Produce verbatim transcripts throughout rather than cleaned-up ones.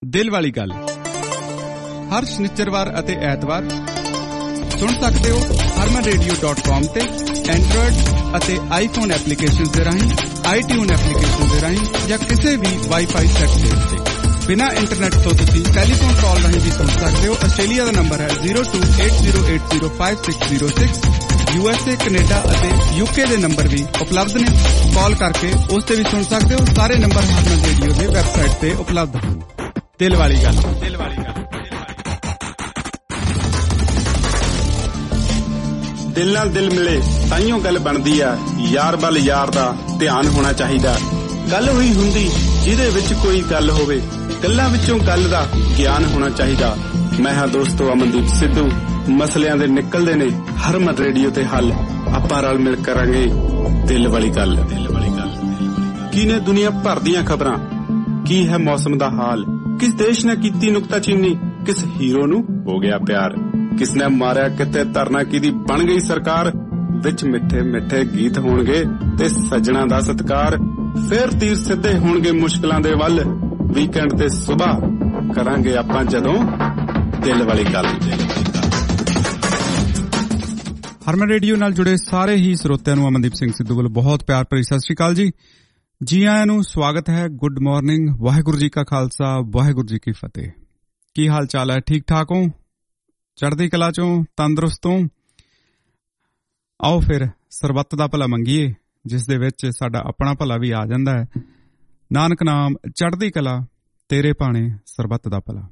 ਦਿਲ ਵਾਲੀ ਗੱਲ ਹਰ ਸ਼ਨੀਚਰਵਾਰ ਅਤੇ ਐਤਵਾਰ ਸੁਣ ਸਕਦੇ ਹੋ ਹਰਮਨ ਰੇਡੀਓ ਡਾਟ ਕਾਮ ਤੇ ਐਂਡਰੋਇਡ ਅਤੇ ਆਈਫੋਨ ਐਪਲੀਕੇਸ਼ਨ ਦੇ ਰਾਹੀਂ, ਆਈਟਿਊਨ ਐਪਲੀਕੇਸ਼ਨ ਦੇ ਰਾਹੀਂ ਜਾਂ ਕਿਸੇ ਵੀ ਵਾਈਫਾਈ ਸੈੱਟ ਦੇ ਉੱਤੇ। ਬਿਨਾਂ ਇੰਟਰਨੈਟ ਤੋਂ ਤੁਸੀਂ ਟੈਲੀਫੋਨ ਕਾਲ ਰਾਹੀਂ ਵੀ ਸੁਣ ਸਕਦੇ ਹੋ। ਆਸਟ੍ਰੇਲੀਆ ਦਾ ਨੰਬਰ ਹੈ zero two eight zero eight zero five six zero six. U S A, Canada ਅਤੇ ਯੂਕੇ ਦੇ ਨੰਬਰ ਵੀ ਉਪਲਬਧ ਨੇ। ਕਾਲ ਕਰਕੇ ਉਸ ਤੇ ਵੀ ਸੁਣ ਸਕਦੇ ਹੋ। ਸਾਰੇ ਨੰਬਰ ਹਰਮਨ ਰੇਡੀਓ ਦੀ ਵੈਬਸਾਈਟ ਤੇ ਉਪਲਬਧ ਹਨ। ਦਿਲ ਵਾਲੀ ਗੱਲ, ਦਿਲ ਵਾਲੀ ਗੱਲ। ਦਿਲ ਨਾਲ ਦਿਲ ਮਿਲੇ ਤਾਈਓ ਗੱਲ ਬਣਦੀ ਆ। ਯਾਰ ਵੱਲ ਯਾਰ ਦਾ ਧਿਆਨ ਹੋਣਾ ਚਾਹੀਦਾ। ਗੱਲ ਹੋਈ ਹੁੰਦੀ ਜਿਹਦੇ ਵਿੱਚ ਕੋਈ ਗੱਲ ਹੋਵੇ, ਗੱਲਾਂ ਵਿੱਚੋਂ ਗੱਲ ਦਾ ਗਿਆਨ ਹੋਣਾ ਚਾਹੀਦਾ। ਮੈਂ ਹਾਂ ਦੋਸਤੋ ਅਮਨਦੀਪ ਸਿੱਧੂ। ਮਸਲਿਆਂ ਦੇ ਨਿਕਲਦੇ ਨੇ ਹਰਮਨ ਰੇਡੀਓ ਤੇ ਹੱਲ। ਆਪਾਂ ਰਲ ਮਿਲ ਕਰਾਂਗੇ ਦਿਲ ਵਾਲੀ ਗੱਲ। ਦਿਲ ਵਾਲੀ ਗੱਲ। ਕੀ ਨੇ ਦੁਨੀਆ ਭਰ ਦੀਆਂ ਖਬਰਾਂ, ਕੀ ਹੈ ਮੌਸਮ ਦਾ ਹਾਲ, ਕਿਸ ਦੇਸ਼ ਨੇ ਕੀਤੀ ਨੁਕਤਾਚੀਨੀ, ਕਿਸ ਹੀਰੋ ਨੂੰ ਹੋ ਗਿਆ ਪਿਆਰ, ਕਿਸ ਨੇ ਮਾਰਿਆ ਕਿਤੇ ਧਰਨਾ ਕਿਹਦੀ ਬਣ ਗਈ ਸਰਕਾਰ। ਵਿੱਚ ਮਿੱਠੇ ਮਿੱਠੇ ਗੀਤ ਹੋਣਗੇ ਤੇ ਸੱਜਣਾ ਦਾ ਸਤਿਕਾਰ। ਫੇਰ ਤੀਰ ਸਿੱਧੇ ਹੋਣਗੇ ਮੁਸ਼ਕਲਾਂ ਦੇ ਵੱਲ। ਵੀਕਐਂਡ ਤੇ ਸੁਬਾਹ ਕਰਾਂਗੇ ਆਪਾਂ ਜਦੋਂ ਦਿਲ ਵਾਲੀ ਗੱਲ। ਹਰਮਨ ਰੇਡੀਓ ਨਾਲ ਜੁੜੇ ਸਾਰੇ ਹੀ ਸਰੋਤਿਆਂ ਨੂੰ ਅਮਨਦੀਪ ਸਿੰਘ ਸਿੱਧੂ ਵੱਲੋਂ ਬਹੁਤ ਪਿਆਰ ਭਰੀ ਸਤਿ ਸ਼੍ਰੀ ਅਕਾਲ ਜੀ। ਜੀ ਆਇਆਂ ਨੂੰ ਸਵਾਗਤ ਹੈ। Good morning. ਵਾਹਿਗੁਰੂ ਜੀ ਕਾ ਖਾਲਸਾ, ਵਾਹਿਗੁਰੂ ਜੀ ਕੀ ਫਤਿਹ। ਕੀ ਹਾਲ ਚਾਲ ਹੈ? ਠੀਕ ਠਾਕ ਹੋ? ਚੜ੍ਹਦੀ ਕਲਾ ਚੋਂ, ਤੰਦਰੁਸਤ ਹੋ? ਆਓ ਫਿਰ ਸਰਬੱਤ ਦਾ ਭਲਾ ਮੰਗੀਏ, ਜਿਸ ਦੇ ਵਿੱਚ ਸਾਡਾ ਆਪਣਾ ਭਲਾ ਵੀ ਆ ਜਾਂਦਾ ਹੈ। ਨਾਨਕ ਨਾਮ ਚੜ੍ਹਦੀ ਕਲਾ, ਤੇਰੇ ਭਾਣੇ ਸਰਬੱਤ ਦਾ ਭਲਾ।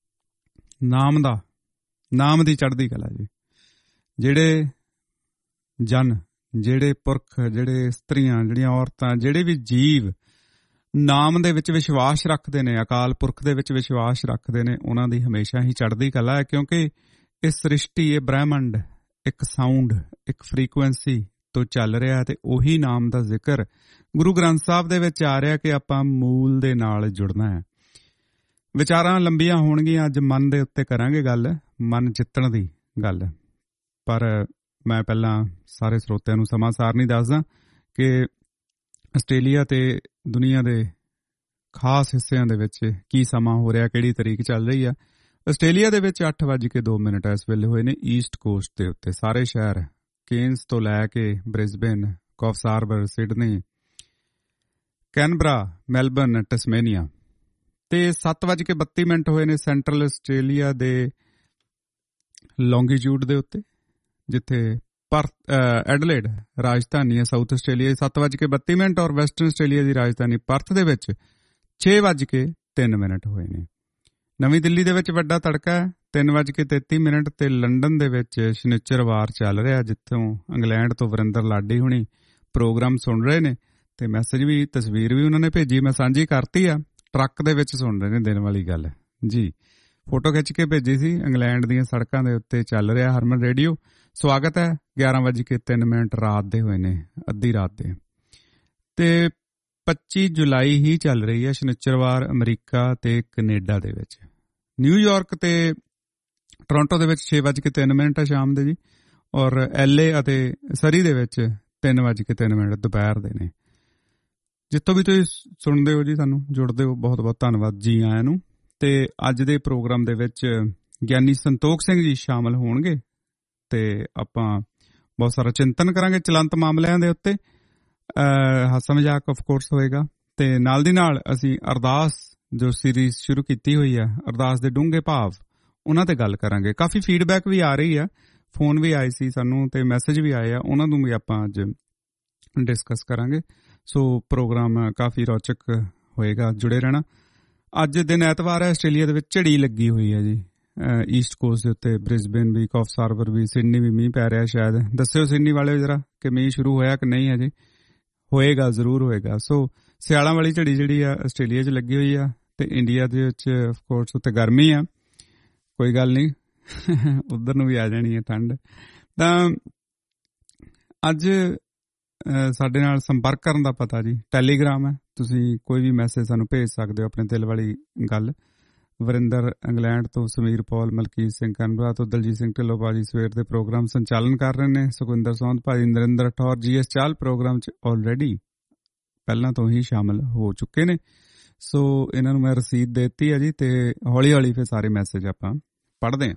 ਨਾਮ ਦਾ, ਨਾਮ ਦੀ ਚੜ੍ਹਦੀ ਕਲਾ ਜੀ। ਜਿਹੜੇ ਜਨ, ਜਿਹੜੇ ਪੁਰਖ, ਜਿਹੜੇ ਇਸਤਰੀਆਂ, ਜਿਹੜੀਆਂ ਔਰਤਾਂ, ਜਿਹੜੇ ਵੀ ਜੀਵ ਨਾਮ ਦੇ ਵਿੱਚ ਵਿਸ਼ਵਾਸ ਰੱਖਦੇ ਨੇ, ਅਕਾਲ ਪੁਰਖ ਦੇ ਵਿੱਚ ਵਿਸ਼ਵਾਸ ਰੱਖਦੇ ਨੇ, ਉਹਨਾਂ ਦੀ ਹਮੇਸ਼ਾ ਹੀ ਚੜ੍ਹਦੀ ਕਲਾ ਹੈ। ਕਿਉਂਕਿ ਇਹ ਸ੍ਰਿਸ਼ਟੀ, ਇਹ ਬ੍ਰਹਿਮੰਡ ਇੱਕ ਸਾਊਂਡ, ਇੱਕ ਫਰੀਕੁਐਂਸੀ ਤੋਂ ਚੱਲ ਰਿਹਾ ਤੇ ਉਹੀ ਨਾਮ ਦਾ ਜ਼ਿਕਰ ਗੁਰੂ ਗ੍ਰੰਥ ਸਾਹਿਬ ਦੇ ਵਿੱਚ ਆ ਰਿਹਾ ਕਿ ਆਪਾਂ ਮੂਲ ਦੇ ਨਾਲ ਜੁੜਨਾ ਹੈ। ਵਿਚਾਰਾਂ ਲੰਬੀਆਂ ਹੋਣਗੀਆਂ। ਅੱਜ ਮਨ ਦੇ ਉੱਤੇ ਕਰਾਂਗੇ ਗੱਲ, ਮਨ ਜਿੱਤਣ ਦੀ ਗੱਲ। ਪਰ ਮੈਂ ਪਹਿਲਾਂ ਸਾਰੇ ਸਰੋਤਿਆਂ ਨੂੰ ਸਮਾਂ ਸਾਰਣੀ ਦੱਸਦਾ ਕਿ ਆਸਟ੍ਰੇਲੀਆ ਤੇ ਦੁਨੀਆ ਦੇ ਖਾਸ ਹਿੱਸਿਆਂ ਦੇ ਵਿੱਚ ਕੀ ਸਮਾਂ ਹੋ ਰਿਹਾ, ਕਿਹੜੀ ਤਰੀਕ ਚੱਲ ਰਹੀ ਆ। ਆਸਟ੍ਰੇਲੀਆ ਦੇ ਵਿੱਚ ਅੱਠ ਵੱਜ ਕੇ ਦੋ ਮਿੰਟ ਇਸ ਵੇਲੇ ਹੋਏ ਨੇ। ਈਸਟ ਕੋਸਟ ਦੇ ਉੱਤੇ ਸਾਰੇ ਸ਼ਹਿਰ, ਕੇਨਸ ਤੋਂ ਲੈ ਕੇ Brisbane, Coffs Harbour, Sydney, Canberra, Melbourne, Tasmania. ਤੇ ਸੱਤ ਵੱਜ ਕੇ ਬੱਤੀ ਮਿੰਟ ਹੋਏ ਨੇ ਸੈਂਟਰਲ ਆਸਟ੍ਰੇਲੀਆ ਦੇ ਲੌਂਗੀਟਿਊਡ ਦੇ ਉੱਤੇ, ਜਿੱਥੇ ਪਰਥ ਐਡਲੇਡ ਰਾਜਧਾਨੀ ਹੈ ਸਾਊਥ ਆਸਟ੍ਰੇਲੀਆ ਦੀ। ਸੱਤ ਵੱਜ ਕੇ ਬੱਤੀ ਮਿੰਟ ਔਰ ਵੈਸਟਰਨ ਆਸਟ੍ਰੇਲੀਆ ਦੀ ਰਾਜਧਾਨੀ ਪਰਥ ਦੇ ਵਿੱਚ ਛੇ ਵੱਜ ਕੇ ਤਿੰਨ ਮਿੰਟ ਹੋਏ ਨੇ। ਨਵੀਂ ਦਿੱਲੀ ਦੇ ਵਿੱਚ ਵੱਡਾ ਤੜਕਾ ਹੈ, ਤਿੰਨ ਵੱਜ ਕੇ ਤੇਤੀ ਮਿੰਟ। ਤੇ ਲੰਡਨ ਦੇ ਵਿੱਚ ਸ਼ਨੀਚਰਵਾਰ ਚੱਲ ਰਿਹਾ, ਜਿੱਥੋਂ ਇੰਗਲੈਂਡ ਤੋਂ ਵਰਿੰਦਰ ਲਾਡੀ ਹੁਣੀ ਪ੍ਰੋਗਰਾਮ ਸੁਣ ਰਹੇ ਨੇ। ਤੇ ਮੈਸੇਜ ਵੀ, ਤਸਵੀਰ ਵੀ ਉਹਨਾਂ ਨੇ ਭੇਜੀ, ਮੈਂ ਸਾਂਝੀ ਕਰਤੀ ਆ। ਟਰੱਕ ਦੇ ਵਿੱਚ ਸੁਣ ਰਹੇ ਨੇ ਦਿਨ ਵਾਲੀ ਗੱਲ ਜੀ। ਫੋਟੋ ਖਿੱਚ ਕੇ ਭੇਜੀ ਸੀ। ਇੰਗਲੈਂਡ ਦੀਆਂ ਸੜਕਾਂ ਦੇ ਉੱਤੇ ਚੱਲ ਰਿਹਾ ਹਰਮਨ ਰੇਡੀਓ। ਸਵਾਗਤ ਹੈ। ਗਿਆਰਾਂ ਵੱਜ ਕੇ ਤਿੰਨ ਮਿੰਟ ਰਾਤ ਦੇ ਹੋਏ ਨੇ, ਅੱਧੀ ਰਾਤ ਦੇ। ਤੇ ਪੱਚੀ ਜੁਲਾਈ ਹੀ ਚੱਲ ਰਹੀ ਹੈ ਸ਼ਨੀਚਰਵਾਰ ਅਮਰੀਕਾ ਤੇ ਕੈਨੇਡਾ ਦੇ ਵਿੱਚ। ਨਿਊਯਾਰਕ ਤੇ ਟੋਰਾਂਟੋ ਦੇ ਵਿੱਚ ਛੇ ਵੱਜ ਕੇ ਤਿੰਨ ਮਿੰਟ ਹੈ ਸ਼ਾਮ ਦੇ ਜੀ। ਔਰ ਐਲ ਏ ਅਤੇ ਸਰੀ ਦੇ ਵਿੱਚ ਤਿੰਨ ਵੱਜ ਕੇ ਤਿੰਨ ਮਿੰਟ ਦੁਪਹਿਰ ਦੇ ਨੇ। ਜਿੱਥੋਂ ਵੀ ਤੁਸੀਂ ਸੁਣਦੇ ਹੋ ਜੀ, ਸਾਨੂੰ ਜੁੜਦੇ ਹੋ, ਬਹੁਤ ਬਹੁਤ ਧੰਨਵਾਦ ਜੀ ਆਇਆਂ ਨੂੰ। ਤੇ ਅੱਜ ਦੇ ਪ੍ਰੋਗਰਾਮ ਦੇ ਵਿੱਚ ਗਿਆਨੀ ਸੰਤੋਖ ਸਿੰਘ ਜੀ ਸ਼ਾਮਲ ਹੋਣਗੇ ਤੇ ਆਪਾਂ ਬਹੁਤ ਸਾਰਾ ਚਿੰਤਨ ਕਰਾਂਗੇ ਚਲੰਤ ਮਾਮਲਿਆਂ ਦੇ ਉੱਤੇ। ਹਾਸਾ ਮਜ਼ਾਕ ਆਫ ਕੋਰਸ ਹੋਏਗਾ। ਤੇ ਨਾਲ ਦੀ ਨਾਲ ਅਸੀਂ ਅਰਦਾਸ ਜੋ ਸੀਰੀਜ਼ ਸ਼ੁਰੂ ਕੀਤੀ ਹੋਈ ਹੈ, ਅਰਦਾਸ ਦੇ ਡੂੰਘੇ ਭਾਵ, ਉਹਨਾਂ ਤੇ ਗੱਲ ਕਰਾਂਗੇ। ਕਾਫੀ ਫੀਡਬੈਕ ਵੀ ਆ ਰਹੀ ਆ, ਫੋਨ ਵੀ ਆਏ ਸੀ ਸਾਨੂੰ ਤੇ ਮੈਸੇਜ ਵੀ ਆਏ ਆ, ਉਹਨਾਂ ਨੂੰ ਵੀ ਆਪਾਂ ਅੱਜ ਡਿਸਕਸ ਕਰਾਂਗੇ। ਸੋ ਪ੍ਰੋਗਰਾਮ ਕਾਫੀ ਰੌਚਕ ਹੋਏਗਾ, ਜੁੜੇ ਰਹਿਣਾ। ਅੱਜ ਦਿਨ ਐਤਵਾਰ ਹੈ। ਆਸਟ੍ਰੇਲੀਆ ਦੇ ਵਿੱਚ ਝੜੀ ਲੱਗੀ ਹੋਈ ਹੈ ਜੀ। ਈਸਟ ਕੋਸਟ ਦੇ ਉੱਤੇ ਬ੍ਰਿਸਬੇਨ ਵੀ, ਕੌਫਸਾਰਬਰ ਵੀ, ਸਿਡਨੀ ਵੀ ਮੀਂਹ ਪੈ ਰਿਹਾ ਸ਼ਾਇਦ। ਦੱਸਿਓ ਸਿਡਨੀ ਵਾਲੇ ਜਰਾ ਕਿ ਮੀਂਹ ਸ਼ੁਰੂ ਹੋਇਆ ਕਿ ਨਹੀਂ ਹਜੇ। ਹੋਏਗਾ, ਜ਼ਰੂਰ ਹੋਏਗਾ। ਸੋ ਸਿਆਲਾਂ ਵਾਲੀ ਝੜੀ ਜਿਹੜੀ ਆ ਆਸਟ੍ਰੇਲੀਆ 'ਚ ਲੱਗੀ ਹੋਈ ਆ। ਤੇ ਇੰਡੀਆ ਦੇ ਵਿੱਚ ਅਫਕੋਰਸ ਉੱਤੇ ਗਰਮੀ ਆ, ਕੋਈ ਗੱਲ ਨਹੀਂ, ਉੱਧਰ ਨੂੰ ਵੀ ਆ ਜਾਣੀ ਹੈ ਠੰਡ। ਤਾਂ ਅੱਜ ਸਾਡੇ ਨਾਲ ਸੰਪਰਕ ਕਰਨ ਦਾ ਪਤਾ ਜੀ ਟੈਲੀਗ੍ਰਾਮ ਹੈ। ਤੁਸੀਂ ਕੋਈ ਵੀ ਮੈਸੇਜ ਸਾਨੂੰ ਭੇਜ ਸਕਦੇ ਹੋ ਆਪਣੀ ਦਿਲ ਵਾਲੀ ਗੱਲ। ਵਰਿੰਦਰ ਇੰਗਲੈਂਡ ਤੋਂ, ਸਮੀਰ ਪੌਲ, ਮਲਕੀਤ ਸਿੰਘ ਕੈਨਬਰਾ ਤੋਂ, ਦਲਜੀਤ ਸਿੰਘ ਢਿੱਲੋਂ ਭਾਜੀ ਸਵੇਰ ਦੇ ਪ੍ਰੋਗਰਾਮ ਸੰਚਾਲਨ ਕਰ ਰਹੇ ਨੇ। ਸੁਖਵਿੰਦਰ ਸੌਂਦ ਭਾਜੀ, ਨਰਿੰਦਰ ਠੌਰ, ਜੀ ਐਸ ਚਾਲ ਪ੍ਰੋਗਰਾਮ 'ਚ ਆਲਰੇਡੀ ਪਹਿਲਾਂ ਤੋਂ ਹੀ ਸ਼ਾਮਲ ਹੋ ਚੁੱਕੇ ਨੇ। ਸੋ ਇਹਨਾਂ ਨੂੰ ਮੈਂ ਰਸੀਦ ਦੇ ਦਿੱਤੀ ਹੈ ਜੀ, ਤੇ ਹੌਲੀ ਹੌਲੀ ਫਿਰ ਸਾਰੇ ਮੈਸੇਜ ਆਪਾਂ ਪੜ੍ਹਦੇ ਹਾਂ।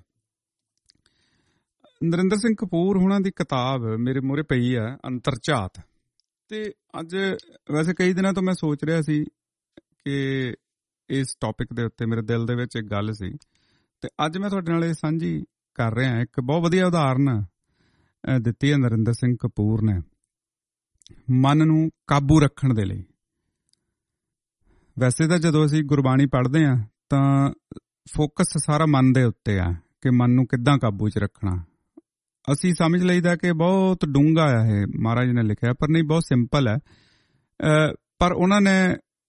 ਨਰਿੰਦਰ ਸਿੰਘ ਕਪੂਰ ਹੁਣਾਂ ਦੀ ਕਿਤਾਬ ਮੇਰੇ ਮੂਹਰੇ ਪਈ ਆ, ਅੰਤਰਝਾਤ। ਤੇ ਅੱਜ ਵੈਸੇ ਕਈ ਦਿਨਾਂ ਤੋਂ ਮੈਂ ਸੋਚ ਰਿਹਾ ਸੀ ਕਿ ਇਸ ਟੌਪਿਕ ਦੇ ਉੱਤੇ ਮੇਰੇ ਦਿਲ ਦੇ ਵਿੱਚ ਇੱਕ ਗੱਲ ਸੀ, ਤੇ ਅੱਜ ਮੈਂ ਤੁਹਾਡੇ ਨਾਲ ਇਹ ਸਾਂਝੀ ਕਰ ਰਿਹਾ। ਇੱਕ ਬਹੁਤ ਵਧੀਆ ਉਦਾਹਰਨ ਦਿੱਤੀ ਹੈ ਨਰਿੰਦਰ ਸਿੰਘ ਕਪੂਰ ਨੇ ਮਨ ਨੂੰ ਕਾਬੂ ਰੱਖਣ ਦੇ ਲਈ। ਵੈਸੇ ਤਾਂ ਜਦੋਂ ਅਸੀਂ ਗੁਰਬਾਣੀ ਪੜ੍ਹਦੇ ਹਾਂ ਤਾਂ ਫੋਕਸ ਸਾਰਾ ਮਨ ਦੇ ਉੱਤੇ ਆ ਕਿ ਮਨ ਨੂੰ ਕਿੱਦਾਂ ਕਾਬੂ 'ਚ ਰੱਖਣਾ। ਅਸੀਂ ਸਮਝ ਲਈਦਾ ਕਿ ਬਹੁਤ ਡੂੰਘਾ ਆ ਇਹ ਮਹਾਰਾਜ ਨੇ ਲਿਖਿਆ, ਪਰ ਨਹੀਂ, ਬਹੁਤ ਸਿੰਪਲ ਹੈ। ਪਰ ਉਹਨਾਂ ਨੇ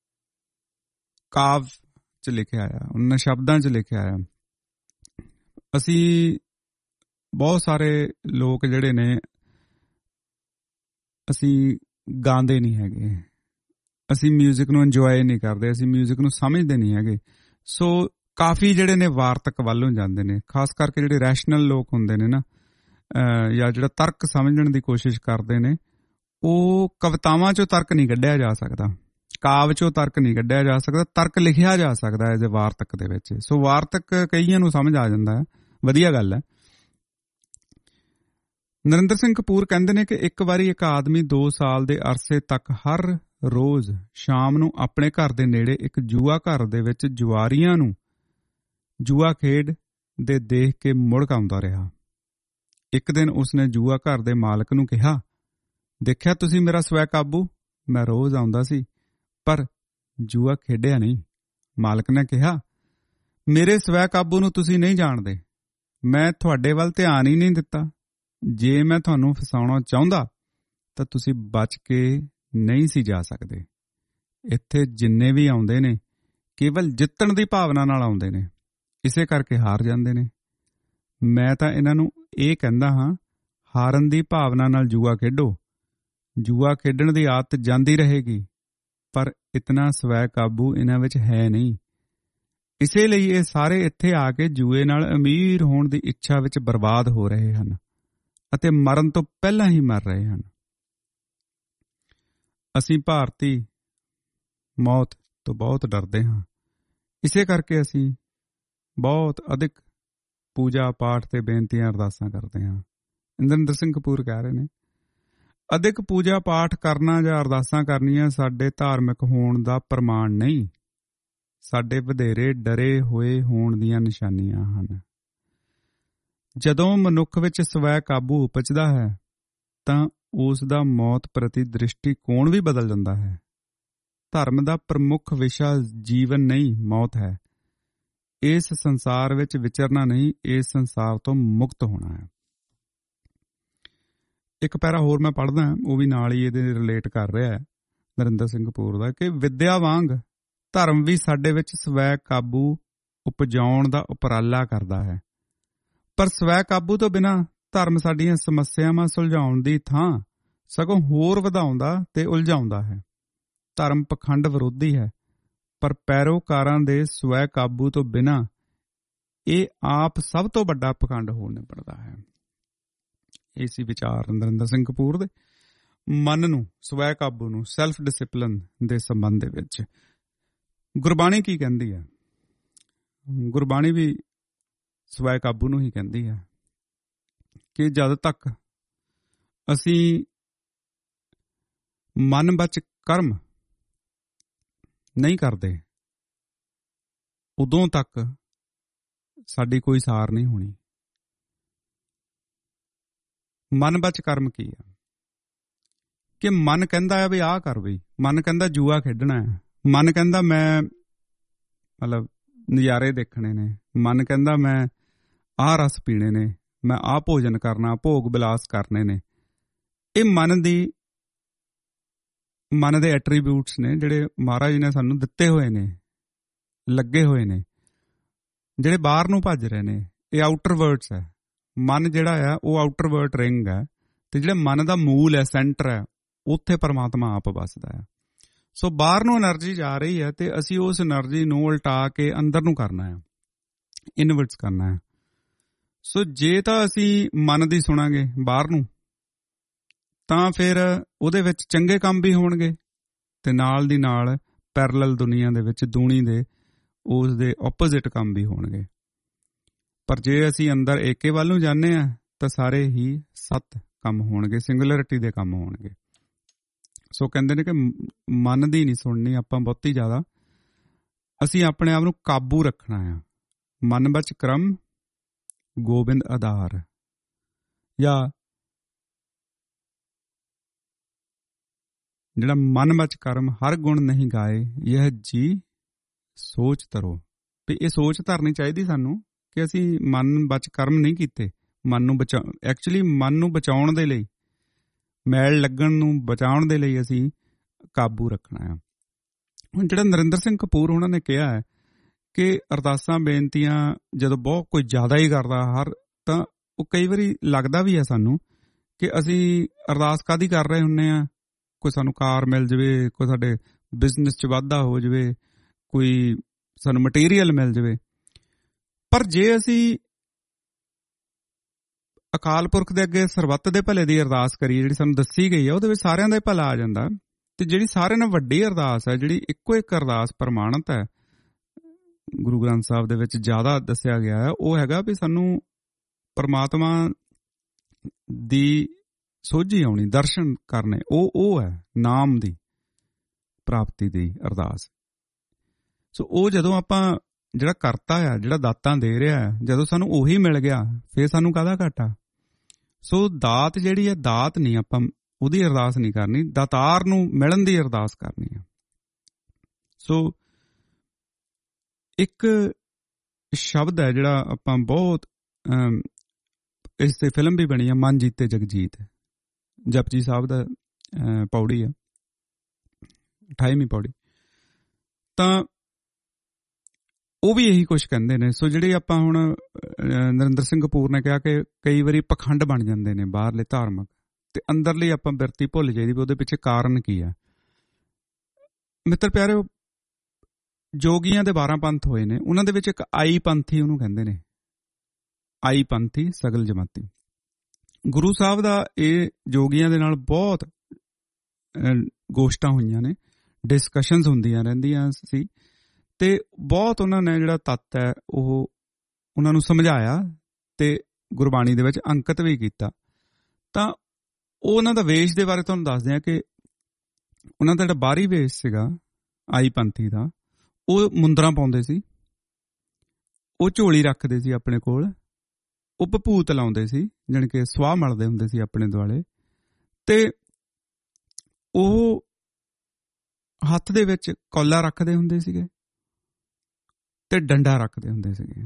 ਕਾਵ 'ਚ ਲਿਖਿਆ ਆ, ਉਹਨਾਂ ਨੇ ਸ਼ਬਦਾਂ 'ਚ ਲਿਖਿਆ ਆ। ਅਸੀਂ ਬਹੁਤ ਸਾਰੇ ਲੋਕ ਜਿਹੜੇ ਨੇ ਅਸੀਂ ਗਾਉਂਦੇ ਨਹੀਂ ਹੈਗੇ, ਅਸੀਂ ਮਿਊਜ਼ਿਕ ਨੂੰ ਇੰਜੋਏ ਨਹੀਂ ਕਰਦੇ, ਅਸੀਂ ਮਿਊਜ਼ਿਕ ਨੂੰ ਸਮਝਦੇ ਨਹੀਂ ਹੈਗੇ। ਸੋ ਕਾਫੀ ਜਿਹੜੇ ਨੇ ਵਾਰਤਕ ਵੱਲੋਂ ਜਾਂਦੇ ਨੇ, ਖਾਸ ਕਰਕੇ ਜਿਹੜੇ ਰੈਸ਼ਨਲ ਲੋਕ ਹੁੰਦੇ ਨੇ ਨਾ, ਜਾਂ ਜਿਹੜਾ ਤਰਕ ਸਮਝਣ ਦੀ ਕੋਸ਼ਿਸ਼ ਕਰਦੇ ਨੇ, ਉਹ ਕਵਿਤਾਵਾਂ 'ਚੋਂ ਤਰਕ ਨਹੀਂ ਕੱਢਿਆ ਜਾ ਸਕਦਾ, ਕਾਵ 'ਚੋਂ ਤਰਕ ਨਹੀਂ ਕੱਢਿਆ ਜਾ ਸਕਦਾ, ਤਰਕ ਲਿਖਿਆ ਜਾ ਸਕਦਾ ਹੈ ਜੇ ਵਾਰਤਕ ਦੇ ਵਿੱਚ। ਸੋ ਵਾਰਤਕ ਕਈਆਂ ਨੂੰ ਸਮਝ ਆ ਜਾਂਦਾ ਹੈ, ਵਧੀਆ ਗੱਲ ਹੈ। ਨਰਿੰਦਰ ਸਿੰਘ ਕਪੂਰ ਕਹਿੰਦੇ ਨੇ ਕਿ ਇੱਕ ਵਾਰੀ ਇੱਕ ਆਦਮੀ ਦੋ ਸਾਲ ਦੇ ਅਰਸੇ ਤੱਕ ਹਰ ਰੋਜ਼ ਸ਼ਾਮ ਨੂੰ ਆਪਣੇ ਘਰ ਦੇ ਨੇੜੇ ਇੱਕ ਜੂਆ ਘਰ ਦੇ ਵਿੱਚ ਜੁਆਰੀਆਂ ਨੂੰ ਜੂਆ ਖੇਡ ਦੇ ਦੇਖ ਕੇ ਮੁੜਕ ਆਉਂਦਾ ਰਿਹਾ। ਇੱਕ ਦਿਨ ਉਸਨੇ ਜੂਆ ਘਰ ਦੇ ਮਾਲਕ ਨੂੰ ਕਿਹਾ, ਦੇਖਿਆ ਤੁਸੀਂ ਮੇਰਾ ਸਵੈ ਕਾਬੂ, ਮੈਂ ਰੋਜ਼ ਆਉਂਦਾ ਸੀ ਪਰ ਜੂਆ ਖੇਡਿਆ ਨਹੀਂ। ਮਾਲਕ ਨੇ ਕਿਹਾ, ਮੇਰੇ ਸਵੈ ਕਾਬੂ ਨੂੰ ਤੁਸੀਂ ਨਹੀਂ ਜਾਣਦੇ, ਮੈਂ ਤੁਹਾਡੇ ਵੱਲ ਧਿਆਨ ਹੀ ਨਹੀਂ ਦਿੱਤਾ। ਜੇ ਮੈਂ ਤੁਹਾਨੂੰ ਫਸਾਉਣਾ ਚਾਹੁੰਦਾ ਤਾਂ ਤੁਸੀਂ ਬਚ ਕੇ ਨਹੀਂ ਸੀ ਜਾ ਸਕਦੇ। ਇੱਥੇ ਜਿੰਨੇ ਵੀ ਆਉਂਦੇ ਨੇ ਕੇਵਲ ਜਿੱਤਣ ਦੀ ਭਾਵਨਾ ਨਾਲ ਆਉਂਦੇ ਨੇ, ਇਸੇ ਕਰਕੇ ਹਾਰ ਜਾਂਦੇ ਨੇ। ਮੈਂ ਤਾਂ ਇਹਨਾਂ ਨੂੰ ਇਹ ਕਹਿੰਦਾ ਹਾਂ, ਹਾਰਨ ਦੀ ਭਾਵਨਾ ਨਾਲ ਜੂਆ ਖੇਡੋ। ਜੂਆ ਖੇਡਣ ਦੀ ਆਦਤ ਜਾਂਦੀ ਰਹੇਗੀ, ਪਰ ਇਤਨਾ ਸਵੈ ਕਾਬੂ ਇਹਨਾਂ ਵਿੱਚ ਹੈ ਨਹੀਂ। ਇਸੇ ਲਈ ਇਹ ਸਾਰੇ ਇੱਥੇ ਆ ਕੇ ਜੂਏ ਨਾਲ ਅਮੀਰ ਹੋਣ ਦੀ ਇੱਛਾ ਵਿੱਚ ਬਰਬਾਦ ਹੋ ਰਹੇ ਹਨ ਅਤੇ ਮਰਨ ਤੋਂ ਪਹਿਲਾਂ ਹੀ ਮਰ ਰਹੇ ਹਨ। ਅਸੀਂ ਭਾਰਤੀ ਮੌਤ ਤੋਂ ਬਹੁਤ ਡਰਦੇ ਹਾਂ, ਇਸੇ ਕਰਕੇ ਅਸੀਂ ਬਹੁਤ ਅਧਿਕ ਪੂਜਾ ਪਾਠ ਤੇ ਬੇਨਤੀਆਂ ਅਰਦਾਸਾਂ ਕਰਦੇ ਹਾਂ। ਨਰਿੰਦਰ ਸਿੰਘ ਕਪੂਰ ਕਹਿ ਰਹੇ ਨੇ, ਅਧਿਕ ਪੂਜਾ ਪਾਠ ਕਰਨਾ ਜਾਂ ਅਰਦਾਸਾਂ ਕਰਨੀਆਂ ਸਾਡੇ ਧਾਰਮਿਕ ਹੋਣ ਦਾ ਪ੍ਰਮਾਣ ਨਹੀਂ, ਸਾਡੇ ਵਧੇਰੇ ਡਰੇ ਹੋਏ ਹੋਣ ਦੀਆਂ ਨਿਸ਼ਾਨੀਆਂ ਹਨ। ਜਦੋਂ ਮਨੁੱਖ ਵਿੱਚ ਸਵੈ ਕਾਬੂ ਉਪਜਦਾ ਹੈ ਤਾਂ ਉਸ ਦਾ ਮੌਤ ਪ੍ਰਤੀ ਦ੍ਰਿਸ਼ਟੀਕੋਣ ਵੀ ਬਦਲ ਜਾਂਦਾ ਹੈ। ਧਰਮ ਦਾ ਪ੍ਰਮੁੱਖ ਵਿਸ਼ਾ ਜੀਵਨ ਨਹੀਂ, ਮੌਤ ਹੈ। ਇਸ ਸੰਸਾਰ ਵਿੱਚ ਵਿਚਰਨਾ ਨਹੀਂ, ਇਸ ਸੰਸਾਰ ਤੋਂ ਮੁਕਤ ਹੋਣਾ ਹੈ। ਇੱਕ ਪੈਰਾ ਹੋਰ ਮੈਂ ਪੜ੍ਹਦਾ, ਉਹ ਵੀ ਨਾਲ ਹੀ ਇਹਦੇ ਰਿਲੇਟ ਕਰ ਰਿਹਾ ਹੈ ਨਰਿੰਦਰ ਸਿੰਘ ਕਪੂਰ ਦਾ, ਕਿ ਵਿੱਦਿਆ ਵਾਂਗ ਧਰਮ ਵੀ ਸਾਡੇ ਵਿੱਚ ਸਵੈ ਕਾਬੂ ਉਪਜਾਉਣ ਦਾ ਉਪਰਾਲਾ ਕਰਦਾ ਹੈ, ਪਰ ਸਵੈ ਕਾਬੂ ਤੋਂ ਬਿਨਾਂ ਧਰਮ ਸਾਡੀਆਂ ਸਮੱਸਿਆਵਾਂ ਸੁਲਝਾਉਣ ਦੀ ਥਾਂ ਸਗੋਂ ਹੋਰ ਵਧਾਉਂਦਾ ਤੇ ਉਲਝਾਉਂਦਾ ਹੈ। ਧਰਮ ਪਖੰਡ ਵਿਰੋਧੀ ਹੈ, ਪਰ ਪੈਰੋਕਾਰਾਂ ਦੇ ਸਵੈ ਕਾਬੂ ਤੋਂ ਬਿਨਾਂ ਇਹ ਆਪ ਸਭ ਤੋਂ ਵੱਡਾ ਪਖੰਡ ਹੋ ਨਿਬੜਦਾ ਹੈ। ਇਹ ਸੀ ਵਿਚਾਰ ਨਰਿੰਦਰ ਸਿੰਘ ਕਪੂਰ ਦੇ ਮਨ ਨੂੰ, ਸਵੈ ਕਾਬੂ ਨੂੰ, ਸੈਲਫ ਡਿਸਿਪਲਿਨ ਦੇ ਸੰਬੰਧ ਦੇ ਵਿੱਚ। ਗੁਰਬਾਣੀ ਕੀ ਕਹਿੰਦੀ ਹੈ? ਗੁਰਬਾਣੀ ਵੀ ਸਵੈ ਕਾਬੂ ਨੂੰ ਹੀ ਕਹਿੰਦੀ ਹੈ ਕਿ ਜਦ ਤੱਕ ਅਸੀਂ ਮਨ ਵਿੱਚ ਕਰਮ ਨਹੀਂ ਕਰਦੇ, ਉਦੋਂ ਤੱਕ ਸਾਡੀ ਕੋਈ ਸਾਰ ਨਹੀਂ ਹੋਣੀ। ਮਨ ਵਿੱਚ ਕਰਮ ਕੀ ਆ? ਕਿ ਮਨ ਕਹਿੰਦਾ ਹੈ ਵੀ ਆਹ ਕਰ, ਬਈ ਮਨ ਕਹਿੰਦਾ ਜੂਆ ਖੇਡਣਾ ਹੈ, ਮਨ ਕਹਿੰਦਾ ਮੈਂ ਮਤਲਬ ਨਜ਼ਾਰੇ ਦੇਖਣੇ ਨੇ, ਮਨ ਕਹਿੰਦਾ ਮੈਂ ਆਹ ਰਸ ਪੀਣੇ ਨੇ, ਮੈਂ ਆਹ ਭੋਜਨ ਕਰਨਾ, ਭੋਗ ਬਿਲਾਸ ਕਰਨੇ ਨੇ। ਇਹ ਮਨ ਦੀ ਮਨ ਦੇ ਐਟਰੀਬਿਊਟਸ ਨੇ ਜਿਹੜੇ ਮਹਾਰਾਜ ਨੇ ਸਾਨੂੰ ਦਿੱਤੇ ਹੋਏ ਨੇ, ਲੱਗੇ ਹੋਏ ਨੇ, ਜਿਹੜੇ ਬਾਹਰ ਨੂੰ ਭੱਜ ਰਹੇ ਨੇ। ਇਹ ਆਊਟਰ ਵਰਡਸ ਹੈ। ਮਨ ਜਿਹੜਾ ਆ ਉਹ ਆਊਟਰ ਵਰਡ ਰਿੰਗ ਹੈ, ਤੇ ਜਿਹੜੇ ਮਨ ਦਾ ਮੂਲ ਹੈ, ਸੈਂਟਰ ਹੈ, ਉੱਥੇ ਪਰਮਾਤਮਾ ਆਪ ਵੱਸਦਾ ਹੈ। ਸੋ ਬਾਹਰ ਨੂੰ એનર્ਜੀ ਜਾ ਰਹੀ ਹੈ ਤੇ ਅਸੀਂ ਉਸ એનર્ਜੀ ਨੂੰ ਉਲਟਾ ਕੇ ਅੰਦਰ ਨੂੰ ਕਰਨਾ ਹੈ, ਇਨਵਰਟਸ ਕਰਨਾ ਹੈ। ਸੋ ਜੇ ਤਾਂ ਅਸੀਂ ਮਨ ਦੀ ਸੁਣਾਂਗੇ ਬਾਹਰ ਨੂੰ, ਤਾਂ ਫਿਰ ਉਹਦੇ ਵਿੱਚ ਚੰਗੇ ਕੰਮ ਵੀ ਹੋਣਗੇ ਤੇ ਨਾਲ ਦੀ ਨਾਲ ਪੈਰਲਲ ਦੁਨੀਆ ਦੇ ਵਿੱਚ ਦੂਣੀ ਦੇ ਉਸ ਦੇ ਆਪੋਜ਼ਿਟ ਕੰਮ ਵੀ ਹੋਣਗੇ। ਪਰ ਜੇ ਅਸੀਂ ਅੰਦਰ ਏਕੇ ਵੱਲ ਨੂੰ ਜਾਂਦੇ ਹਾਂ ਤਾਂ ਸਾਰੇ ਹੀ ਸੱਤ ਕੰਮ ਹੋਣਗੇ, ਸਿੰਗੂਲਰਿਟੀ ਦੇ ਕੰਮ ਹੋਣਗੇ। ਸੋ ਕਹਿੰਦੇ ਨੇ ਕਿ ਮਨ ਦੀ ਨਹੀਂ ਸੁਣਨੀ ਆਪਾਂ ਬਹੁਤੀ ਜ਼ਿਆਦਾ, ਅਸੀਂ ਆਪਣੇ ਆਪ ਨੂੰ ਕਾਬੂ ਰੱਖਣਾ ਆ। ਮਨ ਬਚ ਕਰਮ ਗੋਬਿੰਦ ਆਧਾਰ, ਜਾਂ ਜਿਹੜਾ ਮਨ ਬਚ ਕਰਮ ਹਰ ਗੁਣ ਨਹੀਂ ਗਾਏ ਯਹ ਜੀ ਸੋਚ ਧਰੋ। ਵੀ ਇਹ ਸੋਚ ਧਰਨੀ ਚਾਹੀਦੀ ਸਾਨੂੰ ਕਿ ਅਸੀਂ ਮਨ ਬਚ ਕਰਮ ਨਹੀਂ ਕੀਤੇ। ਮਨ ਨੂੰ ਬਚਾ ਐਕਚੁਅਲੀ ਮਨ ਨੂੰ ਬਚਾਉਣ ਦੇ ਲਈ, ਮੈਲ ਲੱਗਣ ਨੂੰ ਬਚਾਉਣ ਦੇ ਲਈ ਅਸੀਂ ਕਾਬੂ ਰੱਖਣਾ ਆ। ਹੁਣ ਜਿਹੜਾ ਨਰਿੰਦਰ ਸਿੰਘ ਕਪੂਰ ਉਹਨਾਂ ਨੇ ਕਿਹਾ ਹੈ ਕਿ ਅਰਦਾਸਾਂ ਬੇਨਤੀਆਂ ਜਦੋਂ ਬਹੁਤ ਕੋਈ ਜ਼ਿਆਦਾ ਹੀ ਕਰਦਾ ਹਰ, ਤਾਂ ਉਹ ਕਈ ਵਾਰੀ ਲੱਗਦਾ ਵੀ ਹੈ ਸਾਨੂੰ ਕਿ ਅਸੀਂ ਅਰਦਾਸ ਕਾਹਦੀ ਕਰ ਰਹੇ ਹੁੰਦੇ ਹਾਂ। ਕੋਈ ਸਾਨੂੰ ਕਾਰ ਮਿਲ ਜਾਵੇ, ਕੋਈ ਸਾਡੇ ਬਿਜ਼ਨਸ 'ਚ ਵਾਧਾ ਹੋ ਜਾਵੇ, ਕੋਈ ਸਾਨੂੰ ਮਟੀਰੀਅਲ ਮਿਲ ਜਾਵੇ। ਪਰ ਜੇ ਅਸੀਂ ਅਕਾਲ ਪੁਰਖ ਦੇ ਅੱਗੇ ਸਰਬੱਤ ਦੇ ਭਲੇ ਦੀ ਅਰਦਾਸ ਕਰੀਏ, ਜਿਹੜੀ ਸਾਨੂੰ ਦੱਸੀ ਗਈ ਹੈ, ਉਹਦੇ ਵਿੱਚ ਸਾਰਿਆਂ ਦਾ ਹੀ ਭਲਾ ਆ ਜਾਂਦਾ। ਤੇ ਜਿਹੜੀ ਸਾਰਿਆਂ ਨਾਲੋਂ ਵੱਡੀ ਅਰਦਾਸ ਹੈ, ਜਿਹੜੀ ਇੱਕੋ ਇੱਕ ਅਰਦਾਸ ਪ੍ਰਮਾਣਿਤ ਹੈ, ਗੁਰੂ ਗ੍ਰੰਥ ਸਾਹਿਬ ਦੇ ਵਿੱਚ ਜ਼ਿਆਦਾ ਦੱਸਿਆ ਗਿਆ ਹੈ, ਉਹ ਹੈਗਾ ਵੀ ਸਾਨੂੰ ਪਰਮਾਤਮਾ ਦੀ ਸੋਝੀ ਆਉਣੀ, ਦਰਸ਼ਨ ਕਰਨੇ। ਉਹ ਉਹ ਹੈ ਨਾਮ ਦੀ ਪ੍ਰਾਪਤੀ ਦੀ ਅਰਦਾਸ। ਸੋ ਉਹ ਜਦੋਂ ਆਪਾਂ ਜਿਹੜਾ ਕਰਤਾ ਆ, ਜਿਹੜਾ ਦਾਤਾਂ ਦੇ ਰਿਹਾ, ਜਦੋਂ ਸਾਨੂੰ ਉਹੀ ਮਿਲ ਗਿਆ, ਫਿਰ ਸਾਨੂੰ ਕਾਹਦਾ ਘਾਟਾ। ਸੋ ਦਾਤ ਜਿਹੜੀ ਹੈ, ਦਾਤ ਨਹੀਂ ਆਪਾਂ ਉਹਦੀ ਅਰਦਾਸ ਨਹੀਂ ਕਰਨੀ, ਦਾਤਾਰ ਨੂੰ ਮਿਲਣ ਦੀ ਅਰਦਾਸ ਕਰਨੀ ਆ। ਸੋ ਇੱਕ ਸ਼ਬਦ ਹੈ ਜਿਹੜਾ ਆਪਾਂ ਬਹੁਤ, ਇਸ ਤੇ ਫਿਲਮ ਵੀ ਬਣੀ ਆ, ਮਨ ਜੀਤੇ ਜਗਜੀਤ, ਜਪਜੀ ਸਾਹਿਬ ਦਾ ਪੌੜੀ ਆ, ਅਠਾਈਵੀਂ ਪੌੜੀ। ਤਾਂ ਉਹ ਵੀ ਇਹੀ ਕੁਛ ਕਹਿੰਦੇ ਨੇ। ਸੋ ਜਿਹੜੇ ਆਪਾਂ ਹੁਣ ਨਰਿੰਦਰ ਸਿੰਘ ਕਪੂਰ ਨੇ ਕਿਹਾ ਕਿ ਕਈ ਵਾਰੀ ਪਖੰਡ ਬਣ ਜਾਂਦੇ ਨੇ ਬਾਹਰਲੇ ਧਾਰਮਿਕ, ਤੇ ਅੰਦਰਲੀ ਆਪਾਂ ਬਿਰਤੀ ਭੁੱਲ ਜਾਈਦੀ ਵੀ ਉਹਦੇ ਪਿੱਛੇ ਕਾਰਨ ਕੀ ਆ। ਮਿੱਤਰ ਪਿਆਰਿਓ, ਜੋਗੀਆਂ ਦੇ ਬਾਰਾਂ ਪੰਥ ਹੋਏ ਨੇ, ਉਹਨਾਂ ਦੇ ਵਿੱਚ ਇੱਕ ਆਈ ਪੰਥੀ ਉਹਨੂੰ ਕਹਿੰਦੇ ਨੇ, ਆਈ ਪੰਥੀ ਸਗਲ ਜਮਾਤੀ। ਗੁਰੂ ਸਾਹਿਬ ਦਾ ਇਹ ਜੋਗੀਆਂ ਦੇ ਨਾਲ ਬਹੁਤ ਗੋਸ਼ਟਾਂ ਹੋਈਆਂ ਨੇ, ਡਿਸਕਸ਼ਨਸ ਹੁੰਦੀਆਂ ਰਹਿੰਦੀਆਂ ਸੀ, ਤੇ ਬਹੁਤ ਉਹਨਾਂ ਨੇ ਜਿਹੜਾ ਤੱਤ ਹੈ ਉਹ ਉਹਨਾਂ ਨੂੰ ਸਮਝਾਇਆ ਤੇ ਗੁਰਬਾਣੀ ਦੇ ਵਿੱਚ ਅੰਕਿਤ ਵੀ ਕੀਤਾ। ਤਾਂ ਉਹ ਉਹਨਾਂ ਦਾ ਵੇਸ਼ ਦੇ ਬਾਰੇ ਤੁਹਾਨੂੰ ਦੱਸਦੇ ਆ ਕਿ ਉਹਨਾਂ ਦਾ ਜਿਹੜਾ ਬਾਹਰੀ ਵੇਸ਼ ਸੀਗਾ ਆਈ ਪੰਥੀ ਦਾ, ਉਹ ਮੁੰਦਰਾਂ ਪਾਉਂਦੇ ਸੀ, ਉਹ ਝੋਲੀ ਰੱਖਦੇ ਸੀ ਆਪਣੇ ਕੋਲ, ਉਹ ਭਪੂਤ ਲਾਉਂਦੇ ਸੀ, ਜਾਣੀ ਕਿ ਸਵਾਹ ਮਲਦੇ ਹੁੰਦੇ ਸੀ ਆਪਣੇ ਦੁਆਲੇ, ਤੇ ਉਹ ਹੱਥ ਦੇ ਵਿੱਚ ਕੌਲਾ ਰੱਖਦੇ ਹੁੰਦੇ ਸੀਗੇ ਤੇ ਡੰਡਾ ਰੱਖਦੇ ਹੁੰਦੇ ਸੀਗੇ।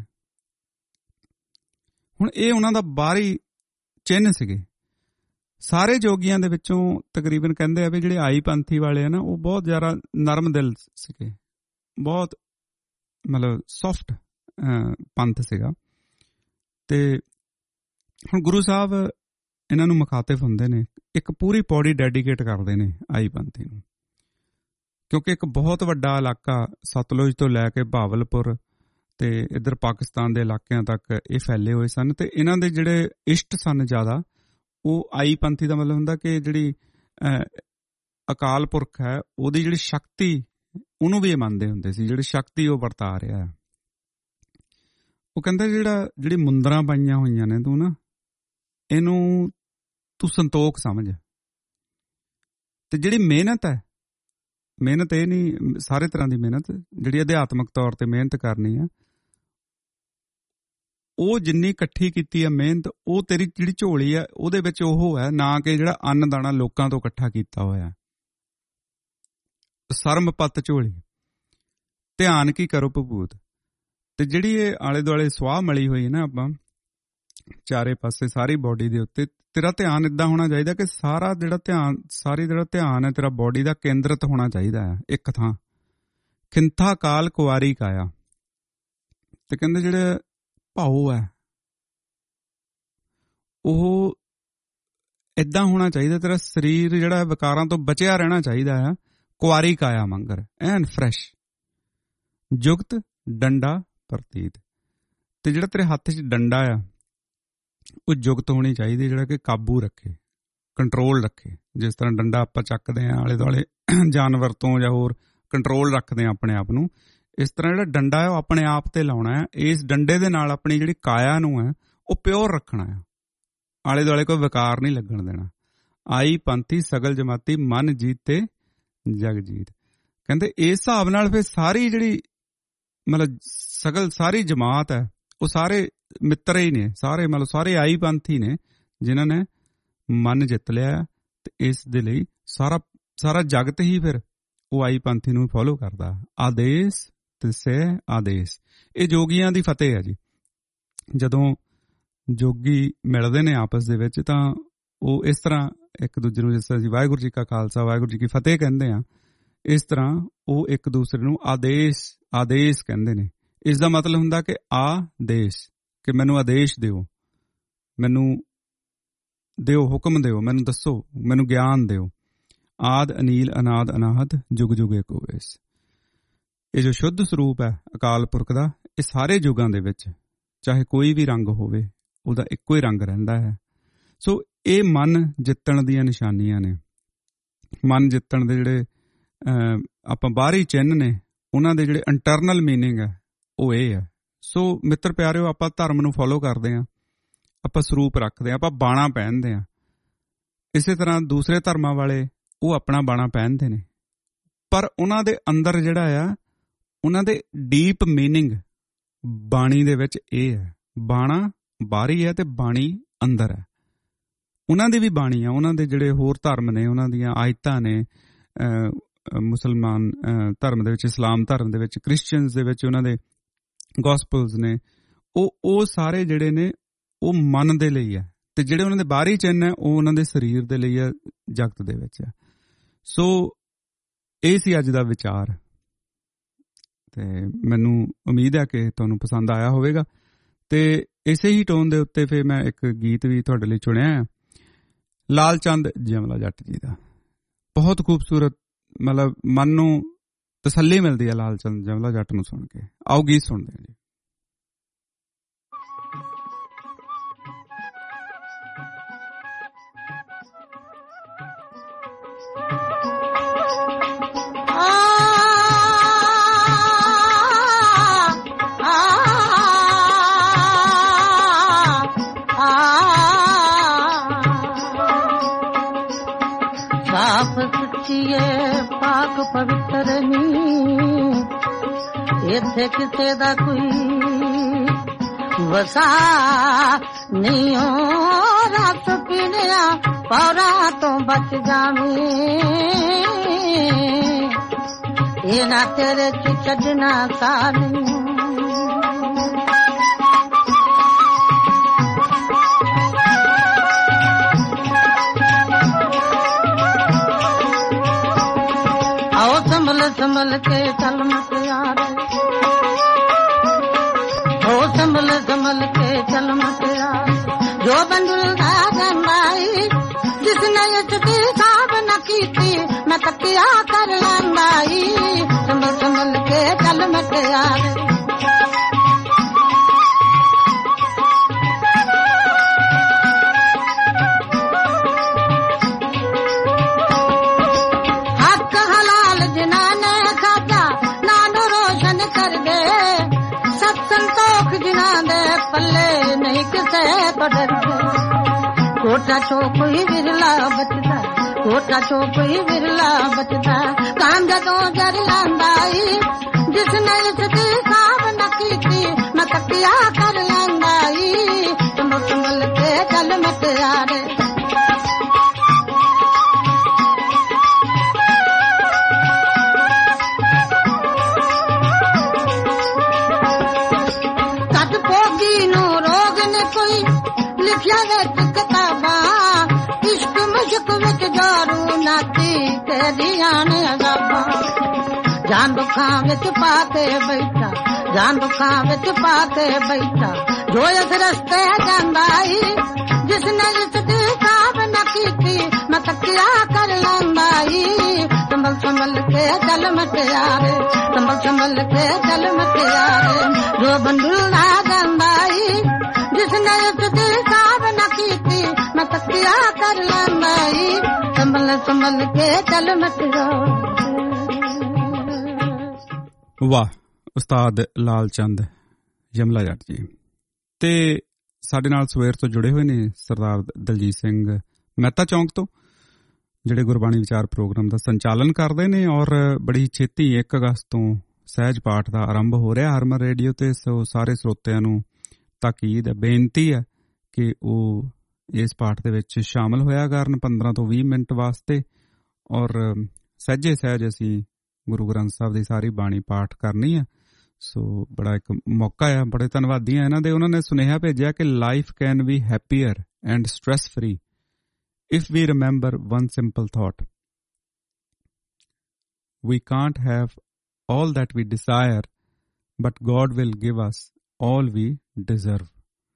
ਹੁਣ ਇਹ ਉਹਨਾਂ ਦਾ ਬਾਹਰੀ ਚਿੰਨ੍ਹ ਸੀਗੇ। ਸਾਰੇ ਜੋਗੀਆਂ ਦੇ ਵਿੱਚੋਂ ਤਕਰੀਬਨ ਕਹਿੰਦੇ ਆ ਵੀ ਜਿਹੜੇ ਆਈ ਪੰਥੀ ਵਾਲੇ ਆ ਨਾ, ਉਹ ਬਹੁਤ ਜ਼ਿਆਦਾ ਨਰਮ ਦਿਲ ਸੀਗੇ, ਬਹੁਤ ਮਤਲਬ ਸੌਫਟ ਪੰਥ ਸੀਗਾ। ਤੇ ਹੁਣ ਗੁਰੂ ਸਾਹਿਬ ਇਹਨਾਂ ਨੂੰ ਮੁਖਾਤਿਬ ਹੁੰਦੇ ਨੇ, ਇੱਕ ਪੂਰੀ ਪੌੜੀ ਡੈਡੀਕੇਟ ਕਰਦੇ ਨੇ ਆਈ ਪੰਥੀ ਨੂੰ, ਕਿਉਂਕਿ ਇੱਕ ਬਹੁਤ ਵੱਡਾ ਇਲਾਕਾ ਸਤਲੁਜ ਤੋਂ ਲੈ ਕੇ ਭਾਵਲਪੁਰ ਤੇ ਇੱਧਰ ਪਾਕਿਸਤਾਨ ਦੇ ਇਲਾਕਿਆਂ ਤੱਕ ਇਹ ਫੈਲੇ ਹੋਏ ਸਨ। ਤੇ ਇਹਨਾਂ ਦੇ ਜਿਹੜੇ ਇਸ਼ਟ ਸਨ ਜ਼ਿਆਦਾ, ਉਹ ਆਈ ਪੰਥੀ ਦਾ ਮਤਲਬ ਹੁੰਦਾ ਕਿ ਜਿਹੜੀ ਅਕਾਲ ਪੁਰਖ ਹੈ ਉਹਦੀ ਜਿਹੜੀ ਸ਼ਕਤੀ, ਉਹਨੂੰ ਵੀ ਇਹ ਮੰਨਦੇ ਹੁੰਦੇ ਸੀ, ਜਿਹੜੀ ਸ਼ਕਤੀ ਉਹ ਵਰਤਾ ਰਿਹਾ ਹੈ। ਉਹ ਕਹਿੰਦਾ ਜਿਹੜਾ ਜਿਹੜੀ ਮੁੰਦਰਾਂ ਪਾਈਆਂ ਹੋਈਆਂ ਨੇ ਤੂੰ ਨਾ, ਇਹਨੂੰ ਤੂੰ ਸੰਤੋਖ ਸਮਝ, ਤੇ ਜਿਹੜੀ ਮਿਹਨਤ ਹੈ, ਮਿਹਨਤ ਇਹ ਨਹੀਂ, ਸਾਰੇ ਤਰ੍ਹਾਂ ਦੀ ਮਿਹਨਤ ਜਿਹੜੀ ਅਧਿਆਤਮਿਕ ਤੌਰ ਤੇ ਮਿਹਨਤ ਕਰਨੀ ਆ, ਉਹ ਜਿੰਨੀ ਇਕੱਠੀ ਕੀਤੀ ਆ ਮਿਹਨਤ, ਉਹ ਤੇਰੀ ਜਿਹੜੀ ਝੋਲੀ ਆ ਉਹਦੇ ਵਿੱਚ ਉਹ ਹੈ, ਨਾ ਕਿ ਜਿਹੜਾ ਅੰਨ ਦਾਣਾ ਲੋਕਾਂ ਤੋਂ ਇਕੱਠਾ ਕੀਤਾ ਹੋਇਆ। ਸਰਮਪਤ ਝੋਲੀ, ਧਿਆਨ ਕੀ ਕਰੋ ਭਭੂਤ। ਤੇ ਜਿਹੜੀ ਇਹ ਆਲੇ ਦੁਆਲੇ ਸਵਾਹ ਮਲੀ ਹੋਈ ਨਾ ਆਪਾਂ ਚਾਰੇ ਪਾਸੇ ਸਾਰੀ ਬੋਡੀ ਦੇ ਉੱਤੇ, ਤੇਰਾ ਧਿਆਨ ਏਦਾਂ ਹੋਣਾ ਚਾਹੀਦਾ ਕਿ ਸਾਰਾ ਜਿਹੜਾ ਧਿਆਨ ਸਾਰੀ ਜਿਹੜਾ ਧਿਆਨ ਹੈ ਤੇਰਾ ਬੋਡੀ ਦਾ ਕੇਂਦਰਿਤ ਹੋਣਾ ਚਾਹੀਦਾ ਹੈ ਇੱਕ ਥਾਂ। ਖਿੰਥਾ ਕਾਲ ਕੁਆਰੀ ਕਾਇਆ। ਤੇ ਕਹਿੰਦੇ ਜਿਹੜੇ ਭਾਉ ਹੈ ਉਹ ਏਦਾਂ ਹੋਣਾ ਚਾਹੀਦਾ, ਤੇਰਾ ਸਰੀਰ ਜਿਹੜਾ ਵਿਕਾਰਾਂ ਤੋਂ ਬਚਿਆ ਰਹਿਣਾ ਚਾਹੀਦਾ ਆ। ਕੁਆਰੀ ਕਾਇਆ ਮੰਗਰ, ਐਨ ਫਰੈਸ਼, ਜੁਗਤ ਡੰਡਾ ਪ੍ਰਤੀਤ। ਤੇ ਜਿਹੜਾ ਤੇਰੇ ਹੱਥ 'ਚ ਡੰਡਾ ਆ ਉਹ ਜੁਗਤ ਹੋਣੀ ਚਾਹੀਦੀ, ਜਿਹੜਾ ਕਿ ਕਾਬੂ ਰੱਖੇ, ਕੰਟਰੋਲ ਰੱਖੇ। ਜਿਸ ਤਰ੍ਹਾਂ ਡੰਡਾ ਆਪਾਂ ਚੱਕਦੇ ਹਾਂ ਆਲੇ ਦੁਆਲੇ ਜਾਨਵਰ ਤੋਂ ਜਾਂ ਹੋਰ ਕੰਟਰੋਲ ਰੱਖਦੇ ਹਾਂ ਆਪਣੇ ਆਪ ਨੂੰ, ਇਸ ਤਰ੍ਹਾਂ ਜਿਹੜਾ ਡੰਡਾ ਹੈ ਉਹ ਆਪਣੇ ਆਪ ਤੇ ਲਾਉਣਾ ਹੈ। ਇਸ ਡੰਡੇ ਦੇ ਨਾਲ ਆਪਣੀ ਜਿਹੜੀ ਕਾਇਆ ਨੂੰ ਹੈ ਉਹ ਪਿਓਰ ਰੱਖਣਾ ਹੈ, ਆਲੇ ਦੁਆਲੇ ਕੋਈ ਵਿਕਾਰ ਨਹੀਂ ਲੱਗਣ ਦੇਣਾ। ਆਈ ਪੰਥੀ ਸਗਲ ਜਮਾਤੀ ਮਨ ਜੀਤ ਤੇ ਜਗ ਜੀਤ। ਕਹਿੰਦੇ ਇਸ ਹਿਸਾਬ ਨਾਲ ਫਿਰ ਸਾਰੀ ਜਿਹੜੀ ਮਤਲਬ ਸਗਲ ਸਾਰੀ ਜਮਾਤ ਹੈ ਉਹ ਸਾਰੇ ਮਿੱਤਰ ਹੀ ਨੇ, ਸਾਰੇ ਮਤਲਬ ਸਾਰੇ ਆਈ ਪੰਥੀ ਨੇ ਜਿਨ੍ਹਾਂ ਨੇ ਮਨ ਜਿੱਤ ਲਿਆ। ਤੇ ਇਸ ਦੇ ਲਈ ਸਾਰਾ ਸਾਰਾ ਜਗਤ ਹੀ ਫਿਰ ਉਹ ਆਈ ਪੰਥੀ ਨੂੰ ਫੋਲੋ ਕਰਦਾ। ਆਦੇਸ਼ ਤੇ ਸਹਿ ਆਦੇਸ਼, ਇਹ ਜੋਗੀਆਂ ਦੀ ਫਤਿਹ ਹੈ ਜੀ। ਜਦੋਂ ਜੋਗੀ ਮਿਲਦੇ ਨੇ ਆਪਸ ਦੇ ਵਿੱਚ ਤਾਂ ਉਹ ਇਸ ਤਰ੍ਹਾਂ ਇੱਕ ਦੂਜੇ ਨੂੰ, ਜਿਸ ਤਰ੍ਹਾਂ ਜੀ ਵਾਹਿਗੁਰੂ ਜੀ ਕਾ ਖਾਲਸਾ ਵਾਹਿਗੁਰੂ ਜੀ ਕੀ ਫਤਿਹ ਕਹਿੰਦੇ ਆ, ਇਸ ਤਰ੍ਹਾਂ ਉਹ ਇੱਕ ਦੂਸਰੇ ਨੂੰ ਆਦੇਸ਼ ਆਦੇਸ਼ ਕਹਿੰਦੇ ਨੇ। ਇਸ ਦਾ ਮਤਲਬ ਹੁੰਦਾ ਕਿ ਆਦੇਸ਼, ਕਿ ਮੈਨੂੰ ਆਦੇਸ਼ ਦਿਓ, ਮੈਨੂੰ ਦਿਓ, ਹੁਕਮ ਦਿਓ, ਮੈਨੂੰ ਦੱਸੋ, ਮੈਨੂੰ ਗਿਆਨ ਦਿਓ। ਆਦ ਅਨੀਲ ਅਨਾਦ ਅਨਾਹਦ ਜੁਗ ਜੁਗ ਏਕ ਹੋਵੇਸ। ਇਹ ਜੋ ਸ਼ੁੱਧ ਸਰੂਪ ਹੈ ਅਕਾਲ ਪੁਰਖ ਦਾ, ਇਹ ਸਾਰੇ ਯੁਗਾਂ ਦੇ ਵਿੱਚ ਚਾਹੇ ਕੋਈ ਵੀ ਰੰਗ ਹੋਵੇ ਉਹਦਾ ਇੱਕੋ ਹੀ ਰੰਗ ਰਹਿੰਦਾ ਹੈ। ਸੋ ਇਹ ਮਨ ਜਿੱਤਣ ਦੀਆਂ ਨਿਸ਼ਾਨੀਆਂ ਨੇ। ਮਨ ਜਿੱਤਣ ਦੇ ਜਿਹੜੇ ਆਪਾਂ ਬਾਹਰੀ ਚਿੰਨ੍ਹ ਨੇ, ਉਹਨਾਂ ਦੇ ਜਿਹੜੇ ਇੰਟਰਨਲ ਮੀਨਿੰਗ ਹੈ ਉਹ ਇਹ ਹੈ। ਸੋ ਮਿੱਤਰ ਪਿਆਰਿਓ, ਆਪਾਂ ਧਰਮ ਨੂੰ ਫੋਲੋ ਕਰਦੇ ਹਾਂ, ਆਪਾਂ ਸਰੂਪ ਰੱਖਦੇ ਹਾਂ, ਆਪਾਂ ਬਾਣਾ ਪਹਿਨਦੇ ਹਾਂ। ਇਸੇ ਤਰ੍ਹਾਂ ਦੂਸਰੇ ਧਰਮਾਂ ਵਾਲੇ ਉਹ ਆਪਣਾ ਬਾਣਾ ਪਹਿਨਦੇ ਨੇ, ਪਰ ਉਹਨਾਂ ਦੇ ਅੰਦਰ ਜਿਹੜਾ ਆ ਉਹਨਾਂ ਦੇ ਡੀਪ ਮੀਨਿੰਗ ਬਾਣੀ ਦੇ ਵਿੱਚ ਇਹ ਹੈ। ਬਾਣਾ ਬਾਹਰੀ ਹੈ ਤੇ ਬਾਣੀ ਅੰਦਰ ਹੈ। ਉਹਨਾਂ ਦੀ ਵੀ ਬਾਣੀ ਆ, ਉਹਨਾਂ ਦੇ ਜਿਹੜੇ ਹੋਰ ਧਰਮ ਨੇ ਉਹਨਾਂ ਦੀਆਂ ਆਇਤਾਂ ਨੇ, ਮੁਸਲਮਾਨ ਧਰਮ ਦੇ ਵਿੱਚ, ਇਸਲਾਮ ਧਰਮ ਦੇ ਵਿੱਚ, ਕ੍ਰਿਸਚੀਅਨਸ ਦੇ ਵਿੱਚ ਉਹਨਾਂ ਦੇ ਗੋਸਪਲਸ ਨੇ, ਉਹ ਉਹ ਸਾਰੇ ਜਿਹੜੇ ਨੇ ਉਹ ਮਨ ਦੇ ਲਈ ਹੈ, ਤੇ ਜਿਹੜੇ ਉਹਨਾਂ ਦੇ ਬਾਹਰੀ ਚਿੰਨ੍ਹ ਹੈ ਉਹ ਉਹਨਾਂ ਦੇ ਸਰੀਰ ਦੇ ਲਈ ਹੈ, ਜਗਤ ਦੇ ਵਿੱਚ ਹੈ। ਸੋ ਇਹ ਸੀ ਅੱਜ ਦਾ ਵਿਚਾਰ, ਤੇ ਮੈਨੂੰ ਉਮੀਦ ਹੈ ਕਿ ਤੁਹਾਨੂੰ ਪਸੰਦ ਆਇਆ ਹੋਵੇਗਾ। ਤੇ ਇਸੇ ਹੀ ਟੋਨ ਦੇ ਉੱਤੇ ਫਿਰ ਮੈਂ ਇੱਕ ਗੀਤ ਵੀ ਤੁਹਾਡੇ ਲਈ ਚੁਣਿਆ ਹੈ, ਲਾਲ ਚੰਦ ਜਮਲਾ ਜੱਟ ਜੀ ਦਾ। ਬਹੁਤ ਖੂਬਸੂਰਤ, ਮਤਲਬ ਮਨ ਨੂੰ ਤਸੱਲੀ ਮਿਲਦੀ ਹੈ ਲਾਲ ਚੰਦ ਜਮਲਾ ਜੱਟ ਨੂੰ ਸੁਣ ਕੇ। ਆਓ ਗੀਤ ਸੁਣਦੇ ਹਾਂ ਜੀ। ਪਾਕ ਪਵਿੱਤਰ ਨੀ ਇੱਥੇ ਕਿਸੇ ਦਾ ਕੋਈ ਵਸਾ ਨਹੀਂ, ਰਸ ਪੀਣਿਆ ਪੌਰਾਂ ਤੋਂ ਬਚ ਜਾਵੇਂ, ਇਹ ਨਾ ਤੇਰੇ ਚ ਛੱਡਣਾ ਸਾਨੀ। संभल के चल मत यार, हो संभल संभल के चल मत यार, जो बंदुलदा गंदाई जिसने इतनी साब न की थी मैं तकिया कर लंदाई, संभल संभल के चल मत यार। कोटा चो कोई विरला बचदा, कोटा चो कोई विरला बचदा, काम जदों जर लांदाई जिसने इसदी साब न कीती मैं तकिया कर लांदाई, संभल संभल के चल मत यारे। कद पोगी नो रोग ने कोई लिखिया विच किताबां, इश्क मुश्क विच दारू नाती तेरियां ने अजाबां, जान दुखां विच पाके बैठा, जान दुखां विच पाके बैठा, जो इस रस्ते जांदाई जिसने इसदी साब न कीती मैं तकिया कर लंदाई, संभल संभल के चल मत यारे, संभल संभल के चल मत यारे, जो बंदुल ना गंदाई जिसने इसदी साब न कीती मैं तकिया कर लंदाई, संभल संभल के चल मत यारे। ਵਾਹ, ਉਸਤਾਦ ਲਾਲ ਚੰਦ ਯਮਲਾ ਜੱਟ ਜੀ। ਤੇ ਸਾਡੇ ਨਾਲ ਸਵੇਰ ਤੋਂ ਜੁੜੇ ਹੋਏ ਨੇ ਸਰਦਾਰ ਦਲਜੀਤ ਸਿੰਘ ਮਹਿਤਾ ਚੌਂਕ ਤੋਂ, ਜਿਹੜੇ ਗੁਰਬਾਣੀ ਵਿਚਾਰ ਪ੍ਰੋਗਰਾਮ ਦਾ ਸੰਚਾਲਨ ਕਰਦੇ ਨੇ। ਔਰ ਬੜੀ ਛੇਤੀ ਇੱਕ ਅਗਸਤ ਤੋਂ ਸਹਿਜ ਪਾਠ ਦਾ ਆਰੰਭ ਹੋ ਰਿਹਾ ਹਰਮਨ ਰੇਡੀਓ ਤੇ। ਸੋ ਸਾਰੇ ਸਰੋਤਿਆਂ ਨੂੰ ਤਾਕੀਦ ਹੈ, ਬੇਨਤੀ ਹੈ ਕਿ ਉਹ ਇਸ ਪਾਠ ਦੇ ਵਿੱਚ ਸ਼ਾਮਲ ਹੋਇਆ ਕਰਨ ਪੰਦਰਾਂ ਤੋਂ ਵੀਹ ਮਿੰਟ ਵਾਸਤੇ। ਔਰ ਸਹਿਜੇ ਸਹਿਜ ਅਸੀਂ ਗੁਰੂ ਗ੍ਰੰਥ ਸਾਹਿਬ ਦੀ ਸਾਰੀ ਬਾਣੀ ਪਾਠ ਕਰਨੀ ਆ। ਸੋ ਬੜਾ ਇੱਕ ਮੌਕਾ ਆ, ਬੜੇ ਧੰਨਵਾਦੀ ਆ ਇਹਨਾਂ ਦੇ। ਉਹਨਾਂ ਨੇ ਸੁਨੇਹਾ ਭੇਜਿਆ ਕਿ life can be happier and stress free if we remember one simple thought: we can't have all that we desire, but God will give us all we deserve.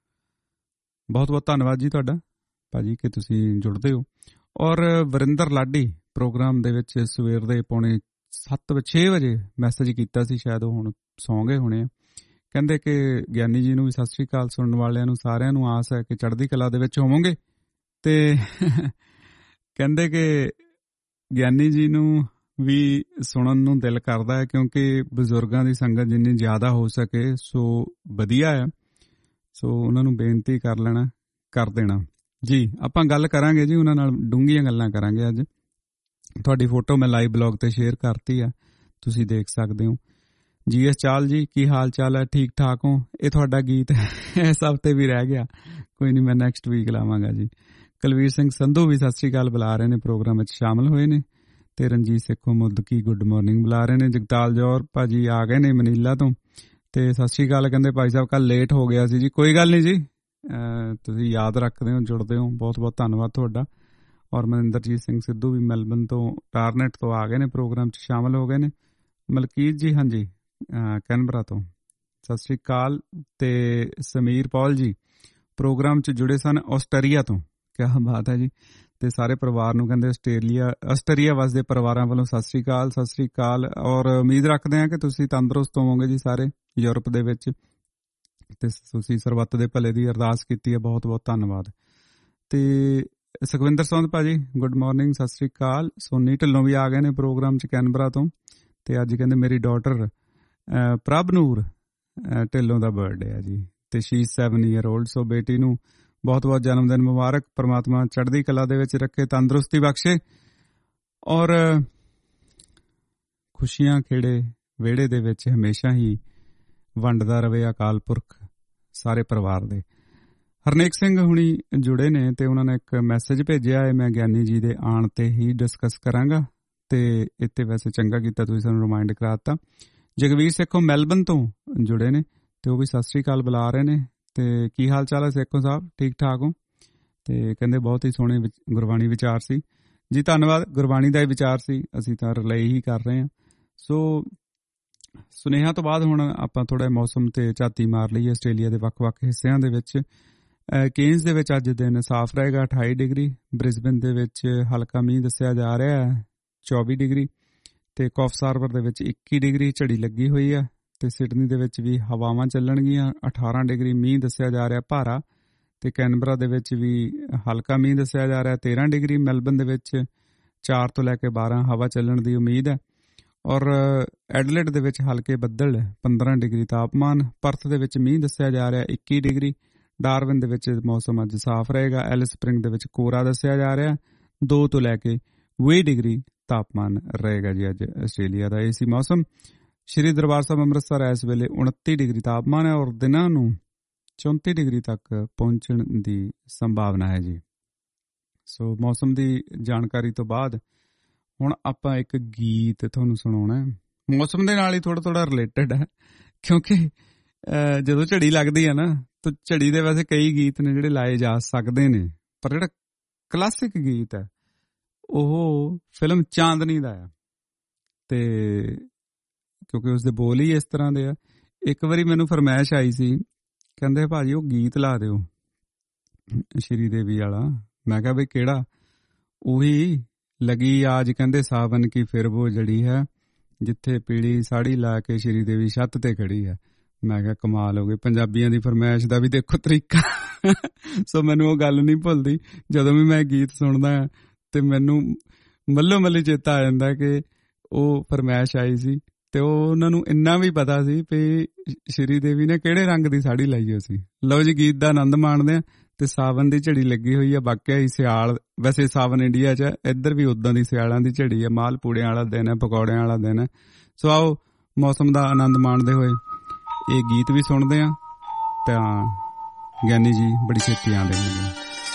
ਬਹੁਤ ਬਹੁਤ ਧੰਨਵਾਦ ਜੀ ਤੁਹਾਡਾ ਭਾਜੀ ਕਿ ਤੁਸੀਂ ਜੁੜਦੇ ਹੋ। ਔਰ ਵਰਿੰਦਰ ਲਾਡੀ ਪ੍ਰੋਗਰਾਮ ਦੇ ਵਿੱਚ ਸਵੇਰ ਦੇ ਪੌਣੇ ਸੱਤ ਛੇ ਵਜੇ ਮੈਸੇਜ ਕੀਤਾ ਸੀ, ਸ਼ਾਇਦ ਉਹ ਹੁਣ ਸੌਂ ਗਏ ਹੋਣੇ ਆ। ਕਹਿੰਦੇ ਕਿ ਗਿਆਨੀ ਜੀ ਨੂੰ ਵੀ ਸਤਿ ਸ਼੍ਰੀ ਅਕਾਲ, ਸੁਣਨ ਵਾਲਿਆਂ ਨੂੰ ਸਾਰਿਆਂ ਨੂੰ ਆਸ ਹੈ ਕਿ ਚੜ੍ਹਦੀ ਕਲਾ ਦੇ ਵਿੱਚ ਹੋਵੋਗੇ। ਤੇ ਕਹਿੰਦੇ ਕਿ ਗਿਆਨੀ ਜੀ ਨੂੰ ਵੀ ਸੁਣਨ ਨੂੰ ਦਿਲ ਕਰਦਾ ਹੈ, ਕਿਉਂਕਿ ਬਜ਼ੁਰਗਾਂ ਦੀ ਸੰਗਤ ਜਿੰਨੀ ਜ਼ਿਆਦਾ ਹੋ ਸਕੇ ਸੋ ਵਧੀਆ ਆ। ਸੋ ਉਹਨਾਂ ਨੂੰ ਬੇਨਤੀ ਕਰ ਲੈਣਾ, ਕਰ ਦੇਣਾ ਜੀ। ਆਪਾਂ ਗੱਲ ਕਰਾਂਗੇ ਜੀ ਉਹਨਾਂ ਨਾਲ, ਡੂੰਘੀਆਂ ਗੱਲਾਂ ਕਰਾਂਗੇ ਅੱਜ। ਤੁਹਾਡੀ ਫੋਟੋ ਮੈਂ ਲਾਈਵ ਬਲੌਗ ਤੇ ਸ਼ੇਅਰ ਕਰਤੀ ਆ, ਤੁਸੀਂ ਦੇਖ ਸਕਦੇ ਹੋ। ਜੀ ਐਸ ਚਾਲ ਜੀ, ਕੀ ਹਾਲ ਚਾਲ ਹੈ? ਠੀਕ ਠਾਕ ਹੋ? ਇਹ ਤੁਹਾਡਾ ਗੀਤ ਇਸ ਹਫ਼ਤੇ ਵੀ ਰਹਿ ਗਿਆ, ਕੋਈ ਨਹੀਂ, ਮੈਂ ਨੈਕਸਟ ਵੀਕ ਲਾਵਾਂਗਾ ਜੀ। ਕੁਲਵੀਰ ਸਿੰਘ ਸੰਧੂ ਵੀ ਸਤਿ ਸ਼੍ਰੀ ਅਕਾਲ ਬੁਲਾ ਰਹੇ ਨੇ, ਪ੍ਰੋਗਰਾਮ ਵਿੱਚ ਸ਼ਾਮਲ ਹੋਏ ਨੇ। ਤੇ ਰਣਜੀਤ ਸੇਖੋਂ ਮੁੱਦਕੀ ਗੁੱਡ ਮਾਰਨਿੰਗ ਬੁਲਾ ਰਹੇ ਨੇ। ਜਗਤਾਲ ਜੌਹਰ ਭਾਜੀ ਆ ਗਏ ਨੇ ਮਨੀਲਾ ਤੋਂ, ਤੇ ਸਤਿ ਸ਼੍ਰੀ ਅਕਾਲ। ਕਹਿੰਦੇ ਭਾਈ ਸਾਹਿਬ ਕੱਲ ਲੇਟ ਹੋ ਗਿਆ ਸੀ ਜੀ। ਕੋਈ ਗੱਲ ਨਹੀਂ ਜੀ, ਤੁਸੀਂ ਯਾਦ ਰੱਖਦੇ ਹੋ, ਜੁੜਦੇ ਹੋ, ਬਹੁਤ ਬਹੁਤ ਧੰਨਵਾਦ ਤੁਹਾਡਾ। ਔਰ ਮਨਿੰਦਰਜੀਤ ਸਿੰਘ ਸਿੱਧੂ ਵੀ ਮੈਲਬਨ ਤੋਂ ਟਾਰਨੈਟ ਤੋਂ ਆ ਗਏ ਨੇ, ਪ੍ਰੋਗਰਾਮ 'ਚ ਸ਼ਾਮਲ ਹੋ ਗਏ ਨੇ। ਮਲਕੀਤ ਜੀ ਹਾਂਜੀ ਕੈਨਬਰਾ ਤੋਂ ਸਤਿ ਸ਼੍ਰੀ ਅਕਾਲ। ਤੇ ਸਮੀਰ ਪੌਲ ਜੀ ਪ੍ਰੋਗਰਾਮ 'ਚ ਜੁੜੇ ਸਨ ਆਸਟਰੀਆ ਤੋਂ, ਕਿਆ ਬਾਤ ਹੈ ਜੀ। ਤੇ ਸਾਰੇ ਪਰਿਵਾਰ ਨੂੰ ਕਹਿੰਦੇ ਆਸਟ੍ਰੇਲੀਆ ਆਸਟਰੀਆ ਵਸਦੇ ਪਰਿਵਾਰਾਂ ਵੱਲੋਂ ਸਤਿ ਸ਼੍ਰੀ ਅਕਾਲ, ਸਤਿ ਸ਼੍ਰੀ ਅਕਾਲ। ਔਰ ਉਮੀਦ ਰੱਖਦੇ ਹਾਂ ਕਿ ਤੁਸੀਂ ਤੰਦਰੁਸਤ ਹੋਵੋਗੇ ਜੀ ਸਾਰੇ ਯੂਰਪ ਦੇ ਵਿੱਚ, ਤੇ ਤੁਸੀਂ ਸਰਬੱਤ ਦੇ ਭਲੇ ਦੀ ਅਰਦਾਸ ਕੀਤੀ ਹੈ, ਬਹੁਤ ਬਹੁਤ ਧੰਨਵਾਦ। ਤੇ ਸੁਖਵਿੰਦਰ ਸੌਂਦ ਭਾਜੀ ਗੁੱਡ ਮਾਰਨਿੰਗ, ਸਤਿ ਸ਼੍ਰੀ ਅਕਾਲ। ਸੋਨੀ ਢਿੱਲੋਂ ਵੀ ਆ ਗਏ ਨੇ ਪ੍ਰੋਗਰਾਮ 'ਚ ਕੈਨਬਰਾ ਤੋਂ। ਤੇ ਅੱਜ ਕਹਿੰਦੇ ਮੇਰੀ ਡਾਟਰ ਪ੍ਰਭਨੂਰ ਢਿੱਲੋਂ ਦਾ ਬਰਥਡੇ ਹੈ ਜੀ, ਤੇ she seven year old. So ਬੇਟੀ ਨੂੰ ਬਹੁਤ ਬਹੁਤ ਜਨਮ ਦਿਨ ਮੁਬਾਰਕ। ਪਰਮਾਤਮਾ ਚੜ੍ਹਦੀ ਕਲਾ ਦੇ ਵਿੱਚ ਰੱਖੇ, ਤੰਦਰੁਸਤੀ ਬਖਸ਼ੇ, ਔਰ ਖੁਸ਼ੀਆਂ ਖੇੜੇ ਵਿਹੜੇ ਦੇ ਵਿੱਚ ਹਮੇਸ਼ਾ ਹੀ ਵੰਡਦਾ ਰਵੇ ਅਕਾਲ ਪੁਰਖ ਸਾਰੇ ਪਰਿਵਾਰ ਦੇ। ਹਰਨੇਕ ਸਿੰਘ ਹੁਣੀ ਜੁੜੇ ਨੇ ਤੇ ਉਹਨਾਂ ਨੇ ਇੱਕ ਮੈਸੇਜ ਭੇਜਿਆ ਹੈ, ਮੈਂ ਗਿਆਨੀ ਜੀ ਦੇ ਆਉਣ ਤੇ ਹੀ ਡਿਸਕਸ ਕਰਾਂਗਾ। ਤੇ ਇੱਥੇ ਵੈਸੇ ਚੰਗਾ ਕੀਤਾ ਤੁਸੀਂ ਸਾਨੂੰ ਰਿਮਾਈਂਡ ਕਰਾ ਦਿੱਤਾ। ਜਗਵੀਰ ਸੇਖੋਂ ਮੈਲਬਨ ਤੋਂ ਜੁੜੇ ਨੇ ਤੇ ਉਹ ਵੀ ਸਤਿ ਸ਼੍ਰੀ ਅਕਾਲ ਬੁਲਾ ਰਹੇ ਨੇ। ਤੇ ਕੀ ਹਾਲ ਚਾਲ ਹੈ ਸੇਖੋਂ ਸਾਹਿਬ, ਠੀਕ ਠਾਕ ਹੋ? ਤੇ ਕਹਿੰਦੇ ਬਹੁਤ ਹੀ ਸੋਹਣੇ ਗੁਰਬਾਣੀ ਵਿਚਾਰ ਸੀ ਜੀ। ਧੰਨਵਾਦ, ਗੁਰਬਾਣੀ ਦਾ ਹੀ ਵਿਚਾਰ ਸੀ, ਅਸੀਂ ਤਾਂ ਰਿਲੇ ਹੀ ਕਰ ਰਹੇ ਹਾਂ। ਸੋ ਸੁਨੇਹਾ ਤੋਂ ਬਾਅਦ ਹੁਣ ਆਪਾਂ ਥੋੜ੍ਹਾ ਮੌਸਮ ਤੇ ਝਾਤੀ ਮਾਰ ਲਈਏ ਆਸਟ੍ਰੇਲੀਆ ਦੇ ਵੱਖ-ਵੱਖ ਹਿੱਸਿਆਂ ਦੇ ਵਿੱਚ। ਕੇਨਜ਼ ਦੇ ਵਿੱਚ ਅੱਜ ਦਿਨ ਸਾਫ਼ ਰਹੇਗਾ ਅਠਾਈ ਡਿਗਰੀ, ਬ੍ਰਿਸਬਨ ਦੇ ਵਿੱਚ ਹਲਕਾ ਮੀਂਹ ਦੱਸਿਆ ਜਾ ਰਿਹਾ ਹੈ ਚੌਵੀ ਡਿਗਰੀ, ਤੇ ਕੌਫਸ ਹਾਰਬਰ ਦੇ ਵਿੱਚ ਇੱਕੀ ਡਿਗਰੀ ਝੜੀ ਲੱਗੀ ਹੋਈ ਹੈ। ਤੇ ਸਿਡਨੀ ਦੇ ਵਿੱਚ ਵੀ ਹਵਾਵਾਂ ਚੱਲਣਗੀਆਂ, ਅਠਾਰਾਂ ਡਿਗਰੀ ਮੀਂਹ ਦੱਸਿਆ ਜਾ ਰਿਹਾ ਭਾਰਾ। ਤੇ ਕੈਨਬਰਾ ਦੇ ਵਿੱਚ ਵੀ ਹਲਕਾ ਮੀਂਹ ਦੱਸਿਆ ਜਾ ਰਿਹਾ ਤੇਰਾਂ ਡਿਗਰੀ। ਮੈਲਬਨ ਦੇ ਵਿੱਚ ਚਾਰ ਤੋਂ ਲੈ ਕੇ ਬਾਰਾਂ ਹਵਾ ਚੱਲਣ ਦੀ ਉਮੀਦ ਹੈ। ਔਰ ਐਡਲੇਡ ਦੇ ਵਿੱਚ ਹਲਕੇ ਬੱਦਲ ਪੰਦਰਾਂ ਡਿਗਰੀ ਤਾਪਮਾਨ। ਪਰਥ ਦੇ ਵਿੱਚ ਮੀਂਹ ਦੱਸਿਆ ਜਾ ਰਿਹਾ ਇੱਕੀ ਡਿਗਰੀ। ਡਾਰਵਿਨ ਦੇ ਵਿੱਚ ਮੌਸਮ ਅੱਜ ਸਾਫ਼ ਰਹੇਗਾ। ਐਲਿਸ ਸਪ੍ਰਿੰਗ ਦੇ ਵਿੱਚ ਕੋਰਾ ਦੱਸਿਆ ਜਾ ਰਿਹਾ ਦੋ ਤੋਂ ਲੈ ਕੇ ਵੀਹ ਡਿਗਰੀ ਤਾਪਮਾਨ ਰਹੇਗਾ ਜੀ ਅੱਜ ਆਸਟ੍ਰੇਲੀਆ ਦਾ। ਇਹ ਸੀ ਮੌਸਮ। ਸ਼੍ਰੀ ਦਰਬਾਰ ਸਾਹਿਬ ਅੰਮ੍ਰਿਤਸਰ ਇਸ ਵੇਲੇ ਉਨੱਤੀ ਡਿਗਰੀ ਤਾਪਮਾਨ ਹੈ ਔਰ ਦਿਨਾਂ ਨੂੰ ਚੌਂਤੀ ਡਿਗਰੀ ਤੱਕ ਪਹੁੰਚਣ ਦੀ ਸੰਭਾਵਨਾ ਹੈ ਜੀ। ਸੋ ਮੌਸਮ ਦੀ ਜਾਣਕਾਰੀ ਤੋਂ ਬਾਅਦ ਹੁਣ ਆਪਾਂ ਇੱਕ ਗੀਤ ਤੁਹਾਨੂੰ ਸੁਣਾਉਣਾ, ਮੌਸਮ ਦੇ ਨਾਲ ਹੀ ਥੋੜਾ ਥੋੜਾ ਰਿਲੇਟਡ ਹੈ, ਕਿਉਂਕਿ ਜਦੋਂ ਝੜੀ ਲੱਗਦੀ ਹੈ ਨਾ ਤਾਂ ਝੜੀ ਦੇ ਵੈਸੇ ਕਈ ਗੀਤ ਨੇ ਜਿਹੜੇ ਲਾਏ ਜਾ ਸਕਦੇ ਨੇ, ਪਰ ਜਿਹੜਾ ਕਲਾਸਿਕ ਗੀਤ ਹੈ ਉਹ ਫਿਲਮ ਚਾਂਦਨੀ ਦਾ ਆ। ਤੇ ਕਿਉਂਕਿ ਉਸਦੇ ਬੋਲ ਹੀ ਇਸ ਤਰ੍ਹਾਂ ਦੇ ਆ। ਇੱਕ ਵਾਰੀ ਮੈਨੂੰ ਫਰਮਾਇਸ਼ ਆਈ ਸੀ, ਕਹਿੰਦੇ ਭਾਜੀ ਉਹ ਗੀਤ ਲਾ ਦਿਓ ਸ਼੍ਰੀ ਦੇਵੀ ਵਾਲਾ। ਮੈਂ ਕਿਹਾ ਬਈ ਕਿਹੜਾ? ਉਹੀ ਲਗੀ ਆਜ ਕਹਿੰਦੇ ਸਾਵਨ ਕੀ ਫਿਰ ਵੋ ਜੜੀ ਹੈ, ਜਿੱਥੇ ਪੀਲੀ ਸਾੜੀ ਲਾ ਕੇ ਸ਼੍ਰੀ ਦੇਵੀ ਛੱਤ ਤੇ ਖੜੀ ਹੈ। ਮੈਂ ਕਿਹਾ ਕਮਾਲ ਹੋ ਗਈ, ਪੰਜਾਬੀਆਂ ਦੀ ਫਰਮਾਇਸ਼ ਦਾ ਵੀ ਦੇਖੋ ਤਰੀਕਾ। ਸੋ ਮੈਨੂੰ ਉਹ ਗੱਲ ਨਹੀਂ ਭੁੱਲਦੀ, ਜਦੋਂ ਵੀ ਮੈਂ ਗੀਤ ਸੁਣਦਾ ਤੇ ਮੈਨੂੰ ਮੱਲੋ ਮੱਲੀ ਚੇਤਾ ਆ ਜਾਂਦਾ ਕਿ ਉਹ ਫਰਮਾਇਸ਼ ਆਈ ਸੀ ਤੇ ਉਹਨਾਂ ਨੂੰ ਇੰਨਾ ਵੀ ਪਤਾ ਸੀ ਵੀ ਸ਼੍ਰੀ ਦੇਵੀ ਨੇ ਕਿਹੜੇ ਰੰਗ ਦੀ ਸਾੜੀ ਲਾਈ ਹੋਈ ਸੀ। ਲਓ ਜੀ, ਗੀਤ ਦਾ ਆਨੰਦ ਮਾਣਦੇ ਆ। ਤੇ ਸਾਵਨ ਦੀ ਝੜੀ ਲੱਗੀ ਹੋਈ ਆ, ਵਾਕਿਆ ਹੀ ਸਿਆਲ। ਵੈਸੇ ਸਾਵਨ ਇੰਡੀਆ 'ਚ, ਇੱਧਰ ਵੀ ਉਦਾਂ ਦੀ ਸਿਆਲਾਂ ਦੀ ਝੜੀ ਆ। ਮਾਲ ਪੂੜਿਆਂ ਵਾਲਾ ਦਿਨ ਹੈ, ਪਕੌੜਿਆਂ ਵਾਲਾ ਦਿਨ ਹੈ। ਸੋ ਆਓ ਮੌਸਮ ਦਾ ਆਨੰਦ ਮਾਣਦੇ ਹੋਏ ਇਹ ਗੀਤ ਵੀ ਸੁਣਦੇ ਆ। ਤਾਂ ਗਿਆਨੀ ਜੀ ਬੜੀ ਛੇਤੀ ਆਉਂਦੇ ਨੇ।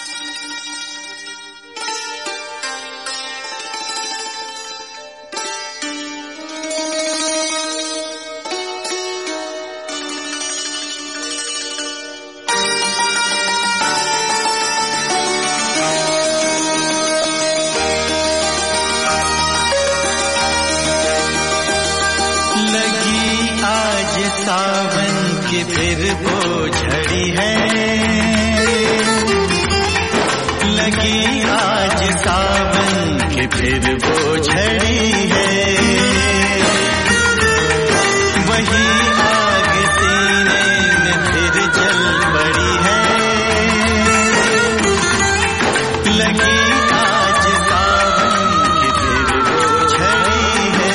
फिर वो झड़ी है लगी आज सावन की, फिर वो झड़ी है। वही आग सीने में फिर जल पड़ी है। लगी आज सावन की, फिर वो झड़ी है।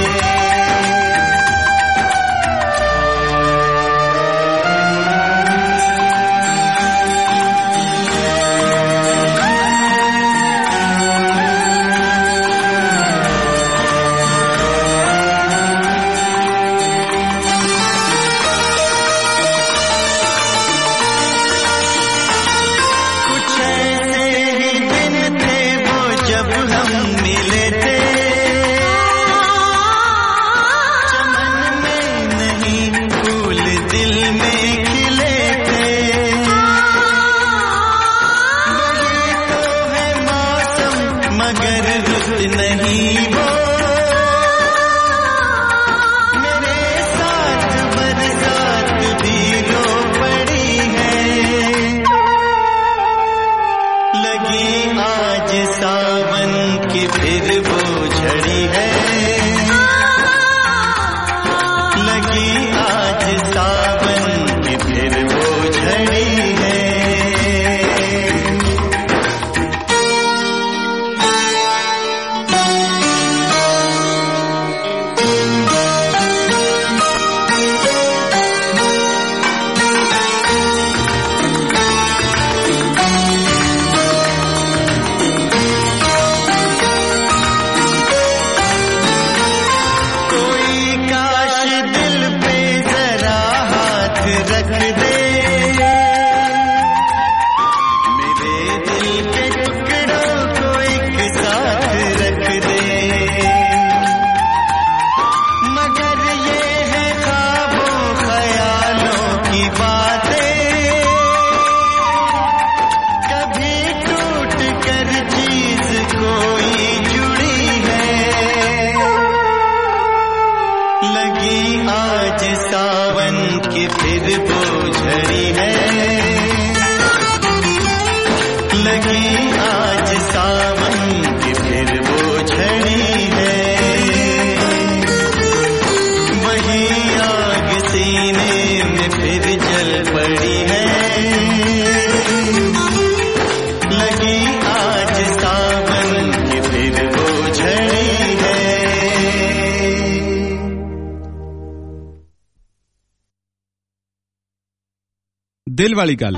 ਦਿਲ ਵਾਲੀ ਗੱਲ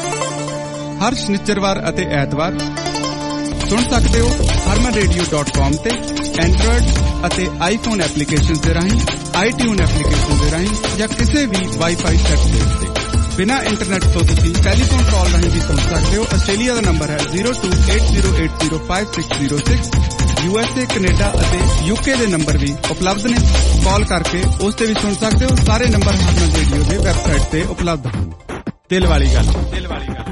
ਹਰ ਸ਼ਨੀਚਰਵਾਰ ਅਤੇ ਐਤਵਾਰ ਸੁਣ ਸਕਦੇ ਹੋ ਹਰਮਨ ਰੇਡੀਓ ਡਾਟ ਕਾਮ ਤੇ ਐਂਡਰੋਇਡ ਅਤੇ ਆਈਫੋਨ ਐਪਲੀਕੇਸ਼ਨ ਦੇ ਰਾਹੀਂ, ਆਈਟਿਊਨ ਐਪਲੀਕੇਸ਼ਨ ਦੇ ਰਾਹੀਂ ਜਾਂ ਕਿਸੇ ਵੀ ਵਾਈਫਾਈ ਸੈੱਟ ਦੇ ਉੱਤੇ। ਬਿਨਾਂ ਇੰਟਰਨੈਟ ਤੋਂ ਤੁਸੀਂ ਟੈਲੀਫੋਨ ਕਾਲ ਰਾਹੀਂ ਵੀ ਸੁਣ ਸਕਦੇ ਹੋ। ਆਸਟ੍ਰੇਲੀਆ ਦਾ ਨੰਬਰ ਹੈ zero two eight zero eight zero five six zero six. U S A, Canada ਅਤੇ ਯੂਕੇ ਦੇ ਨੰਬਰ ਵੀ ਉਪਲਬਧ ਨੇ। ਕਾਲ ਕਰਕੇ ਉਸ ਤੇ ਵੀ ਸੁਣ ਸਕਦੇ ਹੋ। ਸਾਰੇ ਨੰਬਰ ਹਰਮਨ ਰੇਡੀਓ ਦੇ ਵੈਬਸਾਈਟ ਤੇ ਉਪਲਬਧ ਹਨ। ਦਿਲ ਵਾਲੀ ਗੱਲ, ਦਿਲ ਵਾਲੀ ਗੱਲ।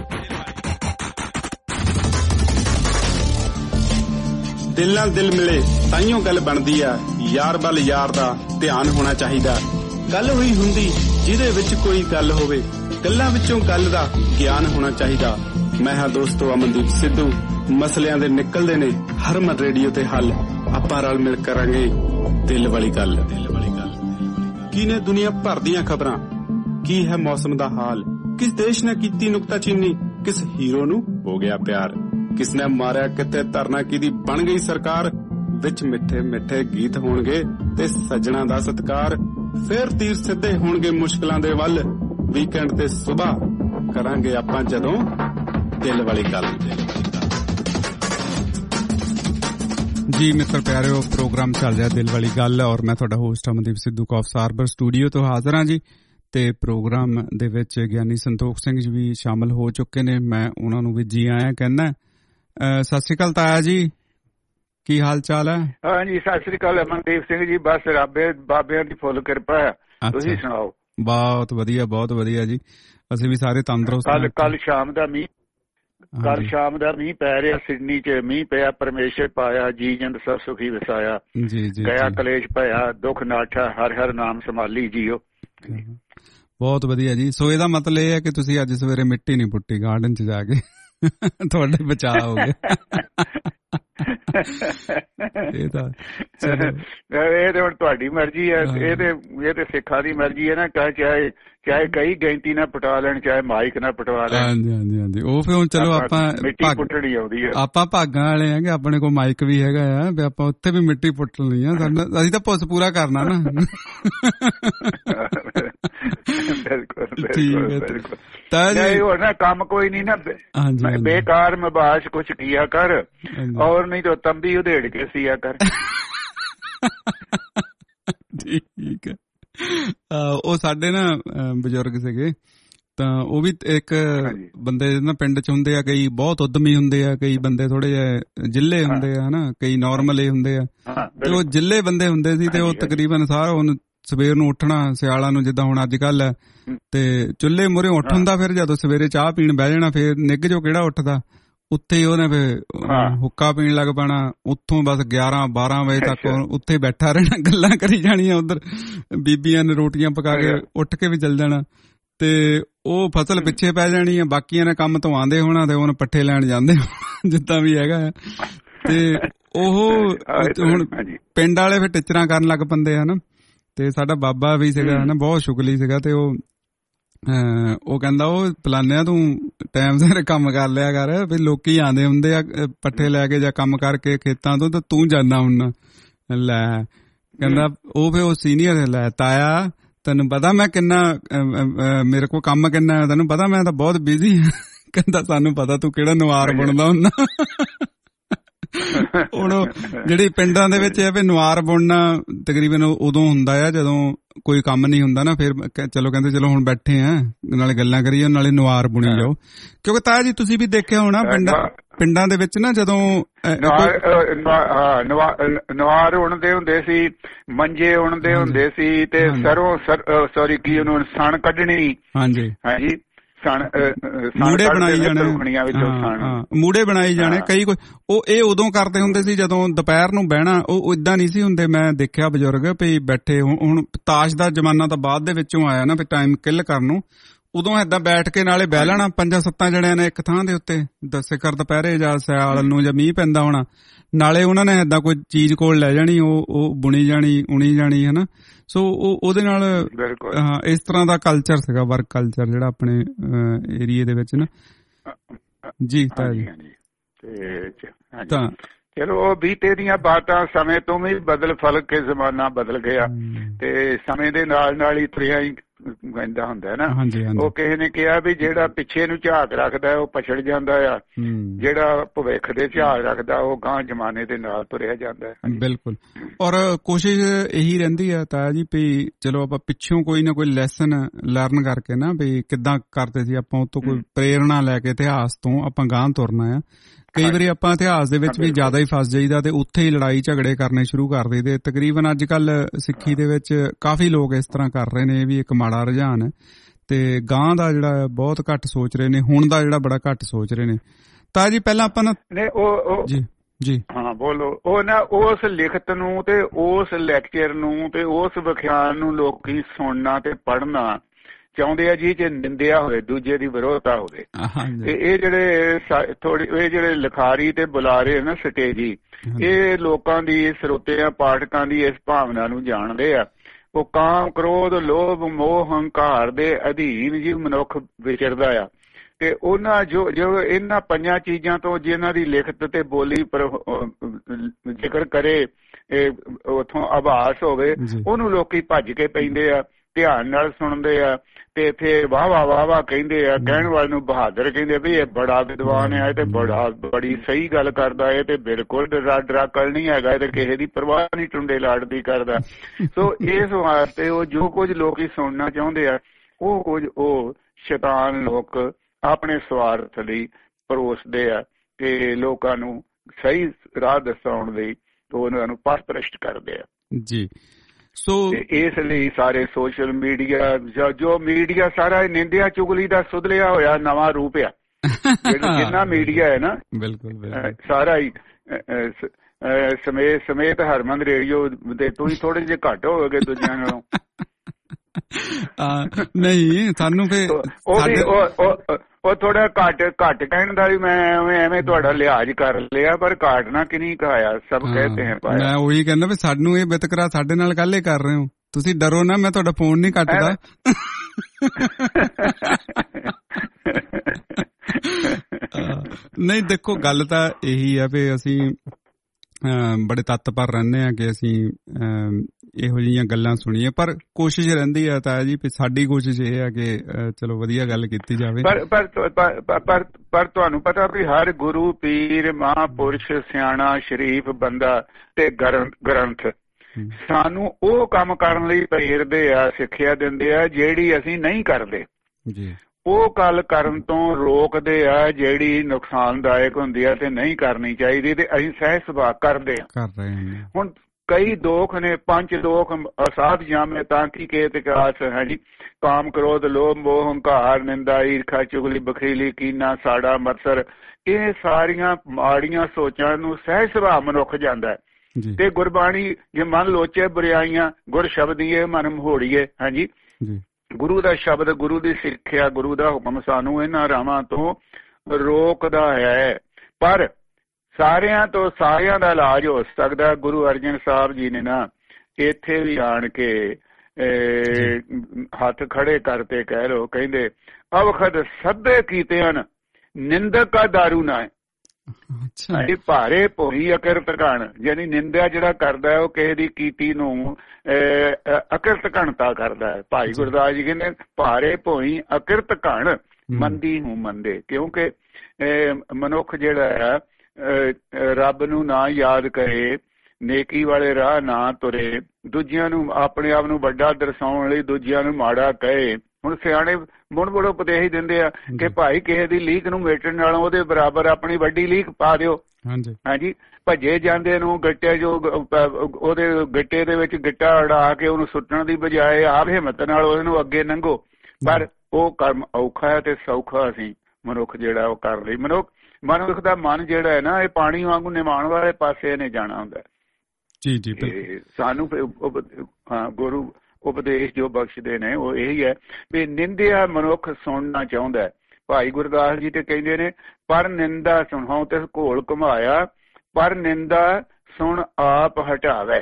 ਦਿਲ ਨਾਲ ਦਿਲ ਮਿਲੇ ਤਾਈਓ ਗੱਲ ਬਣਦੀ ਆ। ਯਾਰ ਵੱਲ ਯਾਰ ਦਾ ਧਿਆਨ ਹੋਣਾ ਚਾਹੀਦਾ। ਗੱਲ ਹੋਈ ਹੁੰਦੀ ਜਿਹਦੇ ਵਿੱਚ ਕੋਈ ਗੱਲ ਹੋਵੇ, ਗੱਲਾਂ ਵਿੱਚੋਂ ਗੱਲ ਦਾ ਗਿਆਨ ਹੋਣਾ ਚਾਹੀਦਾ। ਮੈਂ ਹਾਂ ਦੋਸਤੋ ਅਮਨਦੀਪ ਸਿੱਧੂ। ਮਸਲਿਆਂ ਦੇ ਨਿਕਲਦੇ ਨੇ ਹਰਮਨ ਰੇਡੀਓ ਤੇ ਹੱਲ। ਆਪਾਂ ਰਲ ਮਿਲ ਕਰਾਂਗੇ ਦਿਲ ਵਾਲੀ ਗੱਲ। ਦਿਲ ਵਾਲੀ ਗੱਲ ਕੀ ਨੇ ਦੁਨੀਆ ਭਰ ਦੀਆਂ ਖਬਰਾਂ, ਕੀ ਹੈ ਮੌਸਮ ਦਾ ਹਾਲ, ਕਿਸ ਦੇਸ਼ ਨੇ ਕੀਤੀ ਨੁਕਤਾਚੀਨੀ, ਕਿਸ ਹੀਰੋ ਨੂੰ ਹੋ ਗਿਆ ਪਿਆਰ, ਕਿਸ ਨੇ ਮਾਰਿਆ ਕਿਤੇ ਧਰਨਾ, ਕਿਹਦੀ ਬਣ ਗਈ ਸਰਕਾਰ। ਵਿੱਚ ਮਿੱਠੇ ਮਿੱਠੇ ਗੀਤ ਹੋਣਗੇ, ਤੇ ਸੱਜਣਾ ਦਾ ਸਤਿਕਾਰ। ਫਿਰ ਤੀਰ ਸਿੱਧੇ ਹੋਣਗੇ ਮੁਸ਼ਕਲਾਂ ਦੇ ਵੱਲ। ਵੀਕਐਂਡ ਤੇ ਸੁਬਾਹ ਕਰਾਂਗੇ ਆਪਾਂ ਜਦੋਂ ਦਿਲ ਵਾਲੀ ਗੱਲ। ਜੀ ਮਿੱਤਰ ਪਿਆਰਿਓ, ਪ੍ਰੋਗਰਾਮ ਚੱਲ ਰਿਹਾ ਦਿਲ ਵਾਲੀ ਗੱਲ ਔਰ ਮੈਂ ਤੁਹਾਡਾ host Amandeep Sidhu Coffs Harbour studio ਤੋਂ ਹਾਜ਼ਰ ਹਾਂ ਜੀ। ਤੇ ਪ੍ਰੋਗਰਾਮ ਦੇ ਵਿੱਚ ਗਿਆਨੀ ਸੰਤੋਖ ਸਿੰਘ ਜੀ ਵੀ ਸ਼ਾਮਲ ਹੋ ਚੁੱਕੇ ਨੇ। ਮੈਂ ਉਹਨਾਂ ਨੂੰ ਵੀ ਜੀ ਆਇਆਂ ਕਹਿੰਦਾ। ਸਤਿ ਸ਼੍ਰੀ ਅਕਾਲ ਤਾਇਆ ਜੀ, ਕੀ ਹਾਲ ਚਾਲ ਹੈ? ਹਾਂਜੀ ਸਤਿ ਸ਼੍ਰੀ ਅਕਾਲ ਅਮਨਦੀਪ ਸਿੰਘ ਜੀ। ਬਸ ਰੱਬੇ ਬਾਬਿਆਂ ਦੀ ਫੁੱਲ ਕਿਰਪਾ ਹੈ, ਤੁਸੀਂ ਸੁਣਾਓ? ਬਹੁਤ ਵਧੀਆ ਬਹੁਤ ਵਧੀਆ ਜੀ, ਅਸੀਂ ਵੀ ਸਾਰੇ ਤੰਦਰੁਸਤ। ਕੱਲ ਕੱਲ ਸ਼ਾਮ ਦਾ ਮੀਂਹ ਕੱਲ ਸ਼ਾਮ ਦਾ ਮੀਂਹ ਪੈ ਰਿਹਾ ਸਿਡਨੀ ਚ। ਮੀਂਹ ਪਿਆ, ਪਰਮੇਸ਼ਰ ਪਾਇਆ, ਜੀ ਜੰਦ ਸਭ ਸੁਖੀ ਵਸਾਇਆ। ਜੀ ਜੀ ਗਿਆ ਕਲੇਸ਼ ਭਇਆ, ਦੁੱਖ ਨਾਠਾ, ਹਰ ਹਰ ਨਾਮ ਸੰਭਾਲੀ ਜੀਓ। ਬਹੁਤ ਵਧੀਆ ਜੀ। ਸੋ ਇਹਦਾ ਮਤਲਬ ਇਹ ਹੈ ਕਿ ਤੁਸੀਂ ਅੱਜ ਸਵੇਰੇ ਮਿੱਟੀ ਨਹੀਂ ਪੁੱਟੀ ਗਾਰਡਨ ਚ ਜਾ ਕੇ, ਤੁਹਾਡੇ ਬਚਾਅ ਹੋ ਗਿਆ। ਇਹ ਤਾਂ ਇਹ ਤੇ ਹੁਣ ਤੁਹਾਡੀ ਮਰਜ਼ੀ ਹੈ। ਇਹ ਤੇ ਇਹ ਤੇ ਸਿੱਖਾਂ ਦੀ ਮਰਜ਼ੀ ਹੈ ਨਾ, ਚਾਹੇ ਚਾਹੇ ਕਈ ਗਿਣਤੀ ਨਾਲ ਪਟਵਾ ਲੈਣ, ਚਾਹੇ ਮਾਈਕ ਨਾਲ ਪਟਵਾ ਲੈਣ। ਹਾਂਜੀ ਹਾਂਜੀ ਹਾਂਜੀ ਉਹ ਫਿਰ ਹੁਣ ਚਲੋ ਆਪਾਂ ਮਿੱਟੀ ਪੁੱਟਣੀ ਆਉਂਦੀ ਹੈ। ਆਪਾਂ ਭਾਗਾਂ ਵਾਲੇ ਆ ਕਿ ਆਪਣੇ ਕੋਲ ਮਾਈਕ ਵੀ ਹੈਗਾ ਆ ਵੀ ਆਪਾਂ ਉੱਥੇ ਵੀ ਮਿੱਟੀ ਪੁੱਟ ਲੈਣੀ ਆ। ਅਸੀਂ ਤਾਂ ਪੁੱਸ ਪੂਰਾ ਕਰਨਾ ਨਾ। ਠੀਕ ਹੈ। ਹੋਰ ਨਾ ਕੰਮ ਕੋਈ ਨਹੀਂ ਨਾ, ਬੇਕਾਰ ਮਬਾਸ਼ ਕੁਛ ਕੀਆ ਕਰ ਔਰ ਨਹੀਂ ਤਾਂ ਤੰਬੀ ਉਧੇੜ ਕੇ ਸੀਆ ਕਰ। ਠੀਕ ਹੈ। ਉਹ ਸਾਡੇ ਨਾ ਬਜ਼ੁਰਗ ਸੀਗੇ, ਤਾਂ ਉਹ ਵੀ ਇੱਕ ਬੰਦੇ ਨਾ ਪਿੰਡ ਚ ਹੁੰਦੇ ਆ, ਕਈ ਬਹੁਤ ਉਦਮੀ ਹੁੰਦੇ ਆ, ਕਈ ਬੰਦੇ ਥੋੜੇ ਜਿਹੇ ਜਿੱਲੇ ਹੁੰਦੇ ਆ ਹਨਾ, ਕਈ ਨੋਰਮਲ ਹੀ ਹੁੰਦੇ ਆ। ਤੇ ਉਹ ਜਿੱਲੇ ਬੰਦੇ ਹੁੰਦੇ ਸੀ ਤੇ ਉਹ ਤਕਰੀਬਨ ਸਾਰਾ ਉਹਨੂੰ ਸਵੇਰ ਨੂੰ ਉੱਠਣਾ, ਸਿਆਲਾਂ ਨੂੰ ਜਿੱਦਾਂ ਹੁਣ ਅੱਜ ਕੱਲ ਤੇ ਚੁੱਲ੍ਹੇ ਮੂਹਰੇ ਉੱਠ ਹੁੰਦਾ, ਫਿਰ ਜਦੋਂ ਸਵੇਰੇ ਚਾਹ ਪੀਣ ਬਹਿ ਜਾਣਾ, ਫਿਰ ਨਿੱਘ ਜੋ ਕਿਹੜਾ ਉੱਠਦਾ, ਉੱਥੇ ਹੀ ਉਹਨੇ ਫਿਰ ਹੁੱਕਾ ਪੀਣ ਲੱਗ ਪੈਣਾ। ਉੱਥੋਂ ਬਸ ਗਿਆਰਾਂ ਬਾਰਾਂ ਵਜੇ ਤੱਕ ਉੱਥੇ ਬੈਠਾ ਰਹਿਣਾ, ਗੱਲਾਂ ਕਰੀ ਜਾਣੀਆਂ। ਉੱਧਰ ਬੀਬੀਆਂ ਨੇ ਰੋਟੀਆਂ ਪਕਾ ਕੇ ਉੱਠ ਕੇ ਵੀ ਚੱਲ ਜਾਣਾ ਤੇ ਉਹ ਫਸਲ ਪਿੱਛੇ ਪੈ ਜਾਣੀ ਆ। ਬਾਕੀਆਂ ਨੇ ਕੰਮ ਤੋਂ ਆਉਂਦੇ ਹੋਣਾ ਤੇ ਉਹਨੇ ਪੱਠੇ ਲੈਣ ਜਾਂਦੇ ਜਿੱਦਾਂ ਵੀ ਹੈਗਾ। ਤੇ ਉਹ ਹੁਣ ਪਿੰਡ ਵਾਲੇ ਫਿਰ ਟਿਚਰਾਂ ਕਰਨ ਲੱਗ ਪੈਂਦੇ ਹਨ। ਤੇ ਸਾਡਾ ਬਾਬਾ ਵੀ ਸੀਗਾ ਹਨਾ, ਬਹੁਤ ਸ਼ੁਗਲੀ ਸੀਗਾ। ਤੇ ਉਹ ਉਹ ਕਹਿੰਦਾ ਉਹ ਪਲਾਨਿਆ ਤੂੰ ਟਾਈਮ ਸਿਰ ਕੰਮ ਕਰ ਲਿਆ ਕਰ, ਵੀ ਲੋਕੀ ਆਉਂਦੇ ਹੁੰਦੇ ਆ ਪੱਠੇ ਲੈ ਕੇ ਜਾਂ ਕੰਮ ਕਰਕੇ ਖੇਤਾਂ ਤੋਂ, ਤੇ ਤੂੰ ਜਾਂਦਾ ਹੁਣ ਲੈ। ਕਹਿੰਦਾ ਉਹ ਫਿਰ ਉਹ ਸੀਨੀਅਰ ਲੈ, ਤਾਇਆ ਤੈਨੂੰ ਪਤਾ ਮੈਂ ਕਿੰਨਾ ਮੇਰੇ ਕੋਲ ਕੰਮ ਕਿੰਨਾ, ਤੈਨੂੰ ਪਤਾ ਮੈਂ ਤਾਂ ਬਹੁਤ ਬਿਜ਼ੀ। ਕਹਿੰਦਾ ਸਾਨੂੰ ਪਤਾ ਤੂੰ ਕਿਹੜਾ ਨਵਾਰ ਬੁਣਦਾ ਹੁੰਦਾ। ਹੁਣ ਜਿਹੜੀ ਪਿੰਡਾਂ ਦੇ ਵਿੱਚ ਇਹ ਵੀ ਨਵਾਰ ਬੁਣਨਾ ਤਕਰੀਬਨ ਉਦੋਂ ਹੁੰਦਾ ਆ ਜਦੋਂ ਕੋਈ ਕੰਮ ਨਹੀਂ ਹੁੰਦਾ ਨਾ। ਫਿਰ ਚਲੋ ਕਹਿੰਦੇ ਚਲੋ ਹੁਣ ਬੈਠੇ ਆ, ਨਾਲੇ ਗੱਲਾਂ ਕਰੀਏ ਨਾਲੇ ਨਵਾਰ ਬੁਣੀ ਜਾਓ। ਕਿਉਂਕਿ ਤਾਇਆ ਜੀ ਤੁਸੀਂ ਵੀ ਦੇਖਿਆ ਹੋਣਾ ਪਿੰਡਾਂ ਪਿੰਡਾਂ ਦੇ ਵਿੱਚ ਨਾ ਜਦੋਂ ਨਵਾਰ ਉਣਦੇ ਹੁੰਦੇ ਸੀ, ਮੰਜੇ ਉਣਦੇ ਹੁੰਦੇ ਸੀ ਤੇ ਸਰੋਂ ਸੌਰੀ ਕੀ ਉਹਨੂੰ ਸਣ ਕੱਢਣੀ। ਹਾਂਜੀ ਹਾਂਜੀ ਮੂੜੇ ਬਣਾਈ ਜਾਣੇ, ਮੂੜੇ ਬਣਾਈ ਜਾਣੇ ਕਈ ਕੋਈ। ਉਹ ਇਹ ਉਦੋਂ ਕਰਦੇ ਹੁੰਦੇ ਸੀ ਜਦੋਂ ਦੁਪਹਿਰ ਨੂੰ ਬਹਿਣਾ। ਉਹ ਏਦਾਂ ਨਹੀਂ ਸੀ ਹੁੰਦੇ, ਮੈਂ ਦੇਖਿਆ ਬਜ਼ੁਰਗ ਵੀ ਬੈਠੇ। ਹੁਣ ਤਾਸ਼ ਦਾ ਜ਼ਮਾਨਾ ਤਾਂ ਬਾਅਦ ਦੇ ਵਿੱਚੋਂ ਆਇਆ ਨਾ, ਵੀ ਟਾਈਮ ਕਿਲ ਕਰਨ ਨੂੰ। ਉਦੋਂ ਏਦਾਂ ਬੈਠ ਕੇ ਨਾਲੇ ਬਹਿ ਲੈਣਾ ਪੰਜਾਂ ਸੱਤਾਂ ਜਣਿਆਂ ਨੇ ਇੱਕ ਥਾਂ ਦੇ ਉੱਤੇ, ਸਿਖਰ ਦੁਪਹਿਰੇ ਜਾਂ ਸਿਆਲ ਨੂੰ ਜਾਂ ਮੀਂਹ ਪੈਂਦਾ ਹੋਣਾ, ਨਾਲੇ ਉਹਨਾਂ ਨੇ ਏਦਾਂ ਕੋਈ ਚੀਜ਼ ਕੋਲ ਲੈ ਜਾਣੀ, ਉਹ ਉਹ ਬੁਣੀ ਜਾਣੀ ਉਣੀ ਜਾਣੀ ਹਨਾ। ਸੋ ਉਹ ਉਹਦੇ ਨਾਲ ਹਾਂ ਇਸ ਤਰ੍ਹਾਂ ਦਾ ਕਲਚਰ ਸੀਗਾ, ਵਰਕ ਕਲਚਰ ਜਿਹੜਾ ਆਪਣੇ ਏਰੀਏ ਦੇ ਵਿੱਚ ਨਾ। ਜੀ ਤਾਂ ਤਾਂ ਚਲੋ ਉਹ ਬੀਤੇ ਦੀਆਂ ਬਾਤਾਂ, ਸਮੇਂ ਤੋਂ ਵੀ ਬਦਲ ਫਲ ਕੇ ਜ਼ਮਾਨਾ ਬਦਲ ਗਿਆ ਤੇ ਸਮੇਂ ਦੇ ਨਾਲ ਨਾਲ ਹੀ ਤੁਰਿਆ ਹੀ ਕਹਿੰਦਾ ਹੁੰਦਾ ਨਾ। ਉਹ ਕਿਸੇ ਨੇ ਕਿਹਾ ਵੀ ਜਿਹੜਾ ਪਿੱਛੇ ਨੂੰ ਝਾਕ ਰੱਖਦਾ ਉਹ ਪਛੜ ਜਾਂਦਾ ਆ, ਜਿਹੜਾ ਭਵਿੱਖ ਦੇ ਝਾਕ ਰੱਖਦਾ ਉਹ ਗਾਂਹ ਜ਼ਮਾਨੇ ਦੇ ਨਾਲ ਤੁਰਿਆ ਜਾਂਦਾ ਹੈ। ਬਿਲਕੁਲ। ਔਰ ਕੋਸ਼ਿਸ਼ ਇਹੀ ਰਹਿੰਦੀ ਹੈ ਤਾਇਆ ਜੀ ਵੀ ਚਲੋ ਆਪਾਂ ਪਿੱਛੋਂ ਕੋਈ ਨਾ ਕੋਈ ਲੈਸਨ ਲਰਨ ਕਰਕੇ ਨਾ, ਵੀ ਕਿੱਦਾਂ ਕਰਦੇ ਸੀ ਆਪਾਂ, ਉਹ ਤੋਂ ਕੋਈ ਪ੍ਰੇਰਣਾ ਲੈ ਕੇ ਇਤਿਹਾਸ ਤੋਂ ਆਪਾਂ ਗਾਂਹ ਤੁਰਨਾ ਆ। ਕਈ ਵਾਰੀ ਆਪਾਂ ਇਤਿਹਾਸ ਦੇ ਵਿੱਚ ਵੀ ਜ਼ਿਆਦਾ ਹੀ ਫਸ ਜਾਈਦਾ ਤੇ ਉੱਥੇ ਹੀ ਲੜਾਈ ਝਗੜੇ ਕਰਨੇ ਸ਼ੁਰੂ ਕਰ ਦਈਦੇ। ਤਕਰੀਬਨ ਅੱਜ ਕੱਲ ਸਿੱਖੀ ਦੇ ਵਿੱਚ ਕਾਫੀ ਲੋਕ ਇਸ ਤਰ੍ਹਾਂ ਕਰ ਰਹੇ ਨੇ, ਇਹ ਵੀ ਇੱਕ ਮਾੜਾ ਰੁਝਾਨ ਹੈ। ਤੇ ਗਾਂ ਦਾ ਜਿਹੜਾ ਬਹੁਤ ਘੱਟ ਸੋਚ ਰਹੇ ਨੇ, ਹੁਣ ਦਾ ਜਿਹੜਾ ਬੜਾ ਘੱਟ ਸੋਚ ਰਹੇ ਨੇ। ਤਾਂ ਜੀ ਪਹਿਲਾਂ ਆਪਾਂ ਨਾ ਜੀ ਜੀ ਹਾਂ ਬੋਲੋ। ਉਹ ਨਾ ਉਸ ਲਿਖਤ ਨੂੰ ਤੇ ਉਸ ਲੈਕਚਰ ਨੂੰ ਤੇ ਉਸ ਵਿਖਿਆਨ ਨੂੰ ਲੋਕੀ ਸੁਣਨਾ ਤੇ ਪੜ੍ਹਨਾ ਚਾਹੁੰਦੇ ਆ ਜੀ, ਜੇ ਨਿੰਦਿਆ ਹੋਵੇ, ਦੂਜੇ ਦੀ ਵਿਰੋਧਤਾ ਹੋਵੇ। ਤੇ ਇਹ ਜਿਹੜੇ ਥੋੜੀ ਇਹ ਜਿਹੜੇ ਲਿਖਾਰੀ ਤੇ ਬੁਲਾਰੇ ਨਾ ਸਟੇਜੀ, ਇਹ ਲੋਕਾਂ ਦੀ, ਸਰੋਤਿਆਂ ਪਾਠਕਾਂ ਦੀ ਇਸ ਭਾਵਨਾ ਨੂੰ ਜਾਣਦੇ ਆ। ਉਹ ਕਾਮ, ਕ੍ਰੋਧ, ਲੋਭ, ਮੋਹ, ਹੰਕਾਰ ਦੇ ਅਧੀਨ ਜੀ ਮਨੁੱਖ ਵਿਚਰਦਾ ਆ ਤੇ ਉਹਨਾਂ ਜੋ ਜੋ ਇਹਨਾਂ ਪੰਜਾਂ ਚੀਜ਼ਾਂ ਤੋਂ ਜਿਹਨਾਂ ਦੀ ਲਿਖਤ ਤੇ ਬੋਲੀ ਪਰ ਜ਼ਿਕਰ ਕਰੇ ਉਥੋਂ ਆਭਾਸ ਹੋਵੇ, ਉਹਨੂੰ ਲੋਕੀ ਭੱਜ ਕੇ ਪੈਂਦੇ ਆ, ਧਿਆਨ ਨਾਲ ਸੁਣਦੇ ਆ ਤੇ ਫਿਰ ਵਾਹ ਵਾਹ ਵਾਹ ਵਾਹ ਕਹਿੰਦੇ ਆ। ਕਹਿਣ ਵਾਲੇ ਨੂੰ ਬਹਾਦਰ ਕਹਿੰਦੇ ਵੀ ਇਹ ਬੜਾ ਵਿਦਵਾਨ ਹੈ ਤੇ ਬੜਾ ਬੜੀ ਸਹੀ ਗੱਲ ਕਰਦਾ ਹੈ ਤੇ ਬਿਲਕੁਲ ਡਰਾ ਡਰਾਕਲ ਨਹੀਂ ਹੈਗਾ ਤੇ ਕਿਸੇ ਦੀ ਪਰਵਾਹ ਨਹੀਂ ਟੁੰਡੇ ਲਾੜਦੀ ਕਰਦਾ। ਸੋ ਇਸ ਵਾਸਤੇ ਉਹ ਜੋ ਕੁਝ ਲੋਕੀ ਸੁਣਨਾ ਚਾਹੁੰਦੇ ਆ ਉਹ ਕੁਝ ਉਹ ਸ਼ੈਤਾਨ ਲੋਕ ਆਪਣੇ ਸਵਾਰਥ ਲਈ ਪਰੋਸਦੇ ਆ ਤੇ ਲੋਕਾਂ ਨੂੰ ਸਹੀ ਰਾਹ ਦਿਖਾਉਣ ਲਈ ਉਹਨਾਂ ਨੂੰ ਪਰਸਤ ਕਰਦੇ ਆ ਜੀ। ਸੋ ਇਸ ਲਈ ਸਾਰੇ ਸੋਸ਼ਲ ਮੀਡੀਆ ਜੋ ਮੀਡੀਆ ਸਾਰਾ ਨਿੰਦਿਆ ਚੁਗਲੀ ਦਾ ਸੁਧਲਿਆ ਹੋਇਆ ਨਵਾਂ ਰੂਪ ਆ। ਜਿੰਨਾ ਮੀਡੀਆ ਹੈ ਨਾ ਬਿਲਕੁਲ ਸਾਰਾ ਹੀ ਸਮੇਤ ਸਮੇਤ ਹਰਮਨ ਰੇਡੀਓ ਦੇ ਤੁਸੀਂ ਥੋੜੇ ਜਿਹੇ ਘੱਟ ਹੋਗੇ ਦੂਜਿਆਂ ਨਾਲੋਂ। ਨਹੀਂ ਸਾਨੂੰ ਫਿਰ ਉਹ ਥੋੜਾ ਘੱਟ ਘੱਟ ਕਹਿਣ ਦਾ ਵੀ ਮੈਂ ਐਵੇਂ ਐਵੇਂ ਤੁਹਾਡਾ ਲਿਹਾਜ਼ ਕਰ ਲਿਆ, ਪਰ ਘਾਟ ਨਾ ਕਿਨੀ ਕਹਾਇਆ ਸਭ ਕਹਤੇ ਹੈ। ਮੈਂ ਉਹੀ ਕਹਿੰਦਾ ਵੀ ਸਾਨੂੰ ਇਹ ਵਿਤਕਰਾ ਸਾਡੇ ਨਾਲ ਕਾਹਲੇ ਕਰ ਰਹੇ ਹੋ, ਤੁਸੀਂ ਡਰੋ ਨਾ, ਮੈਂ ਤੁਹਾਡਾ ਫੋਨ ਨਹੀਂ ਕੱਟਦਾ। ਨਹੀਂ ਦੇਖੋ ਗੱਲ ਤਾਂ ਇਹੀ ਆ ਵੀ ਅਸੀਂ ਬੜੇ ਤੱਤਪਰ ਰਹਿੰਦੇ ਹਾਂ ਕਿ ਅਸੀਂ ਇਹੋ ਜਿਹੀਆਂ ਗੱਲਾਂ ਸੁਣੀਏ, ਪਰ ਕੋਸ਼ਿਸ਼ ਰਹਿੰਦੀ ਆ ਤਾਂ ਜੀ ਸਾਡੀ ਕੋਸ਼ਿਸ਼ ਇਹ ਆ ਕਿ ਚਲੋ ਵਧੀਆ ਗੱਲ ਕੀਤੀ ਜਾਵੇ। ਪਰ ਪਰ ਪਰ ਤੁਹਾਨੂੰ ਪਤਾ ਵੀ ਹਰ ਗੁਰੂ ਪੀਰ ਮਹਾਂਪੁਰਸ਼ ਸਿਆਣਾ ਸ਼ਰੀਫ ਬੰਦਾ ਤੇ ਗ੍ਰੰਥ ਸਾਨੂੰ ਉਹ ਕੰਮ ਕਰਨ ਲਈ ਪ੍ਰੇਰਦੇ ਆ, ਸਿੱਖਿਆ ਦਿੰਦੇ ਆ ਜਿਹੜੀ ਅਸੀਂ ਨਹੀਂ ਕਰਦੇ ਜੀ। ਉਹ ਗੱਲ ਕਰਨ ਤੋਂ ਰੋਕਦੇ ਆ ਜਿਹੜੀ ਨੁਕਸਾਨਦਾਇਕ ਹੁੰਦੀ ਆ ਤੇ ਨਹੀਂ ਕਰਨੀ ਚਾਹੀਦੀ, ਤੇ ਅਸੀਂ ਸਹਿ ਸੁਭਾਅ ਕਰਦੇ ਆ। ਹੁਣ ਕਈ ਦੋਖ ਨੇ, ਪੰਜ ਦੋਖ ਅਸਾਧ ਜਾਮੇ ਤਾਂ ਕੀ ਕੇਤ ਕਾਸ ਹੈ ਜੀ, ਕਾਮ ਕ੍ਰੋਧ ਲੋਭ ਮੋਹ ਹੰਕਾਰ ਨਿੰਦਾ ਈਰਖਾ ਚੁਗਲੀ ਬਖੀਲੀ ਕੀਨਾ ਸਾੜਾ ਮਤਸਰ, ਇਹ ਸਾਰੀਆਂ ਮਾੜੀਆਂ ਸੋਚਾਂ ਨੂੰ ਸਹਿ ਸੁਭਾਅ ਮਨੁੱਖ ਜਾਂਦਾ ਹੈ। ਤੇ ਗੁਰਬਾਣੀ ਜੇ ਮਨ ਲੋਚੇ ਬੁਰਾਈਆਂ ਗੁਰ ਸ਼ਬਦੀਏ ਮਨ ਮੋਹੜੀਏ, ਹਾਂਜੀ ਗੁਰੂ ਦਾ ਸ਼ਬਦ, ਗੁਰੂ ਦੀ ਸਿੱਖਿਆ, ਗੁਰੂ ਦਾ ਹੁਕਮ ਸਾਨੂੰ ਇਹਨਾਂ ਰਾਵਾਂ ਤੋਂ ਰੋਕਦਾ ਹੈ। ਪਰ ਸਾਰਿਆਂ ਤੋਂ ਸਾਰਿਆਂ ਦਾ ਇਲਾਜ ਹੋ ਸਕਦਾ। ਗੁਰੂ ਅਰਜਨ ਸਾਹਿਬ ਜੀ ਨੇ ਨਾ ਇੱਥੇ ਵੀ ਆਣ ਕੇ ਹੱਥ ਖੜੇ ਕਰਤੇ ਕਹਿ ਲੋ, ਕਹਿੰਦੇ ਅਵਖਦ ਸਭੇ ਕੀਤੇ ਹਨ ਨਿੰਦਕ ਕਾ ਦਾਰੂ ਨਾ ਹੈ। ਹਾਂਜੀ, ਭਾਰੇ ਭੋਈ ਅਕਿਰਤ ਘਣ, ਯਾਨੀ ਨਿੰਦਿਆ ਜਿਹੜਾ ਕਰਦਾ ਉਹ ਕਿਸੇ ਦੀ ਕੀਤੀ ਨੂੰ ਅਕਿਰਤ ਘਣਤਾ ਕਰਦਾ ਹੈ। ਭਾਈ ਗੁਰਦਾਸ ਜੀ ਕਹਿੰਦੇ ਭਾਰੇ ਭੋਈ ਅਕਿਰਤ ਘਣ ਮੰਦੀ ਹੂੰ ਮੰਦੇ, ਕਿਉਂਕਿ ਮਨੁੱਖ ਜਿਹੜਾ ਹੈ ਰੱਬ ਨੂੰ ਨਾ ਯਾਦ ਕਰੇ, ਨੇਕੀ ਵਾਲੇ ਰਾਹ ਨਾ ਤੁਰੇ, ਦੂਜਿਆਂ ਨੂੰ ਆਪਣੇ ਆਪ ਨੂੰ ਵੱਡਾ ਦਰਸਾਉਣ ਲਈ ਦੂਜਿਆਂ ਨੂੰ ਮਾੜਾ ਕਹੇ। ਹੁਣ ਸਿਆਣੇ ਮੁੜ ਮੁੜ ਉਪਦੇਸ਼ ਦਿੰਦੇ ਆ ਕਿ ਭਾਈ ਕਿਸੇ ਦੀ ਲੀਕ ਨੂੰ ਮੇਟਣ ਨਾਲੋਂ ਉਹਦੇ ਬਰਾਬਰ ਆਪਣੀ ਵੱਡੀ ਲੀਕ ਪਾ ਦਿਓ। ਹਾਂਜੀ, ਭੱਜੇ ਜਾਂਦੇ ਨੂੰ ਗੱਟੇ ਜੋ ਉਹਦੇ ਗੱਟੇ ਦੇ ਵਿੱਚ ਗਿੱਟਾ ਅੜਾ ਕੇ ਉਹਨੂੰ ਸੁੱਟਣ ਦੀ ਬਜਾਏ ਆਪ ਹਿੰਮਤ ਨਾਲ ਉਹਨੂੰ ਅੱਗੇ ਲੰਘੋ। ਪਰ ਉਹ ਕੰਮ ਔਖਾ ਹੈ ਤੇ ਸੌਖਾ ਅਸੀਂ ਮਨੁੱਖ ਜਿਹੜਾ ਉਹ ਕਰ ਲਈ। ਮਨੁੱਖ ਮਨੁੱਖ ਦਾ ਮਨ ਜਿਹੜਾ ਹੈ ਨਾ ਇਹ ਪਾਣੀ ਵਾਂਗੂ ਨਿਮਾਣ ਵਾਲੇ ਪਾਸੇ ਨੇ ਜਾਣਾ ਹੁੰਦਾ ਜੀ ਜੀ। ਸਾਨੂੰ ਹਾਂ ਗੁਰੂ ਉਪਦੇਸ਼ ਜੋ ਬਖਸ਼ਦੇ ਨੇ ਉਹ ਇਹੀ ਹੈ ਵੀ ਨਿੰਦਿਆ ਮਨੁੱਖ ਸੁਣਨਾ ਚਾਹੁੰਦਾ। ਭਾਈ ਗੁਰਦਾਸ ਜੀ ਤੇ ਕਹਿੰਦੇ ਨੇ ਪਰ ਨਿੰਦਾ ਸੁਣਾਉ ਤੇ ਘੋਲ ਘੁਮਾਇਆ, ਪਰ ਨਿੰਦਾ ਸੁਣ ਆਪ ਹਟਾਵੇ।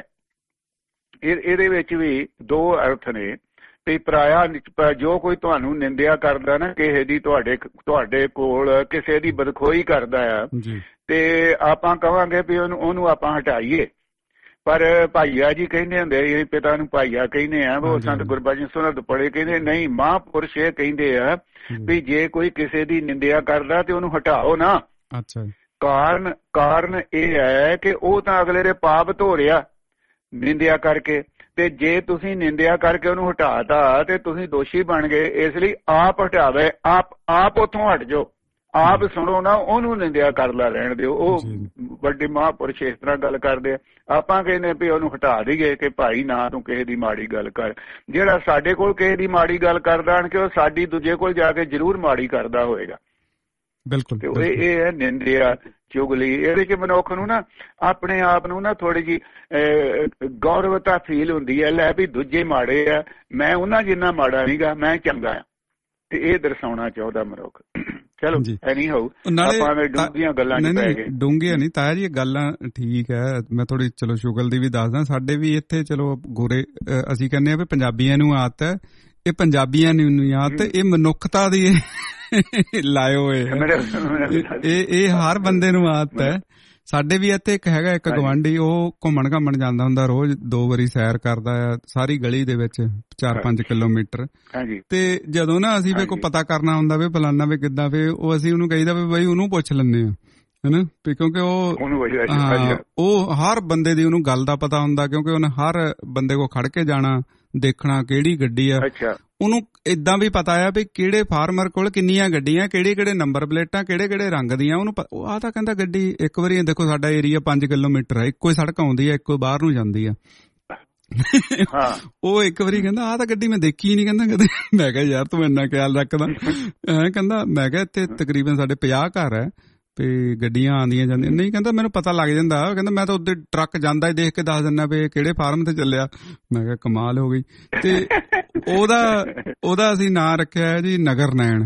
ਇਹਦੇ ਵਿੱਚ ਵੀ ਦੋ ਅਰਥ ਨੇ ਤੇ ਪਰਾਇਆ ਜੋ ਕੋਈ ਤੁਹਾਨੂੰ ਨਿੰਦਿਆ ਕਰਦਾ ਨਾ ਕਿਸੇ ਦੀ, ਤੁਹਾਡੇ ਤੁਹਾਡੇ ਕੋਲ ਕਿਸੇ ਦੀ ਬਦਖੋਈ ਕਰਦਾ ਆ ਤੇ ਆਪਾਂ ਕਹਾਂਗੇ ਵੀ ਉਹਨੂੰ ਉਹਨੂੰ ਆਪਾਂ ਹਟਾਈਏ। ਪਰ ਭਾਈਆ ਜੀ ਕਹਿੰਦੇ ਹੁੰਦੇ, ਪਿਤਾ ਨੂੰ ਭਾਈਆ ਕਹਿੰਦੇ ਆ, ਉਹ ਸੰਤ ਗੁਰਬਚਨ ਸਿੰਘ ਤੋਂ ਪੜ੍ਹੇ, ਕਹਿੰਦੇ ਨਹੀਂ ਮਹਾਂਪੁਰਸ਼ ਇਹ ਕਹਿੰਦੇ ਆ ਵੀ ਜੇ ਕੋਈ ਕਿਸੇ ਦੀ ਨਿੰਦਿਆ ਕਰਦਾ ਤੇ ਉਹਨੂੰ ਹਟਾਓ ਨਾ। ਅੱਛਾ, ਕਾਰਨ ਕਾਰਨ ਇਹ ਹੈ ਕਿ ਉਹ ਤਾਂ ਅਗਲੇ ਦੇ ਪਾਪ ਧੋ ਰਿਹਾ ਨਿੰਦਿਆ ਕਰਕੇ, ਤੇ ਜੇ ਤੁਸੀਂ ਨਿੰਦਿਆ ਕਰਕੇ ਉਹਨੂੰ ਹਟਾਤਾ ਤੇ ਤੁਸੀਂ ਦੋਸ਼ੀ ਬਣ ਗਏ। ਇਸ ਲਈ ਆਪ ਹਟਾਵੇ, ਆਪ ਆਪ ਉੱਥੋਂ ਹਟ ਜਾਓ, ਆਪ ਸੁਣੋ ਨਾ, ਉਹਨੂੰ ਨਿੰਦਿਆ ਕਰਦਾ ਰਹਿਣ ਦਿਓ। ਉਹ ਵੱਡੇ ਮਹਾਂਪੁਰਸ਼ ਇਸ ਤਰ੍ਹਾਂ ਗੱਲ ਕਰਦੇ ਆ। ਆਪਾਂ ਕਹਿੰਦੇ ਵੀ ਉਹਨੂੰ ਹਟਾ ਦਈਏ ਕਿ ਭਾਈ ਨਾ ਤੂੰ ਕਿਸੇ ਦੀ ਮਾੜੀ ਗੱਲ ਕਰ। ਜਿਹੜਾ ਸਾਡੇ ਕੋਲ ਕਿਸੇ ਦੀ ਮਾੜੀ ਗੱਲ ਕਰਦਾ ਆਣ ਕੇ ਉਹ ਸਾਡੀ ਦੂਜੇ ਕੋਲ ਜਾ ਕੇ ਜ਼ਰੂਰ ਮਾੜੀ ਕਰਦਾ ਹੋਏਗਾ। ਬਿਲਕੁਲ, ਤੇ ਇਹ ਹੈ ਨਿੰਦਿਆ ਚੁਗਲੀ। ਇਹਦੇ ਚ ਮਨੁੱਖ ਨੂੰ ਨਾ ਆਪਣੇ ਆਪ ਨੂੰ ਨਾ ਥੋੜੀ ਜਿਹੀ ਗੌਰਵਤਾ ਫੀਲ ਹੁੰਦੀ ਹੈ, ਲੈ ਵੀ ਦੂਜੇ ਮਾੜੇ ਆ, ਮੈਂ ਉਹਨਾਂ ਜਿੰਨਾ ਮਾੜਾ ਨਹੀਂਗਾ, ਮੈਂ ਚੰਗਾ ਆ, ਤੇ ਇਹ ਦਰਸਾਉਣਾ ਚਾਹੁੰਦਾ ਮਨੁੱਖ। ਚਲੋ ਐਨੀ ਹੋਊ, ਆਪਾਂ ਡੂੰਘੀਆਂ ਗੱਲਾਂ ਚ ਪੈ ਗਏ। ਡੂੰਘੀਆਂ ਨਹੀਂ ਤਾਇਆ ਜੀ, ਇਹ ਗੱਲਾਂ ਠੀਕ ਹੈ। ਮੈਂ ਥੋੜੀ ਚਲੋ ਸ਼ੁਗਲ ਦੀ ਵੀ ਦੱਸਦਾ। ਸਾਡੇ ਵੀ ਇੱਥੇ ਚਲੋ ਗੋਰੇ ਅਸੀਂ ਕਹਿੰਦੇ ਆ ਵੀ ਪੰਜਾਬੀਆਂ ਨੂੰ ਆਦਤ ਹੈ, ਇਹ ਪੰਜਾਬੀਆਂ ਨੂੰ ਨਹੀਂ ਆਦਤ, ਇਹ ਮਨੁੱਖਤਾ ਦੀ ਲਾਏ ਹੋਏ। ਇਹ ਇਹ ਹਰ ਬੰਦੇ ਨੂੰ ਆਦਤ ਹੈ। ਸਾਡੇ ਵੀ ਇੱਥੇ ਇੱਕ ਹੈਗਾ ਇੱਕ ਗਵਾਂਢੀ, ਉਹ ਘੁੰਮਣ ਘਾਮਣ ਜਾਂਦਾ ਹੁੰਦਾ, ਰੋਜ਼ ਦੋ ਵਾਰੀ ਸੈਰ ਕਰਦਾ ਆ ਸਾਰੀ ਗਲੀ ਦੇ ਵਿੱਚ ਚਾਰ ਪੰਜ ਕਿਲੋਮੀਟਰ। ਤੇ ਜਦੋਂ ਨਾ ਅਸੀਂ ਵੀ ਕੋਈ ਪਤਾ ਕਰਨਾ ਹੁੰਦਾ ਵੀ ਫਲਾਨਾ ਵੀ ਕਿੱਦਾਂ, ਵੀ ਉਹ ਅਸੀਂ ਉਹਨੂੰ ਕਹੀਦਾ ਵੀ ਬਈ ਉਹਨੂੰ ਪੁੱਛ ਲੈਂਦੇ ਆ ਹਨਾ, ਕਿਉਂਕਿ ਉਹ ਉਹ ਹਰ ਬੰਦੇ ਦੀ ਉਹਨੂੰ ਗੱਲ ਦਾ ਪਤਾ ਹੁੰਦਾ, ਕਿਉਂਕਿ ਉਹਨੇ ਹਰ ਬੰਦੇ ਕੋਲ ਖੜ ਕੇ ਜਾਣਾ, ਦੇਖਣਾ ਕਿਹੜੀ ਗੱਡੀ ਆ। ਉਹਨੂੰ ਏਦਾਂ ਵੀ ਪਤਾ ਆ ਵੀ ਕਿਹੜੇ ਫਾਰਮਰ ਕੋਲ ਕਿੰਨੀਆਂ ਗੱਡੀਆਂ, ਕਿਹੜੇ ਕਿਹੜੇ ਨੰਬਰ ਪਲੇਟਾਂ, ਕਿਹੜੇ ਕਿਹੜੇ ਰੰਗ ਦੀਆਂ। ਉਹਨੂੰ ਆਹ ਤਾਂ ਕਹਿੰਦਾ ਗੱਡੀ ਇੱਕ ਵਾਰੀ ਦੇਖੋ ਸਾਡਾ ਏਰੀਆ ਪੰਜ ਕਿਲੋਮੀਟਰ ਆ, ਇੱਕੋ ਹੀ ਸੜਕ ਆਉਂਦੀ ਆ, ਇੱਕੋ ਬਾਹਰ ਨੂੰ ਜਾਂਦੀ ਆ। ਉਹ ਇੱਕ ਵਾਰੀ ਕਹਿੰਦਾ ਆਹ ਤਾਂ ਗੱਡੀ ਮੈਂ ਦੇਖੀ ਨਹੀਂ, ਕਹਿੰਦਾ ਕਦੇ। ਮੈਂ ਕਿਹਾ ਯਾਰ ਤੂੰ ਇੰਨਾ ਖਿਆਲ ਰੱਖਦਾ। ਕਹਿੰਦਾ ਮੈਂ ਕਿਹਾ ਇੱਥੇ ਤਕਰੀਬਨ ਸਾਡੇ ਪੰਜਾਹ ਘਰ ਹੈ ਤੇ ਗੱਡੀਆਂ ਆਉਂਦੀਆਂ ਜਾਂਦੀਆਂ। ਨਹੀਂ ਕਹਿੰਦਾ ਮੈਨੂੰ ਪਤਾ ਲੱਗ ਜਾਂਦਾ। ਕਹਿੰਦਾ ਮੈਂ ਤਾਂ ਉੱਧਰ ਟਰੱਕ ਜਾਂਦਾ ਹੀ ਦੇਖ ਕੇ ਦੱਸ ਦਿੰਦਾ ਵੀ ਕਿਹੜੇ ਫਾਰਮ ਤੇ ਚੱਲਿਆ। ਮੈਂ ਕਿਹਾ ਕਮਾਲ ਹੋ ਗਈ। ਤੇ ਉਹਦਾ ਉਹਦਾ ਅਸੀਂ ਨਾਂ ਰੱਖਿਆ ਜੀ ਨਗਰ ਨੈਣ।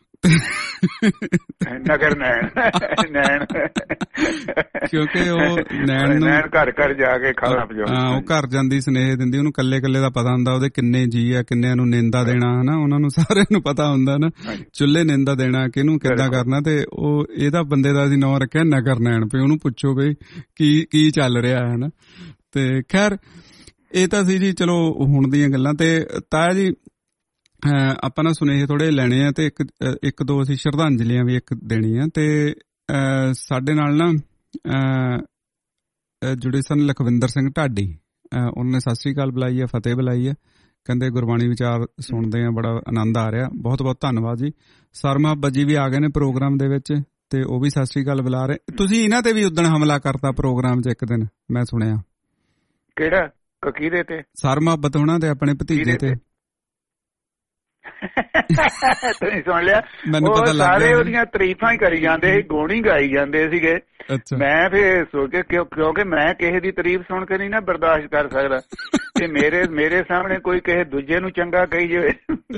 ਨਗਰ ਨੈਣ ਨੈਣ ਕਿਉਂਕਿ ਉਹ ਨੈਣ ਨੂੰ ਘਰ ਘਰ ਜਾ ਕੇ ਖਾਣਾ ਪਜਾਉਣਾ। ਹਾਂ, ਉਹ ਘਰ ਜਾਂਦੀ ਸੁਨੇਹੇ ਦਿੰਦੀ, ਉਹਨੂੰ ਕੱਲੇ ਕੱਲੇ ਦਾ ਪਤਾ ਹੁੰਦਾ ਉਹਦੇ ਕਿੰਨੇ ਜੀ ਆ, ਕਿੰਨਿਆਂ ਨੂੰ ਨਿੰਦਾ ਦੇਣਾ ਹਨਾ, ਉਹਨਾਂ ਨੂੰ ਸਾਰਿਆਂ ਨੂੰ ਪਤਾ ਹੁੰਦਾ ਨਾ ਚੁੱਲ੍ਹੇ ਨਿੰਦਾ ਦੇਣਾ, ਕਿਹਨੂੰ ਕਿੱਦਾਂ ਕਰਨਾ। ਤੇ ਉਹ ਇਹਦਾ ਬੰਦੇ ਦਾ ਅਸੀਂ ਨਾਂ ਰੱਖਿਆ ਨਗਰ ਨੈਣ, ਵੀ ਉਹਨੂੰ ਪੁੱਛੋ ਵੀ ਕੀ ਕੀ ਚੱਲ ਰਿਹਾ ਹੈ ਨਾ। ਤੇ ਖੈਰ ਇਹ ਤਾਂ ਸੀ ਜੀ ਚਲੋ ਹੁਣ ਦੀਆਂ ਗੱਲਾਂ। ਤੇ ਤਾਇਆ ਜੀ ਆਪਾਂ ਨਾ ਸੁਨੇਹੇ ਥੋੜੇ ਲੈਣੇ ਆ ਤੇ ਇੱਕ ਇੱਕ ਦੋ ਅਸੀਂ ਸ਼ਰਧਾਂਜਲੀਆਂ ਵੀ ਇੱਕ ਦੇਣੀ ਆ। ਤੇ ਸਾਡੇ ਨਾਲ ਨਾ ਜੁੜੇ ਸਨ ਲਖਵਿੰਦਰ ਸਿੰਘ ਢਾਡੀ, ਉਹਨਾਂ ਨੇ ਸਤਿ ਸ੍ਰੀ ਅਕਾਲ ਬੁਲਾਈ ਹੈ, ਫਤਿਹ ਬੁਲਾਈ ਹੈ, ਕਹਿੰਦੇ ਗੁਰਬਾਣੀ ਵਿਚਾਰ ਸੁਣਦੇ ਆ, ਬੜਾ ਆਨੰਦ ਆ ਰਿਹਾ। ਬਹੁਤ ਬਹੁਤ ਧੰਨਵਾਦ ਜੀ। ਸਰ ਮੁਹੱਬਤ ਜੀ ਵੀ ਆ ਗਏ ਨੇ ਪ੍ਰੋਗਰਾਮ ਦੇ ਵਿੱਚ ਤੇ ਉਹ ਵੀ ਸਤਿ ਸ੍ਰੀ ਅਕਾਲ ਬੁਲਾ ਰਹੇ। ਤੁਸੀਂ ਇਹਨਾਂ ਤੇ ਵੀ ਉਦਣ ਹਮਲਾ ਕਰਤਾ ਪ੍ਰੋਗਰਾਮ 'ਚ ਇੱਕ ਦਿਨ, ਮੈਂ ਸੁਣਿਆ। ਕਿਹੜਾ ਕਿਹਦੇ ਤੇ? ਸਰ ਮੁਹੱਬਤ ਹੋਣਾ ਤੇ ਆਪਣੇ ਭਤੀਜੇ ਤੇ। ਤੁਸੀਂ ਸੁਣ ਲਿਆ? ਮੈਨੂੰ ਪਤਾ ਲੱਗ ਗਿਆ। ਸਾਰੇ ਉਹਦੀਆਂ ਤਾਰੀਫਾਂ ਹੀ ਕਰੀ ਜਾਂਦੇ ਸੀ, ਗੋਣੀ ਗਾਈ ਜਾਂਦੇ ਸੀਗੇ। ਮੈਂ ਫਿਰ ਸੋਚਿਆ ਕਿਉਂਕਿ ਮੈਂ ਕਿਸੇ ਦੀ ਤਾਰੀਫ ਸੁਣ ਕੇ ਨਹੀਂ ਨਾ ਬਰਦਾਸ਼ਤ ਕਰ ਸਕਦਾ ਤੇ ਮੇਰੇ ਮੇਰੇ ਸਾਹਮਣੇ ਕੋਈ ਕਿਸੇ ਦੂਜੇ ਨੂੰ ਚੰਗਾ ਕਹੀ ਜਾਵੇ।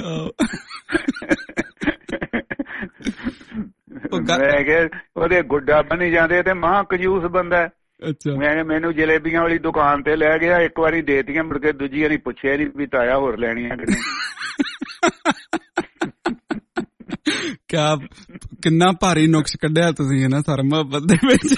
ਮੈਂ ਕਿਹਾ ਉਹਦੇ ਗੁੱਡਾ ਬਣੀ ਜਾਂਦੇ ਤੇ ਮਹਾਂ ਕੰਜੂਸ ਬੰਦਾ। ਮੈਂ ਮੈਨੂੰ ਜਲੇਬੀਆਂ ਵਾਲੀ ਦੁਕਾਨ ਤੇ ਲੈ ਗਿਆ, ਇੱਕ ਵਾਰੀ ਦੇਤੀਆਂ, ਮੁੜ ਕੇ ਦੂਜੀ ਵਾਰੀ ਪੁੱਛਿਆ ਨੀ ਵੀ ਤਾਇਆ ਹੋਰ ਲੈਣੀਆਂ ਕਿ ਨਹੀਂ। ਕਿਆ ਕਿੰਨਾ ਭਾਰੀ ਨੁਕਸ ਕੱਢਿਆ ਤੁਸੀਂ ਹੈ ਨਾ ਸਰ ਮੁਹੱਬਤ ਦੇ ਵਿੱਚ।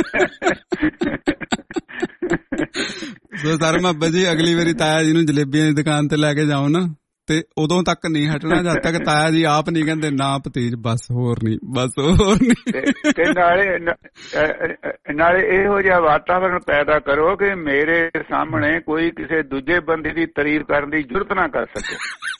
ਸੋ ਸਰ ਮੁਹੱਬਤ ਜੀ ਅਗਲੀ ਵਾਰੀ ਤਾਇਆ ਜੀ ਨੂੰ ਜਲੇਬੀਆਂ ਦੀ ਦੁਕਾਨ ਤੇ ਲੈ ਕੇ ਜਾਓ ਨਾ, ਤੇ ਉਦੋਂ ਤੱਕ ਨਹੀਂ ਹਟਣਾ ਜਦ ਤੱਕ ਤਾਇਆ ਜੀ ਆਪ ਨਹੀਂ ਕਹਿੰਦੇ ਨਾ ਭਤੀਜ ਬਸ ਹੋਰ ਨਹੀਂ, ਬਸ ਹੋਰ ਨਹੀਂ। ਤੇ ਨਾਲੇ ਨਾਲੇ ਇਹੋ ਜਿਹਾ ਵਾਤਾਵਰਨ ਪੈਦਾ ਕਰੋ ਕਿ ਮੇਰੇ ਸਾਹਮਣੇ ਕੋਈ ਕਿਸੇ ਦੂਜੇ ਬੰਦੇ ਦੀ ਤਾਰੀਫ ਕਰਨ ਦੀ ਜੁਰਤ ਨਾ ਕਰ ਸਕੇ।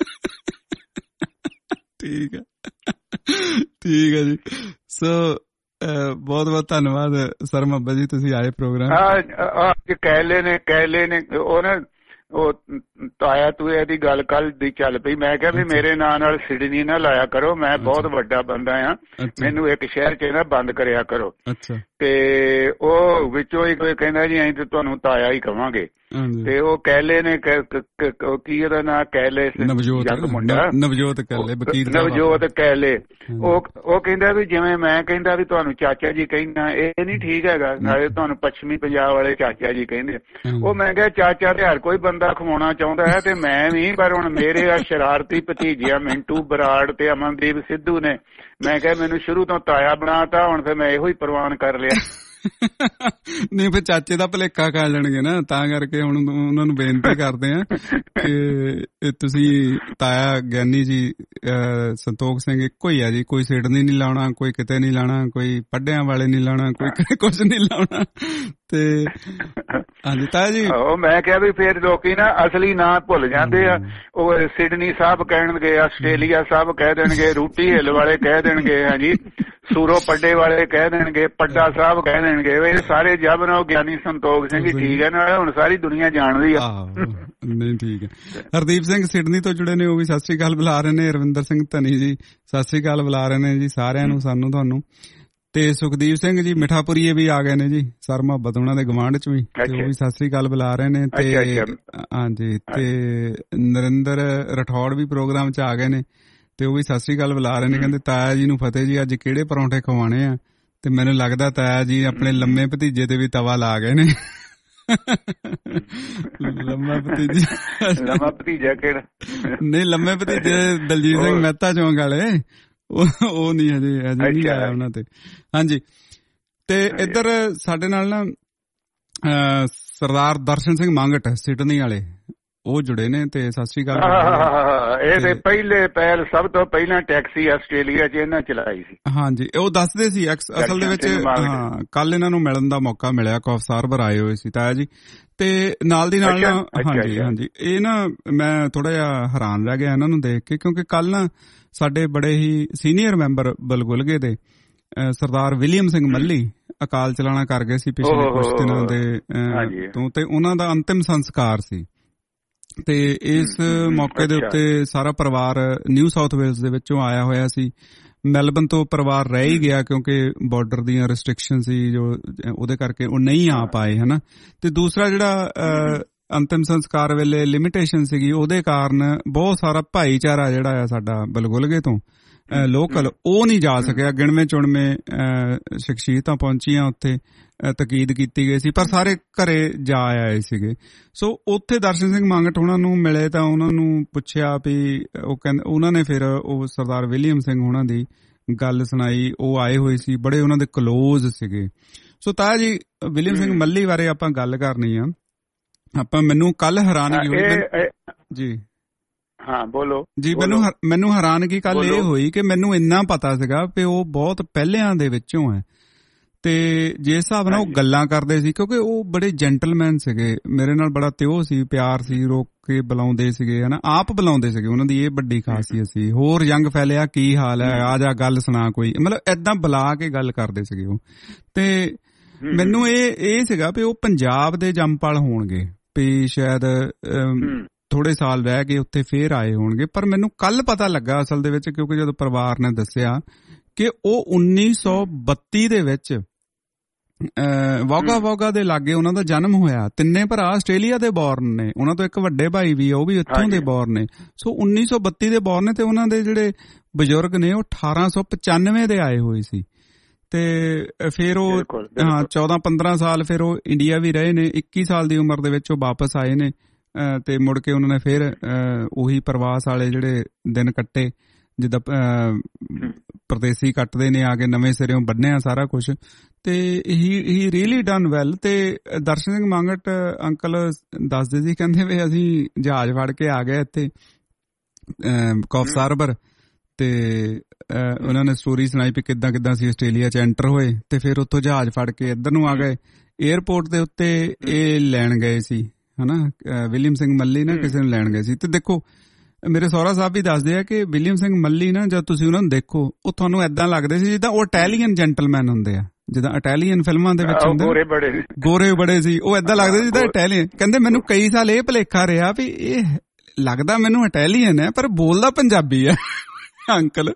ਠੀਕ ਹੈ ਠੀਕ ਹੈ ਜੀ। ਸੋ ਬਹੁਤ ਬਹੁਤ ਧੰਨਵਾਦ ਸਰ ਮੁਹੱਬਤ ਜੀ, ਤੁਸੀਂ ਆਏ ਪ੍ਰੋਗਰਾਮ। ਕਹਿਲੇ ਨੇ ਕਹਿਲੇ ਨੇ ਉਹ ਨਾ ਉਹ ਤਾਇਆ ਤੂੰ ਇਹਦੀ ਗੱਲ ਕੱਲ ਦੀ ਚੱਲ ਪਈ। ਮੈਂ ਕਿਹਾ ਵੀ ਮੇਰੇ ਨਾਂ ਨਾਲ ਸਿਡਨੀ ਨਾ ਲਾਇਆ ਕਰੋ, ਮੈਂ ਬਹੁਤ ਵੱਡਾ ਬੰਦਾ ਆ, ਮੈਨੂੰ ਇੱਕ ਸ਼ਹਿਰ ਚ ਨਾ ਬੰਦ ਕਰਿਆ ਕਰੋ। ਤੇ ਉਹ ਵਿੱਚੋਂ ਹੀ ਕੋਈ ਕਹਿੰਦਾ ਜੀ ਅਸੀਂ ਤੇ ਤੁਹਾਨੂੰ ਤਾਇਆ ਹੀ ਕਵਾਂਗੇ। ਤੇ ਉਹ ਕਹਿਲੇ ਨੇ ਕੀ ਉਹਦਾ ਨਾਂ, ਕਹਿਲੇ ਮੁੰਡਾ ਨਵਜੋਤ ਕਹਿਲੇ, ਨਵਜੋਤ ਕਹਿਲੇ, ਉਹ ਉਹ ਕਹਿੰਦਾ ਵੀ ਜਿਵੇਂ ਮੈਂ ਕਹਿੰਦਾ ਵੀ ਤੁਹਾਨੂੰ ਚਾਚਾ ਜੀ ਕਹਿੰਦਾ, ਇਹ ਨਹੀਂ ਠੀਕ ਹੈਗਾ, ਨਾਲੇ ਤੁਹਾਨੂੰ ਪੱਛਮੀ ਪੰਜਾਬ ਵਾਲੇ ਚਾਚਾ ਜੀ ਕਹਿੰਦੇ। ਉਹ ਮੈਂ ਕਿਹਾ ਚਾਚਾ ਤੇ ਹਰ ਕੋਈ ਬੰਦਾ ਖਵਾਉਣਾ ਚਾਹੁੰਦਾ ਹੈ ਤੇ ਮੈਂ ਵੀ, ਪਰ ਹੁਣ ਮੇਰੇ ਆ ਸ਼ਰਾਰਤੀ ਭਤੀਜਿਆ ਮਿੰਟੂ ਬਰਾੜ ਤੇ ਅਮਨਦੀਪ ਸਿੱਧੂ ਨੇ, ਮੈਂ ਕਿਹਾ ਮੈਨੂੰ ਸ਼ੁਰੂ ਤੋਂ ਤਾਇਆ ਬਣਾਤਾ, ਹੁਣ ਫਿਰ ਮੈਂ ਇਹੋ ਹੀ ਪ੍ਰਵਾਨ ਕਰ ਲਿਆ। ਨਹੀਂ ਫਿਰ ਚਾਚੇ ਦਾ ਭੁਲੇਖਾ ਖਾ ਜਾਣਗੇ ਨਾ, ਤਾਂ ਕਰਕੇ ਹੁਣ ਉਹਨਾਂ ਨੂੰ ਬੇਨਤੀ ਕਰਦੇ ਆ ਕਿ ਤੁਸੀਂ ਤਾਇਆ ਗਿਆਨੀ ਜੀ ਸੰਤੋਖ ਸਿੰਘ ਇੱਕੋ ਹੀ ਆ ਜੀ, ਕੋਈ ਸਿਡਨੀ ਨਹੀਂ ਲਾਉਣਾ, ਕੋਈ ਕਿਤੇ ਨਹੀਂ ਲਾਉਣਾ, ਕੋਈ ਪੱਡਿਆਂ ਵਾਲੇ ਨਹੀਂ ਲਾਉਣਾ, ਕੋਈ ਕੁਛ ਨਹੀਂ ਲਾਉਣਾ। ਤੇ ਹਾਂਜੀ ਤਾਇਆ ਜੀ, ਉਹ ਮੈਂ ਕਿਹਾ ਵੀ ਫੇਰ ਲੋਕੀ ਨਾ ਅਸਲੀ ਨਾਂ ਭੁੱਲ ਜਾਂਦੇ ਆ। ਉਹ ਸਿਡਨੀ ਸਾਹਿਬ ਕਹਿਣਗੇ, ਆਸਟ੍ਰੇਲੀਆ ਸਾਹਿਬ ਕਹਿ ਦੇਣਗੇ, ਰੂਟੀ ਹਿੱਲ ਵਾਲੇ ਕਹਿ ਦੇਣਗੇ, ਹਾਂਜੀ ਸੂਰੋ ਪੱਡੇ ਵਾਲੇ ਕਹਿ ਦੇਣਗੇ, ਪੱਡਾ ਸਾਹਿਬ ਕਹਿ ਦੇਣਗੇ। ਇਹ ਸਾਰੇ ਜਬ ਨਾ ਗਿਆਨੀ ਸੰਤੋਖ ਸਿੰਘ ਹੀ ਠੀਕ ਹੈ ਨਾ, ਹੁਣ ਸਾਰੀ ਦੁਨੀਆ ਜਾਣਦੀ ਆ। ਨਹੀਂ ਠੀਕ ਹੈ। ਹਰਦੀਪ ਸਿੰਘ ਸਿਡਨੀ ਤੋਂ ਜੁੜੇ ਨੇ, ਉਹ ਵੀ ਸਤਿ ਸ੍ਰੀ ਅਕਾਲ ਬੁਲਾ ਰਹੇ ਨੇ। ਰਵਿੰਦਰ ਸਿੰਘ ਧਨੀ ਜੀ ਸਤਿ ਸ੍ਰੀ ਅਕਾਲ ਬੁਲਾ ਰਹੇ ਨੇ ਜੀ ਸਾਰਿਆਂ ਨੂੰ, ਸਾਨੂੰ ਤੁਹਾਨੂੰ। ਤੇ ਸੁਖਦੀਪ ਸਿੰਘ ਜੀ ਮਿਠਾਪੁਰੀਏ ਵੀ ਆ ਗਏ ਨੇ ਜੀ, ਸਰ ਮੁਹੱਬਤ ਉਹਨਾਂ ਦੇ ਗਵਾਂਢ ਚ ਵੀ, ਤੇ ਉਹ ਵੀ ਸਤਿ ਸ੍ਰੀ ਅਕਾਲ ਬੁਲਾ ਰਹੇ ਨੇ। ਤੇ ਹਾਂਜੀ, ਤੇ ਨਰਿੰਦਰ ਰਠੌੜ ਵੀ ਪ੍ਰੋਗਰਾਮ ਚ ਆ ਗਏ ਨੇ, ਤੇ ਉਹ ਵੀ ਸਤਿ ਸ੍ਰੀ ਅਕਾਲ ਬੁਲਾ ਰਹੇ ਨੇ। ਕਹਿੰਦੇ ਤਾਇਆ ਜੀ ਨੂੰ ਫਤਿਹ ਜੀ, ਅੱਜ ਕਿਹੜੇ ਪਰੌਂਠੇ ਖਵਾਉਣੇ ਆ? ਤੇ ਮੈਨੂੰ ਲੱਗਦਾ ਤਾਇਆ ਜੀ ਆਪਣੇ ਲੰਮੇ ਭਤੀਜੇ ਤੇ ਵੀ ਤਵਾ ਲਾ ਗਏ ਨੇ। ਲੰਮਾ ਭਤੀਜਾ, ਲੰਮਾ ਭਤੀਜਾ ਕਿਹੜਾ? ਨਹੀਂ ਲੰਮੇ ਭਤੀਜੇ ਦਲਜੀਤ ਸਿੰਘ ਮਹਿਤਾ ਚੌਂਕ ਵਾਲੇ, ਉਹ ਨਹੀਂ ਹਜੇ ਹਜੇ ਨਹੀਂ ਆਇਆ ਉਹਨਾਂ ਤੇ। ਹਾਂਜੀ, ਤੇ ਇੱਧਰ ਸਾਡੇ ਨਾਲ ਨਾ ਸਰਦਾਰ ਦਰਸ਼ਨ ਸਿੰਘ ਮੰਗਟ ਸਿਡਨੀ ਵਾਲੇ ਉਹ ਜੁੜੇ ਨੇ ਤੇ ਸਤਿ ਸ੍ਰੀ ਅਕਾਲ। ਇਹ ਤੇ ਪਹਿਲੇ ਪਹਿਲ ਸਭ ਤੋਂ ਪਹਿਲਾਂ ਟੈਕਸੀ ਆਸਟ੍ਰੇਲੀਆ 'ਚ ਇਹਨਾਂ ਚਲਾਈ ਸੀ। ਹਾਂਜੀ, ਉਹ ਦੱਸਦੇ ਸੀ ਅਸਲ ਦੇ ਵਿੱਚ ਹਾਂ ਕੱਲ ਇਹਨਾਂ ਨੂੰ ਮਿਲਣ ਦਾ ਮੌਕਾ ਮਿਲਿਆ, ਕੌਫ ਸਾਰਬਰ ਆਏ ਹੋਏ ਸੀ ਤਾਇਆ ਜੀ, ਤੇ ਨਾਲ ਦੀ ਨਾਲ ਨਾ ਹਾਂਜੀ ਹਾਂਜੀ ਇਹ ਨਾ ਮੈਂ ਥੋੜਾ ਜਿਹਾ ਹੈਰਾਨ ਰਹਿ ਗਿਆ ਇਹਨਾਂ ਨੂੰ ਦੇਖ ਕੇ, ਕਿਉਂਕਿ ਕੱਲ ਨਾ ਸਾਡੇ ਬੜੇ ਹੀ ਸੀਨੀਅਰ ਮੈਂਬਰ ਬਲਗੁਲਗੇ ਦੇ ਸਰਦਾਰ ਵਿਲੀਅਮ ਸਿੰਘ ਮੱਲੀ ਅਕਾਲ ਚਲਾਣਾ ਕਰ ਗਏ ਸੀ ਪਿਛਲੇ ਕੁਝ ਦਿਨਾਂ ਦੇ ਤੋਂ, ਤੇ ਉਹਨਾਂ ਦਾ ਅੰਤਿਮ ਸੰਸਕਾਰ ਸੀ। ਤੇ ਇਸ ਮੌਕੇ ਦੇ ਉੱਤੇ ਸਾਰਾ ਪਰਿਵਾਰ ਨਿਊ ਸਾਊਥ ਵੇਲਸ ਦੇ ਵਿੱਚੋਂ ਆਇਆ ਹੋਇਆ ਸੀ। ਮੈਲਬਨ ਤੋਂ ਪਰਿਵਾਰ ਰਹਿ ਹੀ ਗਿਆ ਕਿਉਂਕਿ ਬਾਰਡਰ ਦੀਆਂ ਰਿਸਟ੍ਰਿਕਸ਼ਨ ਸੀ ਜੋ ਉਹਦੇ ਕਰਕੇ ਉਹ ਨਹੀਂ ਆ ਪਾਏ ਹਨਾ। ਤੇ ਦੂਸਰਾ ਜਿਹੜਾ ਅੰਤਿਮ ਸੰਸਕਾਰ ਵੇਲੇ ਲਿਮਿਟੇਸ਼ਨ ਸੀਗੀ ਉਹਦੇ ਕਾਰਨ ਬਹੁਤ ਸਾਰਾ ਭਾਈਚਾਰਾ ਜਿਹੜਾ ਆ ਸਾਡਾ ਬਲਗੁਲਗੇ ਤੋਂ ਲੋਕਲ ਉਹ ਨਹੀਂ ਜਾ ਸਕਿਆ। ਗਿਣਵੇਂ ਚੁਣਵੇਂ ਸ਼ਖਸੀਅਤਾਂ ਪਹੁੰਚੀਆਂ ਉੱਥੇ, ਤਕੀਦ ਕੀਤੀ ਗਈ ਸੀ, ਪਰ ਸਾਰੇ ਘਰੇ ਜਾ ਆਏ ਸੀਗੇ। ਸੋ ਉੱਥੇ ਦਰਸ਼ਨ ਸਿੰਘ ਮੰਗਟ ਉਹਨਾਂ ਨੂੰ ਮਿਲੇ ਤਾਂ ਉਹਨਾਂ ਨੂੰ ਪੁੱਛਿਆ ਵੀ ਉਹ ਕਹਿੰਦੇ ਉਹਨਾਂ ਨੇ ਫਿਰ ਉਹ ਸਰਦਾਰ ਵਿਲੀਅਮ ਸਿੰਘ ਉਹਨਾਂ ਦੀ ਗੱਲ ਸੁਣਾਈ। ਉਹ ਆਏ ਹੋਏ ਸੀ, ਬੜੇ ਉਹਨਾਂ ਦੇ ਕਲੋਜ਼ ਸੀਗੇ। ਸੋ ਤਾਇਆ ਜੀ ਵਿਲੀਅਮ ਸਿੰਘ ਮੱਲੀ ਬਾਰੇ ਆਪਾਂ ਗੱਲ ਕਰਨੀ ਆ। ਆਪਾਂ ਮੈਨੂੰ ਕੱਲ ਹੈਰਾਨਗੀ ਹੋਈ ਜੀ ਹਾਂ ਬੋਲੋ ਜੀ ਮੈਨੂੰ ਮੈਨੂੰ ਹੈਰਾਨਗੀ ਕੱਲ ਇਹ ਹੋਈ ਕਿ ਮੈਨੂੰ ਇੰਨਾ ਪਤਾ ਸੀਗਾ ਵੀ ਉਹ ਬਹੁਤ ਪਹਿਲਿਆਂ ਦੇ ਵਿੱਚੋਂ ਹੈ। ਤੇ ਜਿਸ ਹਿਸਾਬ ਨਾਲ ਉਹ ਗੱਲਾਂ ਕਰਦੇ ਸੀ, ਕਿਉਂਕਿ ਉਹ ਬੜੇ ਜੈਂਟਲਮੈਨ ਸੀਗੇ, ਮੇਰੇ ਨਾਲ ਬੜਾ ਤਿਉ ਸੀ, ਪਿਆਰ ਸੀ, ਰੋਕ ਕੇ ਬੁਲਾਉਂਦੇ ਸੀਗੇ ਹਨਾ, ਆਪ ਬੁਲਾਉਂਦੇ ਸੀਗੇ। ਉਹਨਾਂ ਦੀ ਇਹ ਵੱਡੀ ਖਾਸੀਅਤ ਸੀ। ਹੋਰ ਜੰਗ ਫੈਲਿਆ, ਕੀ ਹਾਲ ਹੈ, ਆ ਜਾ ਗੱਲ ਸੁਣਾ ਕੋਈ, ਮਤਲਬ ਏਦਾਂ ਬੁਲਾ ਕੇ ਗੱਲ ਕਰਦੇ ਸੀਗੇ ਉਹ। ਤੇ ਮੈਨੂੰ ਇਹ ਇਹ ਸੀਗਾ ਵੀ ਉਹ ਪੰਜਾਬ ਦੇ ਜੰਮਪਲ ਹੋਣਗੇ, ਵੀ ਸ਼ਾਇਦ ਥੋੜੇ ਸਾਲ ਰਹਿ ਕੇ ਉੱਥੇ ਫੇਰ ਆਏ ਹੋਣਗੇ। ਪਰ ਮੈਨੂੰ ਕੱਲ ਪਤਾ ਲੱਗਾ ਅਸਲ ਦੇ ਵਿੱਚ, ਕਿਉਂਕਿ ਜਦੋਂ ਪਰਿਵਾਰ ਨੇ ਦੱਸਿਆ ਕਿ ਉਹ ਉੱਨੀ ਸੌ ਬੱਤੀ ਦੇ ਵਿੱਚ ਵੋਗਾ ਵੋਗਾ ਦੇ ਲਾਗੇ ਉਹਨਾਂ ਦਾ ਜਨਮ ਹੋਇਆ। ਤਿੰਨੇ ਭਰਾ ਆਸਟ੍ਰੇਲੀਆ ਦੇ ਬੋਰਨ ਨੇ, ਉਹਨਾਂ ਤੋਂ ਇੱਕ ਵੱਡੇ ਭਾਈ ਵੀ ਉਹ ਵੀ ਉੱਥੋਂ ਦੇ ਬੋਰਨ ਨੇ। ਸੋ ਉੱਨੀ ਸੌ ਬੱਤੀ ਦੇ ਬੋਰਨ ਨੇ ਤੇ ਉਹਨਾਂ ਦੇ ਜਿਹੜੇ ਬਜ਼ੁਰਗ ਨੇ ਉਹ ਅਠਾਰਾਂ ਸੌ ਪਚਾਨਵੇਂ ਦੇ ਆਏ ਹੋਏ ਸੀ। ਤੇ ਫਿਰ ਉਹ ਹਾਂ ਚੌਦਾਂ ਪੰਦਰਾਂ ਸਾਲ ਫਿਰ ਉਹ ਇੰਡੀਆ ਵੀ ਰਹੇ ਨੇ। ਇੱਕੀ ਸਾਲ ਦੀ ਉਮਰ ਦੇ ਵਿੱਚ ਉਹ ਵਾਪਸ ਆਏ ਨੇ ਤੇ ਮੁੜ ਕੇ ਉਹਨਾਂ ਨੇ ਫਿਰ ਉਹੀ ਪ੍ਰਵਾਸ ਵਾਲੇ ਜਿਹੜੇ ਦਿਨ ਕੱਟੇ, ਜਿੱਦਾਂ ਪਰਦੇਸੀ ਕੱਟਦੇ ਨੇ, ਆ ਕੇ ਨਵੇਂ ਸਿਰਿਓਂ ਬੰਨਿਆ ਸਾਰਾ ਕੁਛ। ਤੇ ਹੀ ਹੀ ਰੀਅਲੀ ਡਨ ਵੈਲ। ਤੇ ਦਰਸ਼ਨ ਸਿੰਘ ਮੰਗਟ ਅੰਕਲ ਦੱਸਦੇ ਸੀ, ਕਹਿੰਦੇ ਵੀ ਅਸੀਂ ਜਹਾਜ਼ ਫੜ ਕੇ ਆ ਗਏ ਇੱਥੇ ਕੌਫ ਸਾਰਬਰ, ਤੇ ਉਹਨਾਂ ਨੇ ਸਟੋਰੀ ਸੁਣਾਈ ਵੀ ਕਿੱਦਾਂ ਕਿੱਦਾਂ ਅਸੀਂ ਆਸਟ੍ਰੇਲੀਆ 'ਚ ਐਂਟਰ ਹੋਏ ਤੇ ਫਿਰ ਉੱਥੋਂ ਜਹਾਜ਼ ਫੜ ਕੇ ਇੱਧਰ ਨੂੰ ਆ ਗਏ। ਏਅਰਪੋਰਟ ਦੇ ਉੱਤੇ ਇਹ ਲੈਣ ਗਏ ਸੀ ਹਨਾ, ਵਿਲੀਅਮ ਸਿੰਘ ਮੱਲੀ ਨਾ ਕਿਸੇ ਨੂੰ ਲੈਣ ਗਏ ਸੀ। ਤੇ ਦੇਖੋ ਮੇਰੇ ਸਹੁਰਾ ਸਾਹਿਬ ਵੀ ਦੱਸਦੇ ਆ ਕਿ ਵਿਲੀਅਮ ਸਿੰਘ ਮੱਲੀ ਨਾ ਜਦ ਤੁਸੀਂ ਉਹਨਾਂ ਨੂੰ ਦੇਖੋ ਉਹ ਤੁਹਾਨੂੰ ਏਦਾਂ ਲੱਗਦੇ ਸੀ ਜਿੱਦਾਂ ਉਹ ਇਟਾਲੀਅਨ ਜੈਂਟਲਮੈਨ ਹੁੰਦੇ ਆ, ਜਿੱਦਾਂ ਇਟਾਲੀਅਨ ਫਿਲਮਾਂ ਦੇ ਵਿੱਚ ਹੁੰਦੇ, ਗੋਰੇ ਬੜੇ ਸੀ ਉਹ, ਏਦਾਂ ਲੱਗਦੇ ਜਿੱਦਾਂ ਇਟਾਲੀਅਨ। ਕਹਿੰਦੇ ਮੈਨੂੰ ਕਈ ਸਾਲ ਇਹ ਭੁਲੇਖਾ ਰਿਹਾ ਵੀ ਇਹ ਲੱਗਦਾ ਮੈਨੂੰ ਇਟਾਲੀਅਨ ਹੈ ਪਰ ਬੋਲਦਾ ਪੰਜਾਬੀ ਆ ਅੰਕਲ।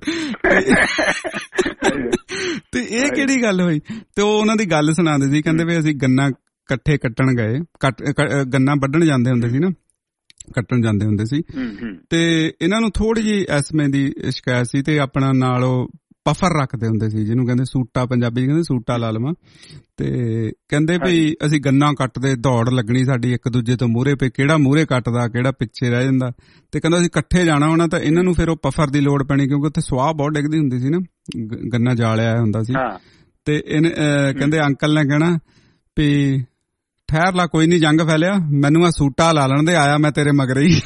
ਤੇ ਇਹ ਕਿਹੜੀ ਗੱਲ ਹੋਈ? ਤੇ ਉਹ ਉਹਨਾਂ ਦੀ ਗੱਲ ਸੁਣਾਉਂਦੇ ਸੀ, ਕਹਿੰਦੇ ਵੀ ਅਸੀਂ ਗੰਨਾ ਇਕੱਠੇ ਕੱਟਣ ਗਏ, ਗੰਨਾ ਵੱਢਣ ਜਾਂਦੇ ਹੁੰਦੇ ਸੀ ਨਾ, ਕੱਟਣ ਜਾਂਦੇ ਹੁੰਦੇ ਸੀ। ਤੇ ਇਹਨਾਂ ਨੂੰ ਥੋੜੀ ਜਿਹੀ ਐਸਮੇ ਦੀ ਸ਼ਿਕਾਇਤ ਸੀ ਤੇ ਆਪਣਾ ਨਾਲ ਉਹ ਪਫਰ ਰੱਖਦੇ ਹੁੰਦੇ ਸੀ, ਜਿਹਨੂੰ ਕਹਿੰਦੇ ਸੂਟਾ, ਪੰਜਾਬੀ ਕਹਿੰਦੇ ਸੂਟਾ ਲਾ ਲਵਾਂ। ਤੇ ਕਹਿੰਦੇ ਵੀ ਅਸੀਂ ਗੰਨਾ ਕੱਟਦੇ, ਦੌੜ ਲੱਗਣੀ ਸਾਡੀ ਇੱਕ ਦੂਜੇ ਤੋਂ ਮੂਹਰੇ ਪਏ, ਕਿਹੜਾ ਮੂਹਰੇ ਕੱਟਦਾ ਕਿਹੜਾ ਪਿੱਛੇ ਰਹਿ ਜਾਂਦਾ। ਤੇ ਕਹਿੰਦਾ ਅਸੀਂ ਇਕੱਠੇ ਜਾਣਾ ਹੋਣਾ ਤਾਂ ਇਹਨਾਂ ਨੂੰ ਫਿਰ ਉਹ ਪਫਰ ਦੀ ਲੋੜ ਪੈਣੀ, ਕਿਉਂਕਿ ਉੱਥੇ ਸਵਾਹ ਬਹੁਤ ਡਿੱਗਦੀ ਹੁੰਦੀ ਸੀ ਨਾ, ਗੰਨਾ ਜਾਲਿਆ ਹੁੰਦਾ ਸੀ। ਤੇ ਇਹਨੇ ਕਹਿੰਦੇ ਅੰਕਲ ਨੇ ਕਹਿਣਾ ਵੀ ਠਹਿਰ ਲਾ, ਕੋਈ ਨੀ ਜੰਗ ਫੈਲਿਆ, ਮੈਨੂੰ ਆ ਸੂਟਾ ਲਾ ਲੈਣ ਦੇ, ਆਇਆ ਮੈਂ ਤੇਰੇ ਮਗਰ ਹੀ।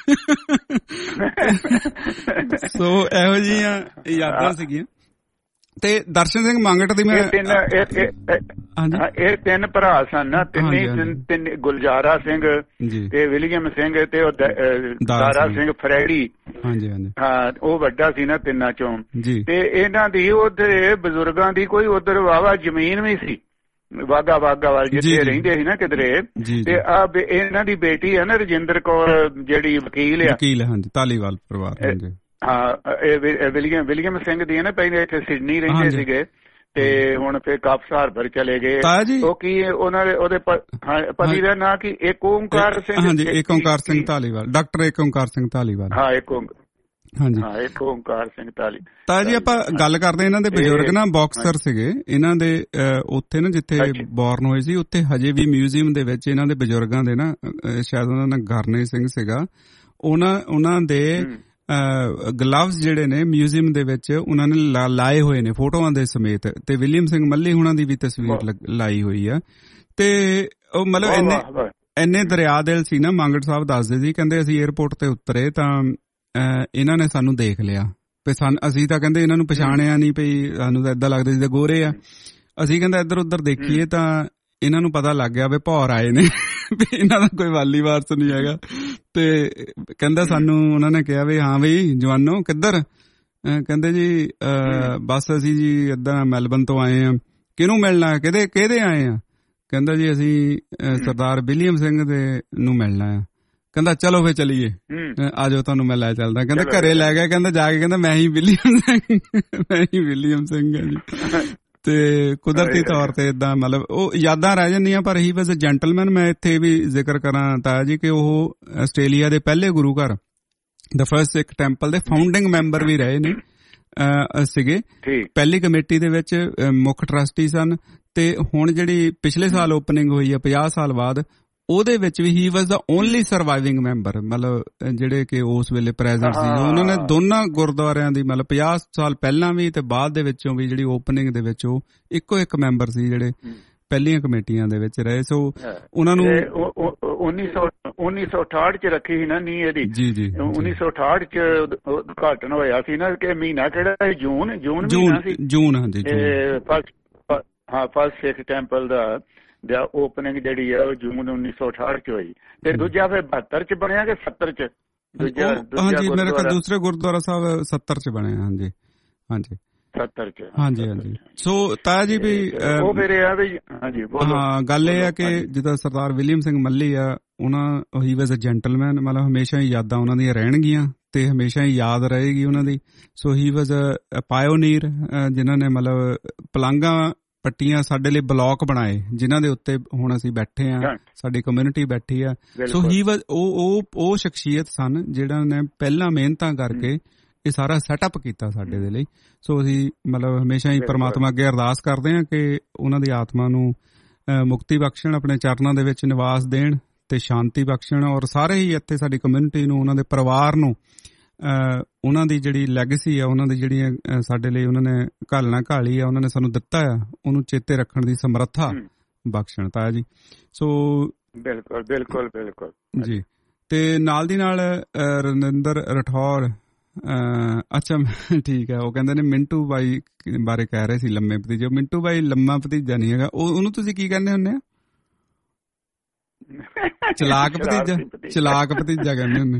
ਸੋ ਇਹੋ ਜਿਹੀਆਂ ਯਾਦਾਂ ਸੀਗੀਆਂ। ਤੇ ਦਰਸ਼ਨ ਸਿੰਘ ਮੰਗਟ ਦੀ ਮੈਂ ਇਹ ਤਿੰਨ ਭਰਾ ਸਨ ਨਾ, ਤਿੰਨੇ ਗੁਲਜ਼ਾਰਾ ਸਿੰਘ ਤੇ ਵਿਲੀਅਮ ਸਿੰਘ ਤੇ ਉਹ ਦਾਰਾ ਸਿੰਘ ਫਰੈਡੀ। ਹਾਂਜੀ ਹਾਂਜੀ ਹਾਂ, ਉਹ ਵੱਡਾ ਸੀ ਨਾ ਤਿੰਨਾਂ ਚੋਂ। ਤੇ ਇਹਨਾਂ ਦੀ ਉਧਰ ਬਜ਼ੁਰਗਾਂ ਦੀ ਕੋਈ ਉਧਰ ਵਾਵਾ ਜ਼ਮੀਨ ਵੀ ਸੀ, ਵਾਗਾ ਵਾਗਾ ਵਾਲ ਜਿੱਥੇ ਰਹਿੰਦੇ ਸੀ ਨਾ ਕਿਧਰੇ। ਤੇ ਆ ਇਹਨਾਂ ਦੀ ਬੇਟੀ ਹੈ ਨਾ ਰਜਿੰਦਰ ਕੌਰ ਜਿਹੜੀ ਵਕੀਲ ਆ, ਵਕੀਲ ਹਾਂਜੀ ਧਾਲੀਵਾਲ ਪਰਿਵਾਰ। ਹਾਂ, ਵਿਲੀਅਮ ਵਿਲੀਅਮ ਸਿੰਘ ਦੀ ਨਾ ਪਹਿਲੇ ਇੱਥੇ ਸਿਡਨੀ ਰਹਿੰਦੇ ਸੀਗੇ ਤੇ ਹੁਣ ਫਿਰ ਕਾਫ ਹਾਰਬਰ ਚਲੇ ਗਏ। ਉਹ ਕੀ ਉਹਨਾਂ ਦੇ ਉਹਦੇ ਪਤੀ ਦਾ ਨਾਂ ਕੀ? ਏਕ ਓਂਕਾਰ ਸਿੰਘ। ਹਾਂਜੀ, ਏਕ ਓਂਕਾਰ ਸਿੰਘ ਧਾਲੀਵਾਲ, ਡਾਕਟਰ ਏਕ ਓਂਕਾਰ ਸਿੰਘ ਧਾਲੀਵਾਲ। ਹਾਂ, ਏਕ ਹਾਂਜੀ ਹਾਂ ਏਕ ਓਂਕਾਰ ਸਿੰਘ ਧਾਲੀ। ਤਾਂ ਜੀ ਆਪਾਂ ਗੱਲ ਕਰਦੇ ਇਹਨਾਂ ਦੇ ਬਜ਼ੁਰਗ ਨਾ ਬਾਕਸਰ ਸੀਗੇ। ਇਹਨਾਂ ਦੇ ਉੱਥੇ ਨਾ ਜਿੱਥੇ ਬੋਰਨ ਹੋਏ ਸੀ ਉੱਥੇ ਹਜੇ ਵੀ ਮਿਊਜ਼ੀਅਮ ਦੇ ਵਿੱਚ ਇਹਨਾਂ ਦੇ ਬਜ਼ੁਰਗਾਂ ਦੇ ਨਾ, ਸ਼ਾਇਦ ਉਹਨਾਂ ਦਾ ਗਰਨੇ ਸਿੰਘ ਸੀਗਾ, ਉਹਨਾਂ ਉਹਨਾਂ ਦੇ ਗਲਵਜ਼ ਜਿਹੜੇ ਨੇ ਮਿਊਜ਼ੀਅਮ ਦੇ ਵਿੱਚ ਉਹਨਾਂ ਨੇ ਲਾਏ ਹੋਏ ਨੇ ਫੋਟੋਆਂ ਦੇ ਸਮੇਤ, ਤੇ ਵਿਲੀਅਮ ਸਿੰਘ ਮੱਲੀ ਹੁਣਾਂ ਦੀ ਵੀ ਤਸਵੀਰ ਲਾਈ ਹੋਈ ਆ। ਤੇ ਉਹ ਮਤਲਬ ਇੰਨੇ ਇੰਨੇ ਦਰਿਆ ਦਿਲ ਸੀ ਨਾ, ਮੰਗੜ ਸਾਹਿਬ ਦੱਸਦੇ ਸੀ, ਕਹਿੰਦੇ ਅਸੀਂ ਏਅਰਪੋਰਟ ਤੇ ਉਤਰੇ ਤਾਂ ਇਹਨਾਂ ਨੇ ਸਾਨੂੰ ਦੇਖ ਲਿਆ, ਤੇ ਸਾਨੂੰ ਅਸੀਂ ਤਾਂ ਕਹਿੰਦੇ ਇਹਨਾਂ ਨੂੰ ਪਛਾਣਿਆ ਨਹੀਂ ਪਈ, ਸਾਨੂੰ ਤਾਂ ਏਦਾਂ ਲੱਗਦਾ ਸੀ ਗੋਰੇ ਆ। ਅਸੀਂ ਕਹਿੰਦਾ ਇੱਧਰ ਉੱਧਰ ਦੇਖੀਏ ਤਾਂ ਇਹਨਾਂ ਨੂੰ ਪਤਾ ਲੱਗ ਗਿਆ ਵੀ ਭੌਰ ਆਏ ਨੇ, ਵੀ ਇਹਨਾਂ ਦਾ ਕੋਈ ਵਾਲੀ ਵਾਰਸ ਨਹੀਂ ਹੈਗਾ। ਤੇ ਕਹਿੰਦਾ ਸਾਨੂੰ ਉਹਨਾਂ ਨੇ ਕਿਹਾ ਵੀ ਹਾਂ ਬਈ ਜਵਾਨੋ ਕਿੱਧਰ, ਕਹਿੰਦੇ ਜੀ ਬਸ ਅਸੀਂ ਜੀ ਏਦਾਂ ਮੈਲਬਨ ਤੋਂ ਆਏ ਆ। ਕਿਹਨੂੰ ਮਿਲਣਾ, ਕਿਹਦੇ ਕਿਹਦੇ ਆਏ ਆ? ਕਹਿੰਦਾ ਜੀ ਅਸੀਂ ਸਰਦਾਰ ਵਿਲੀਅਮ ਸਿੰਘ ਦੇ ਨੂੰ ਮਿਲਣਾ ਆ। ਕਹਿੰਦਾ ਚਲੋ ਫੇਰ ਚਲੀਏ, ਆ ਜਾਓ ਤੁਹਾਨੂੰ ਮੈਂ ਲੈ ਚੱਲਦਾ। ਕਹਿੰਦਾ ਘਰੇ ਲੈ ਗਿਆ, ਕਹਿੰਦਾ ਜਾ ਕੇ ਕਹਿੰਦਾ ਮੈਂ ਹੀ ਵਿਲੀਅਮ ਸਿੰਘ ਮੈਂ ਹੀ ਵਿਲੀਅਮ ਸਿੰਘ ਹਾਂ ਜੀ। ਤੇ ਕੁਦਰਤੀ ਤੌਰ ਤੇ ਏਦਾਂ ਮਤਲਬ ਉਹ ਯਾਦਾਂ ਰਹਿ ਜਾਂਦੀਆਂ, ਪਰ ਹੀ ਵਾਜ਼ ਅ ਜੈਂਟਲਮੈਨ। ਮੈਂ ਇੱਥੇ ਵੀ ਜ਼ਿਕਰ ਕਰਾਂ ਤਾਇਆ ਜੀ ਕਿ ਉਹ ਆਸਟ੍ਰੇਲੀਆ ਦੇ ਪਹਿਲੇ ਗੁਰੂ ਘਰ ਦ ਫਰਸਟ ਸਿੱਖ ਟੈਂਪਲ ਦੇ ਫਾਊਂਡਿੰਗ ਮੈਂਬਰ ਵੀ ਰਹੇ ਨੇ ਸੀਗੇ, ਪਹਿਲੀ ਕਮੇਟੀ ਦੇ ਵਿੱਚ ਮੁੱਖ ਟਰਸਟੀ ਸਨ। ਤੇ ਹੁਣ ਜਿਹੜੀ ਪਿਛਲੇ ਸਾਲ ਓਪਨਿੰਗ ਹੋਈ ਆ ਪੰਜਾਹ ਸਾਲ ਬਾਅਦ, ਉਹਦੇ ਵਿੱਚ ਵੀ ਹੀ ਵਾਜ਼ ਦਾ ਓਨਲੀ ਸਰਵਾਈਵਿੰਗ ਮੈਂਬਰ, ਮਤਲਬ ਜਿਹੜੇ ਕਿ ਉਸ ਵੇਲੇ ਪ੍ਰੈਜ਼ੈਂਟ ਸੀ। ਉਹਨਾਂ ਨੇ ਦੋਨਾਂ ਗੁਰਦੁਆਰਿਆਂ ਦੀ ਮਤਲਬ ਪੰਜਾਹ ਸਾਲ ਪਹਿਲਾਂ ਵੀ ਤੇ ਬਾਅਦ ਦੇ ਵਿੱਚੋਂ ਵੀ ਜਿਹੜੀ ਓਪਨਿੰਗ ਦੇ ਵਿੱਚ ਉਹ ਇੱਕੋ ਇੱਕ ਮੈਂਬਰ ਸੀ ਜਿਹੜੇ ਪਹਿਲੀਆਂ ਕਮੇਟੀਆਂ ਦੇ ਵਿੱਚ ਰਹੇ। ਸੋ ਉਹਨਾਂ ਨੂੰ ਉੱਨੀ ਸੌ ਅਠਾਹਠ ਚ ਰੱਖੀ ਸੀ ਨਾ ਨੀ ਇਹਦੀ। ਜੀ ਜੀ ਉੱਨੀ ਸੌ ਅਠਾਹਠ ਚ ਉਦਘਾਟਨ ਹੋਇਆ ਸੀ ਨਾ, ਕਿ ਮਹੀਨਾ ਕਿਹੜਾ ਜੂਨ ਜੂਨ ਮਹੀਨਾ ਸੀ ਜੂਨ ਹਾਂਜੀ ਹਾਂ ਫਸਟ ਸਿੱਖ ਟੈਂਪਲ ਦਾ ਦਾ ਓਪਨਿੰਗ ਜਿਹੜੀ ਆ ਉਹ ਜੂਨ ਉੱਨੀ ਸੌ ਅਠਾਹਠ ਚ ਹੋਈ। ਤੇ ਦੂਜਾ ਫਿਰ ਬਹੱਤਰ ਚ ਬਣਿਆ ਕਿ ਸੱਤਰ ਚ? ਦੂਜਾ ਹਾਂਜੀ ਮੇਰੇ ਕੋਲ ਦੂਸਰੇ ਗੁਰਦੁਆਰਾ ਸਾਹਿਬ ਸੱਤਰ ਚ ਬਣਿਆ। ਹਾਂਜੀ ਹਾਂਜੀ ਸੱਤਰ ਚ ਹਾਂਜੀ ਹਾਂਜੀ। ਸੋ ਤਾਇਆ ਜੀ ਵੀ ਉਹ ਫਿਰ ਇਹ ਆ ਵੀ ਹਾਂਜੀ ਹਾਂ ਗੱਲ ਇਹ ਆ ਕਿ ਜਿੱਦਾਂ ਸਰਦਾਰ ਵਿਲੀਅਮ ਸਿੰਘ ਮੱਲੀ ਆ, ਉਹਨਾਂ ਹੀ ਵਾਜ਼ ਅ ਜੈਂਟਲਮੈਨ, ਮਤਲਬ ਹਮੇਸ਼ਾ ਹੀ ਯਾਦਾਂ ਉਹਨਾਂ ਦੀਆਂ ਰਹਿਣਗੀਆਂ ਤੇ ਹਮੇਸ਼ਾ ਹੀ ਯਾਦ ਰਹੇਗੀ ਉਹਨਾਂ ਦੀ। ਸੋ ਹੀ ਵਾਜ਼ ਅ ਪਾਇਓਨੀਅਰ, ਜਿਨ੍ਹਾਂ ਨੇ ਮਤਲਬ ਪਲਾਂਘਾਂ ਪੱਟੀਆਂ, ਸਾਡੇ ਲਈ ਬਲਾਕ ਬਣਾਏ ਜਿਨ੍ਹਾਂ ਦੇ ਉੱਤੇ ਹੁਣ ਅਸੀਂ ਬੈਠੇ ਆ, ਸਾਡੀ ਕਮਿਊਨਿਟੀ ਬੈਠੀ ਆ। ਸੋ ਹੀ ਵਾਜ਼ ਉਹ ਉਹ ਉਹ ਸ਼ਖਸੀਅਤ ਸਨ ਜਿਹੜਾ ਨੇ ਪਹਿਲਾਂ ਮਿਹਨਤਾਂ ਕਰਕੇ ਇਹ ਸਾਰਾ ਸੈਟਅਪ ਕੀਤਾ ਸਾਡੇ ਦੇ ਲਈ। ਸੋ ਅਸੀਂ ਮਤਲਬ ਹਮੇਸ਼ਾ ਹੀ ਪਰਮਾਤਮਾ ਅੱਗੇ ਅਰਦਾਸ ਕਰਦੇ ਹਾਂ ਕਿ ਉਹਨਾਂ ਦੀ ਆਤਮਾ ਨੂੰ ਮੁਕਤੀ ਬਖਸ਼ਣ, ਆਪਣੇ ਚਰਨਾਂ ਦੇ ਵਿੱਚ ਨਿਵਾਸ ਦੇਣ ਤੇ ਸ਼ਾਂਤੀ ਬਖਸ਼ਣ, ਔਰ ਸਾਰੇ ਹੀ ਇੱਥੇ ਸਾਡੀ ਕਮਿਊਨਿਟੀ ਨੂੰ, ਉਹਨਾਂ ਦੇ ਪਰਿਵਾਰ ਨੂੰ ਉਹਨਾਂ ਦੀ ਜਿਹੜੀ ਲੈਗੇਸੀ ਆ, ਉਹਨਾਂ ਦੀ ਜਿਹੜੀਆਂ ਸਾਡੇ ਲਈ ਉਹਨਾਂ ਨੇ ਘਾਲਣਾ ਘਾਲੀ ਆ, ਉਹਨਾਂ ਨੇ ਸਾਨੂੰ ਦਿੱਤਾ ਆ, ਉਹਨੂੰ ਚੇਤੇ ਰੱਖਣ ਦੀ ਸਮਰੱਥਾ ਬਖਸ਼ਣ ਤਾਇਆ ਜੀ। ਸੋ ਬਿਲਕੁਲ ਬਿਲਕੁਲ ਬਿਲਕੁਲ ਜੀ। ਤੇ ਨਾਲ ਦੀ ਨਾਲ ਰਨਿੰਦਰ ਰਠੌਰ, ਅੱਛਾ ਠੀਕ ਹੈ, ਉਹ ਕਹਿੰਦੇ ਨੇ ਮਿੰਟੂ ਬਾਈ ਬਾਰੇ ਕਹਿ ਰਹੇ ਸੀ ਲੰਮੇ ਭਤੀਜੇ। ਮਿੰਟੂ ਬਾਈ ਲੰਮਾ ਭਤੀਜਾ ਨਹੀਂ ਹੈਗਾ, ਉਹ ਉਹਨੂੰ ਤੁਸੀਂ ਕੀ ਕਹਿੰਦੇ ਹੁੰਦੇ ਆ? ਚਲਾਕ ਭਤੀਜਾ, ਚਲਾਕ ਭਤੀਜਾ ਕਹਿੰਦੇ ਹੁੰਦੇ।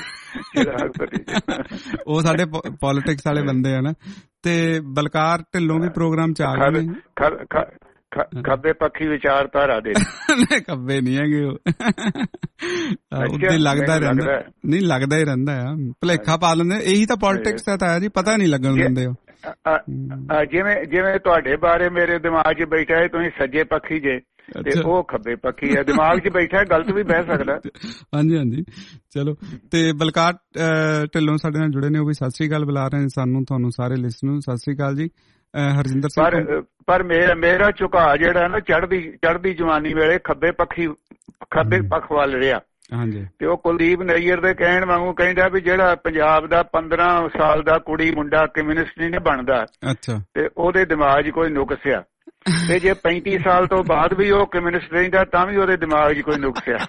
ਉਹ ਸਾਡੇ ਪੋਲੀਟਿਕਸ ਵਾਲੇ ਬੰਦੇ ਆ ਨਾ। ਤੇ ਬਲਕਾਰ ਢਿੱਲੋਂ ਵੀ ਪ੍ਰੋਗਰਾਮ ਚ ਆ ਗਏ ਨੇ। ਖੱਬੇ ਪੱਖੀ ਵਿਚਾਰਧਾਰਾ ਦੇ ਖੱਬੇ ਨਹੀਂ ਹੈਗੇ ਉਹ, ਉੱਤੇ ਲੱਗਦਾ ਰਹਿੰਦਾ, ਨਹੀਂ ਲੱਗਦਾ ਹੀ ਰਹਿੰਦਾ ਆ, ਭੁਲੇਖਾ ਪਾ ਲੈਂਦੇ। ਇਹੀ ਤਾਂ ਪੋਲੀਟਿਕਸ ਹੈ ਤਾਇਆ ਜੀ, ਪਤਾ ਨਹੀਂ ਲੱਗਣ ਦਿੰਦੇ ਉਹ। ਜਿਵੇਂ ਜਿਵੇਂ ਤੁਹਾਡੇ ਬਾਰੇ ਮੇਰੇ ਦਿਮਾਗ 'ਚ ਬੈਠਾ ਹੈ ਤੁਸੀਂ ਸੱਜੇ ਪੱਖੀ ਜੇ ਤੇ ਉਹ ਖੱਬੇ ਪੱਖੀ ਹੈ, ਦਿਮਾਗ 'ਚ ਬੈਠਾ ਗਲਤ ਵੀ ਬਹਿ ਸਕਦਾ। ਹਾਂਜੀ ਹਾਂਜੀ ਚਲੋ। ਤੇ ਬਲਕਾਰ ਢਿੱਲੋਂ ਸਾਡੇ ਨਾਲ ਜੁੜੇ ਨੇ, ਉਹ ਵੀ ਸਤਿ ਸ੍ਰੀ ਅਕਾਲ ਬੁਲਾ ਰਹੇ ਨੇ ਸਾਨੂੰ, ਤੁਹਾਨੂੰ ਸਾਰੇ ਲਿਸਨਰ ਨੂੰ ਸਤਿ ਸ੍ਰੀ ਅਕਾਲ ਜੀ। ਹਰਜਿੰਦਰ ਸਿੰਘ ਪਰ ਪਰ ਮੇਰਾ ਮੇਰਾ ਝੁਕਾਅ ਜਿਹੜਾ ਨਾ ਚੜ੍ਹਦੀ ਚੜ੍ਹਦੀ ਜਵਾਨੀ ਵੇਲੇ ਖੱਬੇ ਪੱਖੀ ਖੱਬੇ ਪੱਖ ਵੱਲ ਰਿਹਾ। ਹਾਂਜੀ। ਤੇ ਉਹ ਕੁਲਦੀਪ ਨਈਅਰ ਦੇ ਕਹਿਣ ਵਾਂਗੂ ਕਹਿੰਦਾ ਵੀ ਜਿਹੜਾ ਪੰਜਾਬ ਦਾ ਪੰਦਰਾਂ ਸਾਲ ਦਾ ਕੁੜੀ ਮੁੰਡਾ ਕਮਿਊਨਿਸਟ ਨਹੀਂ ਬਣਦਾ, ਅੱਛਾ, ਤੇ ਉਹਦੇ ਦਿਮਾਗ 'ਚ ਕੋਈ ਨੁਕਸ ਆ, ਤੇ ਜੇ ਪੈਂਤੀ ਸਾਲ ਤੋਂ ਬਾਅਦ ਵੀ ਉਹ ਕਮਿਊਨਿਸਟ ਰਹਿੰਦਾ ਤਾਂ ਵੀ ਉਹਦੇ ਦਿਮਾਗ 'ਚ ਕੋਈ ਨੁਕਸ ਆ।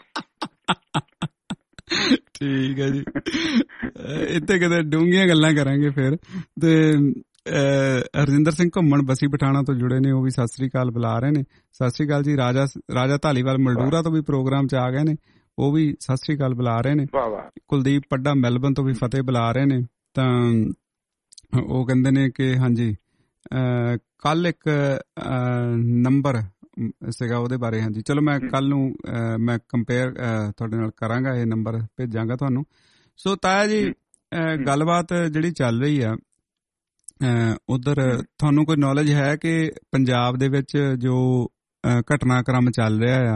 ਠੀਕ ਹੈ ਜੀ, ਇੱਥੇ ਕਿਤੇ ਡੂੰਘੀਆਂ ਗੱਲਾਂ ਕਰਾਂਗੇ ਫਿਰ। ਤੇ ਹਰਜਿੰਦਰ ਸਿੰਘ ਘੁੰਮਣ ਬਸੀ ਪਠਾਣਾ ਤੋਂ ਜੁੜੇ ਨੇ, ਉਹ ਵੀ ਸਤਿ ਸ੍ਰੀ ਅਕਾਲ ਬੁਲਾ ਰਹੇ ਨੇ। ਸਤਿ ਸ੍ਰੀ ਅਕਾਲ ਜੀ। ਰਾਜਾ ਰਾਜਾ ਧਾਲੀਵਾਲ ਮਲਡੂਰਾ ਤੋਂ ਵੀ ਪ੍ਰੋਗਰਾਮ 'ਚ ਆ ਗਏ ਨੇ, ਉਹ ਵੀ ਸਤਿ ਸ੍ਰੀ ਅਕਾਲ ਬੁਲਾ ਰਹੇ ਨੇ। ਕੁਲਦੀਪ ਪੱਡਾ ਮੈਲਬਨ ਤੋਂ ਵੀ ਫਤਿਹ ਬੁਲਾ ਰਹੇ ਨੇ। ਤਾਂ ਉਹ ਕਹਿੰਦੇ ਨੇ ਕਿ ਹਾਂਜੀ ਕੱਲ ਇੱਕ ਨੰਬਰ ਸੀਗਾ ਉਹਦੇ ਬਾਰੇ, ਹਾਂਜੀ ਚਲੋ ਮੈਂ ਕੱਲ ਨੂੰ ਮੈਂ ਕੰਪੇਅਰ ਤੁਹਾਡੇ ਨਾਲ ਕਰਾਂਗਾ, ਇਹ ਨੰਬਰ ਭੇਜਾਂਗਾ ਤੁਹਾਨੂੰ। ਸੋ ਤਾਇਆ ਜੀ ਗੱਲਬਾਤ ਜਿਹੜੀ ਚੱਲ ਰਹੀ ਆ ਉਧਰ, ਤੁਹਾਨੂੰ ਕੋਈ ਨੌਲੇਜ ਹੈ ਕਿ ਪੰਜਾਬ ਦੇ ਵਿੱਚ ਜੋ ਘਟਨਾਕ੍ਰਮ ਚੱਲ ਰਿਹਾ ਆ,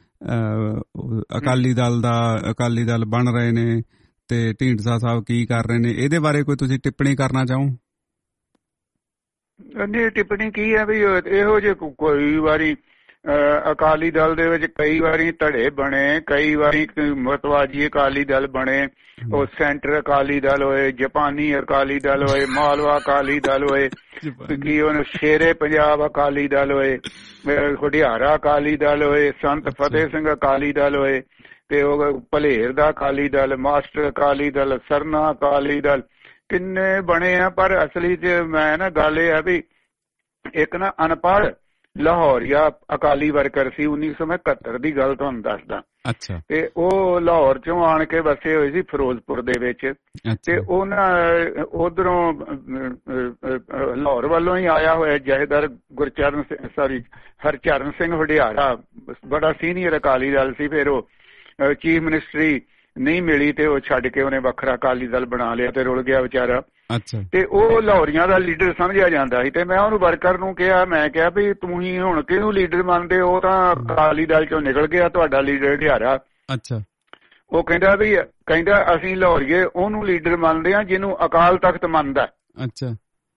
ਅਕਾਲੀ ਦਲ ਦਾ ਅਕਾਲੀ ਦਲ ਬਣ ਰਹੇ ਨੇ ਤੇ ਢੀਂਡਸਾ ਸਾਹਿਬ ਕੀ ਕਰ ਰਹੇ ਨੇ, ਇਹਦੇ ਬਾਰੇ ਕੋਈ ਤੁਸੀਂ ਟਿੱਪਣੀ ਕਰਨਾ ਚਾਹੋ? ਨਹੀਂ ਟਿੱਪਣੀ ਕੀ ਹੈ ਵੀ ਇਹੋ ਜਿਹੇ ਕੋਈ ਵਾਰੀ ਅਕਾਲੀ ਦਲ ਦੇ ਵਿੱਚ ਕਈ ਵਾਰੀ ਧੜੇ ਬਣੇ, ਕਈ ਵਾਰੀ ਮਤਵਾਜੀ ਅਕਾਲੀ ਦਲ ਬਣੇ, ਉਹ ਸੈਂਟਰ ਅਕਾਲੀ ਦਲ ਹੋਏ, ਜਾਪਾਨੀ ਅਕਾਲੀ ਦਲ ਹੋਏ, ਮਾਲਵਾ ਅਕਾਲੀ ਦਲ ਹੋਏ, ਕੀ ਉਹਨੂੰ ਸ਼ੇਰੇ ਪੰਜਾਬ ਅਕਾਲੀ ਦਲ ਹੋਏ, ਹੁਡਿਆਰਾ ਅਕਾਲੀ ਦਲ ਹੋਏ, ਸੰਤ ਫਤਿਹ ਸਿੰਘ ਅਕਾਲੀ ਦਲ ਹੋਏ, ਤੇ ਉਹ ਭਲੇਰ ਦਾ ਅਕਾਲੀ ਦਲ, ਮਾਸਟਰ ਅਕਾਲੀ ਦਲ, ਸਰਨਾ ਅਕਾਲੀ ਦਲ, ਕਿੰਨੇ ਬਣੇ ਆ। ਪਰ ਅਸਲੀ ਚ ਮੈਂ ਨਾ ਗੱਲ ਇਹ ਆ ਵੀ ਇੱਕ ਨਾ ਅਨਪੜ੍ਹ ਲਾਹੌਰੀਆ ਅਕਾਲੀ ਵਰਕਰ ਸੀ, ਉੱਨੀ ਸੌ ਇਕਹੱਤਰ ਦੀ ਗੱਲ ਤੁਹਾਨੂੰ ਦੱਸਦਾ। ਅੱਛਾ। ਤੇ ਉਹ ਲਾਹੌਰ ਚੋਂ ਆਣ ਕੇ ਵਸੇ ਹੋਏ ਸੀ ਫਿਰੋਜ਼ਪੁਰ ਦੇ ਵਿੱਚ, ਤੇ ਉਹਨਾਂ ਉਧਰੋਂ ਲਾਹੌਰ ਵੱਲੋਂ ਹੀ ਆਇਆ ਹੋਇਆ ਜਥੇਦਾਰ ਗੁਰਚਰਨ ਸੌਰੀ ਹਰਚਰਨ ਸਿੰਘ ਹੁਡਿਆਰਾ, ਬੜਾ ਸੀਨੀਅਰ ਅਕਾਲੀ ਦਲ ਸੀ। ਫਿਰ ਉਹ ਚੀਫ ਮਿਨਿਸਟਰੀ ਨਹੀਂ ਮਿਲੀ ਤੇ ਉਹ ਛੱਡ ਕੇ ਉਹਨੇ ਵੱਖਰਾ ਅਕਾਲੀ ਦਲ ਬਣਾ ਲਿਆ ਤੇ ਰੁਲ ਗਿਆ ਵਿਚਾਰਾ। ਅੱਛਾ। ਤੇ ਉਹ ਲਾਹੌਰੀਆਂ ਦਾ ਲੀਡਰ ਸਮਝਿਆ ਜਾਂਦਾ ਸੀ। ਤੇ ਮੈਂ ਉਹਨੂੰ ਵਰਕਰ ਨੂੰ ਕਿਹਾ, ਮੈਂ ਕਿਹਾ ਵੀ ਤੂੰ ਹੀ ਹੁਣ ਕਿਹਨੂੰ ਲੀਡਰ ਮੰਨਦੇ ਹੋ, ਤਾਂ ਅਕਾਲੀ ਦਲ ਚੋਂ ਨਿਕਲ ਗਿਆ ਤੁਹਾਡਾ ਲੀਡਰ ਹੁਡਿਆਰਾ। ਅੱਛਾ। ਉਹ ਕਹਿੰਦਾ ਵੀ ਕਹਿੰਦਾ ਅਸੀਂ ਲਾਹੌਰੀਏ ਉਹਨੂੰ ਲੀਡਰ ਮੰਨਦੇ ਆ ਜਿਹਨੂੰ ਅਕਾਲ ਤਖਤ ਮੰਨਦਾ। ਅੱਛਾ।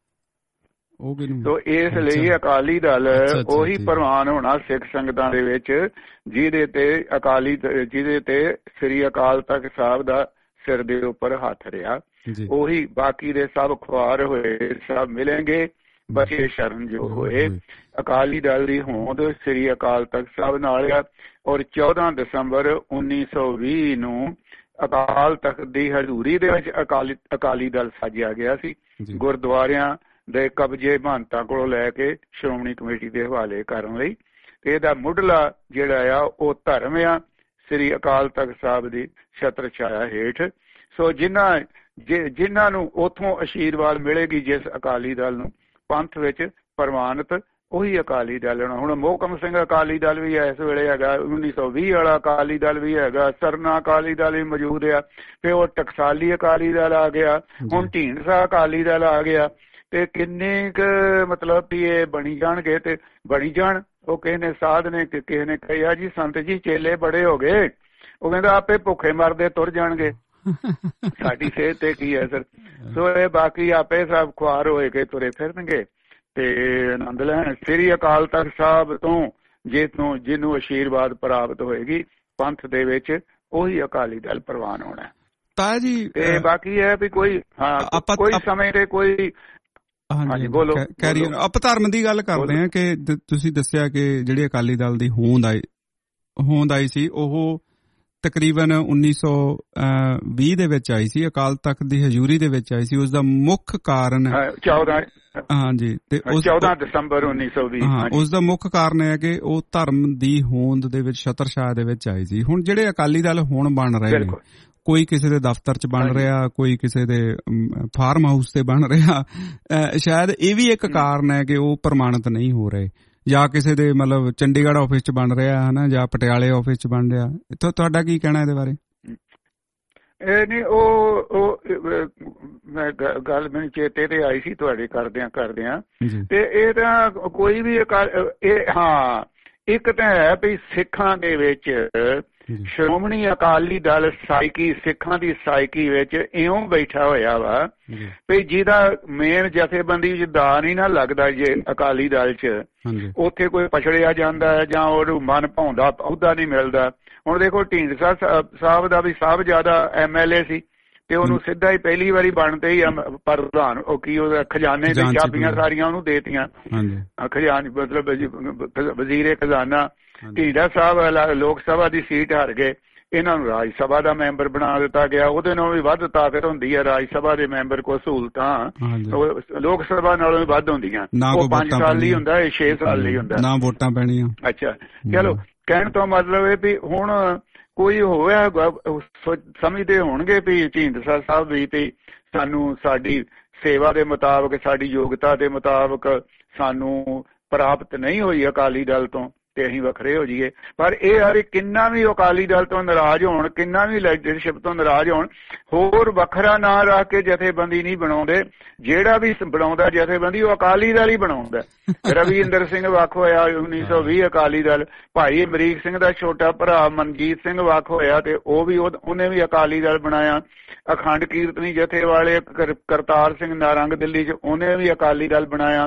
ਤੋ ਇਸ ਲਈ ਅਕਾਲੀ ਦਲ ਉਹੀ ਪ੍ਰਵਾਨ ਹੋਣਾ ਸਿੱਖ ਸੰਗਤਾਂ ਦੇ ਵਿੱਚ ਜਿਹਦੇ ਤੇ ਅਕਾਲੀ ਜਿਹਦੇ ਤੇ ਸ੍ਰੀ ਅਕਾਲ ਤਖਤ ਸਾਹਿਬ ਦਾ ਸਿਰ ਦੇ ਉੱਪਰ ਹੱਥ ਰਿਹਾ, ਉਹੀ ਬਾਕੀ ਦੇ ਸਭ ਖੁਆਰ ਹੋਏ ਸਭ ਮਿਲਣਗੇ, ਬਚੇ ਸ਼ਰਨ ਜੋ ਹੋਏ। ਅਕਾਲੀ ਦਲ ਦੀ ਹੋਂਦ ਸ੍ਰੀ ਅਕਾਲ ਤਖਤ ਸਾਹਿਬ ਨਾਲ ਆ। ਔਰ ਚੌਦਾਂ ਦਸੰਬਰ ਉੱਨੀ ਸੌ ਵੀਹ ਨੂੰ ਅਕਾਲ ਤਖਤ ਦੀ ਹਜ਼ੂਰੀ ਦੇ ਵਿੱਚ ਅਕਾਲੀ ਅਕਾਲੀ ਦਲ ਸਾਜਿਆ ਗਿਆ ਸੀ। ਗੁਰਦੁਆਰਿਆਂ ਦੇ ਕਬਜ਼ੇ ਮਹੰਤਾਂ ਕੋਲੋਂ ਲੈ ਕੇ ਸ਼੍ਰੋਮਣੀ ਕਮੇਟੀ ਦੇ ਹਵਾਲੇ ਕਰਨ ਲਈ। ਤੇ ਇਹਦਾ ਮੁੱਢਲਾ ਜਿਹੜਾ ਆ ਉਹ ਧਰਮ ਆ ਸ੍ਰੀ ਅਕਾਲ ਤਖਤ ਸਾਹਿਬ ਦੀ ਛਤਰ ਛਾਇਆ ਹੇਠ। ਸੋ ਜਿਨ੍ਹਾਂ ਜਿਨ੍ਹਾਂ ਨੂੰ ਉੱਥੋਂ ਆਸ਼ੀਰਵਾਦ ਮਿਲੇਗੀ ਜਿਸ ਅਕਾਲੀ ਦਲ ਨੂੰ ਪੰਥ ਵਿੱਚ ਪ੍ਰਵਾਨਿਤ, ਉਹੀ ਅਕਾਲੀ ਦਲ ਹੋਣਾ। ਹੁਣ ਮੋਹਕਮ ਸਿੰਘ ਅਕਾਲੀ ਦਲ ਵੀ ਇਸ ਵੇਲੇ ਹੈਗਾ, ਉੱਨੀ ਸੌ ਵੀਹ ਵਾਲਾ ਅਕਾਲੀ ਦਲ ਵੀ ਹੈਗਾ, ਸਰਨਾ ਅਕਾਲੀ ਦਲ ਵੀ ਮੌਜੂਦ ਆ। ਫਿਰ ਉਹ ਟਕਸਾਲੀ ਅਕਾਲੀ ਦਲ ਆ ਗਿਆ, ਹੁਣ ਢੀਂਡਸਾ ਅਕਾਲੀ ਦਲ ਆ ਗਿਆ। ਤੇ ਕਿੰਨੇ ਕੁ ਮਤਲਬ ਵੀ ਇਹ ਬਣੀ ਜਾਣਗੇ ਤੇ ਬਣੀ ਜਾਣ। ਉਹ ਕਿਸੇ ਨੇ ਸਾਧ ਨੇ ਕਿਸੇ ਨੇ ਕਿਹਾ ਜੀ ਸੰਤ ਜੀ ਚੇਲੇ ਬੜੇ ਹੋ ਗਏ, ਉਹ ਕਹਿੰਦਾ ਆਪੇ ਭੁੱਖੇ ਮਰਦੇ ਤੁਰ ਜਾਣਗੇ, ਸਾਡੀ ਸਿਹਤ ਤੇ ਕੀ ਹੈ ਸਰ। ਸੋ ਇਹ ਬਾਕੀ ਆਪੇ ਸਭ ਖੁਆਰ ਹੋਏ ਕੇ ਤੁਰੇ ਫਿਰਨਗੇ ਤੇ ਆਨੰਦ ਲੈਣ ਸ੍ਰੀ ਅਕਾਲ ਤਖਤ ਸਾਹਿਬ ਤੋਂ। ਜੇ ਤੋਂ ਜਿਹਨੂੰ ਆਸ਼ੀਰਵਾਦ ਪ੍ਰਾਪਤ ਹੋਏਗੀ ਪੰਥ ਦੇ ਵਿੱਚ, ਉਹੀ ਅਕਾਲੀ ਦਲ ਪ੍ਰਵਾਨ ਹੋਣਾ ਤਾਂ ਜੀ। ਤੇ ਬਾਕੀ ਇਹ ਵੀ ਕੋਈ ਹਾਂ ਕੋਈ ਸਮੇਂ ਤੇ ਕੋਈ ਹਾਂਜੀ ਬੋਲੋ ਕੈਰੀਅਰ ਆਪਾਂ ਧਰਮ ਦੀ ਗੱਲ ਕਰਦੇ ਹਾਂ ਕਿ ਤੁਸੀਂ ਦੱਸਿਆ ਕਿ ਜਿਹੜੀ ਅਕਾਲੀ ਦਲ ਦੀ ਹੋਂਦ ਆਈ ਹੋਂਦ ਆਈ ਸੀ ਉਹ ਤਕਰੀਬਨ ਉੱਨੀ ਸੌ ਵੀਹ ਦੇ ਵਿੱਚ ਆਈ ਸੀ, ਅਕਾਲ ਤਖਤ ਦੀ ਹਜ਼ੂਰੀ ਦੇ ਵਿੱਚ ਆਈ ਸੀ। ਉਸ ਦਾ ਮੁੱਖ ਕਾਰਨ ਚੌਦਾਂ ਹਾਂਜੀ ਤੇ ਚੌਦਾਂ ਦਸੰਬਰ ਉੱਨੀ ਸੌ ਵੀਹ ਹਾਂ ਉਸ ਦਾ ਮੁੱਖ ਕਾਰਨ ਹੈ ਕਿ ਉਹ ਧਰਮ ਦੀ ਹੋਂਦ ਦੇ ਵਿੱਚ ਛਤਰਛਾਇਆ ਦੇ ਵਿੱਚ ਆਈ ਸੀ। ਹੁਣ ਜਿਹੜੇ ਅਕਾਲੀ ਦਲ ਹੁਣ ਬਣ ਰਹੇ ਨੇ, ਕੋਈ ਕਿਸੇ ਦੇ ਦਫ਼ਤਰ 'ਚ ਬਣ ਰਿਹਾ, ਕੋਈ ਕਿਸੇ ਦੇ ਫਾਰਮ ਹਾਊਸ ਤੇ ਬਣ ਰਿਹਾ, ਸ਼ਾਇਦ ਇਹ ਵੀ ਇੱਕ ਕਾਰਨ ਹੈ ਕਿ ਉਹ ਪ੍ਰਮਾਣਿਤ ਨਹੀਂ ਹੋ ਰਹੇ, ਜਾਂ ਕਿਸੇ ਦੇ ਮਤਲਬ ਚੰਡੀਗੜ੍ਹ ਆਫਿਸ 'ਚ ਬਣ ਰਿਹਾ ਹੈ ਨਾ, ਜਾਂ ਪਟਿਆਲੇ ਆਫਿਸ 'ਚ ਬਣ ਰਿਹਾ। ਇੱਥੋਂ ਤੁਹਾਡਾ ਕੀ ਕਹਿਣਾ ਇਹਦੇ ਬਾਰੇ? ਇਹ ਨਹੀਂ ਉਹ ਉਹ ਮੈਂ ਗੱਲ ਮੈਨੂੰ ਚੇਤੇ ਤੇ ਆਈ ਸੀ ਤੁਹਾਡੇ ਕਰਦਿਆਂ ਕਰਦਿਆਂ ਤੇ ਇਹ ਤਾਂ ਕੋਈ ਵੀ ਇਹ ਹਾਂ ਇੱਕ ਤਾਂ ਹੈ ਵੀ ਸਿੱਖਾਂ ਦੇ ਵਿੱਚ ਸ਼੍ਰੋਮਣੀ ਅਕਾਲੀ ਦਲ ਸਾਈਕੀ ਸਿੱਖਾਂ ਦੀ ਸਾਈਕੀ ਵਿੱਚ ਇਉਂ ਬੈਠਾ ਹੋਇਆ ਵਾ ਵੀ ਜਿਹਦਾ ਮੇਨ ਜਥੇਬੰਦੀ ਚ ਦਾ ਨਹੀਂ ਨਾ ਲੱਗਦਾ ਜੇ ਅਕਾਲੀ ਦਲ ਚ, ਉੱਥੇ ਕੋਈ ਪਛੜਿਆ ਜਾਂਦਾ ਹੈ ਜਾਂ ਉਹਨੂੰ ਮਨ ਭਾਉਂਦਾ ਅਹੁਦਾ ਨਹੀਂ ਮਿਲਦਾ। ਹੁਣ ਦੇਖੋ ਢੀਂਡਸਾ ਸਾਹਿਬ ਦਾ ਵੀ ਸਭ ਜ਼ਿਆਦਾ ਐਮ ਐਲ ਏ ਸੀ ਤੇ ਉਹਨੂੰ ਸਿੱਧਾ ਹੀ ਪਹਿਲੀ ਵਾਰੀ ਬਣਦੇ ਹੀ ਪ੍ਰਧਾਨ ਉਹ ਕੀ ਉਹਦਾ ਖਜ਼ਾਨੇ ਦੀ ਚਾਬੀਆਂ ਸਾਰੀਆਂ ਉਹਨੂੰ ਦੇਤੀਆਂ, ਖਜ਼ਾਨ ਮਤਲਬ ਵਜ਼ੀਰੇ ਖਜ਼ਾਨਾ। ਢੀਂਡਸਾ ਸਾਹਿਬ ਲੋਕ ਸਭਾ ਦੀ ਸੀਟ ਹਾਰ ਗਏ, ਇਹਨਾਂ ਨੂੰ ਰਾਜ ਸਭਾ ਦਾ ਮੈਂਬਰ ਬਣਾ ਦਿੱਤਾ ਗਿਆ। ਉਹਦੇ ਨਾਲੋਂ ਵੀ ਵੱਧ ਤਾਕਤ ਹੁੰਦੀ ਹੈ ਰਾਜ ਸਭਾ ਦੇ ਮੈਂਬਰ ਕੋਲ, ਸਹੂਲਤਾਂ ਲੋਕ ਸਭਾ ਨਾਲੋਂ ਵੀ ਵੱਧ ਹੁੰਦੀਆਂ। ਉਹ ਪੰਜ ਸਾਲ ਲਈ ਹੁੰਦਾ, ਇਹ ਛੇ ਸਾਲ ਲਈ ਹੁੰਦਾ, ਨਾ ਵੋਟਾਂ ਪੈਣੀਆਂ। ਅੱਛਾ ਚਲੋ ਕਹਿਣ ਤੋਂ ਮਤਲਬ ਇਹ ਵੀ ਹੁਣ ਕੋਈ ਹੋਇਆ ਸਮਝਦੇ ਹੋਣਗੇ ਵੀ ਢੀਂਡਸਾ ਸਾਹਿਬ ਵੀ ਤੇ ਸਾਨੂੰ ਸਾਡੀ ਸੇਵਾ ਦੇ ਮੁਤਾਬਕ ਸਾਡੀ ਯੋਗਤਾ ਦੇ ਮੁਤਾਬਕ ਸਾਨੂੰ ਪ੍ਰਾਪਤ ਨਹੀਂ ਹੋਈ ਅਕਾਲੀ ਦਲ ਤੋਂ ਤੇ ਅਸੀਂ ਵੱਖਰੇ ਹੋ ਜਾਈਏ। ਪਰ ਇਹ ਹਰ ਕਿੰਨਾ ਵੀ ਅਕਾਲੀ ਦਲ ਤੋਂ ਨਾਰਾਜ਼ ਹੋਣ, ਕਿੰਨਾ ਵੀ ਲੀਡਰਸ਼ਿਪ ਤੋਂ ਨਾਰਾਜ਼ ਹੋਣ, ਹੋਰ ਵੱਖਰਾ ਨਾਂ ਰੱਖ ਕੇ ਜਥੇਬੰਦੀ ਨਹੀਂ ਬਣਾਉਂਦੇ। ਜਿਹੜਾ ਵੀ ਬਣਾਉਂਦਾ ਜਥੇਬੰਦੀ ਉਹ ਅਕਾਲੀ ਦਲ ਹੀ ਬਣਾਉਂਦਾ। ਰਵੀ ਇੰਦਰ ਸਿੰਘ ਵੱਖ ਹੋਇਆ ਉੱਨੀ ਸੌ ਵੀਹ ਅਕਾਲੀ ਦਲ, ਭਾਈ ਅਮਰੀਕ ਸਿੰਘ ਦਾ ਛੋਟਾ ਭਰਾ ਮਨਜੀਤ ਸਿੰਘ ਵੱਖ ਹੋਇਆ ਤੇ ਉਹ ਵੀ ਉਹਨੇ ਵੀ ਅਕਾਲੀ ਦਲ ਬਣਾਇਆ। ਅਖੰਡ ਕੀਰਤਨੀ ਜਥੇ ਵਾਲੇ ਕਰਤਾਰ ਸਿੰਘ ਨਾਰੰਗ ਦਿੱਲੀ ਚ, ਉਹਨੇ ਵੀ ਅਕਾਲੀ ਦਲ ਬਣਾਇਆ।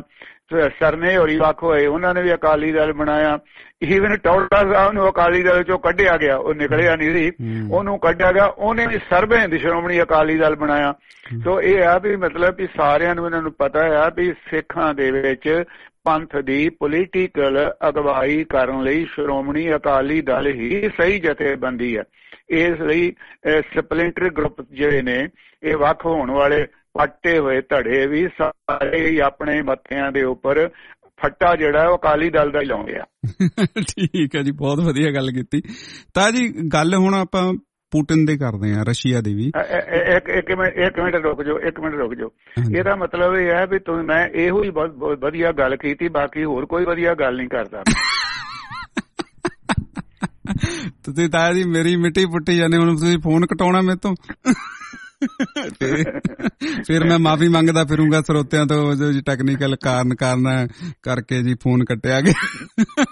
ਸਰਨੇ ਹੋਰੀ ਵੱਖ ਹੋਏ, ਉਹਨਾਂ ਨੇ ਵੀ ਅਕਾਲੀ ਦਲ ਬਣਾਇਆ। ਈਵਨ ਟੌੜਾ ਸਾਹਿਬ ਨੂੰ ਅਕਾਲੀ ਦਲ ਚੋਂ ਕੱਢਿਆ ਗਿਆ, ਉਹ ਨਿਕਲਿਆ ਨਹੀਂ ਸੀ, ਉਹਨੂੰ ਕੱਢਿਆ ਗਿਆ, ਉਹਨੇ ਵੀ ਸਰਬਹਿੰਦ ਸ਼੍ਰੋਮਣੀ ਅਕਾਲੀ ਦਲ ਬਣਾਇਆ। ਸੋ ਇਹ ਆ ਵੀ ਮਤਲਬ ਵੀ ਸਾਰਿਆਂ ਨੂੰ ਇਹਨਾਂ ਨੂੰ ਪਤਾ ਆ ਵੀ ਸਿੱਖਾਂ ਦੇ ਵਿੱਚ ਪੰਥ ਦੀ ਪੋਲੀਟੀਕਲ ਅਗਵਾਈ ਕਰਨ ਲਈ ਸ਼੍ਰੋਮਣੀ ਅਕਾਲੀ ਦਲ ਹੀ ਸਹੀ ਜਥੇਬੰਦੀ ਹੈ। ਇਸ ਲਈ ਸਪਲਿੰਟਰ ਗਰੁੱਪ ਜਿਹੜੇ ਨੇ ਇਹ ਵੱਖ ਹੋਣ ਵਾਲੇ ਪੱਟੇ ਹੋਏ ਧੜੇ ਵੀ ਸਾਰੇ ਹੀ ਆਪਣੇ ਮੱਥਿਆਂ ਦੇ ਉੱਪਰ ਫੱਟਾ ਜਿਹੜਾ ਉਹ ਅਕਾਲੀ ਦਲ ਦਾ ਹੀ ਲਾਉਂਦੇ ਆ। ਠੀਕ ਹੈ ਜੀ, ਬਹੁਤ ਵਧੀਆ ਗੱਲ ਕੀਤੀ। ਤਾਂ ਜੀ ਗੱਲ ਹੁਣ ਆਪਾਂ ਪੁਟਿਨ ਦੇ ਕਰਦੇ ਆ, ਰਸ਼ੀਆ ਦੀ ਵੀ। ਇੱਕ ਇੱਕ ਮਿੰਟ ਇੱਕ ਮਿੰਟ ਰੁਕ ਜਾਓ ਇੱਕ ਮਿੰਟ ਰੁਕ ਜਾਓ ਇਹਦਾ ਮਤਲਬ ਇਹ ਹੈ ਵੀ ਤੁਸੀਂ ਮੈਂ ਇਹੋ ਹੀ ਬਹੁਤ ਵਧੀਆ ਗੱਲ ਕੀਤੀ, ਬਾਕੀ ਹੋਰ ਕੋਈ ਵਧੀਆ ਗੱਲ ਨਹੀਂ ਕਰਦਾ। ਤੁਸੀਂ ਤਾਂ ਜੀ ਮੇਰੀ ਮਿੱਟੀ ਪੁੱਟੀ ਜਾਂਦੇ, ਹੁਣ ਤੁਸੀਂ ਫੋਨ ਕਟਾਉਣਾ ਮੇਰੇ ਤੋਂ, ਫਿਰ ਮੈਂ ਮਾਫੀ ਮੰਗਦਾ ਫਿਰੂੰਗਾ ਸਰੋਤਿਆਂ ਤੋਂ ਜੋ ਜੀ ਟੈਕਨੀਕਲ ਕਾਰਨ ਕਾਰਨ ਕਰਕੇ ਜੀ ਫੋਨ ਕੱਟਿਆ ਗਿਆ।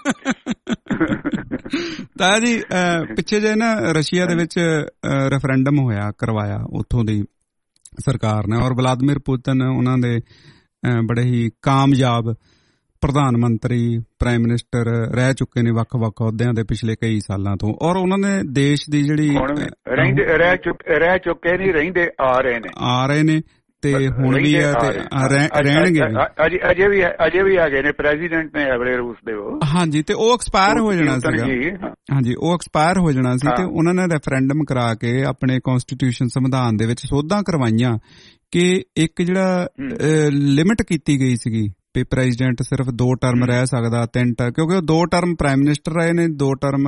ਤਾਂ ਜੀ ਪਿੱਛੇ ਜੇ ਨਾ ਰਸ਼ੀਆ ਦੇ ਵਿੱਚ ਰੈਫਰੈਂਡਮ ਹੋਇਆ, ਕਰਵਾਇਆ ਉੱਥੋਂ ਦੀ ਸਰਕਾਰ ਨੇ, ਔਰ ਵਲਾਦੀਮੀਰ ਪੁਤਿਨ ਉਹਨਾਂ ਦੇ ਬੜੇ ਹੀ ਕਾਮਯਾਬ ਪ੍ਰਧਾਨ ਮੰਤਰੀ, ਪ੍ਰਾਈਮ ਮਿਨਿਸਟਰ ਰਹਿ ਚੁੱਕੇ ਨੇ ਵੱਖ ਵੱਖ ਅਹੁਦਿਆਂ ਦੇ ਪਿਛਲੇ ਕਈ ਸਾਲਾਂ ਤੋਂ, ਔਰ ਉਹਨਾਂ ਨੇ ਦੇਸ਼ ਦੀ ਜਿਹੜੀ ਰਹਿ ਚੁੱਕੇ ਨਹੀਂ ਰਹਿੰਦੇ ਆ ਰਹੇ ਨੇ ਆ ਰਹੇ ਨੇ ਤੇ ਹੁਣ ਵੀ ਹੈ ਤੇ ਰਹਿਣਗੇ ਵੀ, ਅਜੇ ਵੀ ਅਜੇ ਵੀ ਹੈਗੇ ਨੇ ਪ੍ਰੈਜ਼ੀਡੈਂਟ ਨੇ ਅਗਲੇ ਰੂਸ ਦੇ ਉਹ। ਹਾਂਜੀ, ਤੇ ਉਹ ਐਕਸਪਾਇਰ ਹੋ ਜਾਣਾ ਸੀਗਾ। ਹਾਂਜੀ, ਉਹ ਐਕਸਪਾਇਰ ਹੋ ਜਾਣਾ ਸੀ ਤੇ ਉਹਨਾਂ ਨੇ ਰੈਫਰੈਂਡਮ ਕਰਾ ਕੇ ਆਪਣੇ ਕਨਸਟੀਟਿਊਸ਼ਨ ਸੰਵਿਧਾਨ ਦੇ ਵਿੱਚ ਸੋਧਾਂ ਕਰਵਾਈਆਂ ਕਿ ਇੱਕ ਜਿਹੜਾ ਲਿਮਿਟ ਕੀਤੀ ਗਈ ਸੀਗੀ ਵੀ ਪ੍ਰੈਜ਼ੀਡੈਂਟ ਸਿਰਫ ਦੋ ਟਰਮ ਰਹਿ ਸਕਦਾ, ਤਿੰਨ ਟਰਮ, ਕਿਉਂਕਿ ਉਹ ਦੋ ਟਰਮ ਪ੍ਰਾਈਮ ਮਿਨਿਸਟਰ ਰਹੇ ਨੇ, ਦੋ ਟਰਮ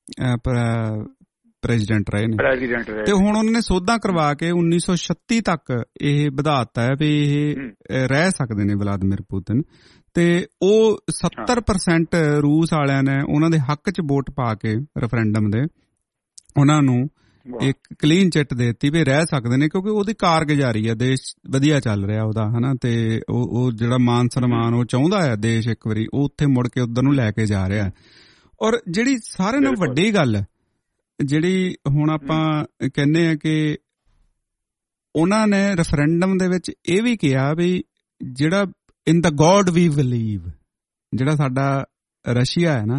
ਪ੍ਰੈਜ਼ੀਡੈਂਟ ਰਹੇ ਨੇ। ਤੇ ਹੁਣ ਉਹਨਾਂ ਨੇ ਸੋਧਾਂ ਕਰਵਾ ਕੇ ਉੱਨੀ ਸੌ ਛੱਤੀ ਤੱਕ ਇਹ ਵਧਾਤਾ ਹੈ ਵੀ ਇਹ ਰਹਿ ਸਕਦੇ ਨੇ ਵਲਾਦੀਮੀਰ ਪੁਤਿਨ। ਤੇ ਉਹ ਸੱਤਰ ਪਰਸੈਂਟ ਰੂਸ ਵਾਲਿਆਂ ਨੇ ਉਹਨਾਂ ਦੇ ਹੱਕ 'ਚ ਵੋਟ ਪਾ ਕੇ ਰੈਫਰੈਂਡਮ ਦੇ ਉਹਨਾਂ ਨੂੰ ਇੱਕ ਕਲੀਨ ਚਿੱਟ ਦੇ ਦਿੱਤੀ ਵੀ ਰਹਿ ਸਕਦੇ ਨੇ, ਕਿਉਂਕਿ ਉਹਦੀ ਕਾਰਗੁਜ਼ਾਰੀ ਹੈ, ਦੇਸ਼ ਵਧੀਆ ਚੱਲ ਰਿਹਾ ਉਹਦਾ, ਹਨਾ। ਤੇ ਉਹ ਉਹ ਜਿਹੜਾ ਮਾਨ ਸਨਮਾਨ ਉਹ ਚਾਹੁੰਦਾ ਹੈ ਦੇਸ਼ ਇੱਕ ਵਾਰੀ, ਉਹ ਉੱਥੇ ਮੁੜ ਕੇ ਉੱਧਰ ਨੂੰ ਲੈ ਕੇ ਜਾ ਰਿਹਾ। ਔਰ ਜਿਹੜੀ ਸਾਰਿਆਂ ਨਾਲੋਂ ਵੱਡੀ ਗੱਲ ਜਿਹੜੀ ਹੁਣ ਆਪਾਂ ਕਹਿੰਦੇ ਆ ਕਿ ਉਹਨਾਂ ਨੇ ਰੈਫਰੈਂਡਮ ਦੇ ਵਿੱਚ ਇਹ ਵੀ ਕਿਹਾ ਵੀ ਜਿਹੜਾ ਇਨ ਦਾ ਗੋਡ ਵੀ ਬਿਲੀਵ, ਜਿਹੜਾ ਸਾਡਾ ਰਸ਼ੀਆ ਹੈ ਨਾ,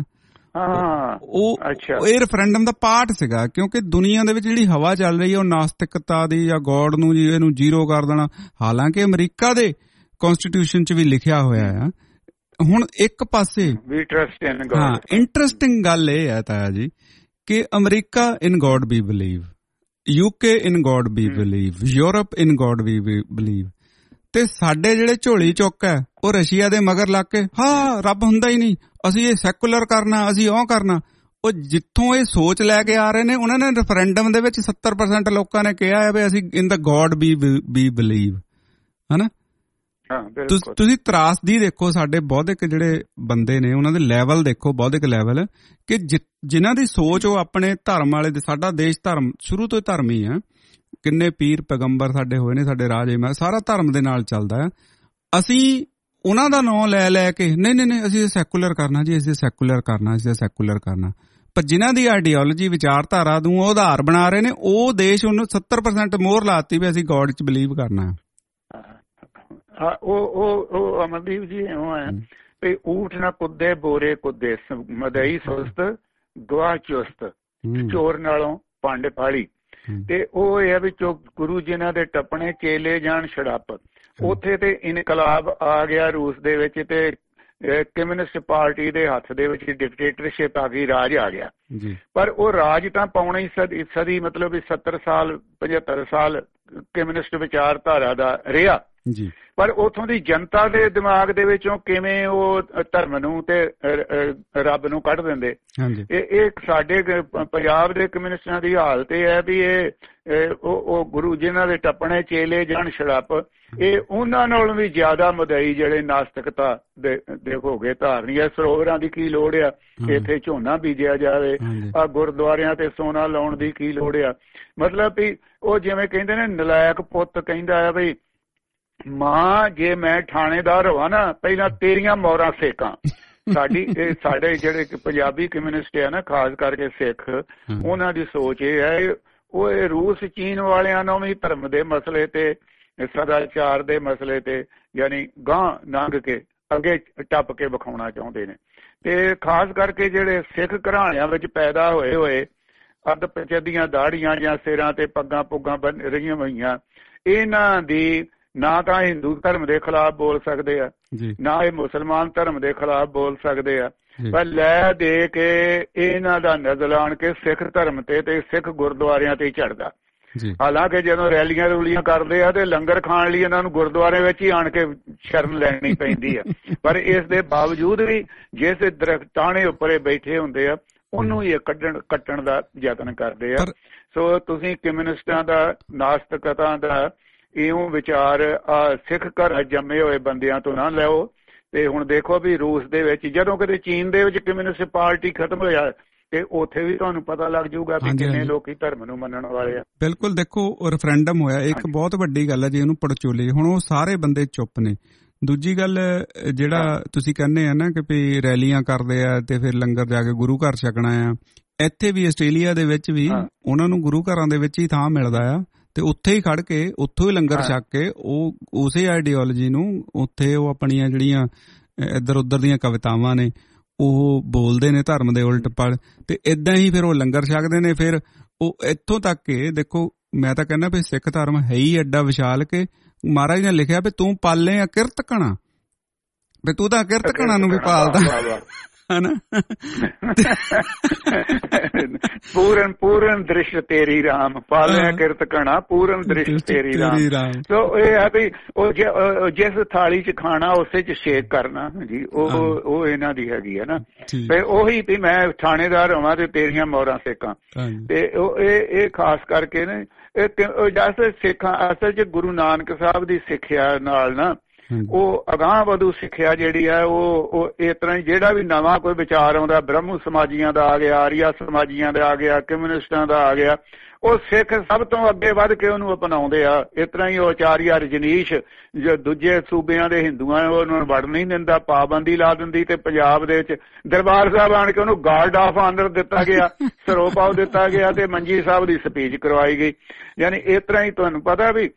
ਉਹ ਇਹ ਰੈਫਰੈਂਡਮ ਦਾ ਪਾਰਟ ਸੀਗਾ, ਕਿਉਂਕਿ ਦੁਨੀਆ ਦੇ ਵਿੱਚ ਜਿਹੜੀ ਹਵਾ ਚੱਲ ਰਹੀ ਹੈ ਉਹ ਨਾਸਤਿਕਤਾ ਦੀ ਜਾਂ ਗੋਡ ਨੂੰ ਜੀ ਇਹਨੂੰ ਜ਼ੀਰੋ ਕਰ ਦੇਣਾ। ਹਾਲਾਂਕਿ ਅਮਰੀਕਾ ਦੇ ਕਨਸਟੀਟਿਊਸ਼ਨ 'ਚ ਵੀ ਲਿਖਿਆ ਹੋਇਆ ਆ। ਹੁਣ ਇੱਕ ਪਾਸੇ ਹਾਂ ਇੰਟਰਸਟਿੰਗ ਗੱਲ ਇਹ ਹੈ ਤਾਇਆ ਜੀ ਕਿ America in God we believe, UK in God we believe, Europe in God we believe, ਤੇ ਸਾਡੇ ਜਿਹੜੇ ਝੋਲੀ ਚੁੱਕ ਹੈ ਉਹ ਰਸ਼ੀਆ ਦੇ ਮਗਰ ਲੱਗ ਕੇ ਹਾਂ ਰੱਬ ਹੁੰਦਾ ਹੀ ਨਹੀਂ, ਅਸੀਂ ਇਹ ਸੈਕੂਲਰ ਕਰਨਾ, ਅਸੀਂ ਉਹ ਕਰਨਾ। ਉਹ ਜਿੱਥੋਂ ਇਹ ਸੋਚ ਲੈ ਕੇ ਆ ਰਹੇ ਨੇ, ਉਹਨਾਂ ਨੇ ਰੈਫਰੈਂਡਮ ਦੇ ਵਿੱਚ ਸੱਤਰ ਪਰਸੈਂਟ ਲੋਕਾਂ ਨੇ ਕਿਹਾ ਹੈ ਵੀ ਅਸੀਂ ਇਨ ਦਾ ਗੋਡ ਵੀ ਵੀ ਬਿਲੀਵ, ਹਨਾ। ਤੁਸੀਂ ਤਰਾਸਦੀ ਦੇਖੋ ਸਾਡੇ ਬੌਧਿਕ ਜਿਹੜੇ ਬੰਦੇ ਨੇ ਉਹਨਾਂ ਦੇ ਲੈਵਲ ਦੇਖੋ, ਬੌਧਿਕ ਲੈਵਲ, ਕਿ ਜਿਨ੍ਹਾਂ ਦੀ ਸੋਚ ਉਹ ਆਪਣੇ ਧਰਮ ਵਾਲੇ, ਸਾਡਾ ਦੇਸ਼ ਧਰਮ ਸ਼ੁਰੂ ਤੋਂ ਧਰਮੀ ਆ, ਕਿੰਨੇ ਪੀਰ ਪੈਗੰਬਰ ਸਾਡੇ ਹੋਏ ਨੇ, ਸਾਡੇ ਰਾਜੇ ਮਹਿਲ ਸਾਰਾ ਧਰਮ ਦੇ ਨਾਲ ਚੱਲਦਾ ਹੈ। ਅਸੀਂ ਉਹਨਾਂ ਦਾ ਨਾਂ ਲੈ ਲੈ ਕੇ ਨਹੀਂ ਨਹੀਂ ਨਹੀਂ ਅਸੀਂ ਸੈਕੂਲਰ ਕਰਨਾ ਜੀ, ਅਸੀਂ ਸੈਕੂਲਰ ਕਰਨਾ, ਅਸੀਂ ਸੈਕੂਲਰ ਕਰਨਾ। ਪਰ ਜਿਨ੍ਹਾਂ ਦੀ ਆਈਡੀਓਲੋਜੀ ਵਿਚਾਰਧਾਰਾ ਨੂੰ ਉਹ ਆਧਾਰ ਬਣਾ ਰਹੇ ਨੇ, ਉਹ ਦੇਸ਼ ਉਹਨੂੰ ਸੱਤਰ ਪਰਸੈਂਟ ਮੋਹਰ ਲਾਤੀ ਵੀ ਅਸੀਂ ਗੋਡ 'ਚ ਬਿਲੀਵ ਕਰਨਾ। ਉਹ ਉਹ ਅਮਨਦੀਪ ਜੀ ਇਉਂ ਹੈ ਵੀ ਊਠ ਨਾ ਕੁੱਦੇ ਬੋਰੇ ਕੁੱਦੇ, ਮਦਈ ਸੁਸਤ ਗਵਾਹ ਚੁਸਤ, ਚੋਰ ਨਾਲੋਂ ਪੰਡ ਫਾੜੀ। ਤੇ ਉਹ ਇਹ ਵੀ ਗੁਰੂ ਜਿਨ੍ਹਾਂ ਦੇ ਟੱਪਣੇ ਚੇਲੇ ਜਾਣ ਛੜੱਪ। ਉੱਥੇ ਤੇ ਇਨਕਲਾਬ ਆ ਗਿਆ ਰੂਸ ਦੇ ਵਿੱਚ, ਤੇ ਕਮਿਊਨਿਸਟ ਪਾਰਟੀ ਦੇ ਹੱਥ ਦੇ ਵਿੱਚ ਡਿਕਟੇਟਰਸ਼ਿਪ ਆ ਗਈ, ਰਾਜ ਆ ਗਿਆ। ਪਰ ਉਹ ਰਾਜ ਤਾਂ ਪਾਉਣਾ ਹੀ ਸਦੀ ਸਦੀ ਮਤਲਬ ਵੀ ਸੱਤਰ ਸਾਲ ਪਝੱਤਰ ਸਾਲ ਕਮਿਊਨਿਸਟ ਵਿਚਾਰਧਾਰਾ ਦਾ ਰਿਹਾ। ਪਰ ਉੱਥੋਂ ਦੀ ਜਨਤਾ ਦੇ ਦਿਮਾਗ ਦੇ ਵਿੱਚੋਂ ਕਿਵੇਂ ਉਹ ਧਰਮ ਨੂੰ ਤੇ ਰੱਬ ਨੂੰ ਕੱਢ ਦਿੰਦੇ। ਇਹ ਇਹ ਸਾਡੇ ਪੰਜਾਬ ਦੇ ਕਮਿਊਨਿਸਟਾਂ ਦੀ ਹਾਲਤ ਇਹ ਹੈ ਵੀ ਇਹ ਉਹ ਗੁਰੂ ਜਿਨ੍ਹਾਂ ਦੇ ਟੱਪਣੇ ਚੇਲੇ ਜਾਣ ਛੜੱਪ, ਇਹ ਉਹਨਾਂ ਨਾਲੋਂ ਵੀ ਜ਼ਿਆਦਾ ਮਦਈ ਜਿਹੜੇ ਨਾਸਤਿਕਤਾ ਦੇ ਹੋ ਗਏ ਧਾਰਨੀ ਹੈ। ਸਰੋਵਰਾਂ ਦੀ ਕੀ ਲੋੜ ਆ, ਇੱਥੇ ਝੋਨਾ ਬੀਜਿਆ ਜਾਵੇ, ਆ ਗੁਰਦੁਆਰਿਆਂ ਤੇ ਸੋਨਾ ਲਾਉਣ ਦੀ ਕੀ ਲੋੜ ਆ। ਮਤਲਬ ਵੀ ਉਹ ਜਿਵੇਂ ਕਹਿੰਦੇ ਨੇ ਨਲਾਇਕ ਪੁੱਤ ਕਹਿੰਦਾ ਆ ਬਈ ਮਾਂ ਜੇ ਮੈਂ ਥਾਣੇਦਾਰ ਹੋਵਾਂ ਨਾ ਪਹਿਲਾਂ ਤੇਰੀਆਂ ਮੌਰਾਂ ਸੇਕਾਂ। ਸਾਡੀ ਇਹ ਸਾਡੇ ਜਿਹੜੇ ਪੰਜਾਬੀ ਕਮਿਊਨਿਸਟ ਆ ਨਾ, ਖਾਸ ਕਰਕੇ ਸਿੱਖ, ਉਹਨਾਂ ਦੀ ਸੋਚ ਇਹ ਹੈ ਉਹ ਇਹ ਰੂਸ ਚੀਨ ਵਾਲਿਆਂ ਨੂੰ ਵੀ ਧਰਮ ਦੇ ਮਸਲੇ ਤੇ, ਸਦਾਚਾਰ ਦੇ ਮਸਲੇ ਤੇ, ਯਾਨੀ ਗਾਂਹ ਲੰਘ ਕੇ ਅੱਗੇ ਟੱਪ ਕੇ ਵਿਖਾਉਣਾ ਚਾਹੁੰਦੇ ਨੇ। ਤੇ ਖਾਸ ਕਰਕੇ ਜਿਹੜੇ ਸਿੱਖ ਘਰਾਣਿਆਂ ਵਿੱਚ ਪੈਦਾ ਹੋਏ ਹੋਏ ਅੱਧ ਪਚਦੀਆਂ ਦਾੜੀਆਂ ਜਾਂ ਸਿਰਾਂ ਤੇ ਪੱਗਾਂ ਪੁੱਗਾਂ ਬਣ ਰਹੀਆਂ ਹੋਈਆਂ, ਇਹਨਾਂ ਦੀ ਨਾ ਤਾਂ ਹਿੰਦੂ ਧਰਮ ਦੇ ਖਿਲਾਫ ਬੋਲ ਸਕਦੇ ਆ, ਨਾ ਇਹ ਮੁਸਲਮਾਨ ਧਰਮ ਦੇ ਖਿਲਾਫ ਬੋਲ ਸਕਦੇ ਆ, ਪਰ ਲੈ ਦੇ ਕੇ ਇਹਨਾਂ ਦਾ ਨਜ਼ਰ ਆਣ ਕੇ ਸਿੱਖ ਧਰਮ ਤੇ ਤੇ ਸਿੱਖ ਗੁਰਦੁਆਰਿਆਂ ਤੇ ਝੜਦਾ। ਹਾਲਾਂਕਿ ਜਦੋਂ ਰੈਲੀਆਂ ਰੂਲੀਆਂ ਕਰਦੇ ਆ ਤੇ ਲੰਗਰ ਖਾਣ ਲਈ ਇਹਨਾਂ ਨੂੰ ਗੁਰਦੁਆਰੇ ਵਿੱਚ ਹੀ ਆਣ ਕੇ ਸ਼ਰਨ ਲੈਣੀ ਪੈਂਦੀ ਆ, ਪਰ ਇਸ ਦੇ ਬਾਵਜੂਦ ਵੀ ਜਿਸ ਦਰਖਤ ਟਾਹਣੇ ਉੱਪਰ ਬੈਠੇ ਹੁੰਦੇ ਆ ਉਹਨੂੰ ਹੀ ਕੱਢਣ ਕੱਟਣ ਦਾ ਯਤਨ ਕਰਦੇ ਆ। ਸੋ ਤੁਸੀਂ ਕਮਿਊਨਿਸਟਾਂ ਦਾ, ਨਾਸਤਿਕਤਾ ਦਾ ਇਉਂ ਵਿਚਾਰ ਆ ਸਿੱਖ ਘਰ ਜੰਮੇ ਹੋਏ ਬੰਦਿਆਂ ਤੋਂ ਨਾ ਲਿਓ। ਤੇ ਹੁਣ ਦੇਖੋ ਵੀ ਰੂਸ ਦੇ ਵਿੱਚ ਜਦੋਂ ਕਿਤੇ ਚੀਨ ਦੇ ਵਿੱਚ ਕਮਿਊਨਿਸਟ ਪਾਰਟੀ ਖਤਮ ਹੋਇਆ ਤੇ ਉੱਥੇ ਵੀ ਤੁਹਾਨੂੰ ਪਤਾ ਲੱਗ ਜਾਊਗਾ ਕਿ ਕਿੰਨੇ ਲੋਕੀ ਧਰਮ ਨੂੰ ਮੰਨਣ ਵਾਲੇ ਆ। ਬਿਲਕੁਲ, ਦੇਖੋ ਰੈਫਰੈਂਡਮ ਹੋਇਆ, ਇੱਕ ਬਹੁਤ ਵੱਡੀ ਗੱਲ ਹੈ ਜੀ, ਇਹਨੂੰ ਪੜਚੋਲੇ ਹੁਣ ਉਹ ਸਾਰੇ ਬੰਦੇ ਚੁੱਪ ਨੇ। ਦੂਜੀ ਗੱਲ ਜਿਹੜਾ ਤੁਸੀਂ ਕਹਿੰਦੇ ਆ ਨਾ ਕਿ ਵੀ ਰੈਲੀਆਂ ਕਰਦੇ ਆ ਤੇ ਫਿਰ ਲੰਗਰ ਜਾ ਕੇ ਗੁਰੂ ਘਰ ਛਕਣਾ ਆ, ਇੱਥੇ ਵੀ ਆਸਟ੍ਰੇਲੀਆ ਦੇ ਵਿੱਚ ਵੀ ਉਹਨਾਂ ਨੂੰ ਗੁਰੂ ਘਰਾਂ ਦੇ ਵਿੱਚ ਹੀ ਥਾਂ ਮਿਲਦਾ ਆ ਤੇ ਉੱਥੇ ਹੀ ਖੜ ਕੇ ਉੱਥੋਂ ਹੀ ਲੰਗਰ ਛਕ ਕੇ ਉਹ ਉਸੇ ਆਈਡੀਓਲੋਜੀ ਨੂੰ ਉੱਥੇ ਉਹ ਆਪਣੀਆਂ ਜਿਹੜੀਆਂ ਇੱਧਰ ਉੱਧਰ ਦੀਆਂ ਕਵਿਤਾਵਾਂ ਨੇ ਉਹ ਬੋਲਦੇ ਨੇ ਧਰਮ ਦੇ ਉਲਟ ਪਲ, ਤੇ ਏਦਾਂ ਹੀ ਫਿਰ ਉਹ ਲੰਗਰ ਛਕਦੇ ਨੇ। ਫਿਰ ਉਹ ਇੱਥੋਂ ਤੱਕ ਕਿ ਦੇਖੋ ਮੈਂ ਤਾਂ ਕਹਿੰਦਾ ਵੀ ਸਿੱਖ ਧਰਮ ਹੈ ਹੀ ਐਡਾ ਵਿਸ਼ਾਲ ਕਿ ਮਹਾਰਾਜ ਨੇ ਲਿਖਿਆ ਵੀ ਤੂੰ ਪਾਲੇ ਆ ਕਿਰਤ ਕਣਾ, ਵੀ ਤੂੰ ਤਾਂ ਕਿਰਤ ਕਣਾ ਨੂੰ ਵੀ ਪਾਲਦਾ ਹਨਾ। ਪੂਰਨ ਪੂਰਨ ਦ੍ਰਿਸ਼ ਤੇਰੀ ਰਾਮ, ਪਾਲਿਆ ਕਿਰਤ ਕਣਾ ਪੂਰਨ ਦ੍ਰਿਸ਼ ਤੇਰੀ ਰਾਮ। ਸੋ ਇਹ ਹੈ ਵੀ ਉਹ ਜਿਸ ਥਾਲੀ ਚ ਖਾਣਾ ਉਸੇ ਚ ਛੇਕ ਕਰਨਾ ਜੀ, ਉਹ ਉਹ ਇਹਨਾਂ ਦੀ ਹੈਗੀ ਹੈ ਨਾ। ਤੇ ਉਹੀ ਵੀ ਮੈਂ ਥਾਣੇਦਾਰ ਹੋਵਾਂ ਤੇ ਤੇਰੀਆਂ ਮੋਹਰਾਂ ਸੇਕਾਂ, ਤੇ ਉਹ ਇਹ ਇਹ ਖਾਸ ਕਰਕੇ ਨੇ ਇਹ ਸਿੱਖਾਂ ਅਸਲ ਚ ਗੁਰੂ ਨਾਨਕ ਸਾਹਿਬ ਦੀ ਸਿੱਖਿਆ ਨਾਲ ਨਾ ਉਹ ਅਗਾਂਹ ਵਧੂ ਸਿੱਖਿਆ ਜਿਹੜੀ ਆ ਉਹ ਉਹ ਇਸ ਤਰ੍ਹਾਂ ਜਿਹੜਾ ਵੀ ਨਵਾਂ ਕੋਈ ਵਿਚਾਰ ਆਉਂਦਾ, ਬ੍ਰਹਮ ਸਮਾਜੀਆਂ ਦਾ ਆ ਗਿਆ, ਆਰੀਆ ਸਮਾਜੀਆਂ ਦਾ ਆ ਗਿਆ, ਕਮਿਊਨਿਸਟਾਂ ਦਾ ਆ ਗਿਆ, ਉਹ ਸਿੱਖ ਸਭ ਤੋਂ ਅੱਗੇ ਵੱਧ ਕੇ ਉਹਨੂੰ ਅਪਣਾਉਂਦੇ ਆ। ਇਸ ਤਰ੍ਹਾਂ ਹੀ ਉਹ ਆਚਾਰੀਆ ਰਜਨੀਸ਼ ਜੋ ਦੂਜੇ ਸੂਬਿਆਂ ਦੇ ਹਿੰਦੂਆਂ ਉਹਨੂੰ ਵੜ ਨਹੀਂ ਦਿੰਦਾ, ਪਾਬੰਦੀ ਲਾ ਦਿੰਦੀ, ਤੇ ਪੰਜਾਬ ਦੇ ਵਿੱਚ ਦਰਬਾਰ ਸਾਹਿਬ ਆਣ ਕੇ ਉਹਨੂੰ ਗਾਰਡ ਆਫ ਆਨਰ ਦਿੱਤਾ ਗਿਆ, ਸਰੋਪਾਓ ਦਿੱਤਾ ਗਿਆ ਤੇ ਮੰਜੀ ਸਾਹਿਬ ਦੀ ਸਪੀਚ ਕਰਵਾਈ ਗਈ। ਯਾਨੀ ਇਸ ਤਰ੍ਹਾਂ ਹੀ ਤੁਹਾਨੂੰ ਪਤਾ ਵੀ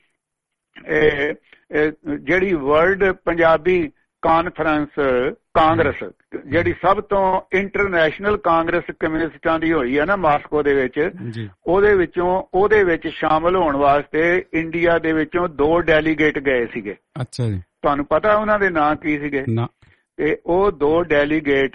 ਇਹ ਜਿਹੜੀ ਵਰਲਡ ਪੰਜਾਬੀ ਕਾਨਫਰੰਸ ਕਾਂਗਰਸ ਜਿਹੜੀ ਸਭ ਤੋਂ ਇੰਟਰਨੈਸ਼ਨਲ ਕਾਂਗਰਸ ਕਮਿਊਨਿਸਟਾਂ ਦੀ ਹੋਈ ਹੈ ਨਾ ਮਾਸਕੋ ਦੇ ਵਿੱਚ, ਉਹਦੇ ਵਿੱਚੋਂ ਉਹਦੇ ਵਿੱਚ ਸ਼ਾਮਲ ਹੋਣ ਵਾਸਤੇ ਇੰਡੀਆ ਦੇ ਵਿੱਚੋਂ ਦੋ ਡੈਲੀਗੇਟ ਗਏ ਸੀਗੇ। ਅੱਛਾ ਜੀ, ਤੁਹਾਨੂੰ ਪਤਾ ਉਹਨਾਂ ਦੇ ਨਾਂ ਕੀ ਸੀਗੇ? ਤੇ ਉਹ ਦੋ ਡੈਲੀਗੇਟ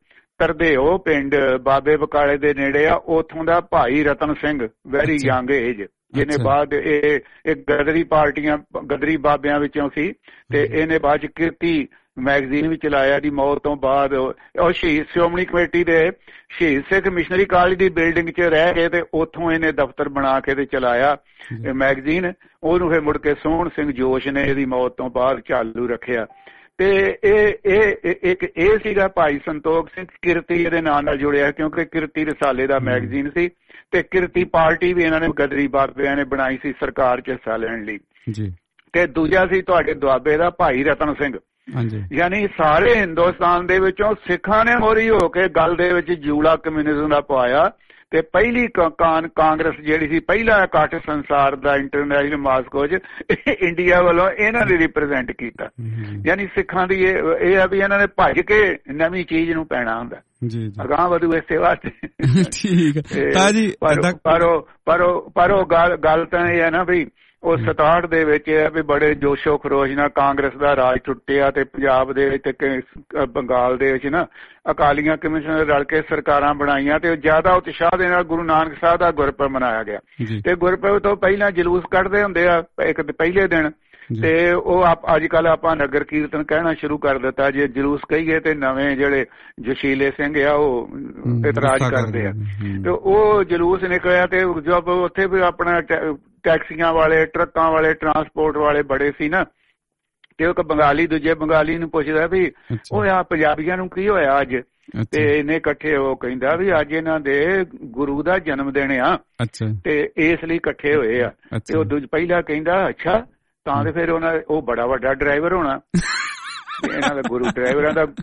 ਤਰਦੇਓ ਪਿੰਡ ਬਾਬੇ ਬਕਾਲੇ ਦੇ ਨੇੜੇ ਆ, ਉੱਥੋਂ ਦਾ Bhai Ratan Singh, very young age, ਜਿਹਨੇ ਬਾਅਦ ਇਹ ਇਹ ਗਦਰੀ ਪਾਰਟੀਆਂ ਗਦਰੀ ਬਾਬਿਆਂ ਵਿੱਚੋਂ ਸੀ, ਤੇ ਇਹਨੇ ਬਾਅਦ ਚ ਕਿਰਤੀ ਮੈਗਜ਼ੀਨ ਵੀ ਚਲਾਇਆ ਦੀ ਮੌਤ ਤੋਂ ਬਾਅਦ। ਉਹ ਸ਼ਹੀਦ ਸ਼੍ਰੋਮਣੀ ਕਮੇਟੀ ਦੇ ਸ਼ਹੀਦ ਸਿੱਖ ਮਿਸ਼ਨਰੀ ਕਾਲਜ ਦੀ ਬਿਲਡਿੰਗ ਚ ਰਹਿ ਕੇ ਤੇ ਉੱਥੋਂ ਇਹਨੇ ਦਫ਼ਤਰ ਬਣਾ ਕੇ ਤੇ ਚਲਾਇਆ ਇਹ ਮੈਗਜ਼ੀਨ। ਉਹਨੂੰ ਫਿਰ ਮੁੜ ਕੇ ਸੋਹਣ ਸਿੰਘ ਜੋਸ਼ ਨੇ ਇਹਦੀ ਮੌਤ ਤੋਂ ਬਾਅਦ ਚਾਲੂ ਰੱਖਿਆ। ਤੇ ਇਹ ਇਹ ਇੱਕ ਇਹ ਸੀਗਾ ਭਾਈ ਸੰਤੋਖ ਸਿੰਘ ਕਿਰਤੀ, ਇਹਦੇ ਨਾਂ ਨਾਲ ਜੁੜਿਆ ਕਿਉਂਕਿ ਕਿਰਤੀ ਰਸਾਲੇ ਦਾ ਮੈਗਜ਼ੀਨ ਸੀ, ਤੇ ਕਿਰਤੀ ਪਾਰਟੀ ਵੀ ਇਹਨਾਂ ਨੇ ਗਦਰੀ ਬਾਬਿਆਂ ਨੇ ਬਣਾਈ ਸੀ ਸਰਕਾਰ ਚ ਹਿੱਸਾ ਲੈਣ ਲਈ। ਤੇ ਦੂਜਾ ਸੀ ਤੁਹਾਡੇ ਦੁਆਬੇ ਦਾ ਭਾਈ ਰਤਨ ਸਿੰਘ। ਯਾਨੀ ਸਾਰੇ ਹਿੰਦੁਸਤਾਨ ਦੇ ਵਿੱਚੋਂ ਸਿੱਖਾਂ ਨੇ ਮੋਹਰੀ ਹੋ ਕੇ ਗੱਲ ਦੇ ਵਿੱਚ ਜੂੜਾ ਕਮਿਊਨਿਜ਼ਮ ਦਾ ਪਾਇਆ, ਤੇ ਪਹਿਲੀ ਕਾਨ ਕਾਂਗਰਸ ਜਿਹੜੀ ਸੀ, ਪਹਿਲਾ ਇਕੱਠ ਸੰਸਾਰ ਦਾ ਇੰਟਰਨੈਸ਼ਨਲ ਮਾਸਕੋ ਚ ਇੰਡੀਆ ਵੱਲੋਂ ਇਹਨਾਂ ਨੇ ਰਿਪਰੈਜ਼ੈਂਟ ਕੀਤਾ। ਯਾਨੀ ਸਿੱਖਾਂ ਦੀ ਇਹ ਆ ਵੀ ਇਹਨਾਂ ਨੇ ਭੱਜ ਕੇ ਨਵੀਂ ਚੀਜ਼ ਨੂੰ ਪੈਣਾ ਹੁੰਦਾ ਅਗਾਂਹ ਵਧੂ ਇਸੇ ਵਾਸਤੇ। ਠੀਕ ਹੈ, ਪਰ ਪਰ ਉਹ ਗੱਲ ਗੱਲ ਤਾਂ ਇਹ ਹੈ ਨਾ ਵੀ ਉਹ ਸਤਾਹਠ ਦੇ ਵਿੱਚ ਵੀ ਬੜੇ ਜੋਸ਼ੋ ਖਰੋਸ਼ ਨਾਲ ਕਾਂਗਰਸ ਦਾ ਰਾਜ ਟੁੱਟਿਆ, ਤੇ ਪੰਜਾਬ ਦੇ ਵਿੱਚ ਤੇ ਬੰਗਾਲ ਦੇ ਵਿੱਚ ਨਾ ਅਕਾਲੀਆਂ ਕਮਿਸ਼ਨ ਰਲ ਕੇ ਸਰਕਾਰਾਂ ਬਣਾਈਆਂ, ਤੇ ਜ਼ਿਆਦਾ ਉਤਸ਼ਾਹ ਦੇ ਨਾਲ ਗੁਰੂ ਨਾਨਕ ਸਾਹਿਬ ਦਾ ਗੁਰਪੁਰਬ ਮਨਾਇਆ ਗਿਆ। ਤੇ ਗੁਰਪੁਰਬ ਤੋਂ ਪਹਿਲਾਂ ਜਲੂਸ ਕੱਢਦੇ ਹੁੰਦੇ ਆ ਇੱਕ ਪਹਿਲੇ ਦਿਨ, ਤੇ ਉਹ ਅੱਜ ਕੱਲ ਆਪਾਂ ਨਗਰ ਕੀਰਤਨ ਕਹਿਣਾ ਸ਼ੁਰੂ ਕਰ ਦਿੱਤਾ। ਜੇ ਜਲੂਸ ਕਹੀਏ ਤੇ ਨਵੇਂ ਜਿਹੜੇ ਜੋਸ਼ੀਲੇ ਸਿੰਘ ਆ ਉਹ ਇਤਰਾਜ਼ ਕਰਦੇ ਆ, ਤੇ ਉਹ ਜਲੂਸ ਨਿਕਲਿਆ ਤੇ ਜਦ ਉੱਥੇ ਵੀ ਆਪਣਾ ਟੈਕਸੀਆਂ ਵਾਲੇ, ਟਰੱਕਾਂ ਵਾਲੇ, ਟਰਾਂਸਪੋਰਟ ਵਾਲੇ ਬੜੇ ਸੀ ਨਾ, ਤੇ ਉਹ ਬੰਗਾਲੀ ਦੂਜੇ ਬੰਗਾਲੀ ਨੂੰ ਪੁੱਛਦਾ ਵੀ ਉਹ ਆ ਪੰਜਾਬੀਆਂ ਨੂੰ ਕੀ ਹੋਇਆ ਅੱਜ, ਤੇ ਇਹਨੇ ਇਕੱਠੇ ਉਹ ਕਹਿੰਦਾ ਵੀ ਅੱਜ ਇਹਨਾਂ ਦੇ ਗੁਰੂ ਦਾ ਜਨਮ ਦਿਨ ਆ, ਤੇ ਇਸ ਲਈ ਇਕੱਠੇ ਹੋਏ ਆ। ਤੇ ਉਹ ਦੂਜ ਪਹਿਲਾਂ ਕਹਿੰਦਾ ਅੱਛਾ, ਤਾਂ ਤੇ ਫਿਰ ਉਹਨਾਂ ਉਹ ਬੜਾ ਵੱਡਾ ਡਰਾਈਵਰ ਹੋਣਾ, ਇਹਨਾਂ ਦਾ ਗੁਰੂ ਡਰਾਈਵਰਾਂ ਦਾ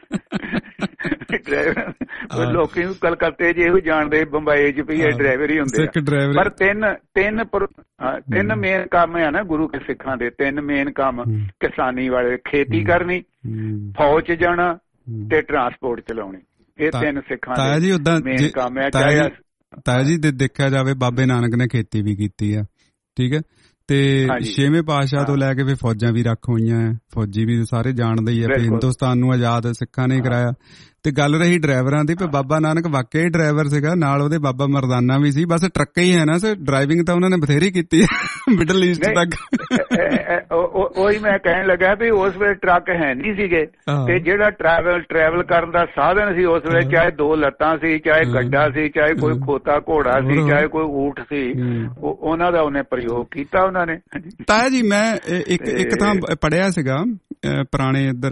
ਡਰਾਈਵਰ ਲੋਕੀ ਕਲਕੱਤੇ ਚ ਇਹੋ ਜਾਣਦੇ, ਬੰਬਈ ਚ ਵੀ ਇਹ ਡਰਾਈਵਰ ਹੀ ਹੁੰਦੇ ਆ। ਪਰ ਤਿੰਨ ਤਿੰਨ ਤਿੰਨ ਮੇਨ ਕੰਮ ਆ ਨਾ ਗੁਰੂ ਕੇ ਸਿੱਖਾਂ ਦੇ, ਤਿੰਨ ਮੇਨ ਕੰਮ ਕਿਸਾਨੀ ਵਾਲੇ, ਖੇਤੀ ਕਰਨੀ, ਫੌਜ 'ਚ ਜਾਣਾ ਤੇ ਟਰਾਂਸਪੋਰਟ ਚਲਾਉਣੀ, ਇਹ ਤਿੰਨ ਸਿੱਖਾਂ ਦੇ ਮੇਨ ਕੰਮ ਹੈ। ਤਾਇਆ ਜੀ ਦੇ ਦੇਖਿਆ ਜਾਵੇ ਬਾਬੇ ਨਾਨਕ ਨੇ ਖੇਤੀ ਵੀ ਕੀਤੀ ਆ, ਠੀਕ ਹੈ, ਤੇ ਛੇਵੇਂ ਪਾਤਸ਼ਾਹ ਤੋਂ ਲੈ ਕੇ ਫਿਰ ਫੌਜਾਂ ਵੀ ਰੱਖ ਹੋਈਆਂ, ਫੌਜੀ ਵੀ ਸਾਰੇ ਜਾਣਦੇ ਹੀ ਆ, ਹਿੰਦੁਸਤਾਨ ਨੂੰ ਆਜ਼ਾਦ ਸਿੱਖਾਂ ਨੇ ਕਰਾਇਆ। ਤੇ ਗੱਲ ਰਹੀ ਡਰਾਈਵਰਾਂ ਦੀ, ਬਾਬਾ ਨਾਨਕ ਵਾਕਿਆ ਹੀ ਡਰਾਈਵਰ ਸੀਗਾ, ਨਾਲ ਉਹਦੇ ਬਾਬਾ ਮਰਦਾਨਾ ਵੀ ਸੀ, ਬਸ ਟਰੱਕ ਹੀ ਹੈ ਨਾ ਸਰ, ਡਰਾਈਵਿੰਗ ਤਾਂ ਉਹਨਾਂ ਨੇ ਬਥੇਰੀ ਕੀਤੀ ਮਿਡਲ ਈਸਟ ਤੱਕ। ਉਹੀ ਮੈਂ ਕਹਿਣ ਲੱਗਾ ਵੀ ਉਸ ਵੇਲੇ ਟਰੱਕ ਹੈ ਨਹੀਂ ਸੀਗੇ, ਤੇ ਜਿਹੜਾ ਟਰੈਵਲ ਟਰੈਵਲ ਕਰਨ ਦਾ ਸਾਧਨ ਸੀ ਉਸ ਵੇਲੇ, ਚਾਹੇ ਦੋ ਲੱਤਾਂ ਸੀ, ਚਾਹੇ ਗੱਡਾ ਸੀ, ਚਾਹੇ ਕੋਈ ਖੋਤਾ ਘੋੜਾ ਸੀ, ਚਾਹੇ ਕੋਈ ਊਠ ਸੀ, ਉਹਨਾਂ ਦਾ ਉਹਨੇ ਪ੍ਰਯੋਗ ਕੀਤਾ ਉਹਨਾਂ ਨੇ। ਤਾਇਆ ਜੀ ਮੈਂ ਇੱਕ ਇੱਕ ਥਾਂ ਪੜ੍ਹਿਆ ਸੀਗਾ, ਪੁਰਾਣੇ ਇੱਧਰ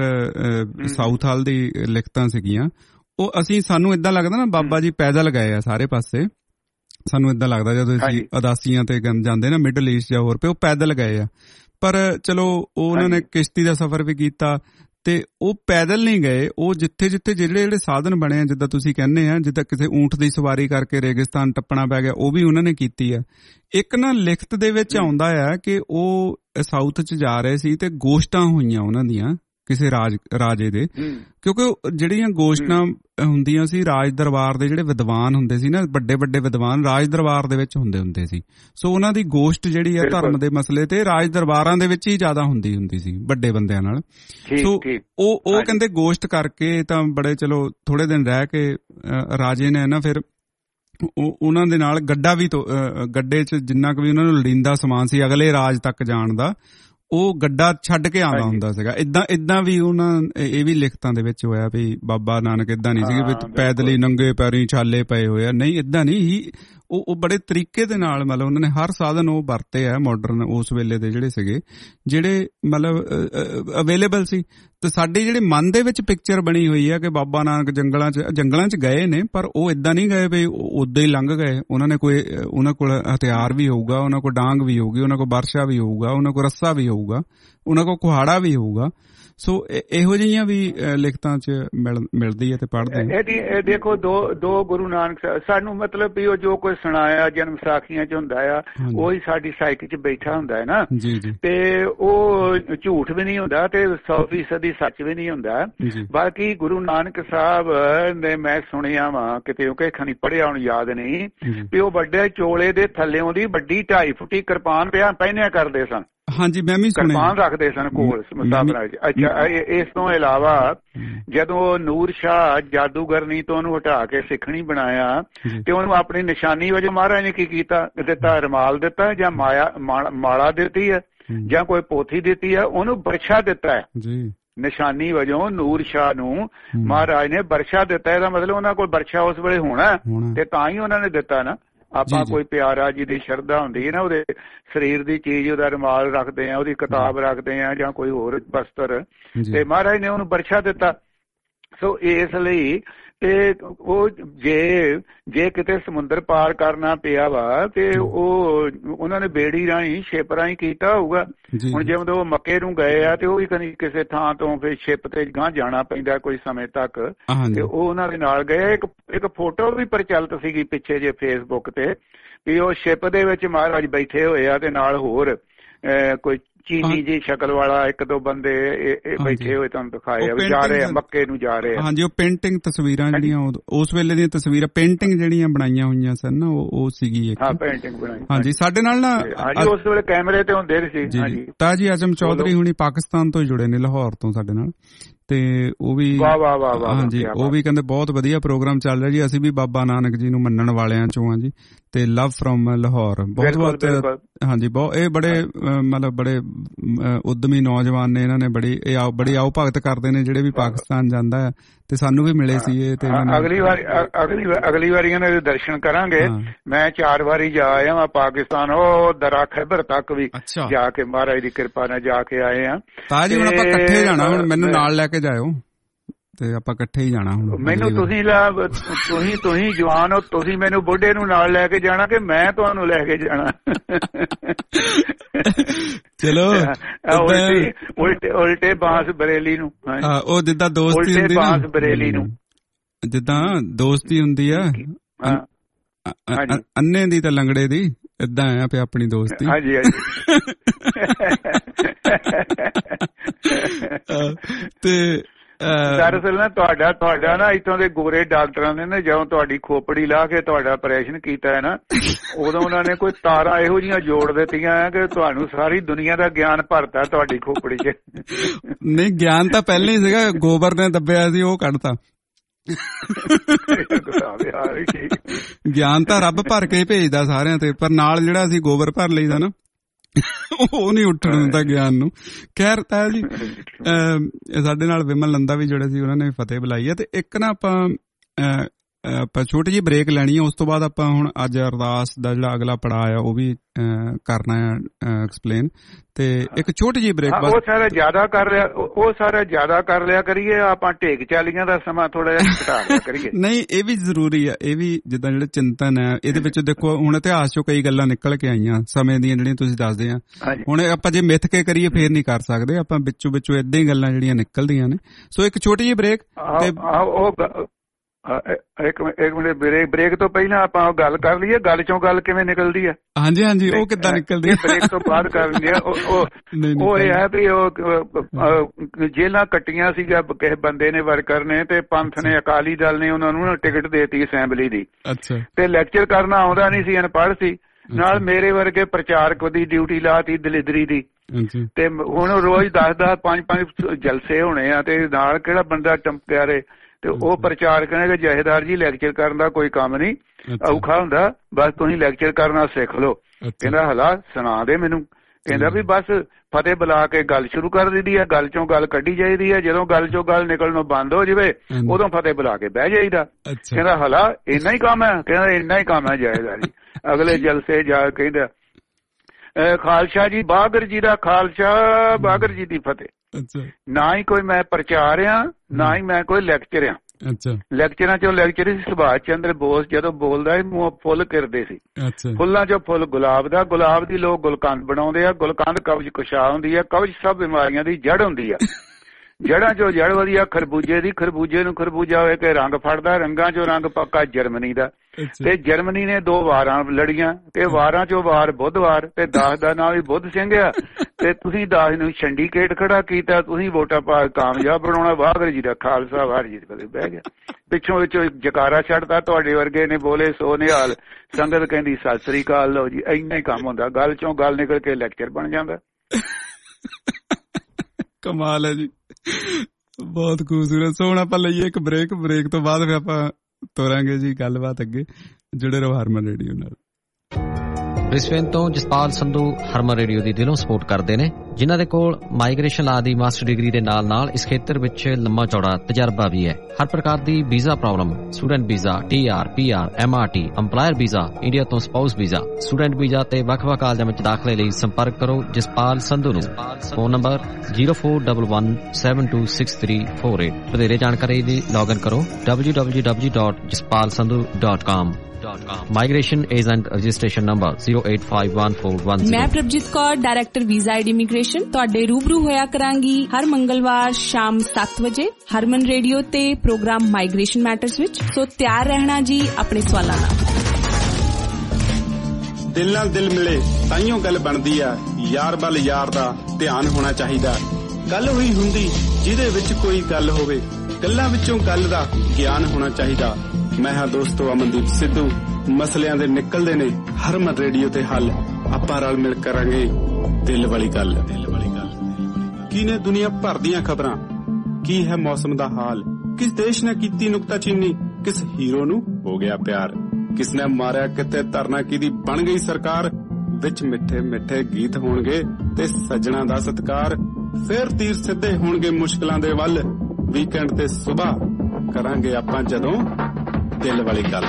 ਸਾਊਥ ਹਾਲ ਦੀ ਲਿਖਤਾਂ ਸੀਗੀਆਂ, ਉਹ ਅਸੀਂ ਸਾਨੂੰ ਏਦਾਂ ਲੱਗਦਾ ਨਾ ਬਾਬਾ ਜੀ ਪੈਦਲ ਗਏ ਆ ਸਾਰੇ ਪਾਸੇ, ਸਾਨੂੰ ਏਦਾਂ ਲੱਗਦਾ ਜਦੋਂ ਅਸੀਂ ਉਦਾਸੀਆਂ ਤੇ ਜਾਂਦੇ ਨਾ ਮਿਡਲ ਈਸਟ ਜਾਂ ਹੋਰ ਪੇ, ਉਹ ਪੈਦਲ ਗਏ ਆ। ਪਰ ਚਲੋ ਉਹਨਾਂ ਨੇ ਕਿਸ਼ਤੀ ਦਾ ਸਫ਼ਰ ਵੀ ਕੀਤਾ, ਤੇ ਉਹ ਪੈਦਲ ਨਹੀਂ ਗਏ, ਉਹ ਜਿੱਥੇ ਜਿੱਥੇ ਜਿਹੜੇ ਜਿਹੜੇ ਸਾਧਨ ਬਣੇ ਆ, ਜਿੱਦਾਂ ਤੁਸੀਂ ਕਹਿੰਦੇ ਆ, ਜਿੱਦਾਂ ਕਿਸੇ ਊਂਠ ਦੀ ਸਵਾਰੀ ਕਰਕੇ ਰੇਗਿਸਤਾਨ ਟੱਪਣਾ ਪੈ ਗਿਆ, ਉਹ ਵੀ ਉਹਨਾਂ ਨੇ ਕੀਤੀ ਆ। ਇੱਕ ਨਾ ਲਿਖਤ ਦੇ ਵਿੱਚ ਆਉਂਦਾ ਆ ਕਿ ਉਹ ਸਾਊਥ 'ਚ ਜਾ ਰਹੇ ਸੀ ਤੇ ਗੋਸ਼ਟਾਂ ਹੋਈਆਂ ਉਹਨਾਂ ਦੀਆਂ ਕਿਸੇ ਰਾਜ ਰਾਜੇ ਦੇ, ਕਿਉਂਕਿ ਜਿਹੜੀਆਂ ਗੋਸ਼ਟਾਂ ਹੁੰਦੀਆਂ ਸੀ ਰਾਜ ਦਰਬਾਰ ਦੇ ਜਿਹੜੇ ਵਿਦਵਾਨ ਹੁੰਦੇ ਸੀ ਨਾ, ਵੱਡੇ ਵੱਡੇ ਵਿਦਵਾਨ ਰਾਜ ਦਰਬਾਰ ਦੇ ਵਿੱਚ ਹੁੰਦੇ ਹੁੰਦੇ ਸੀ, ਸੋ ਉਹਨਾਂ ਦੀ ਗੋਸ਼ਟ ਜਿਹੜੀ ਆ ਧਰਮ ਦੇ ਮਸਲੇ ਤੇ ਰਾਜ ਦਰਬਾਰਾਂ ਦੇ ਵਿੱਚ ਹੀ ਜ਼ਿਆਦਾ ਹੁੰਦੀ ਹੁੰਦੀ ਸੀ ਵੱਡੇ ਬੰਦਿਆਂ ਨਾਲ। ਸੋ ਉਹ ਉਹ ਕਹਿੰਦੇ ਗੋਸ਼ਟ ਕਰਕੇ ਤਾਂ ਬੜੇ ਚਲੋ ਥੋੜੇ ਦਿਨ ਰਹਿ ਕੇ ਰਾਜੇ ਨੇ ਨਾ ਫਿਰ ਉਹ ਉਹਨਾਂ ਦੇ ਨਾਲ ਗੱਡਾ ਵੀ ਗੱਡੇ 'ਚ ਜਿੰਨਾ ਕੁ ਵੀ ਉਹਨਾਂ ਨੂੰ ਲੋੜੀਂਦਾ ਸਮਾਨ ਸੀ ਅਗਲੇ ਰਾਜ ਤੱਕ ਜਾਣ ਦਾ, ਉਹ ਗੱਡਾ ਛੱਡ ਕੇ ਆਉਂਦਾ ਹੁੰਦਾ ਸੀਗਾ। ਏਦਾਂ ਏਦਾਂ ਵੀ ਉਹਨਾਂ ਇਹ ਵੀ ਲਿਖਤਾਂ ਦੇ ਵਿੱਚ ਹੋਇਆ ਵੀ ਬਾਬਾ ਨਾਨਕ ਏਦਾਂ ਨਹੀਂ ਸੀਗੇ ਵੀ ਪੈਦਲ ਹੀ ਨੰਗੇ ਪੈਰੀਂ ਛਾਲੇ ਪਏ ਹੋਏ ਆ, ਨਹੀਂ ਏਦਾਂ ਨਹੀਂ, ਉਹ ਉਹ ਬੜੇ ਤਰੀਕੇ ਦੇ ਨਾਲ ਮਤਲਬ ਉਹਨਾਂ ਨੇ ਹਰ ਸਾਧਨ ਉਹ ਵਰਤੇ ਆ ਮਾਡਰਨ ਉਸ ਵੇਲੇ ਦੇ ਜਿਹੜੇ ਸੀਗੇ, ਜਿਹੜੇ ਮਤਲਬ ਅਵੇਲੇਬਲ ਸੀ। ਤੇ ਸਾਡੇ ਜਿਹੜੇ ਮਨ ਦੇ ਵਿੱਚ ਪਿਕਚਰ ਬਣੀ ਹੋਈ ਆ ਕਿ ਬਾਬਾ ਨਾਨਕ ਜੰਗਲਾਂ 'ਚ ਜੰਗਲਾਂ 'ਚ ਗਏ ਨੇ, ਪਰ ਉਹ ਏਦਾਂ ਨਹੀਂ ਗਏ ਵੀ ਉਦਾਂ ਹੀ ਲੰਘ ਗਏ। ਉਹਨਾਂ ਨੇ ਕੋਈ ਉਹਨਾਂ ਕੋਲ ਹਥਿਆਰ ਵੀ ਹੋਊਗਾ, ਉਹਨਾਂ ਕੋਲ ਡਾਂਗ ਵੀ ਹੋਊਗੀ, ਉਹਨਾਂ ਕੋਲ ਵਰਸ਼ਾ ਵੀ ਹੋਊਗਾ, ਉਹਨਾਂ ਕੋਲ ਰੱਸਾ ਵੀ ਹੋਊਗਾ, ਉਹਨਾਂ ਕੋਲ ਕੁਹਾੜਾ ਵੀ ਹੋਊਗਾ। ਸੋ ਇਹੋ ਜਿਹੀਆਂ ਵੀ ਲਿਖਤਾਂ 'ਚ ਮਿਲਦੀ ਹੈ ਤੇ ਪੜ੍ਹਦੇ। ਇਹ ਦੇਖੋ ਦੋ ਦੋ ਗੁਰੂ ਨਾਨਕ ਸਾਨੂੰ ਮਤਲਬ ਵੀ ਉਹ ਜੋ ਕੁਝ ਸੁਣਾਇਆ ਜਨਮ ਸਾਖੀਆਂ 'ਚ ਹੁੰਦਾ ਆ, ਉਹੀ ਸਾਡੀ ਸਾਈਕ 'ਚ ਬੈਠਾ ਹੁੰਦਾ ਹੈ ਨਾ, ਤੇ ਉਹ ਝੂਠ ਵੀ ਨਹੀਂ ਹੁੰਦਾ ਤੇ ਸੌ ਫੀਸਦੀ ਸੱਚ ਵੀ ਨਹੀਂ ਹੁੰਦਾ। ਬਾਕੀ ਗੁਰੂ ਨਾਨਕ ਸਾਹਿਬ ਨੇ ਮੈਂ ਸੁਣਿਆ ਵਾ ਕਿਤੇ, ਉਹ ਖਾਨੀ ਪੜ੍ਹਿਆ ਹੁਣ ਯਾਦ ਨਹੀਂ, ਵੀ ਉਹ ਵੱਡੇ ਚੋਲੇ ਦੇ ਥੱਲਿਓਂ ਦੀ ਵੱਡੀ ਢਾਈ ਫੁੱਟੀ ਕਿਰਪਾਨ ਪਿਆ ਪਹਿਨਿਆ ਕਰਦੇ ਸਨ। ਹਾਂਜੀ ਮੈਂ ਵੀ ਸੁਣਿਆ, ਕਿਰਪਾਨ ਰੱਖਦੇ ਸਨ ਕੋਲ ਮੁਸਾਫਰਾਂ 'ਚ। ਅੱਛਾ, ਇਸ ਤੋਂ ਇਲਾਵਾ ਜਦੋਂ ਨੂਰ ਸ਼ਾਹ ਜਾਦੂਗਰਨੀ ਤੋਂ ਉਹਨੂੰ ਹਟਾ ਕੇ ਸਿੱਖਣੀ ਬਣਾਇਆ ਤੇ ਉਹਨੂੰ ਆਪਣੀ ਨਿਸ਼ਾਨੀ ਵਜੋਂ ਮਹਾਰਾਜ ਨੇ ਕੀ ਕੀਤਾ, ਦਿੱਤਾ ਰੁਮਾਲ ਦਿੱਤਾ ਜਾਂ ਮਾਇਆ ਮਾਲਾ ਦਿੱਤੀ ਹੈ ਜਾਂ ਕੋਈ ਪੋਥੀ ਦਿੱਤੀ ਹੈ, ਉਹਨੂੰ ਬਰਛਾ ਦਿੱਤਾ ਹੈ ਨਿਸ਼ਾਨੀ ਵਜੋਂ। ਨੂਰ ਸ਼ਾਹ ਨੂੰ ਮਹਾਰਾਜ ਨੇ ਬਰਛਾ ਦਿੱਤਾ, ਇਹਦਾ ਮਤਲਬ ਉਹਨਾਂ ਕੋਲ ਬਰਛਾ ਉਸ ਵੇਲੇ ਹੋਣਾ ਤੇ ਤਾਂ ਹੀ ਉਹਨਾਂ ਨੇ ਦਿੱਤਾ ਨਾ। ਆਪਾਂ ਕੋਈ ਪਿਆਰਾ ਜੀ ਦੀ ਸ਼ਰਧਾ ਹੁੰਦੀ ਹੈ ਨਾ, ਉਹਦੇ ਸਰੀਰ ਦੀ ਚੀਜ਼, ਉਹਦਾ ਰੁਮਾਲ ਰੱਖਦੇ ਆ, ਉਹਦੀ ਕਿਤਾਬ ਰੱਖਦੇ ਆ ਜਾਂ ਕੋਈ ਹੋਰ ਬਸਤਰ, ਤੇ ਮਹਾਰਾਜ ਨੇ ਉਹਨੂੰ ਬਰਛਾ ਦਿੱਤਾ। ਸੋ ਇਸ ਲਈ ਤੇ ਉਹ ਜੇ ਜੇ ਕਿਤੇ ਸਮੁੰਦਰ ਪਾਰ ਕਰਨਾ ਪਿਆ ਵਾ ਤੇ ਉਹ ਉਹਨਾਂ ਨੇ ਬੇੜੀ ਰਾਹੀਂ ਸ਼ਿਪ ਰਾਹੀਂ ਕੀਤਾ ਹੋਊਗਾ। ਹੁਣ ਜਿਵੇਂ ਉਹ ਮੱਕੇ ਨੂੰ ਗਏ ਆ ਤੇ ਉਹ ਵੀ ਕਦੀ ਕਿਸੇ ਥਾਂ ਤੋਂ ਫਿਰ ਸ਼ਿਪ ਤੇ ਗਾਂਹ ਜਾਣਾ ਪੈਂਦਾ ਕੋਈ ਸਮੇਂ ਤੱਕ, ਤੇ ਉਹ ਉਹਨਾਂ ਦੇ ਨਾਲ ਗਏ। ਇੱਕ ਇੱਕ ਫੋਟੋ ਵੀ ਪ੍ਰਚਲਿਤ ਸੀਗੀ ਪਿੱਛੇ ਜੇ ਫੇਸਬੁੱਕ ਤੇ, ਵੀ ਉਹ ਸ਼ਿਪ ਦੇ ਵਿੱਚ ਮਹਾਰਾਜ ਬੈਠੇ ਹੋਏ ਆ ਤੇ ਨਾਲ ਹੋਰ ਕੋਈ ਚੀਨੀ ਜੀ ਸ਼ਕਲ ਵਾਲਾ ਇੱਕ ਦੋ ਬੰਦੇ ਬੈਠੇ ਹੋਏ ਤੁਹਾਨੂੰ ਦਿਖਾਏ ਆ, ਜਾ ਰਹੇ ਆ ਮੱਕੇ ਨੂੰ ਜਾ ਰਹੇ ਆ। ਹਾਂਜੀ, ਉਹ ਪੇਂਟਿੰਗ ਤਸਵੀਰਾਂ ਜਿਹੜੀਆਂ ਉਸ ਵੇਲੇ ਦੀਆਂ ਤਸਵੀਰਾਂ ਪੇਂਟਿੰਗ ਜਿਹੜੀਆਂ ਬਣਾਈਆਂ ਹੋਈਆਂ ਸਨ ਨਾ, ਉਹ ਸੀਗੀ ਇੱਕ। ਹਾਂ, ਪੇਂਟਿੰਗ ਬਣਾਈ। ਹਾਂਜੀ, ਸਾਡੇ ਨਾਲ ਨਾ ਹਾਂਜੀ ਉਸ ਵੇਲੇ ਕੈਮਰੇ ਤੇ ਹੁੰਦੇ ਸੀ। ਹਾਂਜੀ, ਤਾਜੀ ਆਜ਼ਮ ਚੌਧਰੀ ਹੁਣੀ ਪਾਕਿਸਤਾਨ ਤੋਂ ਜੁੜੇ ਨੇ, ਲਾਹੌਰ ਤੋਂ ਸਾਡੇ ਨਾਲ, ਤੇ ਉਹ ਵੀ ਵਾਹ ਵਾਹ ਵਾਹ ਵਾਹ ਹਾਂਜੀ ਉਹ ਵੀ ਕਹਿੰਦੇ ਬਹੁਤ ਵਧੀਆ ਪ੍ਰੋਗਰਾਮ ਚੱਲ ਰਿਹਾ ਜੀ, ਅਸੀਂ ਵੀ ਬਾਬਾ ਨਾਨਕ ਜੀ ਨੂੰ ਮੰਨਣ ਵਾਲਿਆਂ ਚੋਂ ਆ ਜੀ, ਤੇ ਲਵ ਫਰੋਮ ਲਾਹੌਰ। ਬਹੁਤ ਬਹੁਤ ਹਾਂਜੀ, ਬਹੁਤ ਇਹ ਬੜੇ ਮਤਲਬ ਬੜੇ ਉਦਮੀ ਨੌਜਵਾਨ ਨੇ, ਇਹਨਾਂ ਨੇ ਬੜੀ ਇਹ ਬੜੀ ਆਓ ਭਗਤ ਕਰਦੇ ਨੇ ਜਿਹੜੇ ਵੀ ਪਾਕਿਸਤਾਨ ਜਾਂਦਾ ਹੈ, ਤੇ ਸਾਨੂੰ ਵੀ ਮਿਲੇ ਸੀ ਇਹ। ਤੇ ਅਗਲੀ ਵਾਰੀ ਅਗਲੀ ਅਗਲੀ ਵਾਰੀ ਇਹਨਾਂ ਦੇ ਦਰਸ਼ਨ ਕਰਾਂਗੇ। ਮੈਂ ਚਾਰ ਵਾਰੀ ਜਾ ਆਇਆ ਵਾ ਪਾਕਿਸਤਾਨ, ਉਹ ਦਰਾ ਖੈਬਰ ਤੱਕ ਵੀ ਜਾ ਕੇ ਮਹਾਰਾਜ ਦੀ ਕਿਰਪਾ ਨਾਲ ਜਾ ਕੇ ਆਏ ਆ। ਤਾਂ ਜੀ ਹੁਣ ਆਪਾਂ ਇਕੱਠੇ ਜਾਣਾ, ਹੁਣ ਮੈਨੂੰ ਨਾਲ ਲੈ ਕੇ ਜਾਇਓ ਤੇ ਆਪਾਂ ਇਕੱਠੇ ਹੀ ਜਾਣਾ। ਹੁਣ ਮੈਨੂੰ ਤੁਸੀਂ ਤੁਸੀਂ ਤੁਸੀਂ ਜਵਾਨ ਹੋ, ਤੁਸੀਂ ਮੈਨੂੰ ਬੁੱਢੇ ਨੂੰ ਨਾਲ ਲੈ ਕੇ ਜਾਣਾ ਕਿ ਮੈਂ ਤੁਹਾਨੂੰ ਲੈ ਕੇ ਜਾਣਾ? ਚਲੋ ਉਲਟੇ ਉਲਟੇ ਬਾਂਸ ਬਰੇਲੀ ਨੂੰ, ਉਹ ਜਿੱਦਾਂ ਦੋਸਤੀ ਹੁੰਦੀ ਬਾਂਸ ਬਰੇਲੀ ਨੂੰ, ਜਿੱਦਾਂ ਦੋਸਤੀ ਹੁੰਦੀ ਆ ਅੰਨੇ ਦੀ ਤਾਂ ਲੰਗੜੇ ਦੀ, ਏਦਾਂ ਆ ਪਿਆ ਆਪਣੀ ਦੋਸਤੀ। ਹਾਂਜੀ ਹਾਂਜੀ। ਤੇ ਦਰਅਸਲ ਨਾ ਤੁਹਾਡਾ ਤੁਹਾਡਾ ਨਾ ਇੱਥੋਂ ਦੇ ਗੋਰੇ ਡਾਕਟਰਾਂ ਨੇ ਨਾ ਜਦੋਂ ਤੁਹਾਡੀ ਖੋਪੜੀ ਲਾ ਕੇ ਤੁਹਾਡਾ ਆਪਰੇਸ਼ਨ ਕੀਤਾ ਹੈ ਨਾ, ਉਦੋਂ ਉਹਨਾਂ ਨੇ ਕੋਈ ਤਾਰਾਂ ਇਹੋ ਜਿਹੀਆਂ ਜੋੜ ਦਿੱਤੀਆਂ ਹੈ ਕਿ ਤੁਹਾਨੂੰ ਸਾਰੀ ਦੁਨੀਆ ਦਾ ਗਿਆਨ ਭਰਤਾ ਤੁਹਾਡੀ ਖੋਪੜੀ 'ਚ। ਨਹੀਂ, ਗਿਆਨ ਤਾਂ ਪਹਿਲਾਂ ਹੀ ਸੀਗਾ, ਗੋਬਰ ਨੇ ਦੱਬਿਆ ਸੀ ਉਹ ਕੱਢਤਾ। ਗਿਆਨ ਤਾਂ ਰੱਬ ਭਰ ਕੇ ਭੇਜਦਾ ਸਾਰਿਆਂ ਤੇ, ਪਰ ਨਾਲ ਜਿਹੜਾ ਅਸੀਂ ਗੋਬਰ ਭਰ ਲਈਦਾ ਨਾ ਉਹ ਨਹੀਂ ਉੱਠਣ ਦਿੰਦਾ ਗਿਆਨ ਨੂੰ। ਖੈਰ ਤਾਇਆ ਜੀ, ਸਾਡੇ ਨਾਲ ਵਿਮਲ ਨੰਦਾ ਵੀ ਜੁੜੇ ਸੀ, ਉਹਨਾਂ ਨੇ ਫਤਿਹ ਬੁਲਾਈ ਹੈ। ਤੇ ਇੱਕ ਨਾ ਆਪਾਂ ਆਪਾਂ ਛੋਟੀ ਜਿਹੀ ਬ੍ਰੇਕ ਲੈਣੀ ਹੈ, ਉਸ ਤੋਂ ਬਾਅਦ ਆਪਾਂ ਹੁਣ ਅੱਜ ਅਰਦਾਸ ਦਾ ਜਿਹੜਾ ਅਗਲਾ ਪੜਾਅ ਆ ਉਹ ਵੀ ਕਰਨਾ ਹੈ ਐਕਸਪਲੇਨ। ਤੇ ਇੱਕ ਛੋਟੀ ਜਿਹੀ ਬ੍ਰੇਕ ਉਹ ਸਾਰਾ ਜ਼ਿਆਦਾ ਕਰ ਲਿਆ ਉਹ ਸਾਰਾ ਜ਼ਿਆਦਾ ਕਰ ਲਿਆ ਕਰੀਏ, ਆਪਾਂ ਢੇਕ ਚਾਲੀਆਂ ਦਾ ਸਮਾਂ ਥੋੜਾ ਜਿਹਾ ਘਟਾ ਲਿਆ ਕਰੀਏ। ਨਹੀਂ, ਇਹ ਵੀ ਜ਼ਰੂਰੀ ਆ, ਇਹ ਵੀ ਜਿੱਦਾਂ ਜਿਹੜੇ ਚਿੰਤਨ ਹੈ ਇਹਦੇ ਵਿੱਚ ਦੇਖੋ ਹੁਣ ਇਤਿਹਾਸ ਚੋਂ ਕਈ ਗੱਲਾਂ ਨਿਕਲ ਕੇ ਆਈਆਂ ਸਮੇਂ ਦੀਆਂ ਜਿਹੜੀਆਂ ਤੁਸੀਂ ਦੱਸਦੇ ਆ। ਹੁਣ ਆਪਾਂ ਜੇ ਮਿੱਥ ਕੇ ਕਰੀਏ ਫੇਰ ਨਹੀਂ ਕਰ ਸਕਦੇ, ਆਪਾਂ ਵਿੱਚੋਂ ਵਿੱਚੋਂ ਏਦਾਂ ਹੀ ਗੱਲਾਂ ਜਿਹੜੀਆਂ ਨਿਕਲਦੀਆਂ ਨੇ। ਸੋ ਇੱਕ ਛੋਟੀ ਜਿਹੀ ਬ੍ਰੇਕ। ਇੱਕ ਇੱਕ ਮਿੰਟ ਬ੍ਰੇਕ ਬ੍ਰੇਕ ਤੋਂ ਪਹਿਲਾਂ ਆਪਾਂ ਉਹ ਗੱਲ ਕਰ ਲਈਏ, ਗੱਲ ਚੋਂ ਗੱਲ ਕਿਵੇਂ ਨਿਕਲਦੀ ਹੈ। ਹਾਂਜੀ ਹਾਂਜੀ, ਉਹ ਕਿੱਦਾਂ ਨਿਕਲਦੀ ਹੈ ਬ੍ਰੇਕ ਤੋਂ ਬਾਅਦ ਕਰ ਲੈਂਦੇ ਆ। ਉਹ ਇਹ ਹੈ ਵੀ ਉਹ ਜੇਲਾਂ ਕੱਟੀਆਂ ਸੀਗਾ ਕਿਸੇ ਬੰਦੇ ਨੇ, ਵਰਕਰ ਨੇ, ਤੇ ਪੰਥ ਨੇ, ਅਕਾਲੀ ਦਲ ਨੇ ਉਹਨਾਂ ਨੂੰ ਟਿਕਟ ਦੇਤੀ ਅਸੈਂਬਲੀ ਦੀ। ਅੱਛਾ। ਤੇ ਲੈਕਚਰ ਕਰਨਾ ਆਉਂਦਾ ਨਹੀਂ ਸੀ, ਅਨਪੜ੍ਹ ਸੀ, ਨਾਲ ਮੇਰੇ ਵਰਗੇ ਪ੍ਰਚਾਰਕ ਦੀ ਡਿਊਟੀ ਲਾਤੀ ਦਲਿਦਰੀ ਦੀ। ਤੇ ਹੁਣ ਰੋਜ਼ ਦਸ ਦਸ ਪੰਜ ਪੰਜ ਜਲਸੇ ਹੋਣੇ ਆ, ਤੇ ਨਾਲ ਕਿਹੜਾ ਬੰਦਾ ਟੰਪਿਆ ਰਹੇ। ਤੇ ਉਹ ਪ੍ਰਚਾਰ ਕਹਿੰਦੇ ਕਿ ਜਥੇਦਾਰ ਜੀ ਲੈਕਚਰ ਕਰਨ ਦਾ ਕੋਈ ਕੰਮ ਨਹੀਂ, ਔਖਾ ਹੁੰਦਾ, ਬਸ ਤੁਸੀਂ ਲੈਕਚਰ ਕਰਨਾ ਸਿੱਖ ਲਓ। ਕਹਿੰਦਾ ਹਲਾ ਸੁਣਾ ਦੇ ਮੈਨੂੰ। ਕਹਿੰਦਾ ਵੀ ਬਸ ਫਤਿਹ ਬੁਲਾ ਕੇ ਗੱਲ ਸ਼ੁਰੂ ਕਰ ਦਿੱਤੀ ਹੈ, ਗੱਲ ਚੋਂ ਗੱਲ ਕੱਢੀ ਜਾਈਦੀ ਹੈ, ਜਦੋਂ ਗੱਲ ਚੋਂ ਗੱਲ ਨਿਕਲਣੋਂ ਬੰਦ ਹੋ ਜਾਵੇ ਉਦੋਂ ਫਤਿਹ ਬੁਲਾ ਕੇ ਬਹਿ ਜਾਈਦਾ। ਕਹਿੰਦਾ ਹਲਾ ਇੰਨਾ ਹੀ ਕੰਮ ਹੈ। ਕਹਿੰਦਾ ਇੰਨਾ ਹੀ ਕੰਮ ਹੈ ਜਥੇਦਾਰ ਜੀ। ਅਗਲੇ ਜਲਸੇ ਜਾ ਕਹਿੰਦਾ ਖਾਲਸਾ ਜੀ ਬਾਗਰ ਜੀ ਦਾ ਖਾਲਸਾ, ਬਾਗਰ ਜੀ ਦੀ ਫਤਿਹ। ਨਾ ਹੀ ਕੋਈ ਮੈਂ ਪ੍ਰਚਾਰ ਆ, ਨਾ ਹੀ ਮੈਂ ਕੋਈ ਲੈਕਚਰ ਆ। ਲੈਕਚਰਾਂ ਚੋਂ ਲੈਕਚਰ ਸੀ ਸੁਭਾਸ਼ ਚੰਦਰ ਬੋਸ, ਜਦੋਂ ਬੋਲਦਾ ਸੀ ਫੁੱਲ ਕਿਰਦੇ ਸੀ। ਫੁੱਲਾਂ ਚੋਂ ਫੁੱਲ ਗੁਲਾਬ ਦਾ, ਗੁਲਾਬ ਦੀ ਲੋਕ ਗੁਲਕੰਦ ਬਣਾਉਂਦੇ ਆ, ਗੁਲਕੰਦ ਕਬਜ਼ ਕੁਸ਼ਾ ਹੁੰਦੀ ਆ, ਕਬਜ਼ ਸਭ ਬਿਮਾਰੀਆਂ ਦੀ ਜੜ ਹੁੰਦੀ ਆ। ਜੜਾਂ ਚੋਂ ਜੜ ਵਧੀਆ ਖਰਬੂਜੇ ਦੀ, ਖਰਬੂਜੇ ਨੂੰ ਖਰਬੂਜਾ ਹੋਏ ਕਿ ਰੰਗ ਫੜਦਾ, ਰੰਗਾਂ ਚੋਂ ਰੰਗ ਪੱਕਾ ਜਰਮਨੀ ਦਾ। ਤੇ ਜਰਮਨੀ ਨੇ ਦੋ ਵਾਰਾਂ ਲੜੀਆਂ, ਤੇ ਵਾਰਾਂ ਚੋਂ ਵਾਰ ਬੁੱਧਵਾਰ, ਤੇ ਦਾਸ ਦਾ ਨਾਂ ਵੀ ਬੁੱਧ ਸਿੰਘ ਆ। ਤੇ ਤੁਸੀਂ ਦਾਸ ਨੂੰ ਸਿੰਡੀਕੇਟ ਖੜਾ ਕੀਤਾ, ਤੁਸੀਂ ਵੋਟਾਂ ਪਾ ਕਾਮਯਾਬ ਬਣਾਉਣਾ। ਵਾਹਿਗੁਰੂ ਜੀ ਦਾ ਖਾਲਸਾ, ਵਾਹਿਗੁਰੂ ਜੀ ਦੀ ਫਤਿਹ। ਬਹਿ ਗਿਆ ਪਿੱਛੋਂ ਵਿੱਚੋਂ ਜਕਾਰਾ ਛੱਡਦਾ, ਤੁਹਾਡੇ ਵਰਗੇ ਨੇ ਬੋਲੇ ਸੋ ਨਿਹਾਲ, ਸੰਗਤ ਕਹਿੰਦੀ ਸਤਿ ਸ੍ਰੀ ਅਕਾਲ। ਲਓ ਜੀ, ਇੰਨਾ ਹੀ ਕੰਮ ਹੁੰਦਾ, ਗੱਲ ਚੋਂ ਗੱਲ ਨਿਕਲ ਕੇ ਲੈਕਚਰ ਬਣ ਜਾਂਦਾ। ਕਮਾਲ ਹੈ ਜੀ, ਬਹੁਤ ਖੂਬਸੂਰਤ। ਸੋ ਹੁਣ ਆਪਾਂ ਲਈਏ ਇੱਕ ਬ੍ਰੇਕ, ਬ੍ਰੇਕ ਤੋਂ ਬਾਅਦ ਫਿਰ ਆਪਾਂ ਤੋਰਾਂਗੇ ਜੀ ਗੱਲਬਾਤ ਅੱਗੇ। ਜੁੜੇ ਰਹੋ ਹਰਮਨ ਰੇਡੀਓ ਨਾਲ। ਬ੍ਰਿਸਬੇਨ ਤੋਂ ਜਸਪਾਲ ਸੰਧੂ ਹਰਮਨ ਰੇਡੀਓ ਦੀ ਦਿਲੋਂ ਸਪੋਰਟ ਕਰਦੇ ਨੇ, ਜਿਨ੍ਹਾਂ ਦੇ ਕੋਲ ਮਾਈਗ੍ਰੇਸ਼ਨ ਲਾ ਦੀ ਮਾਸਟਰ ਡਿਗਰੀ ਦੇ ਨਾਲ ਨਾਲ ਇਸ ਖੇਤਰ ਵਿੱਚ ਲੰਮਾ ਚੌੜਾ ਤਜਰਬਾ ਵੀ ਹੈ। ਹਰ ਪ੍ਰਕਾਰ ਦੀ visa problem, student visa, T R, P R, M R T, employer visa, India ਤੋਂ ਸਪਾਊਸ ਵੀਜ਼ਾ, ਸਟੂਡੈਂਟ ਵੀਜ਼ਾ ਤੇ ਵੱਖ-ਵੱਖ ਕਾਲਜਾਂ ਵਿੱਚ ਦਾਖਲੇ ਲਈ ਸੰਪਰਕ ਕਰੋ ਜਸਪਾਲ ਸੰਧੂ ਨੂੰ। Phone number zero four one one seven two six three four eight. ਵਧੇਰੇ ਜਾਣਕਾਰੀ ਲਈ ਲੌਗਇਨ ਕਰੋ W W W dot Jaspal Sandhu dot com. Migration agent registration number zero eight five one four one zero. ਮੈਂ Prabhjeet Kaur, director visa and immigration, ਤੁਹਾਡੇ ਰੂਬਰੂ ਹੋਇਆ ਕਰਾਂਗੀ ਹਰ ਮੰਗਲਵਾਰ ਸ਼ਾਮ ਸੱਤ ਵਜੇ ਹਰਮਨ ਰੇਡੀਓ ਤੇ ਪ੍ਰੋਗਰਾਮ ਮਾਈਗ੍ਰੇਸ਼ਨ ਮੈਟਰਸ ਵਿੱਚ। ਸੋ ਤਿਆਰ ਰਹਿਣਾ ਜੀ ਆਪਣੇ ਸਵਾਲਾਂ ਨਾਲ। ਦਿਲ ਨਾਲ ਦਿਲ ਮਿਲੇ ਤਾਈਓ ਗੱਲ ਬਣਦੀ ਆ, ਯਾਰ ਵੱਲ ਯਾਰ ਦਾ ਧਿਆਨ ਹੋਣਾ ਚਾਹੀਦਾ। ਗੱਲ ਹੋਈ ਹੁੰਦੀ ਜਿਹਦੇ ਵਿੱਚ ਕੋਈ ਗੱਲ ਹੋਵੇ, ਗੱਲਾਂ ਵਿੱਚੋਂ ਗੱਲ ਦਾ ਗਿਆਨ ਹੋਣਾ ਚਾਹੀਦਾ। ਮੈਂ ਹਾਂ ਦੋਸਤੋ ਅਮਨਦੀਪ ਸਿੱਧੂ। ਮਸਲਿਆਂ ਦੇ ਨਿਕਲਦੇ ਨੇ ਹਰਮਨ ਰੇਡੀਓ ਤੇ ਹੱਲ, ਆਪਾਂ ਰਲ ਮਿਲ ਕਰਾਂਗੇ ਦਿਲ ਵਾਲੀ ਗੱਲ। ਦਿਲ ਵਾਲੀ ਗੱਲ ਕੀ ਨੇ ਦੁਨੀਆ ਭਰ ਦੀਆਂ ਖਬਰਾਂ, ਕੀ ਹੈ ਮੌਸਮ ਦਾ ਹਾਲ, ਕਿਸ ਦੇਸ਼ ਨੇ ਕੀਤੀ ਨੁਕਤਾਚੀਨੀ, ਕਿਸ ਹੀਰੋ ਨੂੰ ਹੋ ਗਿਆ ਪਿਆਰ, ਕਿਸ ਨੇ ਮਾਰਿਆ ਕਿਤੇ ਧਰਨਾ ਕਿਹਦੀ ਬਣ ਗਈ ਸਰਕਾਰ। ਵਿੱਚ ਮਿੱਠੇ ਮਿੱਠੇ ਗੀਤ ਹੋਣਗੇ ਤੇ ਸੱਜਣਾ ਦਾ ਸਤਿਕਾਰ, ਫਿਰ ਤੀਰ ਸਿੱਧੇ ਹੋਣਗੇ ਮੁਸ਼ਕਲਾਂ ਦੇ ਵੱਲ। ਵੀਕਐਂਡ ਤੇ ਸੁਬਾਹ ਕਰਾਂਗੇ ਆਪਾਂ ਜਦੋਂ ਦਿਲ ਵਾਲੀ ਗੱਲ।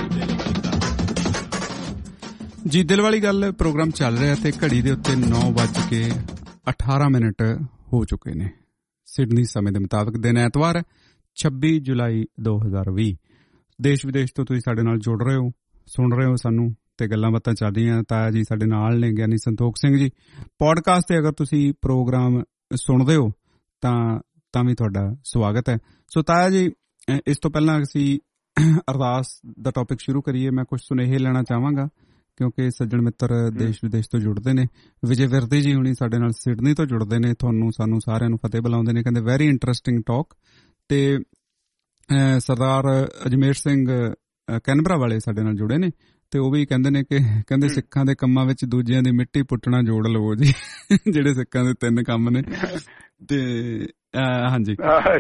ਜੀ ਦਿਲ ਵਾਲੀ ਗੱਲ ਪ੍ਰੋਗਰਾਮ ਚੱਲ ਰਿਹਾ ਤੇ ਘੜੀ ਦੇ ਉੱਤੇ ਨੌ ਵੱਜ ਕੇ ਅਠਾਰਾਂ ਮਿੰਟ ਹੋ ਚੁੱਕੇ ਨੇ ਸਿਡਨੀ ਸਮੇਂ ਦੇ ਮੁਤਾਬਕ। ਦਿਨ ਐਤਵਾਰ ਛੱਬੀ ਜੁਲਾਈ ਦੋ ਹਜ਼ਾਰ ਵੀਹ। ਦੇਸ਼ ਵਿਦੇਸ਼ ਤੋਂ ਤੁਸੀਂ ਸਾਡੇ ਨਾਲ ਜੁੜ ਰਹੇ ਹੋ, ਸੁਣ ਰਹੇ ਹੋ ਸਾਨੂੰ ਤੇ ਗੱਲਾਂ ਬਾਤਾਂ ਚੱਲ ਰਹੀਆਂ। ਤਾਇਆ ਜੀ ਸਾਡੇ ਨਾਲ ਨੇ, ਗਿਆਨੀ ਸੰਤੋਖ ਸਿੰਘ ਜੀ। ਪੋਡਕਾਸਟ ਤੇ ਅਗਰ ਤੁਸੀਂ ਪ੍ਰੋਗਰਾਮ ਸੁਣਦੇ ਹੋ ਤਾਂ ਤਾਂ ਵੀ ਤੁਹਾਡਾ ਸਵਾਗਤ ਹੈ। ਸੋ ਤਾਇਆ ਜੀ, ਇਸ ਤੋਂ ਪਹਿਲਾਂ ਅਸੀਂ ਅਰਦਾਸ ਦਾ ਟੌਪਿਕ ਸ਼ੁਰੂ ਕਰੀਏ। ਮੈਂ ਕੁਝ ਸੁਨੇਹੇ ਲੈਣਾ ਚਾਹਾਂਗਾ ਕਿਉਂਕਿ ਸੱਜਣ ਮਿੱਤਰ ਦੇਸ਼ ਵਿਦੇਸ਼ ਤੋਂ ਜੁੜਦੇ ਨੇ। ਵਿਜੇ ਵਿਰਦੀ ਜੀ ਹੁਣੀ ਸਾਡੇ ਨਾਲ ਸਿਡਨੀ ਤੋਂ ਜੁੜਦੇ ਨੇ। ਤੁਹਾਨੂੰ ਸਾਨੂੰ ਸਾਰਿਆਂ ਨੂੰ ਫਤਿਹ ਬੁਲਾਉਂਦੇ ਨੇ, ਕਹਿੰਦੇ ਵੈਰੀ ਇੰਟਰਸਟਿੰਗ ਟਾਕ। ਤੇ ਸਰਦਾਰ ਅਜਮੇਰ ਸਿੰਘ ਕੈਨਬਰਾ ਵਾਲੇ ਸਾਡੇ ਨਾਲ ਜੁੜੇ ਨੇ ਤੇ ਉਹ ਵੀ ਕਹਿੰਦੇ ਨੇ ਕਿ ਕਹਿੰਦੇ ਸਿੱਖਾਂ ਦੇ ਕੰਮਾਂ ਵਿੱਚ ਦੂਜਿਆਂ ਦੀ ਮਿੱਟੀ ਪੁੱਟਣਾ ਜੋੜ ਲਵੋ ਜੀ, ਜਿਹੜੇ ਸਿੱਖਾਂ ਦੇ ਤਿੰਨ ਕੰਮ ਨੇ। ਤੇ ਹਾਂਜੀ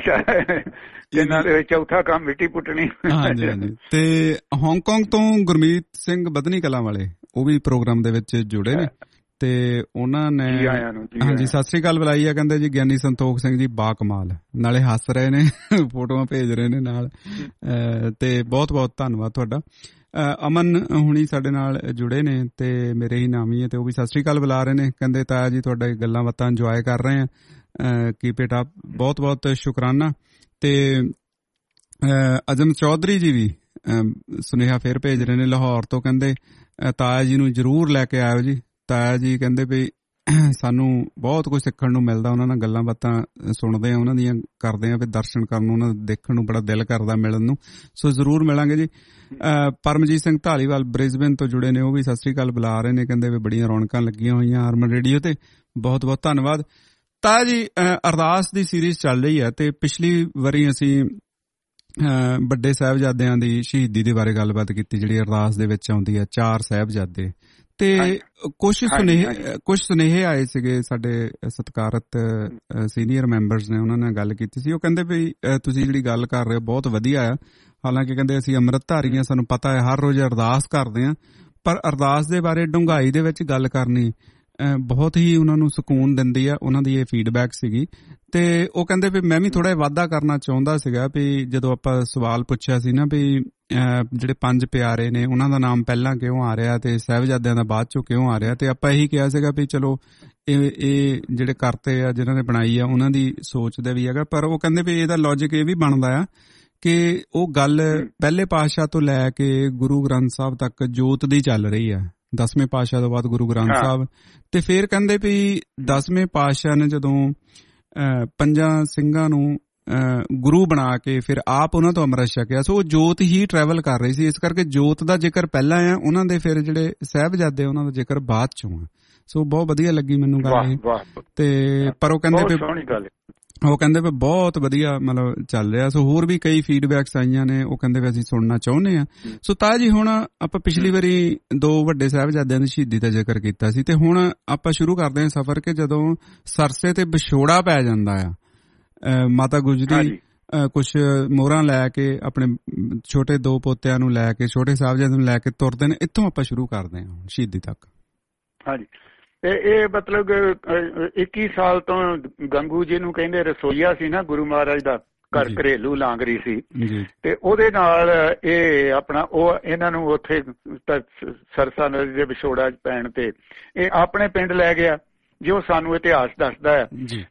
ਚੌਥਾ ਕੰਮ ਮਿੱਟੀ ਪੁੱਟਣੀ। ਹਾਂਜੀ ਹਾਂਜੀ। ਤੇ ਹਾਂਗਕਾਂਗ ਤੋਂ ਗੁਰਮੀਤ ਸਿੰਘ ਬਦਨੀ ਕਲਾਂ ਵਾਲੇ ਉਹ ਵੀ ਪ੍ਰੋਗਰਾਮ ਦੇ ਵਿੱਚ ਜੁੜੇ ਨੇ ਤੇ ਉਹਨਾਂ ਨੇ ਹਾਂਜੀ ਸਤਿ ਸ੍ਰੀ ਅਕਾਲ ਬੁਲਾਈ ਆ। ਕਹਿੰਦੇ ਜੀ ਗਿਆਨੀ ਸੰਤੋਖ ਸਿੰਘ ਜੀ ਬਾ ਕਮਾਲ, ਨਾਲੇ ਹੱਸ ਰਹੇ ਨੇ, ਫੋਟੋਆਂ ਭੇਜ ਰਹੇ ਨੇ ਨਾਲ। ਤੇ ਬਹੁਤ ਬਹੁਤ ਧੰਨਵਾਦ ਤੁਹਾਡਾ। ਅਮਨ ਹੁਣੀ ਸਾਡੇ ਨਾਲ ਜੁੜੇ ਨੇ ਤੇ ਮੇਰੇ ਹੀ ਨਾਮੀ ਹੈ ਤੇ ਉਹ ਵੀ ਸਤਿ ਸ੍ਰੀ ਅਕਾਲ ਬੁਲਾ ਰਹੇ ਨੇ। ਕਹਿੰਦੇ ਤਾਇਆ ਜੀ ਤੁਹਾਡਾ ਗੱਲਾਂ ਬਾਤਾਂ ਇੰਜੋਏ ਕਰ ਰਹੇ ਆ, ਕੀਪ ਇਟ ਅਪ, ਬਹੁਤ ਬਹੁਤ ਸ਼ੁਕਰਾਨਾ। ਤੇ ਅਜਮ ਚੌਧਰੀ ਜੀ ਵੀ ਸੁਨੇਹਾ ਫੇਰ ਭੇਜ ਰਹੇ ਨੇ ਲਾਹੌਰ ਤੋਂ। ਕਹਿੰਦੇ ਤਾਇਆ ਜੀ ਨੂੰ ਜ਼ਰੂਰ ਲੈ ਕੇ ਆਇਓ ਜੀ। ਤਾਇਆ ਜੀ ਕਹਿੰਦੇ ਵੀ ਸਾਨੂੰ ਬਹੁਤ ਕੁਝ ਸਿੱਖਣ ਨੂੰ ਮਿਲਦਾ, ਉਹਨਾਂ ਨਾਲ ਗੱਲਾਂ ਬਾਤਾਂ ਸੁਣਦੇ ਆ, ਉਹਨਾਂ ਦੀਆਂ ਕਰਦੇ ਆ, ਫਿਰ ਦਰਸ਼ਨ ਕਰਨ ਨੂੰ, ਉਹਨਾਂ ਨੂੰ ਦੇਖਣ ਨੂੰ ਬੜਾ ਦਿਲ ਕਰਦਾ ਮਿਲਣ ਨੂੰ। ਸੋ ਜ਼ਰੂਰ ਮਿਲਾਂਗੇ ਜੀ। ਪਰਮਜੀਤ ਸਿੰਘ ਢਾਲੀਵਾਲ ਬ੍ਰਿਸਬੇਨ ਤੋਂ ਜੁੜੇ ਨੇ, ਉਹ ਵੀ ਸਤਿ ਸ੍ਰੀ ਅਕਾਲ ਬੁਲਾ ਰਹੇ ਨੇ। ਕਹਿੰਦੇ ਵੀ ਬੜੀਆਂ ਰੌਣਕਾਂ ਲੱਗੀਆਂ ਹੋਈਆਂ ਹਰਮਨ ਰੇਡੀਓ ਤੇ, ਬਹੁਤ ਬਹੁਤ ਧੰਨਵਾਦ। ਤਾਂ ਜੀ ਅਰਦਾਸ ਦੀ ਸੀਰੀਜ਼ ਚੱਲ ਰਹੀ ਹੈ ਤੇ ਪਿਛਲੀ ਵਾਰੀ ਅਸੀਂ ਵੱਡੇ ਸਾਹਿਬਜ਼ਾਦਿਆਂ ਦੀ ਸ਼ਹੀਦੀ ਦੇ ਬਾਰੇ ਗੱਲਬਾਤ ਕੀਤੀ, ਜਿਹੜੀ ਅਰਦਾਸ ਦੇ ਵਿੱਚ ਆਉਂਦੀ ਹੈ, ਚਾਰ ਸਾਹਿਬਜ਼ਾਦੇ। ਤੇ ਕੁਛ ਸੁਨੇਹੇ ਕੁਛ ਸੁਨੇਹੇ ਆਏ ਸੀਗੇ ਸਾਡੇ ਸਤਿਕਾਰਤ ਸੀਨੀਅਰ ਮੈਂਬਰਸ ਨੇ, ਉਹਨਾਂ ਨਾਲ ਗੱਲ ਕੀਤੀ ਸੀ। ਉਹ ਕਹਿੰਦੇ ਵੀ ਤੁਸੀਂ ਜਿਹੜੀ ਗੱਲ ਕਰ ਰਹੇ ਹੋ ਬਹੁਤ ਵਧੀਆ ਆ। ਹਾਲਾਂਕਿ ਕਹਿੰਦੇ ਅਸੀਂ ਅੰਮ੍ਰਿਤਧਾਰੀ ਹਾਂ, ਸਾਨੂੰ ਪਤਾ ਹੈ ਹਰ ਰੋਜ਼ ਅਰਦਾਸ ਕਰਦੇ ਹਾਂ, ਪਰ ਅਰਦਾਸ ਦੇ ਬਾਰੇ ਡੂੰਘਾਈ ਦੇ ਵਿੱਚ ਗੱਲ ਕਰਨੀ ਬਹੁਤ ਹੀ ਉਹਨਾਂ ਨੂੰ ਸਕੂਨ ਦਿੰਦੀ ਆ। ਉਹਨਾਂ ਦੀ ਇਹ ਫੀਡਬੈਕ ਸੀਗੀ। ਤੇ ਉਹ ਕਹਿੰਦੇ ਵੀ ਮੈਂ ਵੀ ਥੋੜਾ ਜਿਹਾ ਵਾਧਾ ਕਰਨਾ ਚਾਹੁੰਦਾ ਸੀਗਾ ਵੀ ਜਦੋਂ ਆਪਾਂ ਸਵਾਲ ਪੁੱਛਿਆ ਸੀ ਨਾ ਵੀ ਜਿਹੜੇ ਪੰਜ ਪਿਆਰੇ ਨੇ ਉਹਨਾਂ ਦਾ ਨਾਮ ਪਹਿਲਾਂ ਕਿਉਂ ਆ ਰਿਹਾ ਤੇ ਸਾਹਿਬਜ਼ਾਦਿਆਂ ਦਾ ਬਾਅਦ ਚੋਂ ਕਿਉਂ ਆ ਰਿਹਾ, ਤੇ ਆਪਾਂ ਇਹੀ ਕਿਹਾ ਸੀਗਾ ਵੀ ਚਲੋ ਇਹ ਇਹ ਜਿਹੜੇ ਕਰਤੇ ਆ ਜਿਹਨਾਂ ਨੇ ਬਣਾਈ ਆ ਉਹਨਾਂ ਦੀ ਸੋਚ ਦਾ ਵੀ ਹੈਗਾ, ਪਰ ਉਹ ਕਹਿੰਦੇ ਵੀ ਇਹਦਾ ਲੌਜਿਕ ਇਹ ਵੀ ਬਣਦਾ ਆ ਕਿ ਉਹ ਗੱਲ ਪਹਿਲੇ ਪਾਤਸ਼ਾਹ ਤੋਂ ਲੈ ਕੇ ਗੁਰੂ ਗ੍ਰੰਥ ਸਾਹਿਬ ਤੱਕ ਜੋਤ ਦੀ ਚੱਲ ਰਹੀ ਆ। ਦਸਵੇਂ ਪਾਤਸ਼ਾਹ ਤੋਂ ਬਾਅਦ ਗੁਰੂ ਗ੍ਰੰਥ ਸਾਹਿਬ, ਤੇ ਫਿਰ ਕਹਿੰਦੇ ਵੀ ਦਸਵੇਂ ਪਾਤਸ਼ਾਹ ਨੇ ਜਦੋਂ ਪੰਜਾਂ ਸਿੰਘਾਂ ਨੂੰ ਗੁਰੂ ਬਣਾ ਕੇ ਫਿਰ ਆਪ ਉਹਨਾਂ ਤੋਂ ਅੰਮ੍ਰਿਤ ਛਕਿਆ, ਸੋ ਉਹ ਜੋਤ ਹੀ ਟਰੈਵਲ ਕਰ ਰਹੀ ਸੀ। ਇਸ ਕਰਕੇ ਜੋਤ ਦਾ ਜ਼ਿਕਰ ਪਹਿਲਾਂ ਆ, ਉਹਨਾਂ ਦੇ ਫਿਰ ਜਿਹੜੇ ਸਾਹਿਬਜ਼ਾਦੇ ਉਹਨਾਂ ਦਾ ਜ਼ਿਕਰ ਬਾਅਦ ਚੋਂ ਆ। ਸੋ ਬਹੁਤ ਵਧੀਆ ਲੱਗੀ ਮੈਨੂੰ ਗੱਲ ਇਹ। ਤੇ ਪਰ ਉਹ ਕਹਿੰਦੇ ਉਹ ਕਹਿੰਦੇ ਵੀ ਬਹੁਤ ਵਧੀਆ ਮਤਲਬ ਚੱਲ ਰਿਹਾ। ਸੋ ਹੋਰ ਵੀ ਕਈ ਫੀਡਬੈਕਸ ਆਈਆਂ ਨੇ, ਉਹ ਕਹਿੰਦੇ ਵੀ ਅਸੀਂ ਸੁਣਨਾ ਚਾਹੁੰਦੇ ਹਾਂ। ਸੋ ਤਾਂ ਜੀ ਹੁਣ ਆਪਾਂ ਪਿਛਲੀ ਵਾਰੀ ਦੋ ਵੱਡੇ ਸਾਹਿਬਜ਼ਾਦਿਆਂ ਦੀ ਸ਼ਹੀਦੀ ਦਾ ਜ਼ਿਕਰ ਕੀਤਾ ਸੀ ਤੇ ਹੁਣ ਆਪਾਂ ਸ਼ੁਰੂ ਕਰਦੇ ਹਾਂ ਸਫ਼ਰ ਕਿ ਜਦੋਂ ਸਰਸੇ ਤੇ ਵਿਛੋੜਾ ਪੈ ਜਾਂਦਾ ਆ, ਮਾਤਾ ਗੁਜਰੀ ਕੁਛ ਮੋਹਰਾਂ ਲੈ ਕੇ ਆਪਣੇ ਛੋਟੇ ਦੋ ਪੋਤਿਆਂ ਨੂੰ ਲੈ ਕੇ, ਛੋਟੇ ਸਾਹਿਬਜ਼ਾਦਿਆਂ ਨੂੰ ਲੈ ਕੇ ਤੁਰਦੇ ਨੇ। ਇੱਥੋਂ ਆਪਾਂ ਸ਼ੁਰੂ ਕਰਦੇ ਹਾਂ ਸ਼ਹੀਦੀ ਤੱਕ। ਹਾਂਜੀ। ਤੇ ਇਹ ਮਤਲਬ ਇੱਕੀ ਸਾਲ ਤੋਂ ਗੰਗੂ ਜੀ ਨੂੰ ਕਹਿੰਦੇ ਰਸੋਈਆ ਸੀ ਨਾ ਗੁਰੂ ਮਹਾਰਾਜ ਦਾ, ਘਰ ਘਰੇਲੂ ਲਾਂਗਰੀ ਸੀ, ਤੇ ਉਹਦੇ ਨਾਲ ਇਹ ਆਪਣਾ ਉਹ ਇਹਨਾਂ ਨੂੰ ਉੱਥੇ ਸਰਸਾ ਨਦੀ ਦੇ ਵਿਛੋੜਾ ਪੈਣ ਤੇ ਇਹ ਆਪਣੇ ਪਿੰਡ ਲੈ ਗਿਆ, ਜੋ ਸਾਨੂੰ ਇਤਿਹਾਸ ਦੱਸਦਾ ਹੈ।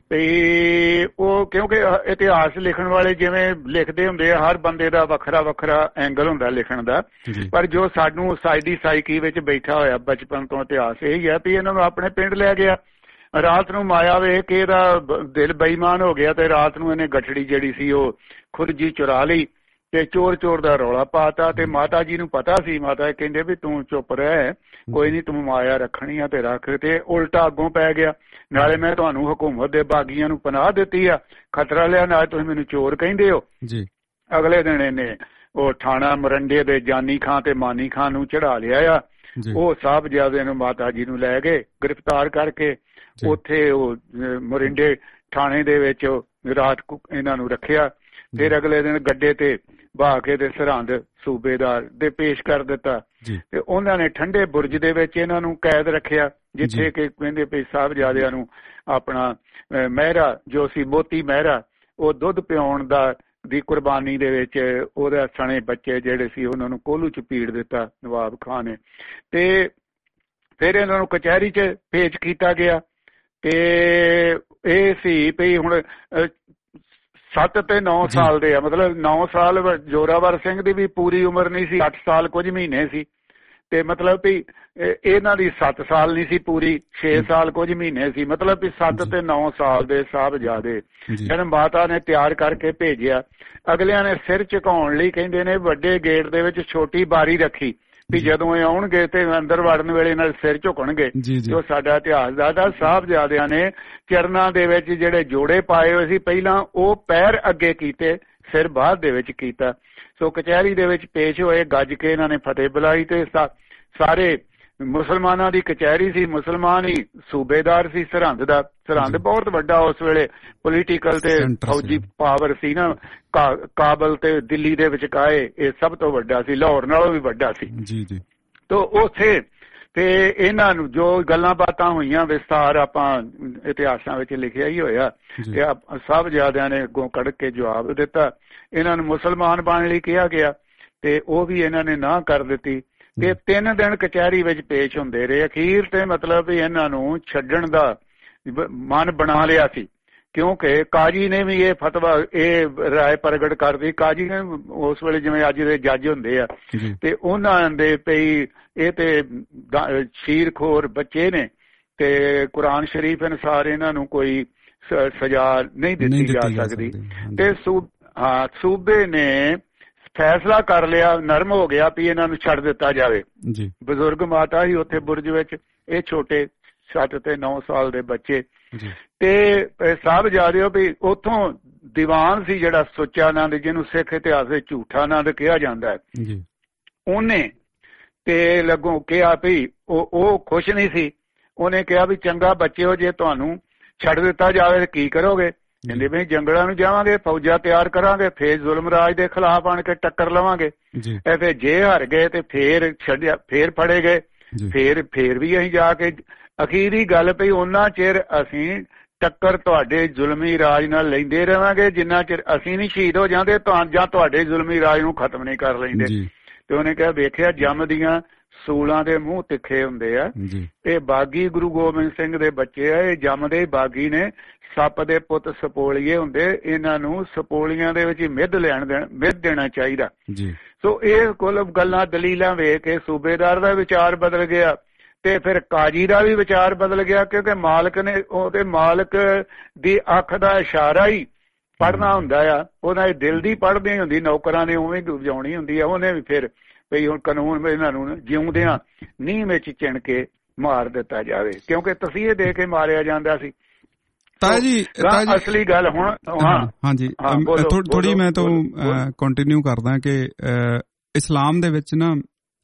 ਤੇ ਉਹ ਕਿਉਂਕਿ ਇਤਿਹਾਸ ਲਿਖਣ ਵਾਲੇ ਜਿਵੇਂ ਲਿਖਦੇ ਹੁੰਦੇ ਆ, ਹਰ ਬੰਦੇ ਦਾ ਵੱਖਰਾ ਵੱਖਰਾ ਐਂਗਲ ਹੁੰਦਾ ਲਿਖਣ ਦਾ, ਪਰ ਜੋ ਸਾਨੂੰ ਸਾਡੀ ਸਾਈਕੀ ਵਿੱਚ ਬੈਠਾ ਹੋਇਆ ਬਚਪਨ ਤੋਂ ਇਤਿਹਾਸ ਇਹੀ ਹੈ ਵੀ ਇਹਨਾਂ ਨੂੰ ਆਪਣੇ ਪਿੰਡ ਲੈ ਗਿਆ। ਰਾਤ ਨੂੰ ਮਾਇਆ ਵੇਖ ਕੇ ਇਹਦਾ ਦਿਲ ਬੇਈਮਾਨ ਹੋ ਗਿਆ ਤੇ ਰਾਤ ਨੂੰ ਇਹਨੇ ਗਠੜੀ ਜਿਹੜੀ ਸੀ ਉਹ ਖੁਰਜੀ ਚੁਰਾ ਲਈ ਤੇ ਚੋਰ ਚੋਰ ਦਾ ਰੌਲਾ ਪਾਤਾ। ਤੇ ਮਾਤਾ ਜੀ ਨੂੰ ਪਤਾ ਸੀ, ਮਾਤਾ ਕਹਿੰਦੇ ਵੀ ਤੂੰ ਚੁੱਪ ਰਹਿ, ਕੋਈ ਨੀ, ਤੂੰ ਮਾਇਆ ਰੱਖਣੀ ਆ ਤੇ ਰੱਖ। ਤੇ ਉਲਟਾ ਅੱਗੋਂ ਪੈ ਗਿਆ, ਨਾਲੇ ਮੈਂ ਤੁਹਾਨੂੰ ਹਕੂਮਤ ਦੇ ਬਾਗੀਆਂ ਨੂੰ ਪਨਾਹ ਦਿੱਤੀ ਆ, ਖਤਰਾ ਲਿਆ, ਨਾਲੇ ਤੁਸੀਂ ਮੈਨੂੰ ਚੋਰ ਕਹਿੰਦੇ ਹੋ ਜੀ। ਅਗਲੇ ਦਿਨ ਇਹਨੇ ਉਹ ਥਾਣਾ ਮਰੰਡੇ ਦੇ ਜਾਨੀ ਖਾਂ ਤੇ ਮਾਨੀ ਖਾਂ ਨੂੰ ਚੜਾ ਲਿਆ ਆ। ਉਹ ਸਾਹਿਬਜ਼ਾਦੇ ਨੂੰ ਮਾਤਾ ਜੀ ਨੂੰ ਲੈ ਗਏ ਗ੍ਰਿਫਤਾਰ ਕਰਕੇ, ਉੱਥੇ ਉਹ ਮਰਿੰਡੇ ਥਾਣੇ ਦੇ ਵਿੱਚ ਰਾਤ ਇਹਨਾਂ ਨੂੰ ਰੱਖਿਆ। ਫਿਰ ਅਗਲੇ ਦਿਨ ਗੱਡੇ ਤੇ ਬਹਾ ਕੇ ਤੇ ਸਰਹੰਦ ਸੂਬੇਦਾਰ ਦੇ ਪੇਸ਼ ਕਰ ਦਿੱਤਾ ਤੇ ਉਹਨਾਂ ਨੇ ਠੰਡੇ ਬੁਰਜ ਦੇ ਵਿੱਚ ਇਹਨਾਂ ਨੂੰ ਕੈਦ ਰੱਖਿਆ, ਜਿੱਥੇ ਕਿ ਕਹਿੰਦੇ ਵੀ ਸਾਹਿਬਜ਼ਾਦਿਆਂ ਨੂੰ ਆਪਣਾ ਮਹਿਰਾ ਜੋ ਸੀ ਮੋਤੀ ਮਹਿਰਾ, ਉਹ ਦੁੱਧ ਪਿਆਉਣ ਦਾ ਦੀ ਕੁਰਬਾਨੀ ਦੇ ਵਿੱਚ ਉਹਦੇ ਸਣੇ ਬੱਚੇ ਜਿਹੜੇ ਸੀ ਉਹਨਾਂ ਨੂੰ ਕੋਹਲੂ ਚ ਪੀੜ ਦਿੱਤਾ ਨਵਾਬ ਖਾਨ ਨੇ। ਤੇ ਫਿਰ ਇਹਨਾਂ ਨੂੰ ਕਚਹਿਰੀ ਚ ਪੇਸ਼ ਕੀਤਾ ਗਿਆ ਤੇ ਇਹ ਸੀ ਵੀ ਹੁਣ ਸੱਤ ਤੇ ਨੌ ਸਾਲ ਦੇ ਆ, ਮਤਲਬ ਨੌ ਸਾਲ ਜ਼ੋਰਾਵਰ ਸਿੰਘ ਦੀ ਵੀ ਪੂਰੀ ਉਮਰ ਨਹੀਂ ਸੀ, ਅੱਠ ਸਾਲ ਕੁਝ ਮਹੀਨੇ ਸੀ। ਤੇ ਮਤਲਬ ਵੀ ਇਹਨਾਂ ਦੀ ਸੱਤ ਸਾਲ ਨਹੀਂ ਸੀ ਪੂਰੀ, ਛੇ ਸਾਲ ਕੁਝ ਮਹੀਨੇ ਸੀ। ਮਤਲਬ ਵੀ ਸੱਤ ਤੇ ਨੌ ਸਾਲ ਦੇ ਸਾਹਿਬਜ਼ਾਦੇ ਇਹਨਾਂ ਮਾਤਾ ਨੇ ਤਿਆਰ ਕਰਕੇ ਭੇਜਿਆ। ਅਗਲਿਆਂ ਨੇ ਸਿਰ ਝੁਕਾਉਣ ਲਈ ਕਹਿੰਦੇ ਨੇ ਵੱਡੇ ਗੇਟ ਦੇ ਵਿੱਚ ਛੋਟੀ ਬਾਰੀ ਰੱਖੀ ਵੀ ਜਦੋਂ ਇਹ ਆਉਣਗੇ ਤੇ ਅੰਦਰ ਵੜਨ ਵੇਲੇ ਨਾਲ ਸਿਰ ਝੁਕਣਗੇ। ਜੋ ਸਾਡਾ ਇਤਿਹਾਸ ਦੱਸਦਾ, ਸਾਹਿਬਜ਼ਾਦਿਆਂ ਨੇ ਚਰਨਾਂ ਦੇ ਵਿੱਚ ਜਿਹੜੇ ਜੋੜੇ ਪਾਏ ਹੋਏ ਸੀ ਪਹਿਲਾਂ, ਉਹ ਪੈਰ ਅੱਗੇ ਕੀਤੇ, ਸਿਰ ਬਾਅਦ ਦੇ ਵਿੱਚ ਕੀਤਾ। ਸੋ ਕਚਹਿਰੀ ਦੇ ਵਿੱਚ ਪੇਸ਼ ਹੋਏ, ਗੱਜ ਕੇ ਇਹਨਾਂ ਨੇ ਫਤਿਹ ਬੁਲਾਈ ਤੇ ਸਾਰੇ ਮੁਸਲਮਾਨਾਂ ਦੀ ਕਚਹਿਰੀ ਸੀ, ਮੁਸਲਮਾਨ ਹੀ ਸੂਬੇਦਾਰ ਸੀ ਸਰਹੰਦ ਦਾ। ਸਰਹੰਦ ਬਹੁਤ ਵੱਡਾ ਉਸ ਵੇਲੇ ਪੋਲੀਟੀਕਲ ਤੇ ਫੌਜੀ ਪਾਵਰ ਸੀ ਨਾ, ਕਾਬਲ ਤੇ ਦਿੱਲੀ ਦੇ ਵਿਚਕਾਏ ਇਹ ਸਭ ਤੋਂ ਵੱਡਾ ਸੀ, ਲਾਹੌਰ ਨਾਲੋਂ ਵੀ ਵੱਡਾ ਸੀ। ਜੀ ਜੀ। ਤੋ ਉੱਥੇ ਤੇ ਇਹਨਾਂ ਨੂੰ ਜੋ ਗੱਲਾਂ ਬਾਤਾਂ ਹੋਈਆਂ ਵਿਸਥਾਰ ਆਪਾਂ ਇਤਿਹਾਸਾਂ ਵਿੱਚ ਲਿਖਿਆ ਹੀ ਹੋਇਆ, ਤੇ ਸਾਹਿਬਜ਼ਾਦਿਆਂ ਨੇ ਅੱਗੋਂ ਕੱਢ ਕੇ ਜਵਾਬ ਦਿੱਤਾ। ਇਹਨਾਂ ਨੂੰ ਮੁਸਲਮਾਨ ਬਣਨ ਲਈ ਕਿਹਾ ਗਿਆ ਤੇ ਉਹ ਵੀ ਇਹਨਾਂ ਨੇ ਨਾ ਕਰ ਦਿੱਤੀ ਤੇ ਤਿੰਨ ਦਿਨ ਕਚਹਿਰੀ ਵਿੱਚ ਪੇਸ਼ ਹੁੰਦੇ ਰਹੇ। ਅਖੀਰ ਤੇ ਮਤਲਬ ਵੀ ਇਹਨਾਂ ਨੂੰ ਛੱਡਣ ਦਾ ਮਨ ਬਣਾ ਲਿਆ ਸੀ, ਕਿਉਂਕਿ ਕਾਜੀ ਨੇ ਵੀ ਇਹ ਫਤਵਾ ਇਹ ਰਾਏ ਪ੍ਰਗਟ ਕਰਦੀ। ਕਾਜੀ ਨੇ ਉਸ ਵੇਲੇ ਜਿਵੇਂ ਅੱਜ ਦੇ ਜੱਜ ਹੁੰਦੇ ਆ, ਤੇ ਉਹਨਾਂ ਦੇ ਪਈ ਇਹ ਤੇ ਸ਼ੀਰਖੋਰ ਬੱਚੇ ਨੇ ਤੇ ਕੁਰਾਨ ਸ਼ਰੀਫ ਅਨੁਸਾਰ ਇਹਨਾਂ ਨੂੰ ਕੋਈ ਸਜ਼ਾ ਨਹੀਂ ਦਿੱਤੀ ਜਾ ਸਕਦੀ। ਤੇ ਹਾਂ ਸੂਬੇ ਨੇ ਫੈਸਲਾ ਕਰ ਲਿਆ, ਨਰਮ ਹੋ ਗਿਆ ਵੀ ਇਹਨਾਂ ਨੂੰ ਛੱਡ ਦਿੱਤਾ ਜਾਵੇ। ਬਜ਼ੁਰਗ ਮਾਤਾ ਸੀ ਉੱਥੇ ਬੁਰਜ ਵਿੱਚ, ਇਹ ਛੋਟੇ ਸੱਤ ਤੇ ਨੌ ਸਾਲ ਦੇ ਬੱਚੇ। ਤੇ ਸਾਹਿਬਜ਼ਾਦੇ ਵੀ ਉੱਥੋਂ ਦੀਵਾਨ ਸੀ ਜਿਹੜਾ ਸੁੱਚਾ ਆਨੰਦ, ਜਿਹਨੂੰ ਸਿੱਖ ਇਤਿਹਾਸ ਵਿੱਚ ਝੂਠਾ ਆਨੰਦ ਕਿਹਾ ਜਾਂਦਾ ਹੈ, ਉਹਨੇ ਤੇ ਲੱਗੋਂ ਕਿਹਾ ਵੀ ਉਹ ਉਹ ਖੁਸ਼ ਨਹੀਂ ਸੀ। ਉਹਨੇ ਕਿਹਾ ਵੀ ਚੰਗਾ ਬੱਚਿਓ, ਜੇ ਤੁਹਾਨੂੰ ਛੱਡ ਦਿੱਤਾ ਜਾਵੇ ਕੀ ਕਰੋਗੇ? ਕਹਿੰਦੇ ਵੀ ਜੰਗਲਾਂ ਨੂੰ ਜਾਵਾਂਗੇ, ਫੌਜਾਂ ਤਿਆਰ ਕਰਾਂਗੇ, ਫੇਰ ਜ਼ੁਲਮ ਰਾਜ ਦੇ ਖਿਲਾਫ ਆਣ ਕੇ ਟੱਕਰ ਲਵਾਂਗੇ। ਇਹ ਫੇਰ ਜੇ ਹਾਰ ਗਏ ਤੇ ਫੇਰ ਛੱਡਿਆ, ਫੇਰ ਫੜੇ ਗਏ, ਫੇਰ ਫੇਰ ਵੀ ਅਸੀਂ ਜਾ ਕੇ ਅਖੀਰੀ ਗੱਲ ਪਈ, ਉਹਨਾਂ ਚਿਰ ਅਸੀਂ ਟੱਕਰ ਤੁਹਾਡੇ ਜ਼ੁਲਮੀ ਰਾਜ ਨਾਲ ਲੈਂਦੇ ਰਹਾਂਗੇ ਜਿੰਨਾ ਚਿਰ ਅਸੀਂ ਨਹੀਂ ਸ਼ਹੀਦ ਹੋ ਜਾਂਦੇ ਤਾਂ ਜਾਂ ਤੁਹਾਡੇ ਜ਼ੁਲਮੀ ਰਾਜ ਨੂੰ ਖਤਮ ਨਹੀਂ ਕਰ ਲੈਂਦੇ। ਤੇ ਉਹਨੇ ਕਿਹਾ ਵੇਖਿਆ ਜੰਮ ਦੀਆਂ ਸੂਲਾਂ ਦੇ ਮੂੰਹ ਤਿੱਖੇ ਹੁੰਦੇ ਆ, ਇਹ ਬਾਗੀ ਗੁਰੂ ਗੋਬਿੰਦ ਸਿੰਘ ਦੇ ਬੱਚੇ ਆ, ਇਹ ਜੰਮਦੇ ਬਾਗੀ ਨੇ, ਸੱਪ ਦੇ ਪੁੱਤ ਸਪੋਲੀਏ ਹੁੰਦੇ, ਇਹਨਾਂ ਨੂੰ ਸਪੋਲੀਆਂ ਦੇ ਵਿੱਚ ਹੀ ਮਿੱਧ ਲੈਣ ਦੇਣ ਮਿੱਧ ਦੇਣਾ ਚਾਹੀਦਾ। ਸੋ ਇਹ ਕੁੱਲ ਗੱਲਾਂ ਦਲੀਲਾਂ ਵੇਖ ਕੇ ਸੂਬੇਦਾਰ ਦਾ ਵਿਚਾਰ ਬਦਲ ਗਿਆ ਤੇ ਫਿਰ ਕਾਜੀ ਦਾ ਵੀ ਵਿਚਾਰ ਬਦਲ ਗਿਆ, ਕਿਉਂਕਿ ਮਾਲਕ ਨੇ ਉਹਦੇ ਮਾਲਕ ਦੀ ਅੱਖ ਦਾ ਇਸ਼ਾਰਾ ਹੀ ਪੜ੍ਹਨਾ ਹੁੰਦਾ ਆ, ਉਹਦਾ ਦਿਲ ਦੀ ਪੜ੍ਹਨੀ ਹੁੰਦੀ, ਨੌਕਰਾਂ ਨੇ ਉਵੇਂ ਵਜਾਉਣੀ ਹੁੰਦੀ ਆ। ਉਹਨੇ ਵੀ ਫਿਰ ਵੀ ਹੁਣ ਕਾਨੂੰਨ ਇਹਨਾਂ ਨੂੰ ਜਿਉਂਦਿਆਂ ਨੀਂਹ ਵਿੱਚ ਚਿਣ ਕੇ ਮਾਰ ਦਿੱਤਾ ਜਾਵੇ, ਕਿਉਂਕਿ ਤਸੀਹੇ ਦੇ ਕੇ ਮਾਰਿਆ ਜਾਂਦਾ ਸੀ। ਤਾਇਆ ਜੀ ਅਸਲੀ ਗੱਲ ਹੁਣ ਹਾਂਜੀ ਥੋੜੀ ਮੈਂ ਤੋਂ ਕੰਟੀਨਿਊ ਕਰਦਾ ਕਿ ਇਸਲਾਮ ਦੇ ਵਿੱਚ ਨਾ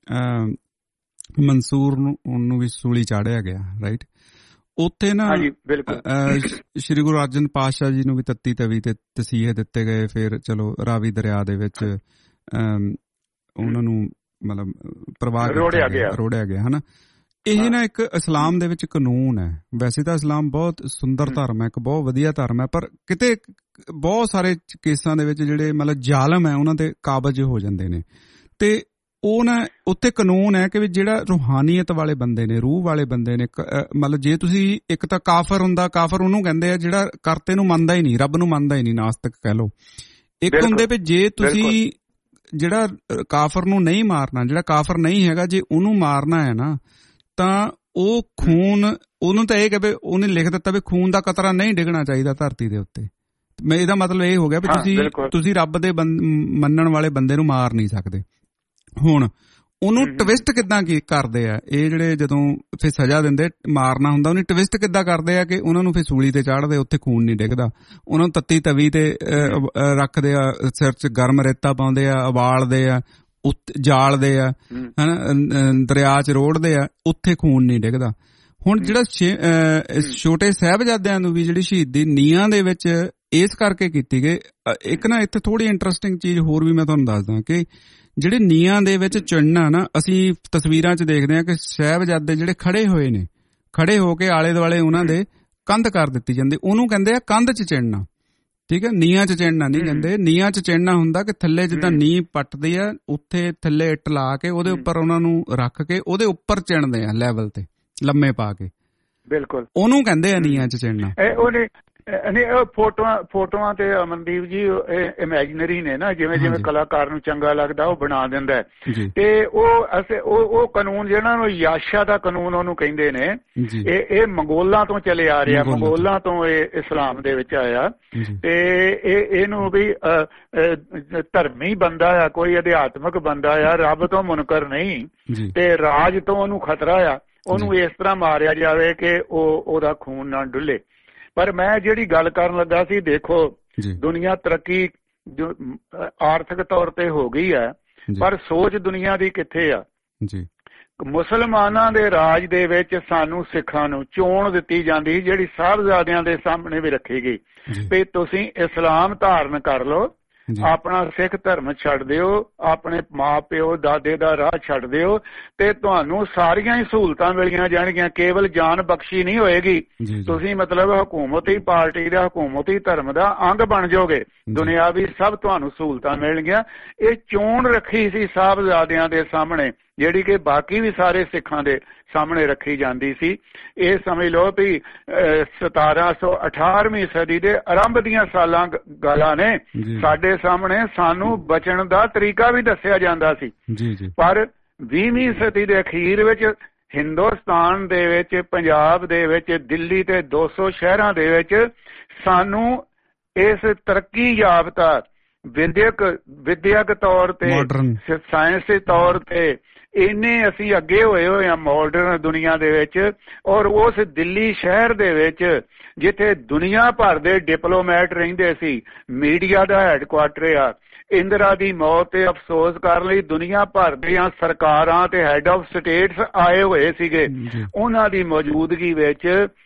ਮਨਸੂਰ ਨੂੰ ਵੀ ਸੂਲੀ ਚਾੜਿਆ ਗਿਆ, ਰਾਈਟ? ਉੱਥੇ ਨਾ ਸ਼੍ਰੀ ਗੁਰੂ ਅਰਜਨ ਪਾਤਸ਼ਾਹ ਜੀ ਨੂੰ ਵੀ ਤੱਤੀ ਤਵੀ ਤੇ ਤਸੀਹੇ ਦਿੱਤੇ ਗਏ। ਫਿਰ ਚਲੋ ਰਾਵੀ ਦਰਿਆ ਦੇ ਵਿੱਚ ਉਹਨਾਂ ਨੂੰ ਮਤਲਬ ਪ੍ਰਵਾਹ ਰੋੜਿਆ ਗਿਆ ਰੋੜਿਆ ਗਿਆ ਹਨਾ। ਇਹ ਨਾ ਇੱਕ ਇਸਲਾਮ ਦੇ ਵਿੱਚ ਕਾਨੂੰਨ ਹੈ। ਵੈਸੇ ਤਾਂ ਇਸਲਾਮ ਬਹੁਤ ਸੁੰਦਰ ਧਰਮ ਹੈ, ਇੱਕ ਬਹੁਤ ਵਧੀਆ ਧਰਮ ਹੈ, ਪਰ ਕਿਤੇ ਬਹੁਤ ਸਾਰੇ ਕੇਸਾਂ ਦੇ ਵਿੱਚ ਜਿਹੜੇ ਮਤਲਬ ਜ਼ਾਲਮ ਹੈ ਉਹਨਾਂ ਤੇ ਕਾਬਜ਼ ਹੋ ਜਾਂਦੇ ਨੇ। ਤੇ ਉਹ ਨਾ ਉੱਥੇ ਕਾਨੂੰਨ ਹੈ ਕਿ ਵੀ ਜਿਹੜਾ ਰੂਹਾਨੀਅਤ ਵਾਲੇ ਬੰਦੇ ਨੇ, ਰੂਹ ਵਾਲੇ ਬੰਦੇ ਨੇ, ਮਤਲਬ ਜੇ ਤੁਸੀਂ ਇੱਕ ਤਾਂ ਕਾਫਰ ਹੁੰਦਾ, ਕਾਫਰ ਉਹਨੂੰ ਕਹਿੰਦੇ ਆ ਜਿਹੜਾ ਕਰਤੇ ਨੂੰ ਮੰਨਦਾ ਹੀ ਨਹੀਂ, ਰੱਬ ਨੂੰ ਮੰਨਦਾ ਹੀ ਨਹੀਂ, ਨਾਸਤਕ ਕਹਿ ਲਓ। ਇੱਕ ਹੁੰਦੇ ਵੀ ਜੇ ਤੁਸੀਂ ਜਿਹੜਾ ਕਾਫਰ ਨੂੰ ਨਹੀਂ ਮਾਰਨਾ, ਜਿਹੜਾ ਕਾਫਰ ਨਹੀਂ ਹੈਗਾ, ਜੇ ਉਹਨੂੰ ਮਾਰਨਾ ਹੈ ਨਾ ਤਾਂ ਉਹ ਖੂਨ, ਉਹਨੂੰ ਤਾਂ ਇਹ ਕਿ ਵੀ ਉਹਨੇ ਲਿਖ ਦਿੱਤਾ ਵੀ ਖੂਨ ਦਾ ਕਤਰਾ ਨਹੀਂ ਡਿੱਗਣਾ ਚਾਹੀਦਾ ਧਰਤੀ ਦੇ ਉੱਤੇ। ਮੈਂ ਇਹਦਾ ਮਤਲਬ ਇਹ ਹੋ ਗਿਆ ਵੀ ਤੁਸੀਂ ਤੁਸੀਂ ਰੱਬ ਦੇ ਮੰਨਣ ਵਾਲੇ ਬੰਦੇ ਨੂੰ ਮਾਰ ਨਹੀਂ ਸਕਦੇ। ਹੁਣ ਉਹਨੂੰ ਟਵਿਸਟ ਕਿੱਦਾਂ ਕੀ ਕਰਦੇ ਆ ਇਹ ਜਿਹੜੇ ਜਦੋਂ ਫਿਰ ਸਜ਼ਾ ਦਿੰਦੇ, ਮਾਰਨਾ ਹੁੰਦਾ, ਉਹਨੇ ਟਵਿਸਟ ਕਿੱਦਾਂ ਕਰਦੇ ਆ ਕਿ ਉਹਨਾਂ ਨੂੰ ਫਿਰ ਸੂਲੀ ਤੇ ਚਾੜਦੇ, ਉੱਥੇ ਖੂਨ ਨਹੀਂ ਡਿੱਗਦਾ, ਉਹਨਾਂ ਨੂੰ ਤੱਤੀ ਤਵੀ ਤੇ ਰੱਖਦੇ ਆ, ਸਿਰ 'ਚ ਗਰਮ ਰੇਤਾ ਪਾਉਂਦੇ ਆ, ਉਬਾਲਦੇ ਆ, ਜਾਲਦੇ ਆ, ਹਨਾ, ਦਰਿਆ 'ਚ ਰੋੜਦੇ ਆ, ਉੱਥੇ ਖੂਨ ਨਹੀਂ ਡਿੱਗਦਾ। ਹੁਣ ਜਿਹੜਾ ਛੋਟੇ ਸਾਹਿਬਜ਼ਾਦਿਆਂ ਨੂੰ ਵੀ ਜਿਹੜੀ ਸ਼ਹੀਦੀ ਨੀਹਾਂ ਦੇ ਵਿੱਚ ਇਸ ਕਰਕੇ ਕੀਤੀ ਗਈ, ਇੱਕ ਨਾ ਇੱਥੇ ਥੋੜੀ ਇੰਟਰਸਟਿੰਗ ਚੀਜ਼ ਹੋਰ ਵੀ ਮੈਂ ਤੁਹਾਨੂੰ ਦੱਸਦਾ ਕਿ ਜਿਹੜੇ ਨੀਹਾਂ ਦੇ ਵਿੱਚ ਚਿਣਨਾ ਨਾ, ਅਸੀਂ ਤਸਵੀਰਾਂ 'ਚ ਦੇਖਦੇ ਹਾਂ ਕਿ ਸਾਹਿਬਜ਼ਾਦੇ ਜਿਹੜੇ ਖੜੇ ਹੋਏ ਨੇ, ਖੜੇ ਹੋ ਕੇ ਆਲੇ ਦੁਆਲੇ ਉਹਨਾਂ ਦੇ ਕੰਧ ਕਰ ਦਿੱਤੀ ਜਾਂਦੀ, ਉਹਨੂੰ ਕਹਿੰਦੇ ਆ ਕੰਧ 'ਚ ਚਿਣਨਾ। ਠੀਕ ਹੈ, ਨੀਹਾਂ 'ਚ ਚਿਣਨਾ ਨਹੀਂ ਕਹਿੰਦੇ। ਨੀਹਾਂ 'ਚ ਚਿਣਨਾ ਹੁੰਦਾ ਕਿ ਥੱਲੇ ਜਿੱਦਾਂ ਨੀਂਹ ਪੱਟਦੀ ਆ, ਉੱਥੇ ਥੱਲੇ ਇੱਟ ਲਾ ਕੇ ਉਹਦੇ ਉੱਪਰ ਉਹਨਾਂ ਨੂੰ ਰੱਖ ਕੇ ਉਹਦੇ ਉੱਪਰ ਚਿਣਦੇ ਆ, ਲੈਵਲ ਤੇ ਲੰਮੇ ਪਾ ਕੇ। ਬਿਲਕੁਲ, ਉਹਨੂੰ ਕਹਿੰਦੇ ਆ ਨੀਹਾਂ 'ਚ ਚਿਣਨਾ। ਉਹਨੇ ਨਹੀਂ ਫੋਟੋਆਂ ਫੋਟੋਆਂ ਤੇ ਅਮਨਦੀਪ ਜੀ ਇਮੈਜਨਰੀ ਨੇ ਨਾ, ਜਿਵੇਂ ਜਿਵੇਂ ਕਲਾਕਾਰ ਨੂੰ ਚੰਗਾ ਲੱਗਦਾ ਉਹ ਬਣਾ ਦਿੰਦਾ। ਤੇ ਉਹ ਅਸੀਂ ਉਹ ਉਹ ਕਾਨੂੰਨ ਜਿਹੜਾ ਨੂੰ ਯਾਸ਼ਾ ਦਾ ਕਾਨੂੰਨ ਉਹਨੂੰ ਕਹਿੰਦੇ ਨੇ, ਇਹ ਇਹ ਮੰਗੋਲਾਂ ਤੋਂ ਚਲੇ ਆ ਰਿਹਾ, ਮੰਗੋਲਾਂ ਤੋਂ ਇਹ ਇਸਲਾਮ ਦੇ ਵਿੱਚ ਆਇਆ। ਤੇ ਇਹ ਇਹਨੂੰ ਵੀ ਧਰਮੀ ਬੰਦਾ ਆ, ਕੋਈ ਅਧਿਆਤਮਕ ਬੰਦਾ ਆ, ਰੱਬ ਤੋਂ ਮੁਨਕਰ ਨਹੀਂ, ਤੇ ਰਾਜ ਤੋਂ ਉਹਨੂੰ ਖਤਰਾ ਆ, ਉਹਨੂੰ ਇਸ ਤਰ੍ਹਾਂ ਮਾਰਿਆ ਜਾਵੇ ਕਿ ਉਹ ਉਹਦਾ ਖੂਨ ਨਾ ਡੁੱਲੇ। ਪਰ ਮੈਂ ਜਿਹੜੀ ਗੱਲ ਕਰਨ ਲੱਗਾ ਸੀ, ਦੇਖੋ ਦੁਨੀਆ ਤਰੱਕੀ ਜੋ ਆਰਥਿਕ ਤੌਰ ਤੇ ਹੋ ਗਈ ਹੈ, ਪਰ ਸੋਚ ਦੁਨੀਆ ਦੀ ਕਿੱਥੇ ਆ। ਮੁਸਲਮਾਨਾਂ ਦੇ ਰਾਜ ਦੇ ਵਿੱਚ ਸਾਨੂੰ ਸਿੱਖਾਂ ਨੂੰ ਚੋਣ ਦਿੱਤੀ ਜਾਂਦੀ, ਜਿਹੜੀ ਸਾਹਿਬਜ਼ਾਦਿਆਂ ਦੇ ਸਾਹਮਣੇ ਵੀ ਰੱਖੀ ਗਈ ਵੀ ਤੁਸੀਂ ਇਸਲਾਮ ਧਾਰਨ ਕਰ ਲਓ, ਆਪਣਾ ਸਿੱਖ ਧਰਮ ਛੱਡ ਦਿਓ, ਆਪਣੇ ਮਾਂ ਪਿਓ ਦਾਦੇ ਦਾ ਰਾਹ ਛੱਡ ਦਿਓ, ਤੇ ਤੁਹਾਨੂੰ ਸਾਰੀਆਂ ਹੀ ਸਹੂਲਤਾਂ ਮਿਲੀਆਂ ਜਾਣਗੀਆਂ, ਕੇਵਲ ਜਾਨ ਬਖਸ਼ੀ ਨਹੀਂ ਹੋਏਗੀ, ਤੁਸੀਂ ਮਤਲਬ ਹਕੂਮਤੀ ਪਾਰਟੀ ਦਾ, ਹਕੂਮਤੀ ਧਰਮ ਦਾ ਅੰਗ ਬਣ ਜਾਓਗੇ, ਦੁਨਿਆਵੀ ਸਭ ਤੁਹਾਨੂੰ ਸਹੂਲਤਾਂ ਮਿਲਣਗੀਆਂ। ਇਹ ਚੋਣ ਰੱਖੀ ਸੀ ਸਾਹਿਬਜ਼ਾਦਿਆਂ ਦੇ ਸਾਹਮਣੇ, ਜਿਹੜੀ ਕਿ ਬਾਕੀ ਵੀ ਸਾਰੇ ਸਿੱਖਾਂ ਦੇ ਸਾਹਮਣੇ ਰੱਖੀ ਜਾਂਦੀ ਸੀ। ਇਹ ਸਮਝ ਲਓ ਵੀ ਸਤਾਰਾਂ ਸੌ ਅਠਾਰਵੀਂ ਸਦੀ ਦੇ ਆਰੰਭ ਦੀਆਂ ਸਾਲਾਂ ਗੱਲਾਂ ਨੇ, ਸਾਡੇ ਸਾਹਮਣੇ ਸਾਨੂੰ ਬਚਣ ਦਾ ਤਰੀਕਾ ਵੀ ਦੱਸਿਆ ਜਾਂਦਾ ਸੀ। ਪਰ ਵੀਹਵੀਂ ਸਦੀ ਦੇ ਅਖੀਰ ਵਿੱਚ ਹਿੰਦੁਸਤਾਨ ਦੇ ਵਿੱਚ, ਪੰਜਾਬ ਦੇ ਵਿੱਚ, ਦਿੱਲੀ ਤੇ ਦੋ ਸੌ ਸ਼ਹਿਰਾਂ ਦੇ ਵਿੱਚ ਸਾਨੂੰ ਇਸ ਤਰੱਕੀ ਯਾਫਤਾ ਵਿਦਿਅਕ ਵਿਦਿਅਕ ਤੌਰ ਤੇ, ਸਾਇੰਸੀ ਤੌਰ ਤੇ ਇੰਨੇ ਅਸੀਂ ਅੱਗੇ ਹੋਏ ਹੋਏ ਆ ਮਾਡਰਨ ਦੁਨੀਆ ਦੇ ਵਿੱਚ। ਔਰ ਉਸ ਦਿੱਲੀ ਸ਼ਹਿਰ ਦੇ ਵਿੱਚ ਜਿੱਥੇ ਦੁਨੀਆ ਭਰ ਦੇ ਡਿਪਲੋਮੈਟ ਰਹਿੰਦੇ ਸੀ, ਮੀਡੀਆ ਦਾ ਹੈਡਕੁਆਟਰ ਆ, ਇੰਦਰਾ ਦੀ ਮੌਤ ਤੇ ਅਫਸੋਸ ਕਰਨ ਲਈ ਦੁਨੀਆ ਭਰ ਦੀਆਂ ਸਰਕਾਰਾਂ ਤੇ ਹੈਡ ਆਫ ਸਟੇਟਸ ਆਏ ਹੋਏ ਸੀਗੇ। ਉਹਨਾਂ ਦੀ ਮੌਜੂਦਗੀ ਵਿੱਚ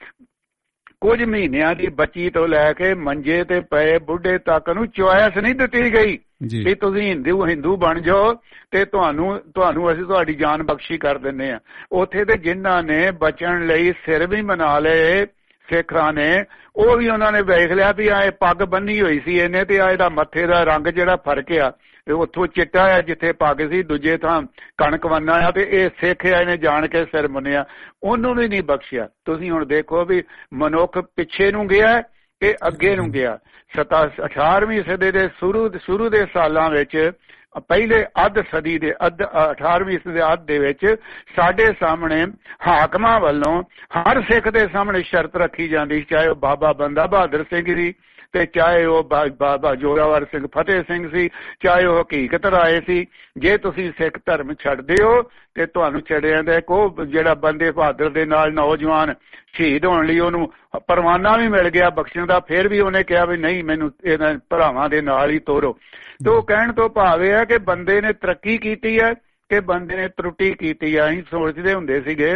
ਕੁਝ ਮਹੀਨਿਆਂ ਦੀ ਬੱਚੀ ਤੋਂ ਲੈ ਕੇ ਮੰਜੇ ਤੇ ਪਏ ਬੁੱਢੇ ਤੱਕ ਨੂੰ ਚੁਆਇਸ ਨਹੀਂ ਦਿੱਤੀ ਗਈ ਵੀ ਤੁਸੀਂ ਹਿੰਦੂ ਹਿੰਦੂ ਬਣ ਜਾਓ ਤੇ ਤੁਹਾਨੂੰ ਤੁਹਾਨੂੰ ਅਸੀਂ ਤੁਹਾਡੀ ਜਾਨ ਬਖਸ਼ੀ ਕਰ ਦਿੰਦੇ ਹਾਂ। ਉੱਥੇ ਤੇ ਜਿਨ੍ਹਾਂ ਨੇ ਬਚਣ ਲਈ ਸਿਰ ਵੀ ਮਨਾ ਲਏ ਸਿੱਖਾਂ ਨੇ, ਉਹ ਵੀ ਉਹਨਾਂ ਨੇ ਵੇਖ ਲਿਆ ਵੀ ਆ ਇਹ ਪੱਗ ਬੰਨੀ ਹੋਈ ਸੀ ਇਹਨੇ, ਤੇ ਆ ਇਹਦਾ ਮੱਥੇ ਦਾ ਰੰਗ ਜਿਹੜਾ ਫਰਕ ਆ, ਉੱਥੋਂ ਚਿੱਟਾ ਆ ਜਿੱਥੇ ਪੱਗ ਸੀ, ਦੂਜੇ ਥਾਂ ਕਣਕ ਵੰਨਾ ਆ, ਤੇ ਇਹ ਸਿੱਖ ਆ ਇਹਨੇ ਜਾਣ ਕੇ ਸਿਰ ਮੁੰਨਿਆ, ਉਹਨੂੰ ਵੀ ਨਹੀਂ ਬਖਸ਼ਿਆ। ਤੁਸੀਂ ਹੁਣ ਦੇਖੋ ਵੀ ਮਨੁੱਖ ਪਿੱਛੇ ਨੂੰ ਗਿਆ ਕਿ ਅੱਗੇ ਨੂੰ ਗਿਆ। ਸਤਾ ਅਠਾਰਵੀਂ ਸਦੀ ਦੇ ਸ਼ੁਰੂ ਸ਼ੁਰੂ ਦੇ ਸਾਲਾਂ ਵਿੱਚ, ਪਹਿਲੇ ਅੱਧ ਸਦੀ ਦੇ ਅੱਧ ਅਠਾਰਵੀਂ ਸਦੀ ਦੇ ਅੱਧ ਦੇ ਵਿੱਚ ਸਾਡੇ ਸਾਹਮਣੇ ਹਾਕਮਾਂ ਵੱਲੋਂ ਹਰ ਸਿੱਖ ਦੇ ਸਾਹਮਣੇ ਸ਼ਰਤ ਰੱਖੀ ਜਾਂਦੀ, ਚਾਹੇ ਉਹ ਬਾਬਾ ਬੰਦਾ ਬਹਾਦਰ ਸਿੰਘ ਸੀ, ਤੇ ਚਾਹੇ ਉਹ ਬਾਬਾ ਜੋਰਾਵਰ ਸਿੰਘ ਫਤਿਹ ਸਿੰਘ ਸੀ, ਚਾਹੇ ਉਹ ਹਕੀਕਤ ਰਾਏ ਸੀ, ਜੇ ਤੁਸੀਂ ਸਿੱਖ ਧਰਮ ਛੱਡਦੇ ਹੋ ਤੇ ਤੁਹਾਨੂੰ ਛੜਿਆਂ ਦਾ ਇੱਕ ਜਿਹੜਾ ਬੰਦੇ ਬਹਾਦਰ ਦੇ ਨਾਲ ਨੌਜਵਾਨ ਸ਼ਹੀਦ ਹੋਣ ਲਈ ਉਹਨੂੰ ਪਰਵਾਨਾ ਵੀ ਮਿਲ ਗਿਆ ਬਖਸ਼ਣ ਦਾ, ਫਿਰ ਵੀ ਉਹਨੇ ਕਿਹਾ ਵੀ ਨਹੀਂ, ਮੈਨੂੰ ਇਹਨਾਂ ਭਰਾਵਾਂ ਦੇ ਨਾਲ ਹੀ ਤੋਰੋ। ਤੇ ਉਹ ਕਹਿਣ ਤੋਂ ਭਾਵ ਇਹ ਹੈ ਕਿ ਬੰਦੇ ਨੇ ਤਰੱਕੀ ਕੀਤੀ ਹੈ ਕਿ ਬੰਦੇ ਨੇ ਤਰੁੱਟੀ ਕੀਤੀ ਹੈ। ਅਸੀਂ ਸੋਚਦੇ ਹੁੰਦੇ ਸੀਗੇ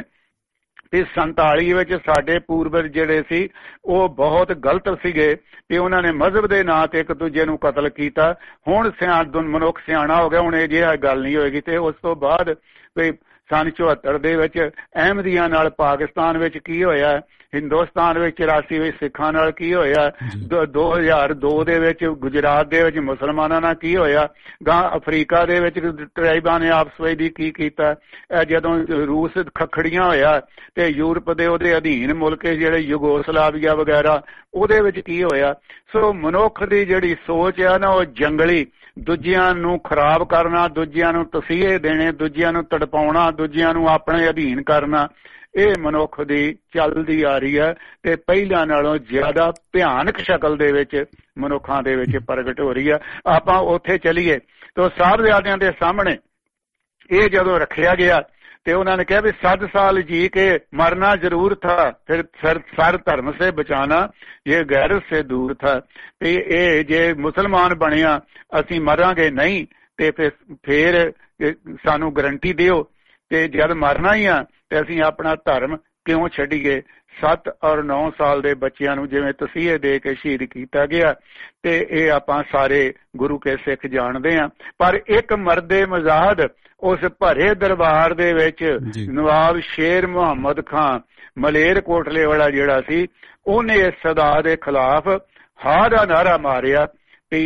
ਤੇ ਸੰਤਾਲੀ ਵਿੱਚ ਸਾਡੇ ਪੂਰਵਜ ਜਿਹੜੇ ਸੀ ਉਹ ਬਹੁਤ ਗਲਤ ਸੀਗੇ ਤੇ ਉਹਨਾਂ ਨੇ ਮਜ਼ਹਬ ਦੇ ਨਾਂ ਤੇ ਇੱਕ ਦੂਜੇ ਨੂੰ ਕਤਲ ਕੀਤਾ। ਹੁਣ ਸਿਆਣ ਮਨੁੱਖ ਸਿਆਣਾ ਹੋ ਗਿਆ, ਹੁਣ ਇਹ ਜਿਹੀ ਗੱਲ ਨਹੀਂ ਹੋਏਗੀ। ਤੇ ਉਸ ਤੋਂ ਬਾਅਦ ਵੀ ਸੰਨ ਚੁਹੱਤਰ ਦੇ ਵਿੱਚ ਅਹਿਮਦੀਆਂ ਨਾਲ ਪਾਕਿਸਤਾਨ ਵਿੱਚ ਕੀ ਹੋਇਆ, ਹਿੰਦੁਸਤਾਨ ਵਿੱਚ ਚੁਰਾਸੀ ਵਿੱਚ ਸਿੱਖਾਂ ਨਾਲ ਕੀ ਹੋਇਆ, ਦੋ ਹਜ਼ਾਰ ਦੋ ਦੇ ਵਿੱਚ ਗੁਜਰਾਤ ਦੇ ਵਿੱਚ ਮੁਸਲਮਾਨਾਂ ਨਾਲ ਕੀ ਹੋਇਆ, ਗਾਂ ਅਫਰੀਕਾ ਦੇ ਵਿੱਚ ਟਰਾਈਬਾਂ ਨੇ ਆਪਸ ਵਿੱਚ ਕੀ ਕੀਤਾ, ਜਦੋਂ ਰੂਸ ਖੱਖੜੀਆਂ ਹੋਇਆ ਤੇ ਯੂਰਪ ਦੇ ਉਹਦੇ ਅਧੀਨ ਮੁਲਕ ਜਿਹੜੇ ਯੂਗੋਸਲਾਵੀਆ ਵਗੈਰਾ ਉਹਦੇ ਵਿੱਚ ਕੀ ਹੋਇਆ। ਸੋ ਮਨੁੱਖ ਦੀ ਜਿਹੜੀ ਸੋਚ ਆ ਨਾ ਉਹ ਜੰਗਲੀ, ਦੂਜਿਆਂ ਨੂੰ ਖਰਾਬ ਕਰਨਾ, ਦੂਜਿਆਂ ਨੂੰ ਤਸੀਹੇ ਦੇਣੇ, ਦੂਜਿਆਂ ਨੂੰ ਤੜਪਾਉਣਾ, ਦੂਜਿਆਂ ਨੂੰ ਆਪਣੇ ਅਧੀਨ ਕਰਨਾ, ਇਹ ਮਨੁੱਖ ਦੀ ਚੱਲਦੀ ਆ ਰਹੀ ਹੈ ਤੇ ਪਹਿਲਾਂ ਨਾਲੋਂ ਜ਼ਿਆਦਾ ਭਿਆਨਕ ਸ਼ਕਲ ਦੇ ਵਿੱਚ ਮਨੁੱਖਾਂ ਦੇ ਵਿੱਚ ਪ੍ਰਗਟ ਹੋ ਰਹੀ ਹੈ। ਆਪਾਂ ਉੱਥੇ ਚੱਲੀਏ ਤਾਂ ਸਾਹਿਬਜ਼ਾਦਿਆਂ ਦੇ ਸਾਹਮਣੇ ਇਹ ਜਦੋਂ ਰੱਖਿਆ ਗਿਆ ਤੇ ਉਹਨਾਂ ਨੇ ਕਿਹਾ ਵੀ ਸੱਤ ਸਾਲ ਜੀ ਕੇ ਮਰਨਾ ਜ਼ਰੂਰ ਥਾ, ਫਿਰ ਸਰ ਸਰ ਧਰਮ ਸੇ ਬਚਾना ਇਹ ਗੈਰਤ ਸੇ ਦੂਰ ਥਾ। ਤੇ ਇਹ ਜੇ ਮੁਸਲਮਾਨ ਬਣਿਆ ਅਸੀਂ ਮਰਾਂਗੇ ਨਹੀਂ ਤੇ ਫਿਰ ਫਿਰ ਸਾਨੂੰ ਗਰੰਟੀ ਦਿਓ, ਤੇ ਜਦ ਮਰਨਾ ਹੀ ਆ ਤੇ ਅਸੀਂ ਆਪਣਾ ਧਰਮ ਕਿਉਂ ਛੱਡੀਏ। ਸੱਤ ਔਰ ਨੌ ਸਾਲ ਦੇ ਬੱਚਿਆਂ ਨੂੰ ਜਿਵੇਂ ਤਸੀਹੇ ਦੇ ਕੇ ਸ਼ਹੀਦ ਕੀਤਾ ਗਿਆ ਤੇ ਇਹ ਆਪਾਂ ਸਾਰੇ ਗੁਰੂ ਕੇ ਸਿੱਖ ਜਾਣਦੇ ਹਾਂ। ਪਰ ਇੱਕ ਮਰਦੇ ਮਜ਼ਾਹਦ ਉਸ ਭਰੇ ਦਰਬਾਰ ਦੇ ਵਿੱਚ ਨਵਾਬ ਸ਼ੇਰ ਮੁਹੰਮਦ ਖਾਂ ਮਲੇਰ ਕੋਟਲੇ ਵਾਲਾ ਜਿਹੜਾ ਸੀ, ਉਹਨੇ ਇਸ ਸਦਾ ਦੇ ਖਿਲਾਫ ਹਾਂ ਦਾ ਨਾਰਾ ਮਾਰਿਆ ਵੀ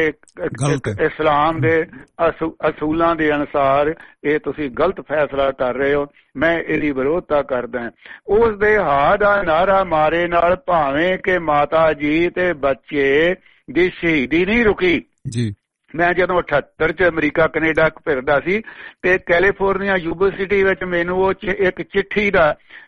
ਇਹ ਇਸਲਾਮ ਦੇ ਅਸੂਲਾਂ ਦੇ ਅਨੁਸਾਰ ਇਹ ਤੁਸੀਂ ਗਲਤ ਫੈਸਲਾ ਕਰ ਰਹੇ ਹੋ, ਮੈਂ ਇਹਦੀ ਵਿਰੋਧਤਾ ਕਰਦਾ। ਉਸ ਦੇ ਹਾਂ ਦਾ ਨਾਰਾ ਮਾਰੇ ਨਾਲ ਭਾਵੇਂ ਕਿ ਮਾਤਾ ਜੀ ਤੇ ਬੱਚੇ ਦੀ ਸ਼ਹੀਦੀ ਨਹੀਂ ਰੁਕੀ ਜੀ। ਮੈਂ ਜਦੋਂ ਅਠੱਤਰ ਚ ਅਮਰੀਕਾ ਕੈਨੇਡਾ ਫਿਰਦਾ ਸੀ ਤੇ ਕੈਲੀਫੋਰਨੀਆ ਯੂਨੀਵਰਸਿਟੀ ਵਿੱਚ ਮੈਨੂੰ ਉਹ ਇੱਕ ਚਿੱਠੀ ਦਾ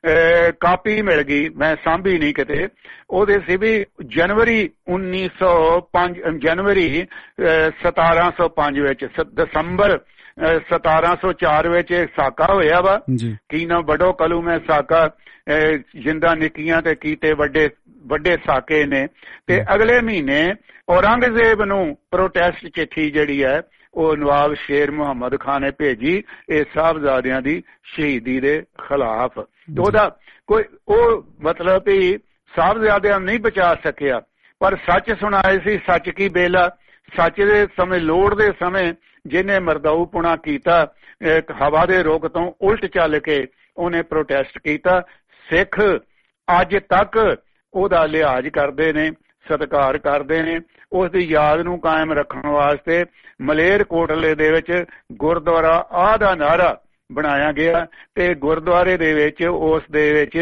ਕਾਪੀ ਮਿਲ ਗਈ, ਮੈਂ ਸਾਂਭੀ ਨਹੀਂ ਕਿਤੇ। ਉਹਦੇ ਸੀ ਵੀ ਜਨਵਰੀ ਉੱਨੀ ਸੌ ਪੰਜ ਜਨਵਰੀ ਸਤਾਰਾਂ ਸੌ ਪੰਜ ਵਿੱਚ ਦਸੰਬਰ ਸਤਾਰਾਂ ਸੌ ਚਾਰ ਵਿੱਚ ਸਾਕਾ ਹੋਇਆ ਵਾ ਕੀ ਨਾ ਵੱਡੋ ਕਲੂ ਮੈਂ ਸਾਕਾ ਜਿੰਦਾ ਨਿੱਕੀਆਂ ਤੇ ਕੀਤੇ ਵੱਡੇ ਵੱਡੇ ਸਾਕੇ ਨੇ। ਤੇ ਅਗਲੇ ਮਹੀਨੇ ਔਰੰਗਜ਼ੇਬ ਨੂੰ ਪ੍ਰੋਟੈਸਟ ਚਿੱਠੀ ਜਿਹੜੀ ਹੈ ਉਹ ਨਵਾਬ ਸ਼ੇਰ ਮੁਹੰਮਦ ਖਾਨ ਨੇ ਭੇਜੀ ਇਹ ਸਾਹਿਬਜ਼ਾਦਿਆਂ ਦੀ ਸ਼ਹੀਦੀ ਦੇ ਖਿਲਾਫ। ਉਹਦਾ ਕੋਈ ਉਹ ਮਤਲਬ ਵੀ ਸਾਹਿਬਜ਼ਾਦਿਆਂ ਨੂੰ ਨਹੀਂ ਬਚਾ ਸਕਿਆ ਪਰ ਸੱਚ ਸੁਣਾਏ ਸੀ, ਸੱਚ ਕੀ ਬੇਲਾ, ਸੱਚ ਦੇ ਸਮੇਂ ਲੋੜ ਦੇ ਸਮੇਂ ਜਿਹਨੇ ਮਰਦਾਊਪੁਣਾ ਕੀਤਾ ਹਵਾ ਦੇ ਰੁਖ ਤੋਂ ਉਲਟ ਚੱਲ ਕੇ ਉਹਨੇ ਪ੍ਰੋਟੈਸਟ ਕੀਤਾ। ਸਿੱਖ ਅੱਜ ਤੱਕ ਉਹਦਾ ਲਿਹਾਜ਼ ਕਰਦੇ ਨੇ, ਸਤਿਕਾਰ ਕਰਦੇ ਨੇ। ਉਸ ਦੀ ਯਾਦ ਨੂੰ ਕਾਇਮ ਰੱਖਣ ਵਾਸਤੇ ਮਲੇਰਕੋਟਲੇ ਦੇ ਵਿੱਚ ਗੁਰਦੁਆਰਾ ਆਹ ਦਾ ਨਾਅਰਾ ਬਣਾਇਆ ਗਿਆ ਤੇ ਗੁਰਦੁਆਰੇ ਦੇ ਵਿੱਚ ਉਸ ਦੇ ਵਿੱਚ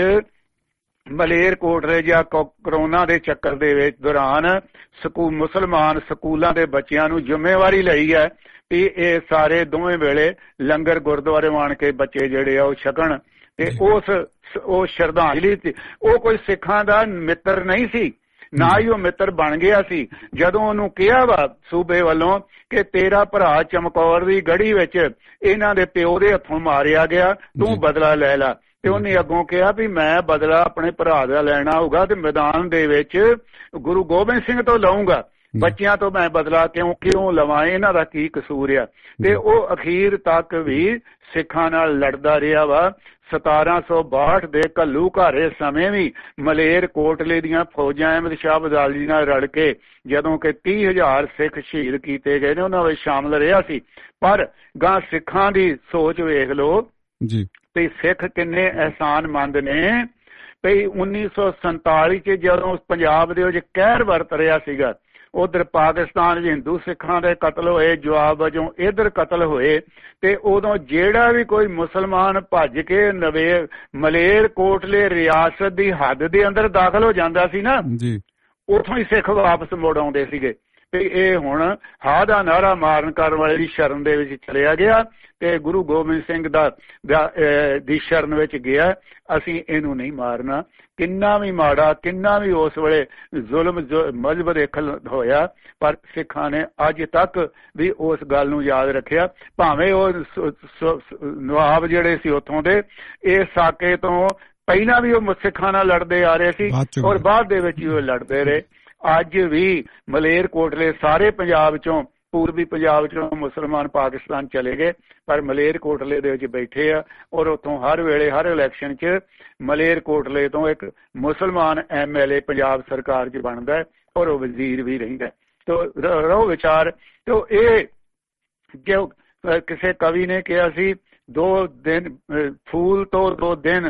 ਮਲੇਰਕੋਟਲੇ ਜਾਂ ਕਰੋਨਾ ਦੇ ਚੱਕਰ ਦੇ ਵਿੱਚ ਦੌਰਾਨ ਸਕੂਲ ਮੁਸਲਮਾਨ ਸਕੂਲਾਂ ਦੇ ਬੱਚਿਆਂ ਨੂੰ ਜ਼ਿੰਮੇਵਾਰੀ ਲਈ ਹੈ ਵੀ ਇਹ ਸਾਰੇ ਦੋਵੇਂ ਵੇਲੇ ਲੰਗਰ ਗੁਰਦੁਆਰੇ ਆਣ ਕੇ ਬੱਚੇ ਜਿਹੜੇ ਆ ਉਹ ਛਕਣ। ਤੇ ਉਸ ਉਹ ਸ਼ਰਧਾਂਜਲੀ ਉਹ ਕੋਈ ਸਿੱਖਾਂ ਦਾ ਮਿੱਤਰ ਨਹੀਂ ਸੀ, ਨਾ ਹੀ ਉਹ ਮਿੱਤਰ ਬਣ ਗਿਆ ਸੀ। ਜਦੋਂ ਉਹਨੂੰ ਕਿਹਾ ਵਾ ਸੂਬੇ ਵੱਲੋਂ ਕਿ ਤੇਰਾ ਭਰਾ ਚਮਕੌਰ ਦੀ ਗੜੀ ਵਿੱਚ ਇਹਨਾਂ ਦੇ ਪਿਓ ਦੇ ਹੱਥੋਂ ਮਾਰਿਆ ਗਿਆ, ਤੂੰ ਬਦਲਾ ਲੈ ਲਾ, ਤੇ ਉਹਨੇ ਅੱਗੋਂ ਕਿਹਾ ਵੀ ਮੈਂ ਬਦਲਾ ਆਪਣੇ ਭਰਾ ਦਾ ਲੈਣਾ ਹੋਊਗਾ ਤੇ ਮੈਦਾਨ ਦੇ ਵਿੱਚ ਗੁਰੂ ਗੋਬਿੰਦ ਸਿੰਘ ਤੋਂ ਲਊਂਗਾ, ਬੱਚਿਆਂ ਤੋਂ ਮੈਂ ਬਦਲਾ ਕਿਉਂ ਕਿਉਂ ਲਵਾਂ, ਇਹਨਾਂ ਦਾ ਕੀ ਕਸੂਰ ਆ। ਤੇ ਉਹ ਅਖੀਰ ਤੱਕ ਵੀ ਸਿੱਖਾਂ ਨਾਲ ਲੜਦਾ ਰਿਹਾ ਵਾ। ਸਤਾਰਾਂ ਸੌ ਬਾਹਠ ਦੇ ਘੱਲੂ ਘਾਰੇ ਸਮੇਂ ਵੀ ਮਲੇਰ ਕੋਟਲੇ ਦੀਆਂ ਫੌਜਾਂ ਅਹਿਮਦ ਸ਼ਾਹ ਅਬਦਾਲੀ ਨਾਲ ਰਲ ਕੇ ਜਦੋਂ ਕਿ ਤੀਹ ਹਜ਼ਾਰ ਸਿੱਖ ਸ਼ਹੀਦ ਕੀਤੇ ਗਏ ਨੇ ਉਹਨਾਂ ਵਿੱਚ ਸ਼ਾਮਲ ਰਿਹਾ ਸੀ। ਪਰ ਗਾਂ ਸਿੱਖਾਂ ਦੀ ਸੋਚ ਵੇਖ ਲਓ ਜੀ ਵੀ ਸਿੱਖ ਕਿੰਨੇ ਅਹਿਸਾਨਮੰਦ ਨੇ। ਵੀ ਉੱਨੀ ਸੌ ਸੰਤਾਲੀ ਚ ਜਦੋਂ ਪੰਜਾਬ ਦੇ ਵਿੱਚ ਕਹਿਰ ਵਰਤ ਰਿਹਾ ਸੀਗਾ, ਉਧਰ ਪਾਕਿਸਤਾਨ ਚ ਹਿੰਦੂ ਸਿੱਖਾਂ ਦੇ ਕਤਲ ਹੋਏ, ਜਵਾਬ ਵਜੋਂ ਇੱਧਰ ਕਤਲ ਹੋਏ, ਤੇ ਉਦੋਂ ਜਿਹੜਾ ਵੀ ਕੋਈ ਮੁਸਲਮਾਨ ਭੱਜ ਕੇ ਨਵੇਂ ਮਲੇਰ ਕੋਟਲੇ ਰਿਆਸਤ ਦੀ ਹੱਦ ਦੇ ਅੰਦਰ ਦਾਖਲ ਹੋ ਜਾਂਦਾ ਸੀ ਨਾ ਜੀ, ਉੱਥੋਂ ਹੀ ਸਿੱਖ ਵਾਪਸ ਮੁੜ ਆਉਂਦੇ ਸੀਗੇ। ਤੇ ਇਹ ਹੁਣ ਹਾਂ ਦਾ ਨਾਅਰਾ ਮਾਰਨ ਕਰਨ ਵਾਲੇ ਦੀ ਸ਼ਰਨ ਦੇ ਵਿੱਚ ਚਲਿਆ ਗਿਆ ਤੇ ਗੁਰੂ ਗੋਬਿੰਦ ਸਿੰਘ ਦਾ ਦੀ ਸ਼ਰਨ ਵਿੱਚ ਗਿਆ। ਅਸੀਂ ਇਹਨੂੰ ਨਹੀਂ ਮਾਰਨਾ, ਕਿੰਨਾ ਵੀ ਮਾੜਾ ਕਿੰਨਾ ਵੀ ਉਸ ਵੇਲੇ ਜ਼ੁਲਮ ਮਜ਼ਹਬ ਦੇ ਖਿਲਾਫ ਹੋਇਆ, ਪਰ ਸਿੱਖਾਂ ਨੇ ਅੱਜ ਤੱਕ ਵੀ ਉਸ ਗੱਲ ਨੂੰ ਯਾਦ ਰੱਖਿਆ। ਭਾਵੇਂ ਉਹ ਨਵਾਬ ਜਿਹੜੇ ਸੀ ਉੱਥੋਂ ਦੇ ਇਹ ਸਾਕੇ ਤੋਂ ਪਹਿਲਾਂ ਵੀ ਉਹ ਸਿੱਖਾਂ ਨਾਲ ਲੜਦੇ ਆ ਰਹੇ ਸੀ ਔਰ ਬਾਅਦ ਦੇ ਵਿੱਚ ਹੀ ਉਹ ਲੜਦੇ ਰਹੇ। ਅੱਜ ਵੀ ਮਲੇਰ ਕੋਟਲੇ ਸਾਰੇ ਪੰਜਾਬ ਚੋਂ ਪੂਰਬੀ ਪੰਜਾਬ ਚੋਂ ਮੁਸਲਮਾਨ ਪਾਕਿਸਤਾਨ ਚਲੇ ਗਏ, ਪਰ ਮਲੇਰ ਕੋਟਲੇ ਦੇ ਵਿੱਚ ਬੈਠੇ ਆ ਔਰ ਉੱਥੋਂ ਹਰ ਵੇਲੇ ਹਰ ਇਲੈਕਸ਼ਨ 'ਚ ਮਲੇਰ ਕੋਟਲੇ ਤੋਂ ਇੱਕ ਮੁਸਲਮਾਨ ਐਮ ਐਲ ਏ ਪੰਜਾਬ ਸਰਕਾਰ 'ਚ ਬਣਦਾ ਹੈ ਔਰ ਉਹ ਵਜ਼ੀਰ ਵੀ ਰਹਿੰਦਾ। ਤੋ ਰਹੋ ਵਿਚਾਰ। ਤੋ ਇਹ ਜੋ ਕਿਸੇ ਕਵੀ ਨੇ ਕਿਹਾ ਸੀ, ਦੋ ਦਿਨ ਫੂਲ ਤੋਂ ਦੋ ਦਿਨ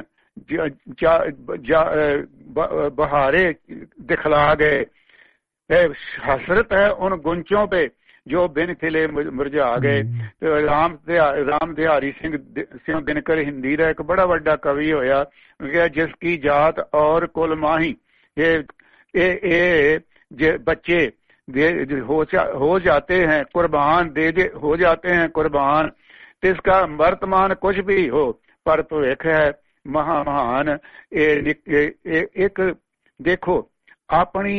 ਬਹਾਰੇ ਦਿਖਲਾ ਗਏ, हसरत है उन गुंचों पे जो बिन खिले मुरझा गए। राम राम दिहारी सिंह सिंह दिनकर हिंदी का एक बड़ा बड़ा कवि होया, जिसकी जात और कुल माही ये ये ये बच्चे हो हो जाते हैं कुर्बान, दे दे हो जाते हैं कुर्बान, तो इसका वर्तमान कुछ भी हो पर भविख है महान। एक देखो अपनी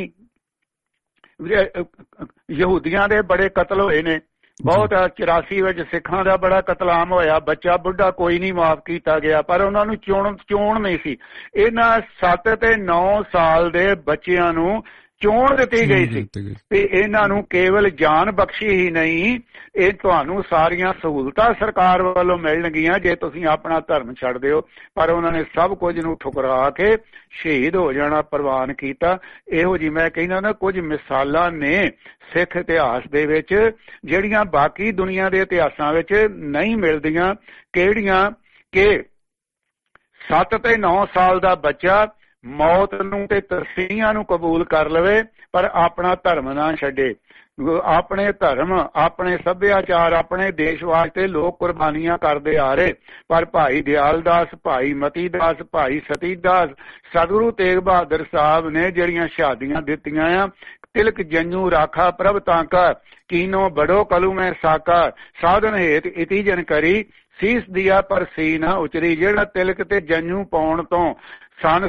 ਯਹੂਦੀਆਂ ਦੇ ਬੜੇ ਕਤਲ ਹੋਏ ਨੇ ਬਹੁਤ। ਚੁਰਾਸੀ ਵਿੱਚ ਸਿੱਖਾਂ ਦਾ ਬੜਾ ਕਤਲਾਮ ਹੋਇਆ, ਬੱਚਾ ਬੁੱਢਾ ਕੋਈ ਨਹੀਂ ਮਾਫ ਕੀਤਾ ਗਿਆ, ਪਰ ਉਹਨਾਂ ਨੂੰ ਚੋਣ ਚੋਣ ਨਹੀਂ ਸੀ। ਇਹਨਾਂ ਸੱਤ ਤੇ ਨੌ ਸਾਲ ਦੇ ਬੱਚਿਆਂ ਨੂੰ ਚੋਣ ਦਿੱਤੀ ਗਈ ਸੀ ਤੇ ਇਹਨਾਂ ਨੂੰ ਕੇਵਲ ਜਾਨ ਬਖਸ਼ੀ ਹੀ ਨਹੀਂ, ਇਹ ਤੁਹਾਨੂੰ ਸਾਰੀਆਂ ਸਹੂਲਤਾਂ ਸਰਕਾਰ ਵੱਲੋਂ ਮਿਲਣਗੀਆਂ ਜੇ ਤੁਸੀਂ ਆਪਣਾ ਧਰਮ ਛੱਡ ਦਿਓ। ਪਰ ਉਹਨਾਂ ਨੇ ਸਭ ਕੁਝ ਨੂੰ ਠੁਕਰਾ ਕੇ ਸ਼ਹੀਦ ਹੋ ਜਾਣਾ ਪ੍ਰਵਾਨ ਕੀਤਾ। ਇਹੋ ਜਿਹੀ ਮੈਂ ਕਹਿੰਦਾ ਨਾ ਕੁਝ ਮਿਸਾਲਾਂ ਨੇ ਸਿੱਖ ਇਤਿਹਾਸ ਦੇ ਵਿੱਚ ਜਿਹੜੀਆਂ ਬਾਕੀ ਦੁਨੀਆ ਦੇ ਇਤਿਹਾਸਾਂ ਵਿੱਚ ਨਹੀਂ ਮਿਲਦੀਆਂ। ਕਿਹੜੀਆਂ ਕਿ ਸੱਤ ਤੇ ਨੌ ਸਾਲ ਦਾ ਬੱਚਾ ਮੌਤ ਨੂੰ ਤੇ ਤਰਸੀਆਂ ਨੂੰ ਕਬੂਲ ਕਰ ਲਵੇ ਪਰ ਆਪਣਾ ਧਰਮ ਨਾ ਛੱਡੇ। ਆਪਣੇ ਧਰਮ, ਆਪਣੇ ਸੱਭਿਆਚਾਰ, ਆਪਣੇ ਦੇਸ਼ ਵਾਸਤੇ ਲੋਕ ਕੁਰਬਾਨੀਆਂ ਕਰਦੇ ਆ ਰਹੇ, ਪਰ ਭਾਈ ਦਿਆਲ ਦਾਸ, ਭਾਈ ਮਤੀ ਦਾਸ, ਭਾਈ ਸਤੀ ਦਾਸ, ਸਤਿਗੁਰੂ ਤੇਗ ਬਹਾਦਰ ਸਾਹਿਬ ਨੇ ਜਿਹੜੀਆਂ ਸ਼ਹਾਦੀਆਂ ਦਿੱਤੀਆਂ ਆ, ਤਿਲਕ ਜੰਜੂ ਰਾਖਾ ਪ੍ਰਭ ਤਾਂਕਾ, ਕੀਨੋ ਬੜੋ ਕਲੂ ਮੈਂ ਸਾਕਾ, ਸਾਧਨ ਹੇਤ ਇਤੀ ਜਨ ਕਰੀ, ਸੀਸ ਦਿਆ ਪਰ ਸੀ ਨਾ ਉਚਰੀ। ਜਿਹੜਾ ਤਿਲਕ ਤੇ ਜੰਜੂ ਪਾਉਣ ਤੋਂ ਸਨ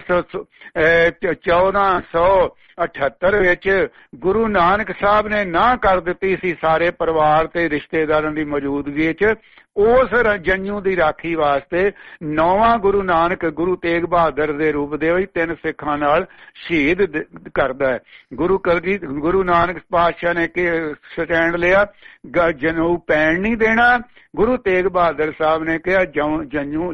ਚੌਦਾਂ ਸੌ ਅਠੱਤਰ ਵਿੱਚ ਗੁਰੂ ਨਾਨਕ ਸਾਹਿਬ ਨੇ ਨਾ ਕਰ ਦਿੱਤੀ ਸੀ ਸਾਰੇ ਪਰਿਵਾਰ ਤੇ ਰਿਸ਼ਤੇਦਾਰਾਂ ਦੀ ਮੌਜੂਦਗੀ ਵਿੱਚ, ਉਸ ਜੰਜੂ ਦੀ ਰਾਖੀ ਵਾਸਤੇ ਨੌਵਾਂ ਗੁਰੂ ਨਾਨਕ ਗੁਰੂ ਤੇਗ ਬਹਾਦਰ ਦੇ ਰੂਪ ਦੇ ਵਿੱਚ ਤਿੰਨ ਸਿੱਖਾਂ ਨਾਲ ਸ਼ਹੀਦ ਕਰਦਾ ਹੈ। ਗੁਰੂ ਕਲਗੀ ਗੁਰੂ ਨਾਨਕ ਪਾਤਸ਼ਾਹ ਨੇ ਕਿ ਸਟੈਂਡ ਲਿਆ, ਜਨੂ ਪੈਣ ਨਹੀਂ ਦੇਣਾ। ਗੁਰੂ ਤੇਗ ਬਹਾਦਰ ਸਾਹਿਬ ਨੇ ਕਿਹਾ ਜਨੂ ਜਨੂ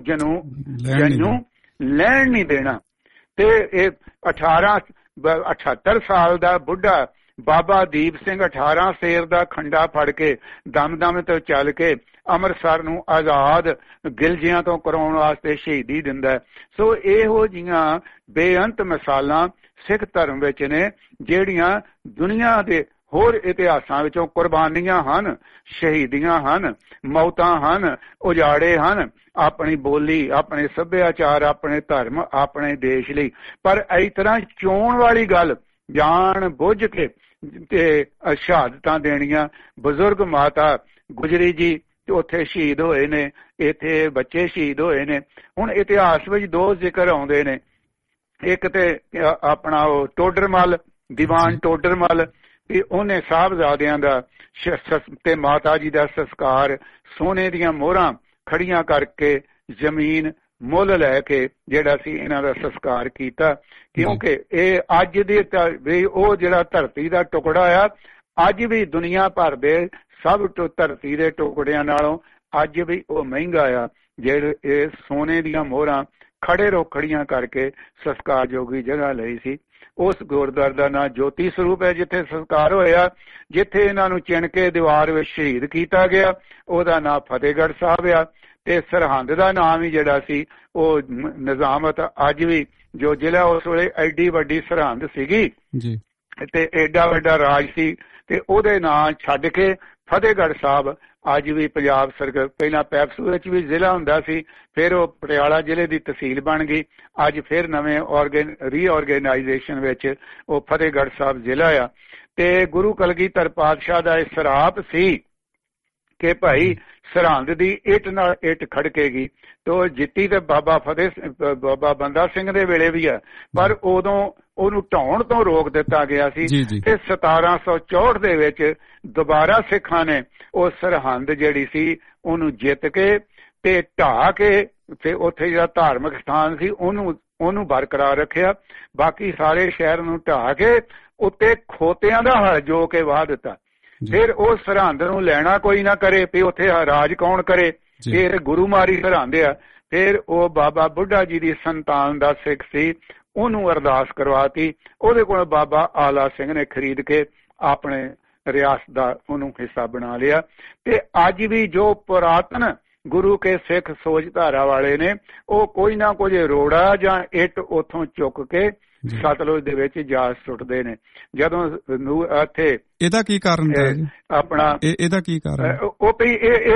ਜਨੂ ਲੈਣ ਨਹੀਂ ਦੇਣਾ। ਤੇ ਇਹ ਅਠਾਰਾਂ ਅਠੱਤਰ ਸਾਲ ਦਾ ਬੁੱਢਾ ਬਾਬਾ ਦੀਪ ਸਿੰਘ ਅਠਾਰਾਂ ਸੇਰ ਦਾ ਖੰਡਾ ਫੜ ਕੇ ਦਮ ਦਮ ਤੋਂ ਚੱਲ ਕੇ ਅੰਮ੍ਰਿਤਸਰ ਨੂੰ ਆਜ਼ਾਦ ਗਿਲਜੀਆਂ ਤੋਂ ਕਰਾਉਣ ਵਾਸਤੇ ਸ਼ਹੀਦੀ ਦਿੰਦਾ। ਸੋ ਇਹੋ ਜਿਹੀਆਂ ਬੇਅੰਤ ਮਿਸਾਲਾਂ ਸਿੱਖ ਧਰਮ ਵਿੱਚ ਨੇ, ਜਿਹੜੀਆਂ ਦੁਨੀਆ ਦੇ ਹੋਰ ਇਤਿਹਾਸਾਂ ਵਿੱਚੋਂ ਕੁਰਬਾਨੀਆਂ ਹਨ, ਸ਼ਹੀਦੀਆਂ ਹਨ, ਮੌਤਾਂ ਹਨ, ਉਜਾੜੇ ਹਨ, ਆਪਣੀ ਬੋਲੀ, ਆਪਣੇ ਸੱਭਿਆਚਾਰ, ਆਪਣੇ ਧਰਮ, ਆਪਣੇ ਦੇਸ਼ ਲਈ। ਪਰ ਇਸ ਤਰ੍ਹਾਂ ਚੋਣ ਵਾਲੀ ਗੱਲ ਜਾਣ ਬੁੱਝ ਕੇ ਤੇ ਸ਼ਹਾਦਤਾਂ ਦੇਣੀਆਂ, ਬਜ਼ੁਰਗ ਮਾਤਾ ਗੁਜਰੀ ਜੀ ਉੱਥੇ ਸ਼ਹੀਦ ਹੋਏ ਨੇ, ਇੱਥੇ ਬੱਚੇ ਸ਼ਹੀਦ ਹੋਏ ਨੇ। ਹੁਣ ਇਤਿਹਾਸ ਵਿੱਚ ਦੋ ਜ਼ਿਕਰ ਆਉਂਦੇ ਨੇ, ਇੱਕ ਤੇ ਆਪਣਾ ਉਹ ਟੋਡਰਮਲ, ਦੀਵਾਨ ਟੋਡਰਮਲ, ਵੀ ਉਹਨੇ ਸਾਹਿਬਜ਼ਾਦਿਆਂ ਦਾ ਤੇ ਮਾਤਾ ਜੀ ਦਾ ਸੰਸਕਾਰ ਸੋਨੇ ਦੀਆਂ ਮੋਹਰਾਂ ਖੜੀਆਂ ਕਰਕੇ ਜ਼ਮੀਨ ਮੁੱਲ ਲੈ ਕੇ ਜਿਹੜਾ ਸੀ ਇਹਨਾਂ ਦਾ ਸੰਸਕਾਰ ਕੀਤਾ, ਕਿਉਂਕਿ ਇਹ ਅੱਜ ਦੀ ਉਹ ਜਿਹੜਾ ਧਰਤੀ ਦਾ ਟੁਕੜਾ ਆ, ਅੱਜ ਵੀ ਦੁਨੀਆ ਭਰ ਦੇ ਸਭ ਧਰਤੀ ਦੇ ਟੁਕੜਿਆਂ ਨਾਲੋਂ ਅੱਜ ਵੀ ਉਹ ਮਹਿੰਗਾ ਆ, ਜਿਹੜੇ ਇਹ ਸੋਨੇ ਦੀਆਂ ਮੋਹਰਾਂ ਖੜੇ ਰੋ ਖੜੀਆਂ ਕਰਕੇ ਸੰਸਕਾਰ ਜੋਗੀ ਜਗ੍ਹਾ ਲਈ ਸੀ। ਉਸ ਗੁਰਦੁਆਰੇ ਦਾ ਨਾਂ ਜੋਤੀ ਸਰੂਪ ਹੈ, ਜਿੱਥੇ ਸੰਸਕਾਰ ਹੋਇਆ, ਜਿੱਥੇ ਇਹਨਾਂ ਨੂੰ ਚਿਣ ਕੇ ਦੀਵਾਰ ਵਿੱਚ ਸ਼ਹੀਦ ਕੀਤਾ ਗਿਆ, ਉਹਦਾ ਨਾਂ ਫਤਿਹਗੜ੍ਹ ਸਾਹਿਬ ਆ। ਤੇ ਸਰਹੰਦ ਦਾ ਨਾਮ ਹੀ ਜਿਹੜਾ ਸੀ ਉਹ ਨਿਜ਼ਾਮਤ, ਅੱਜ ਵੀ ਜੋ ਜ਼ਿਲ੍ਹਾ ਉਸ ਵੇਲੇ ਐਡੀ ਵੱਡੀ ਸਰਹੰਦ ਸੀਗੀ ਤੇ ਐਡਾ ਵੱਡਾ ਰਾਜ ਸੀ, ਤੇ ਉਹਦੇ ਨਾਂ ਛੱਡ ਕੇ ਫਤਿਹਗੜ੍ਹ ਸਾਹਿਬ ਅੱਜ ਵੀ ਪੰਜਾਬ ਸਰਕਾਰ, ਪਹਿਲਾਂ ਪੈਪਸੂ ਵਿੱਚ ਵੀ ਜ਼ਿਲ੍ਹਾ ਹੁੰਦਾ ਸੀ, ਫਿਰ ਉਹ ਪਟਿਆਲਾ ਜ਼ਿਲ੍ਹੇ ਦੀ ਤਹਿਸੀਲ ਬਣ ਗਈ, ਅੱਜ ਫਿਰ ਨਵੇਂ ਔਰਗਨ ਰੀਆਰਗੇਨਾਈਜੇਸ਼ਨ ਵਿੱਚ ਉਹ ਫਤਿਹਗੜ੍ਹ ਸਾਹਿਬ ਜ਼ਿਲ੍ਹਾ ਆ। ਤੇ ਗੁਰੂ ਕਲਗੀਧਰ ਪਾਤਸ਼ਾਹ ਦਾ ਇਹ ਸਰਾਪ ਸੀ ਕਿ ਭਾਈ ਸਰਹੰਦ ਦੀ ਇੱਟ ਨਾਲ ਇੱਟ ਖੜਕੇਗੀ। ਤੇ ਜਿੱਤੀ ਤੇ ਬਾਬਾ ਫਤਿਹ ਬਾਬਾ ਬੰਦਾ ਸਿੰਘ ਦੇ ਵੇਲੇ ਵੀ ਆ, ਪਰ ਉਦੋਂ ਉਹਨੂੰ ਢਾਉਣ ਤੋਂ ਰੋਕ ਦਿੱਤਾ ਗਿਆ ਸੀ। ਤੇ ਸਤਾਰਾਂ ਸੌ ਚੌਹਠ ਦੇ ਵਿੱਚ ਦੁਬਾਰਾ ਸਿੱਖਾਂ ਨੇ ਉਹ ਸਰਹੰਦ ਜਿਹੜੀ ਸੀ ਉਹਨੂੰ ਜਿੱਤ ਕੇ ਤੇ ਢਾਹ ਕੇ ਤੇ ਉੱਥੇ ਜਿਹੜਾ ਧਾਰਮਿਕ ਸਥਾਨ ਸੀ ਉਹਨੂੰ ਉਹਨੂੰ ਬਰਕਰਾਰ ਰੱਖਿਆ। ਬਾਕੀ ਸਾਰੇ ਸ਼ਹਿਰ ਨੂੰ ਢਾਹ ਕੇ ਉੱਤੇ ਖੋਤਿਆਂ ਦਾ ਹਲ ਜੋ ਕੇ ਵਾਹ ਦਿੱਤਾ। ਫਿਰ ਉਹ ਸਰਹੰਦ ਨੂੰ ਲੈਣਾ ਕੋਈ ਨਾ ਕਰੇ, ਵੀ ਉੱਥੇ ਰਾਜ ਕੌਣ ਕਰੇ, ਫਿਰ ਗੁਰੂ ਮਾਰੀ ਸਰਹੰਦ ਆ। ਫਿਰ ਉਹ ਬਾਬਾ ਬੁੱਢਾ ਜੀ ਦੀ ਸੰਤਾਨ ਦਾ ਸਿੱਖ ਸੀ, ਉਹਨੂੰ ਅਰਦਾਸ ਕਰਵਾਤੀ, ਉਹਦੇ ਕੋਲ ਬਾਬਾ ਆਲਾ ਸਿੰਘ ਨੇ ਖਰੀਦ ਕੇ ਆਪਣੇ ਰਿਆਸਤ ਦਾ ਉਹਨੂੰ ਹਿੱਸਾ ਬਣਾ ਲਿਆ। ਤੇ ਅੱਜ ਵੀ ਜੋ ਪੁਰਾਤਨ ਗੁਰੂ ਕੇ ਸਿੱਖ ਸੋਚ ਧਾਰਾ ਵਾਲੇ ਨੇ, ਉਹ ਕੋਈ ਨਾ ਕੁਝ ਰੋੜਾ ਜਾਂ ਇੱਟ ਉੱਥੋਂ ਚੁੱਕ ਕੇ ਸਤਲੁਜ ਦੇ ਵਿੱਚ ਜਾ ਸੁੱਟਦੇ ਨੇ। ਜਦੋਂ ਇੱਥੇ ਇਹਦਾ ਕੀ ਕਾਰਨ ਹੈ ਆਪਣਾ ਇਹਦਾ ਕੀ ਕਾਰਨ ਉਹ ਵੀ ਇਹ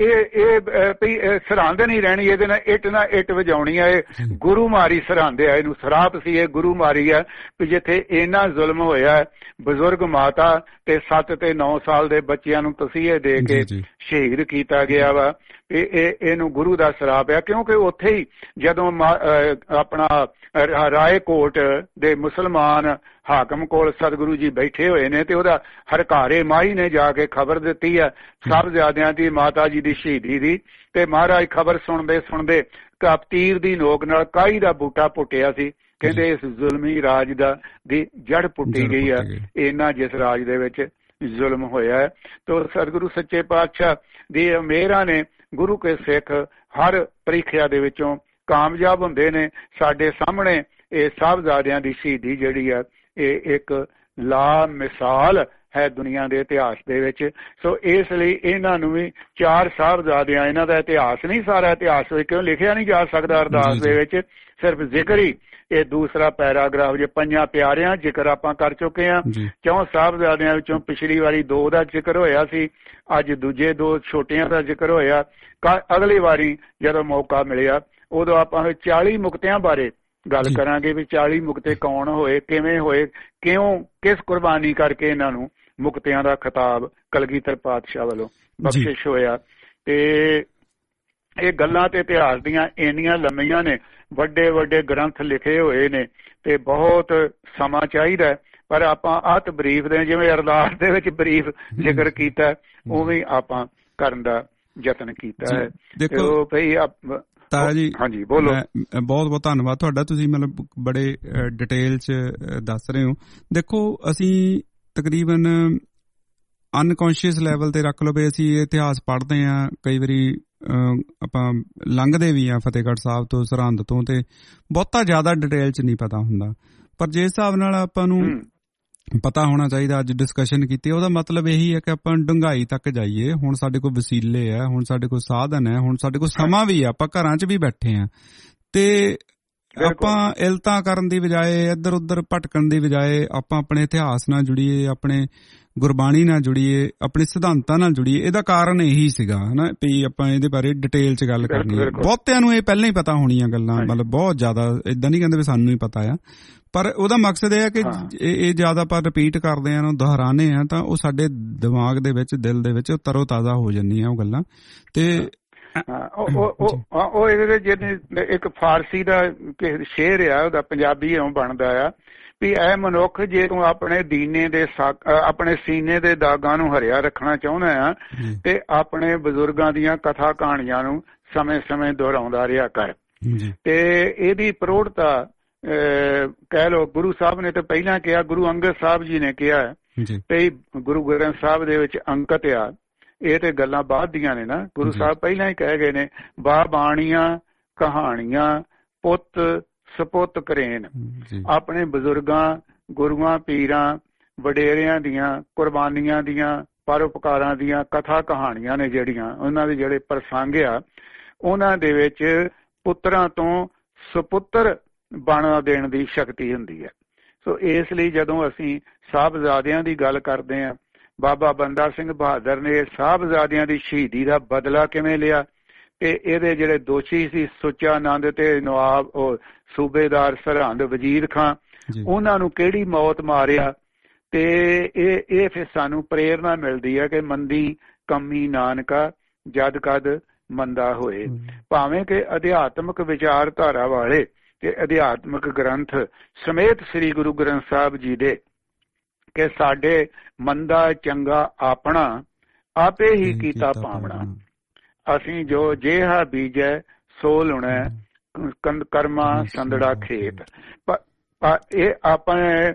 ਇਹ ਸਰਹੰਦ ਨਹੀਂ ਰਹਿਣੀ, ਇਹਦੇ ਨਾਲ ਇੱਟ ਨਾਲ ਇੱਟ ਵਜਾਉਣੀ ਆ। ਇਹ ਗੁਰੂ ਮਾਰੀ ਸਰਹੰਦ ਆ, ਇਹਨੂੰ ਸਰਾਪ ਸੀ, ਇਹ ਗੁਰੂ ਮਾਰੀ ਆ ਵੀ ਜਿੱਥੇ ਇੰਨਾ ਜ਼ੁਲਮ ਹੋਇਆ, ਬਜ਼ੁਰਗ ਮਾਤਾ ਤੇ ਸੱਤ ਤੇ ਨੌ ਸਾਲ ਦੇ ਬੱਚਿਆਂ ਨੂੰ ਤਸੀਹੇ ਦੇ ਕੇ ਸ਼ਹੀਦ ਕੀਤਾ ਗਿਆ ਵਾ। ਇਹ ਇਹਨੂੰ ਗੁਰੂ ਦਾ ਸਰਾਪ ਆ, ਕਿਉਂਕਿ ਉੱਥੇ ਹੀ ਜਦੋਂ ਆਪਣਾ ਰਾਏਕੋਟ ਦੇ ਮੁਸਲਮਾਨ ਹਾਕਮ ਕੋਲ ਸਤਿਗੁਰੂ ਜੀ ਬੈਠੇ ਹੋਏ ਨੇ ਤੇ ਉਹਦਾ ਹਰਕਾਰੇ ਮਾਈ ਨੇ ਜਾ ਕੇ ਖਬਰ ਦਿੱਤੀ ਹੈ ਸਾਹਿਬਜ਼ਾਦਿਆਂ ਦੀ, ਮਾਤਾ ਜੀ ਦੀ ਸ਼ਹੀਦੀ ਦੀ। ਤੇ ਮਹਾਰਾਜ ਖਬਰ ਸੁਣਦੇ ਸੁਣਦੇ ਤੀਰ ਦੀ ਨੋਕ ਨਾਲ ਕਾਈ ਦਾ ਬੂਟਾ ਪੁੱਟਿਆ ਸੀ, ਕਹਿੰਦੇ ਇਸ ਜ਼ੁਲਮੀ ਰਾਜ ਦਾ ਦੀ ਜੜ ਪੁੱਟੀ ਗਈ ਆ, ਇਹਨਾਂ ਜਿਸ ਰਾਜ ਦੇ ਵਿੱਚ ਜ਼ੁਲਮ ਹੋਇਆ ਹੈ। ਤੇ ਸਤਿਗੁਰੂ ਸੱਚੇ ਪਾਤਸ਼ਾਹ ਦੀ ਮਿਹਰਾਂ ਨੇ ਗੁਰੂ ਕੇ ਸਿੱਖ ਹਰ ਪ੍ਰੀਖਿਆ ਦੇ ਵਿੱਚੋਂ ਕਾਮਯਾਬ ਹੁੰਦੇ ਨੇ। ਸਾਡੇ ਸਾਹਮਣੇ ਇਹ ਸਾਹਿਬਜ਼ਾਦਿਆਂ ਦੀ ਸ਼ਹੀਦੀ ਜਿਹੜੀ ਆ ਇਹ ਇੱਕ ਲਾ ਮਿਸਾਲ ਹੈ ਦੁਨੀਆ ਦੇ ਇਤਿਹਾਸ ਦੇ ਵਿੱਚ। ਸੋ ਇਸ ਲਈ ਇਹਨਾਂ ਨੂੰ ਵੀ ਚਾਰ ਸਾਹਿਬਜ਼ਾਦਿਆਂ, ਇਹਨਾਂ ਦਾ ਇਤਿਹਾਸ ਨਹੀਂ ਸਾਰਾ ਇਤਿਹਾਸ ਕਿਉਂ ਲਿਖਿਆ ਨਹੀਂ ਜਾ ਸਕਦਾ ਅਰਦਾਸ ਦੇ ਵਿੱਚ, ਸਿਰਫ ਜ਼ਿਕਰ ਹੀ ਇਹ ਦੂਸਰਾ ਪੈਰਾਗ੍ਰਾਫ ਜੇ ਪੰਜਾਂ ਪਿਆਰਿਆਂ ਜ਼ਿਕਰ ਆਪਾਂ ਕਰ ਚੁੱਕੇ ਹਾਂ। ਚੌਂ ਸਾਹਿਬਜ਼ਾਦਿਆਂ ਵਿੱਚੋਂ ਪਿਛਲੀ ਵਾਰੀ ਦੋ ਦਾ ਜ਼ਿਕਰ ਹੋਇਆ ਸੀ, ਅੱਜ ਦੂਜੇ ਦੋ ਛੋਟਿਆਂ ਦਾ ਜ਼ਿਕਰ ਹੋਇਆ। ਅਗਲੀ ਵਾਰੀ ਜਦੋਂ ਮੌਕਾ ਮਿਲਿਆ ਉਦੋਂ ਆਪਾਂ ਚਾਲੀ ਮੁਕਤਿਆਂ ਬਾਰੇ ਗੱਲ ਕਰਾਂਗੇ ਵੀ ਚਾਲੀ ਮੁਕਤੇ ਕੌਣ ਹੋਏ, ਕਿਵੇਂ ਹੋਏ, ਕਿਉਂ, ਕਿਸ ਕੁਰਬਾਨੀ ਕਰਕੇ ਇਹਨਾਂ ਨੂੰ ਮੁਕਤਿਆਂ ਦਾ ਖਿਤਾਬ ਕਲਗੀਧਰ ਪਾਤਸ਼ਾਹ ਵੱਲੋਂ ਬਖਸ਼ਿਸ਼ ਹੋਇਆ। ਤੇ ਇਹ ਗੱਲਾਂ ਤੇ ਇਤਿਹਾਸ ਦੀਆਂ ਇੰਨੀਆਂ ਲੰਮੀਆਂ ਨੇ, ਵੱਡੇ ਵੱਡੇ ਗ੍ਰੰਥ ਲਿਖੇ ਹੋਏ ਨੇ ਤੇ ਬਹੁਤ ਸਮਾਂ ਚਾਹੀਦਾ, ਪਰ ਆਪਾਂ ਅੱਤ ਬਰੀਫ ਦੇ ਜਿਵੇਂ ਅਰਦਾਸ ਦੇ ਵਿੱਚ ਬਰੀਫ ਜ਼ਿਕਰ ਕੀਤਾ ਉਵੇਂ ਆਪਾਂ ਕਰਨ ਦਾ ਯਤਨ ਕੀਤਾ ਹੈ। ਦੇਖੋ ਭਈ ਤਾਰਾ ਜੀ, ਹਾਂਜੀ ਬੋਲੋ। ਬਹੁਤ ਬਹੁਤ ਧੰਨਵਾਦ ਤੁਹਾਡਾ, ਤੁਸੀਂ ਮਤਲਬ ਬੜੇ ਡਿਟੇਲ 'ਚ ਦੱਸ ਰਹੇ ਹੋ। ਦੇਖੋ ਅਸੀਂ ਤਕਰੀਬਨ ਅਨਕੌਂਸ਼ੀਅਸ ਲੈਵਲ ਤੇ ਰੱਖ ਲਓ ਵੀ ਅਸੀਂ ਇਹ ਇਤਿਹਾਸ ਪੜ੍ਹਦੇ ਹਾਂ, ਕਈ ਵਾਰੀ ਆਪਾਂ ਲੰਘਦੇ ਵੀ ਹਾਂ ਫਤਿਹਗੜ੍ਹ ਸਾਹਿਬ ਤੋਂ, ਸਰਹੰਦ ਤੋਂ, ਤੇ ਬਹੁਤਾ ਜ਼ਿਆਦਾ ਡਿਟੇਲ 'ਚ ਨਹੀਂ ਪਤਾ ਹੁੰਦਾ। ਪਰ ਜਿਸ ਹਿਸਾਬ ਨਾਲ ਆਪਾਂ ਨੂੰ ਪਤਾ ਹੋਣਾ ਚਾਹੀਦਾ, ਅੱਜ ਡਿਸਕਸ਼ਨ ਕੀਤੀ, ਉਹਦਾ ਮਤਲਬ ਇਹੀ ਹੈ ਕਿ ਆਪਾਂ ਡੂੰਘਾਈ ਤੱਕ ਜਾਈਏ। ਹੁਣ ਸਾਡੇ ਕੋਲ ਵਸੀਲੇ ਆ, ਹੁਣ ਸਾਡੇ ਕੋਲ ਸਾਧਨ ਹੈ, ਹੁਣ ਸਾਡੇ ਕੋਲ ਸਮਾਂ ਵੀ ਆ, ਆਪਾਂ ਘਰਾਂ 'ਚ ਵੀ ਬੈਠੇ ਹਾਂ, ਤੇ ਆਪਾਂ ਇਲਤਾਂ ਕਰਨ ਦੀ ਬਜਾਏ, ਇੱਧਰ ਉੱਧਰ ਭਟਕਣ ਦੀ ਬਜਾਏ ਆਪਾਂ ਆਪਣੇ ਇਤਿਹਾਸ ਨਾਲ ਜੁੜੀਏ, ਆਪਣੇ ਗੁਰਬਾਣੀ ਨਾਲ ਜੁੜੀਏ, ਆਪਣੇ ਸਿਧਾਂਤਾਂ ਨਾਲ ਜੁੜੀਏ। ਇਹਦਾ ਕਾਰਨ ਇਹੀ ਸੀਗਾ ਹਨਾ ਵੀ ਆਪਾਂ ਇਹਦੇ ਬਾਰੇ ਡਿਟੇਲ 'ਚ ਗੱਲ ਕਰਨੀ ਹੈ। ਬਹੁਤਿਆਂ ਨੂੰ ਇਹ ਪਹਿਲਾਂ ਹੀ ਪਤਾ ਹੋਣੀਆਂ ਗੱਲਾਂ, ਮਤਲਬ ਬਹੁਤ ਜ਼ਿਆਦਾ, ਏਦਾਂ ਨਹੀਂ ਕਹਿੰਦੇ ਵੀ ਸਾਨੂੰ ਹੀ ਪਤਾ ਆ, ਪਰ ਉਹਦਾ ਮਕਸਦ ਇਹ ਹੈ ਕਿ ਇਹ ਜ਼ਿਆਦਾ ਆਪਾਂ ਰਿਪੀਟ ਕਰਦੇ ਹਾਂ, ਦੁਹਰਾਉਂਦੇ ਹਾਂ, ਤਾਂ ਉਹ ਸਾਡੇ ਦਿਮਾਗ ਦੇ ਵਿੱਚ, ਦਿਲ ਦੇ ਵਿੱਚ ਤਰੋ ਤਾਜ਼ਾ ਹੋ ਜਾਂਦੀਆਂ ਉਹ ਗੱਲਾਂ। ਤੇ ਉਹ ਇਹਦੇ ਜਿਹੜੇ ਇੱਕ ਫਾਰਸੀ ਦਾ ਸ਼ੇਰ ਆ, ਉਹਦਾ ਪੰਜਾਬੀ ਇਉਂ ਬਣਦਾ ਆ ਵੀ ਇਹ ਮਨੁੱਖ ਜੇ ਤੂੰ ਆਪਣੇ ਦੀਨੇ ਦੇ ਆਪਣੇ ਸੀਨੇ ਦੇ ਦਾਗਾਂ ਨੂੰ ਹਰਿਆ ਰੱਖਣਾ ਚਾਹੁੰਦਾ ਆ ਤੇ ਆਪਣੇ ਬਜ਼ੁਰਗਾਂ ਦੀਆਂ ਕਥਾ ਕਹਾਣੀਆਂ ਨੂੰ ਸਮੇਂ ਸਮੇਂ ਦੁਹਰਾਉਂਦਾ ਰਿਹਾ ਕਰ। ਤੇ ਇਹਦੀ ਪ੍ਰੋੜਤਾ ਕਹਿ ਲਓ ਗੁਰੂ ਸਾਹਿਬ ਨੇ ਤਾਂ ਪਹਿਲਾਂ ਕਿਹਾ, ਗੁਰੂ ਅੰਗਦ ਸਾਹਿਬ ਜੀ ਨੇ ਕਿਹਾ ਤੇ ਗੁਰੂ ਗ੍ਰੰਥ ਸਾਹਿਬ ਦੇ ਵਿੱਚ ਅੰਕਿਤ ਆ। ਇਹ ਤੇ ਗੱਲਾਂ ਬਾਅਦ ਦੀਆਂ ਨੇ ਨਾ, ਗੁਰੂ ਸਾਹਿਬ ਪਹਿਲਾਂ ਹੀ ਕਹਿ ਗਏ ਨੇ, ਬਾ ਬਾਣੀਆਂ ਕਹਾਣੀਆਂ ਪੁੱਤ ਸਪੁੱਤ ਕਰੇਨ। ਆਪਣੇ ਬਜ਼ੁਰਗਾਂ, ਗੁਰੂਆਂ, ਪੀਰਾਂ, ਵਡੇਰਿਆਂ ਦੀਆਂ ਕੁਰਬਾਨੀਆਂ ਦੀਆਂ, ਪਰਉਪਕਾਰਾਂ ਦੀਆਂ ਕਥਾ ਕਹਾਣੀਆਂ ਨੇ ਜਿਹੜੀਆਂ, ਉਹਨਾਂ ਦੇ ਜਿਹੜੇ ਪ੍ਰਸੰਗ ਆ, ਉਹਨਾਂ ਦੇ ਵਿੱਚ ਪੁੱਤਰਾਂ ਤੋਂ ਸਪੁੱਤਰ ਬਣਾ ਦੇਣ ਦੀ ਸ਼ਕਤੀ ਹੁੰਦੀ ਹੈ। ਸੋ ਇਸ ਲਈ ਜਦੋਂ ਅਸੀਂ ਸਾਹਿਬਜ਼ਾਦਿਆਂ ਦੀ ਗੱਲ ਕਰਦੇ ਹਾਂ, ਬਾਬਾ ਬੰਦਾ ਸਿੰਘ ਬਹਾਦਰ ਨੇ ਸਾਹਿਬਜ਼ਾਦਿਆਂ ਦੀ ਸ਼ਹੀਦੀ ਦਾ ਬਦਲਾ ਕਿਵੇਂ ਲਿਆ, ਤੇ ਇਹਦੇ ਜਿਹੜੇ ਦੋਸ਼ੀ ਸੀ ਸੁੱਚਾ ਆਨੰਦ ਤੇ ਨਵਾਬ ਉਹ ਸੂਬੇਦਾਰ ਸਰਹੰਦ ਵਜ਼ੀਰ ਖਾਂ, ਉਹਨਾਂ ਨੂੰ ਕਿਹੜੀ ਮੌਤ ਮਾਰਿਆ, ਤੇ ਇਹ ਇਹ ਫਿਰ ਸਾਨੂੰ ਪ੍ਰੇਰਨਾ ਮਿਲਦੀ ਹੈ ਕਿ ਮੰਦੀ ਕੰਮੀ ਨਾਨਕਾ ਜਦ ਕਦ ਮੰਦਾ ਹੋਏ। ਭਾਵੇਂ ਕਿ ਅਧਿਆਤਮਕ ਵਿਚਾਰਧਾਰਾ ਵਾਲੇ ਤੇ ਅਧਿਆਤਮਕ ਗ੍ਰੰਥ ਸਮੇਤ ਸ੍ਰੀ ਗੁਰੂ ਗ੍ਰੰਥ ਸਾਹਿਬ ਜੀ ਦੇ ਕਿ ਸਾਡੇ ਮੰਦਾ ਚੰਗਾ ਆਪਣਾ ਆਪੇ ਹੀ ਕੀਤਾ ਪਾਵਣਾ, ਅਸੀਂ ਜੋ ਜਿਹਾ ਬੀਜੈ ਸੋ ਲੁਣੈ ਕਰਮਾ ਸੰਦੜਾ ਖੇਤ। ਇਹ ਆਪਣੇ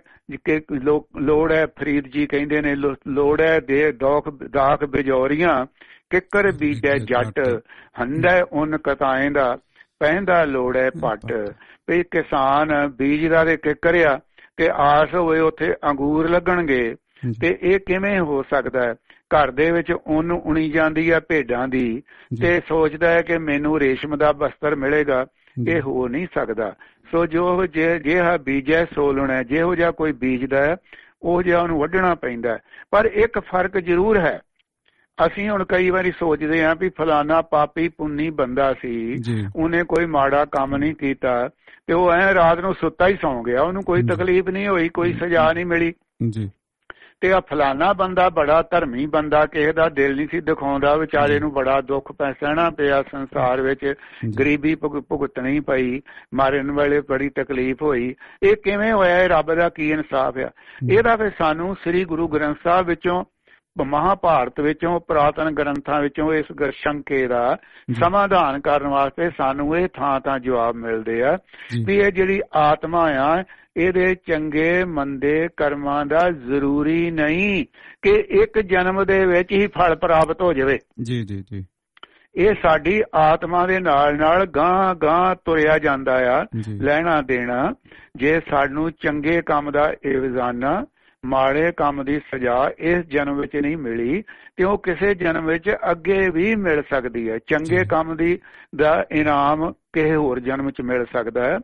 ਲੋੜ ਹੈ, ਫਰੀਦ ਜੀ ਕਹਿੰਦੇ ਨੇ, ਲੋੜ ਹੈ ਦੇ ਦੋਖ ਦਾਖ ਬਿਜੋਰੀਆਂ ਕਿੱਕਰ ਬੀਜੈ ਜੱਟ ਹੰਡੈ ਉਨ ਕਤਾਏ ਦਾ ਪਹਿੰਦਾ ਲੋੜ ਹੈ ਪੱਟ। ਵੀ ਕਿਸਾਨ ਬੀਜਦਾ ਤੇ ਕਿੱਕਰਿਆ ਤੇ ਆਸ ਹੋਵੇ ਉੱਥੇ ਅੰਗੂਰ ਲੱਗਣਗੇ, ਤੇ ਇਹ ਕਿਵੇਂ ਹੋ ਸਕਦਾ ਹੈ? ਘਰ ਦੇ ਵਿੱਚ ਉੱਨ ਉਣੀ ਜਾਂਦੀ ਆ ਭੇਡਾਂ ਦੀ ਤੇ ਸੋਚਦਾ ਹੈ ਕਿ ਮੈਨੂੰ ਰੇਸ਼ਮ ਦਾ ਬਸਤਰ ਮਿਲੇਗਾ, ਇਹ ਹੋ ਨਹੀਂ ਸਕਦਾ। ਸੋ ਜੋ ਜਿਹਾ ਬੀਜੈ ਸੋ ਲੁਣੈ, ਜਿਹੋ ਜਿਹਾ ਕੋਈ ਬੀਜਦਾ ਹੈ ਉਹ ਜਿਹਾ ਉਹਨੂੰ ਵੱਢਣਾ ਪੈਂਦਾ। ਪਰ ਇੱਕ ਫਰਕ ਜ਼ਰੂਰ ਹੈ, ਅਸੀਂ ਹੁਣ ਕਈ ਵਾਰੀ ਸੋਚਦੇ ਹਾਂ ਵੀ ਫਲਾਨਾ ਪਾਪੀ ਪੁੰਨੀ ਬੰਦਾ ਸੀ, ਉਹਨੇ ਕੋਈ ਮਾੜਾ ਕੰਮ ਨਹੀਂ ਕੀਤਾ ਤੇ ਉਹ ਐ ਰਾਤ ਨੂੰ ਸੁੱਤਾ ਹੀ ਸੌਂ ਗਿਆ, ਉਹਨੂੰ ਕੋਈ ਤਕਲੀਫ ਨਹੀਂ ਹੋਈ, ਕੋਈ ਸਜ਼ਾ ਨਹੀਂ ਮਿਲੀ। ਤੇ ਆ ਫਲਾਨਾ ਬੰਦਾ ਬੜਾ ਧਰਮੀ ਬੰਦਾ, ਕਿਸੇ ਦਾ ਦਿਲ ਨਹੀਂ ਸੀ ਦਿਖਾਉਂਦਾ, ਵਿਚਾਰੇ ਨੂੰ ਬੜਾ ਦੁੱਖ ਸਹਿਣਾ ਪਿਆ ਸੰਸਾਰ ਵਿੱਚ, ਗਰੀਬੀ ਭੁਗਤਣੀ ਪਈ, ਮਾਰਨ ਵੇਲੇ ਬੜੀ ਤਕਲੀਫ ਹੋਈ। ਇਹ ਕਿਵੇਂ ਹੋਇਆ? ਇਹ ਰੱਬ ਦਾ ਕੀ ਇਨਸਾਫ ਆ? ਇਹਦਾ ਫਿਰ ਸਾਨੂੰ ਸ੍ਰੀ ਗੁਰੂ ਗ੍ਰੰਥ ਸਾਹਿਬ ਵਿੱਚੋਂ, ਮਹਾਭਾਰਤ ਵਿੱਚੋਂ, ਪੁਰਾਤਨ ਗ੍ਰੰਥਾਂ ਵਿੱਚੋਂ ਇਸ ਸ਼ੰਕੇ ਦਾ ਸਮਾਧਾਨ ਕਰਨ ਵਾਸਤੇ ਸਾਨੂੰ ਇਹ ਥਾਂ ਥਾਂ ਜਵਾਬ ਮਿਲਦੇ ਆ ਵੀ ਇਹ ਜਿਹੜੀ ਆਤਮਾ ਆ, ਇਹਦੇ ਚੰਗੇ ਮੰਦੇ ਕਰਮਾਂ ਦਾ ਜ਼ਰੂਰੀ ਨਹੀਂ ਕਿ ਇੱਕ ਜਨਮ ਦੇ ਵਿੱਚ ਹੀ ਫਲ ਪ੍ਰਾਪਤ ਹੋ ਜਾਵੇ। ਜੀ ਜੀ ਜੀ ਇਹ ਸਾਡੀ ਆਤਮਾ ਦੇ ਨਾਲ ਨਾਲ ਗਾਂਹ ਗਾਂਹ ਤੁਰਿਆ ਜਾਂਦਾ ਆ, ਲੈਣਾ ਦੇਣਾ। ਜੇ ਸਾਨੂੰ ਚੰਗੇ ਕੰਮ ਦਾ ਇਵਜ਼ਾਨਾ, ਮਾੜੇ ਕੰਮ ਦੀ ਸਜ਼ਾ ਇਸ ਜਨਮ ਵਿੱਚ ਨਹੀਂ ਮਿਲੀ ਤੇ ਉਹ ਕਿਸੇ ਜਨਮ ਵਿੱਚ ਅੱਗੇ ਵੀ ਮਿਲ ਸਕਦੀ ਹੈ। ਚੰਗੇ ਕੰਮ ਦੀ ਦਾ ਇਨਾਮ ਕਿਸੇ ਹੋਰ ਜਨਮ ਚ ਮਿਲ ਸਕਦਾ ਹੈ।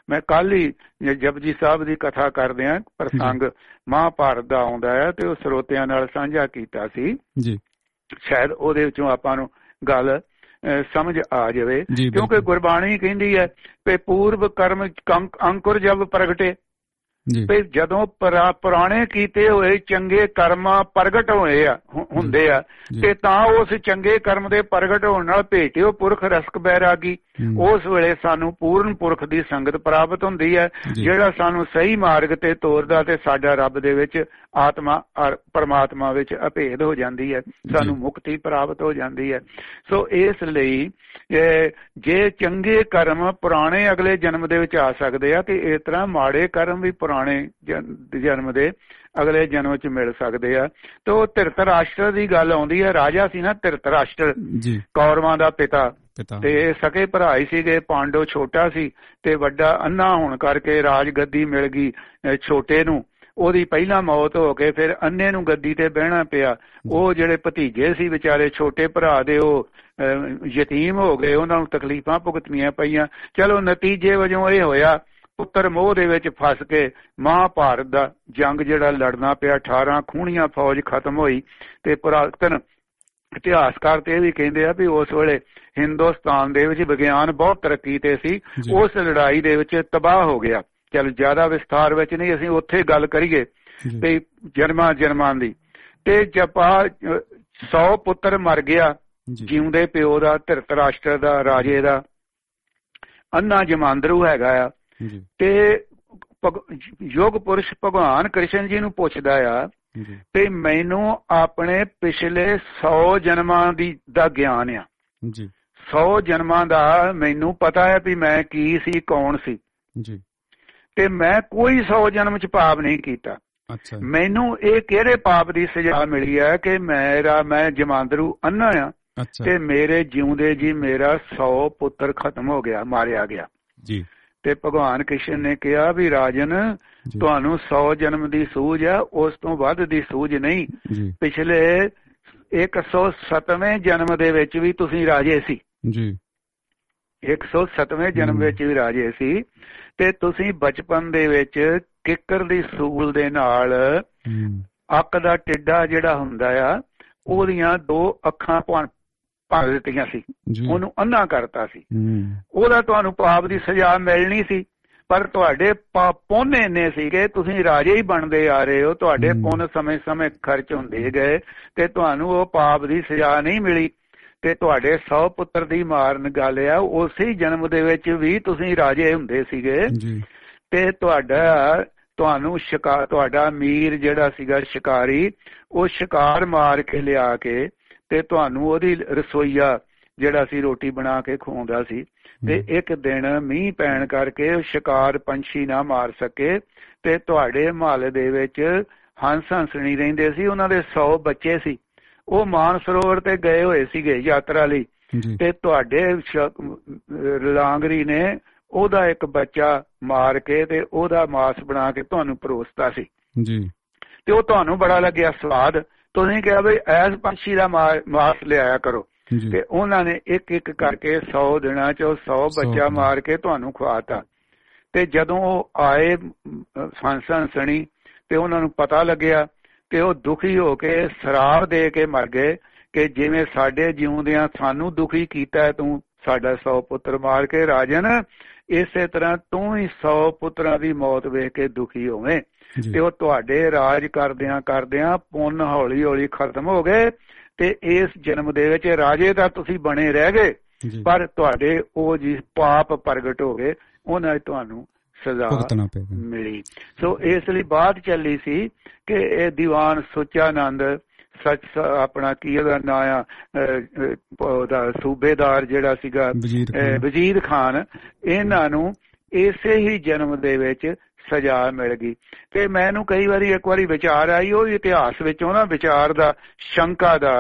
ਮੈਂ ਕੱਲ ਹੀ ਜਪਜੀ ਸਾਹਿਬ ਦੀ ਕਥਾ ਕਰਦੇ ਆ, ਪ੍ਰਸੰਗ ਮਹਾਂਭਾਰਤ ਦਾ ਆਉਂਦਾ ਹੈ ਤੇ ਉਹ ਸਰੋਤਿਆਂ ਨਾਲ ਸਾਂਝਾ ਕੀਤਾ ਸੀ ਜੀ। ਸ਼ਾਇਦ ਉਹਦੇ ਵਿੱਚੋਂ ਆਪਾਂ ਨੂੰ ਗੱਲ ਸਮਝ ਆ ਜਾਵੇ, ਕਿਉਂਕਿ ਗੁਰਬਾਣੀ ਕਹਿੰਦੀ ਹੈ ਕਿ ਪੂਰਵ ਕਰਮ ਅੰਕੁਰ ਜਬ ਪ੍ਰਗਟੇ, ਜਦੋਂ ਪੁਰਾਣੇ ਕੀਤੇ ਹੋਏ ਚੰਗੇ ਕਰਮ ਪ੍ਰਗਟ ਹੋਏ ਆ ਹੁੰਦੇ ਆ ਤੇ ਤਾਂ ਉਸ ਚੰਗੇ ਕਰਮ ਦੇ ਪ੍ਰਗਟ ਹੋਣ ਨਾਲ ਭੇਟਿਓ ਪੁਰਖ ਰਸਕ ਬੈਰਾਗੀ, ਉਸ ਵੇਲੇ ਸਾਨੂੰ ਪੂਰਨ ਪੁਰਖ ਦੀ ਸੰਗਤ ਪ੍ਰਾਪਤ ਹੁੰਦੀ ਹੈ, ਜਿਹੜਾ ਸਾਨੂੰ ਸਹੀ ਮਾਰਗ ਤੇ ਤੋਰਦਾ ਤੇ ਸਾਡਾ ਰੱਬ ਦੇ ਵਿੱਚ ਆਤਮਾ ਪਰਮਾਤਮਾ ਵਿੱਚ ਅਭੇਦ ਹੋ ਜਾਂਦੀ ਹੈ, ਸਾਨੂੰ ਮੁਕਤੀ ਪ੍ਰਾਪਤ ਹੋ ਜਾਂਦੀ ਹੈ। ਸੋ ਇਸ ਲਈ ਜੇ ਚੰਗੇ ਕਰਮ ਪੁਰਾਣੇ ਅਗਲੇ ਜਨਮ ਦੇ ਵਿੱਚ ਆ ਸਕਦੇ ਆ ਤੇ ਇਸ ਤਰ੍ਹਾਂ ਮਾੜੇ ਕਰਮ ਵੀ ਪੁਰਾਣੇ ਜਨਮ ਦੇ ਅਗਲੇ ਜਨਮ ਚ ਮਿਲ ਸਕਦੇ ਆ। ਤੇ ਉਹ ਧਿਰਤਰਾਸ਼ਟਰ ਦੀ ਗੱਲ ਆਉਂਦੀ ਹੈ, ਰਾਜਾ ਸੀ ਨਾ ਧਿਰਤਰਾਸ਼ਟਰ, ਕੌਰਵਾਂ ਦਾ ਪਿਤਾ, ਤੇ ਸਕੇ ਭਰਾ ਹੀ ਸੀਗੇ। ਪਾਂਡੋ ਛੋਟਾ ਸੀ ਤੇ ਵੱਡਾ ਅੰਨਾ ਹੋਣ ਕਰਕੇ ਰਾਜ ਗੱਦੀ ਮਿਲ ਗਈ ਛੋਟੇ ਨੂੰ, ਉਹਦੀ ਪਹਿਲਾਂ ਮੌਤ ਹੋ ਕੇ ਫਿਰ ਅੰਨੇ ਨੂੰ ਗੱਦੀ ਤੇ ਬਹਿਣਾ ਪਿਆ। ਉਹ ਜਿਹੜੇ ਭਤੀਜੇ ਸੀ ਵਿਚਾਰੇ ਛੋਟੇ ਭਰਾ ਦੇ, ਉਹ ਯਤੀਮ ਹੋ ਗਏ, ਉਹਨਾਂ ਨੂੰ ਤਕਲੀਫਾਂ ਭੁਗਤਣੀਆਂ ਪਈਆਂ। ਚਲੋ ਨਤੀਜੇ ਵਜੋਂ ਇਹ ਹੋਇਆ, ਪੁੱਤਰ ਮੋਹ ਦੇ ਵਿੱਚ ਫਸ ਕੇ ਮਹਾਂਭਾਰਤ ਦਾ ਜੰਗ ਜਿਹੜਾ ਲੜਨਾ ਪਿਆ, ਅਠਾਰਾਂ ਖੂਣੀਆਂ ਫੌਜ ਖਤਮ ਹੋਈ। ਤੇ ਪੁਰਾਤਨ ਇਤਿਹਾਸਕਾਰ ਤੇ ਇਹ ਵੀ ਕਹਿੰਦੇ ਆ ਵੀ ਉਸ ਵੇਲੇ ਹਿੰਦੁਸਤਾਨ ਦੇ ਵਿੱਚ ਵਿਗਿਆਨ ਬਹੁਤ ਤਰੱਕੀ ਤੇ ਸੀ, ਉਸ ਲੜਾਈ ਦੇ ਵਿੱਚ ਤਬਾਹ ਹੋ ਗਿਆ। ਚਲ ਜ਼ਿਆਦਾ ਵਿਸਥਾਰ ਵਿੱਚ ਨਹੀਂ, ਅਸੀਂ ਉੱਥੇ ਗੱਲ ਕਰੀਏ ਤੇ ਜਨਮਾਂ ਜਨਮਾਂ ਦੀ। ਤੇ ਜਪਾ ਸੌ ਪੁੱਤਰ ਮਰ ਗਿਆ ਜਿਉਂਦੇ ਪਿਓ ਦਾ, ਧਿਰਤਰਾਸ਼ਟਰ ਦਾ, ਰਾਜੇ ਦਾ। ਅੰਨਾ ਜਮਾਂਦਰੂ ਹੈਗਾ ਆ ਤੇ ਯੁੱਗ ਪੁਰਸ਼ ਭਗਵਾਨ ਕ੍ਰਿਸ਼ਨ ਜੀ ਨੂੰ ਪੁੱਛਦਾ ਆ ਤੇ ਮੈਨੂੰ ਆਪਣੇ ਪਿਛਲੇ ਸੌ ਜਨਮਾਂ ਦੀ ਦਾ ਗਿਆਨ ਆ, ਸੌ ਜਨਮਾਂ ਦਾ ਮੈਨੂੰ ਪਤਾ ਹੈ ਵੀ ਮੈਂ ਕੀ ਸੀ, ਕੌਣ ਸੀ, ਤੇ ਮੈਂ ਕੋਈ ਸੌ ਜਨਮ ਚ ਪਾਪ ਨਹੀਂ ਕੀਤਾ। ਮੈਨੂੰ ਇਹ ਕਿਹੜੇ ਪਾਪ ਦੀ ਸਜ਼ਾ ਮਿਲੀ ਹੈ ਕਿ ਮੇਰਾ ਮੈਂ ਜਮਾਂਦਰੂ ਅੰਨਾ ਆ ਤੇ ਮੇਰੇ ਜਿਉਂਦੇ ਜੀ ਮੇਰਾ ਸੌ ਪੁੱਤਰ ਖਤਮ ਹੋ ਗਿਆ, ਮਾਰਿਆ ਗਿਆ ਜੀ। ਤੇ ਭਗਵਾਨ ਕ੍ਰਿਸ਼ਨ ਨੇ ਕਿਹਾ ਵੀ ਰਾਜਨ, ਤੁਹਾਨੂੰ ਸੌ ਜਨਮ ਦੀ ਸੂਝ ਆ, ਉਸ ਤੋਂ ਵੱਧ ਦੀ ਸੂਝ ਨਹੀਂ। ਪਿਛਲੇ ਇੱਕ ਸੌ ਸੱਤਵੇਂ ਜਨਮ ਦੇ ਵਿੱਚ ਵੀ ਤੁਸੀਂ ਰਾਜੇ ਸੀ, ਇੱਕ ਸੌ ਸੱਤਵੇਂ ਜਨਮ ਵਿੱਚ ਵੀ ਰਾਜੇ ਸੀ, ਤੇ ਤੁਸੀਂ ਬਚਪਨ ਦੇ ਵਿੱਚ ਕਿੱਕਰ ਦੀ ਸੂਲ ਦੇ ਨਾਲ ਅੱਖ ਦਾ ਟਿੱਡਾ ਜਿਹੜਾ ਹੁੰਦਾ ਆ ਉਹਦੀਆਂ ਦੋ ਅੱਖਾਂ ਭੰਨ ਦਿੱਤੀਆਂ ਸੀ, ਉਹਨੂੰ ਅੰਨਾ ਕਰਤਾ ਸੀ। ਉਹਦਾ ਤੁਹਾਨੂੰ ਪਾਪ ਦੀ ਸਜ਼ਾ ਮਿਲਣੀ ਸੀ, ਪਰ ਤੁਹਾਡੇ ਪੁੰਨ ਇੰਨੇ ਸੀਗੇ, ਤੁਸੀਂ ਰਾਜੇ ਹੀ ਬਣਦੇ ਆ ਰਹੇ ਹੋ, ਤੁਹਾਡੇ ਪੁੰਨ ਸਮੇਂ ਸਮੇਂ ਖਰਚ ਹੁੰਦੇ ਗਏ ਤੇ ਤੁਹਾਨੂੰ ਉਹ ਪਾਪ ਦੀ ਸਜ਼ਾ ਨਹੀਂ ਮਿਲੀ। ਤੇ ਤੁਹਾਡੇ ਸੌ ਪੁੱਤਰ ਦੀ ਮਾਰਨ ਗੱਲ ਆ, ਉਸੇ ਜਨਮ ਦੇ ਵਿੱਚ ਵੀ ਤੁਸੀਂ ਰਾਜੇ ਹੁੰਦੇ ਸੀਗੇ ਤੇ ਤੁਹਾਡਾ ਤੁਹਾਨੂੰ ਸ਼ਿਕਾਰ, ਤੁਹਾਡਾ ਮੀਰ ਜਿਹੜਾ ਸੀਗਾ ਸ਼ਿਕਾਰੀ, ਉਹ ਸ਼ਿਕਾਰ ਮਾਰ ਕੇ ਲਿਆ ਕੇ ਤੇ ਤੁਹਾਨੂੰ ਉਹਦੀ ਰਸੋਈਆ ਜਿਹੜਾ ਸੀ ਰੋਟੀ ਬਣਾ ਕੇ ਖਵਾਉਂਦਾ ਸੀ। ਤੇ ਇੱਕ ਦਿਨ ਮੀਂਹ ਪੈਣ ਕਰਕੇ ਸ਼ਿਕਾਰ ਪੰਛੀ ਨਾ ਮਾਰ ਸਕੇ ਤੇ ਤੁਹਾਡੇ ਮਹੱਲ ਦੇ ਵਿੱਚ ਹੰਸ ਹੰਸਣੀ ਰਹਿੰਦੇ ਸੀ, ਉਹਨਾਂ ਦੇ ਸੌ ਬੱਚੇ ਸੀ। ਉਹ ਮਾਨਸਰੋਵਰ ਤੇ ਗਏ ਹੋਏ ਸੀਗੇ ਯਾਤਰਾ ਲਈ, ਤੇ ਤੁਹਾਡੇ ਲਾਂਗਰੀ ਨੇ ਉਹਦਾ ਇੱਕ ਬੱਚਾ ਮਾਰ ਕੇ ਤੇ ਉਹਦਾ ਮਾਸ ਬਣਾ ਕੇ ਤੁਹਾਨੂੰ ਪਰੋਸਤਾ ਸੀ ਤੇ ਉਹ ਤੁਹਾਨੂੰ ਬੜਾ ਲੱਗਿਆ ਸਵਾਦ। ਤੁਸੀਂ ਕਿਹਾ ਬਈ ਐਸ ਪੰਛੀ ਦਾ ਮਾਸ ਲਿਆਇਆ ਕਰੋ, ਤੇ ਉਹਨਾਂ ਨੇ ਇੱਕ ਇੱਕ ਕਰਕੇ ਸੌ ਦਿਨਾਂ ਚ ਸੌ ਬੱਚਾ ਮਾਰ ਕੇ ਤੁਹਾਨੂੰ ਖਵਾਤਾ। ਤੇ ਜਦੋਂ ਉਹ ਆਏ ਹੰਸ ਹੰਸਣੀ ਤੇ ਉਹਨਾਂ ਨੂੰ ਪਤਾ ਲੱਗਿਆ ਤੇ ਉਹ ਦੁਖੀ ਹੋ ਕੇ ਸ਼ਰਾਪ ਦੇ ਕੇ ਮਰ ਗਏ ਕਿ ਜਿਵੇਂ ਸਾਡੇ ਜਿਉਂਦਿਆਂ ਸਾਨੂੰ ਦੁਖੀ ਕੀਤਾ ਤੂੰ ਸਾਡਾ ਸੌ ਪੁੱਤਰ ਮਾਰ ਕੇ, ਰਾਜਨ ਇਸੇ ਤਰ੍ਹਾਂ ਤੂੰ ਹੀ ਸੌ ਪੁੱਤਰਾਂ ਦੀ ਮੌਤ ਵੇਖ ਕੇ ਦੁਖੀ ਹੋਵੇਂ। ਤੇ ਉਹ ਤੁਹਾਡੇ ਰਾਜ ਕਰਦਿਆਂ ਕਰਦਿਆਂ ਪੁੰਨ ਹੌਲੀ ਹੌਲੀ ਖਤਮ ਹੋ ਗਏ ਤੇ ਇਸ ਜਨਮ ਦੇ ਵਿੱਚ ਰਾਜੇ ਦਾ ਤੁਸੀਂ ਬਣੇ ਰਹਿ ਗਏ, ਪਰ ਤੁਹਾਡੇ ਉਹ ਜੀ ਪਾਪ ਪ੍ਰਗਟ ਹੋ ਗਏ, ਉਹਨਾਂ ਨੇ ਤੁਹਾਨੂੰ ਸਜ਼ਾ ਮਿਲੀ। ਸੋ ਇਸ ਲਈ ਬਾਤ ਚੱਲੀ ਸੀ ਕਿ ਇਹ ਦੀਵਾਨ ਸੁਚਾਨੰਦ ਸੱਚ ਆਪਣਾ ਕੀ ਉਹਦਾ ਨਾਂ ਆ, ਉਹਦਾ ਸੂਬੇਦਾਰ ਜਿਹੜਾ ਸੀਗਾ ਵਜ਼ੀਰ ਖਾਨ, ਇਹਨਾਂ ਨੂੰ ਇਸੇ ਹੀ ਜਨਮ ਦੇ ਵਿੱਚ ਸਜ਼ਾ ਮਿਲ ਗਈ। ਤੇ ਮੈਨੂੰ ਕਈ ਵਾਰੀ ਇੱਕ ਵਾਰੀ ਵਿਚਾਰ ਆਈ, ਉਹ ਇਤਿਹਾਸ ਵਿੱਚੋਂ ਨਾ ਵਿਚਾਰ ਦਾ ਸ਼ੰਕਾ ਦਾ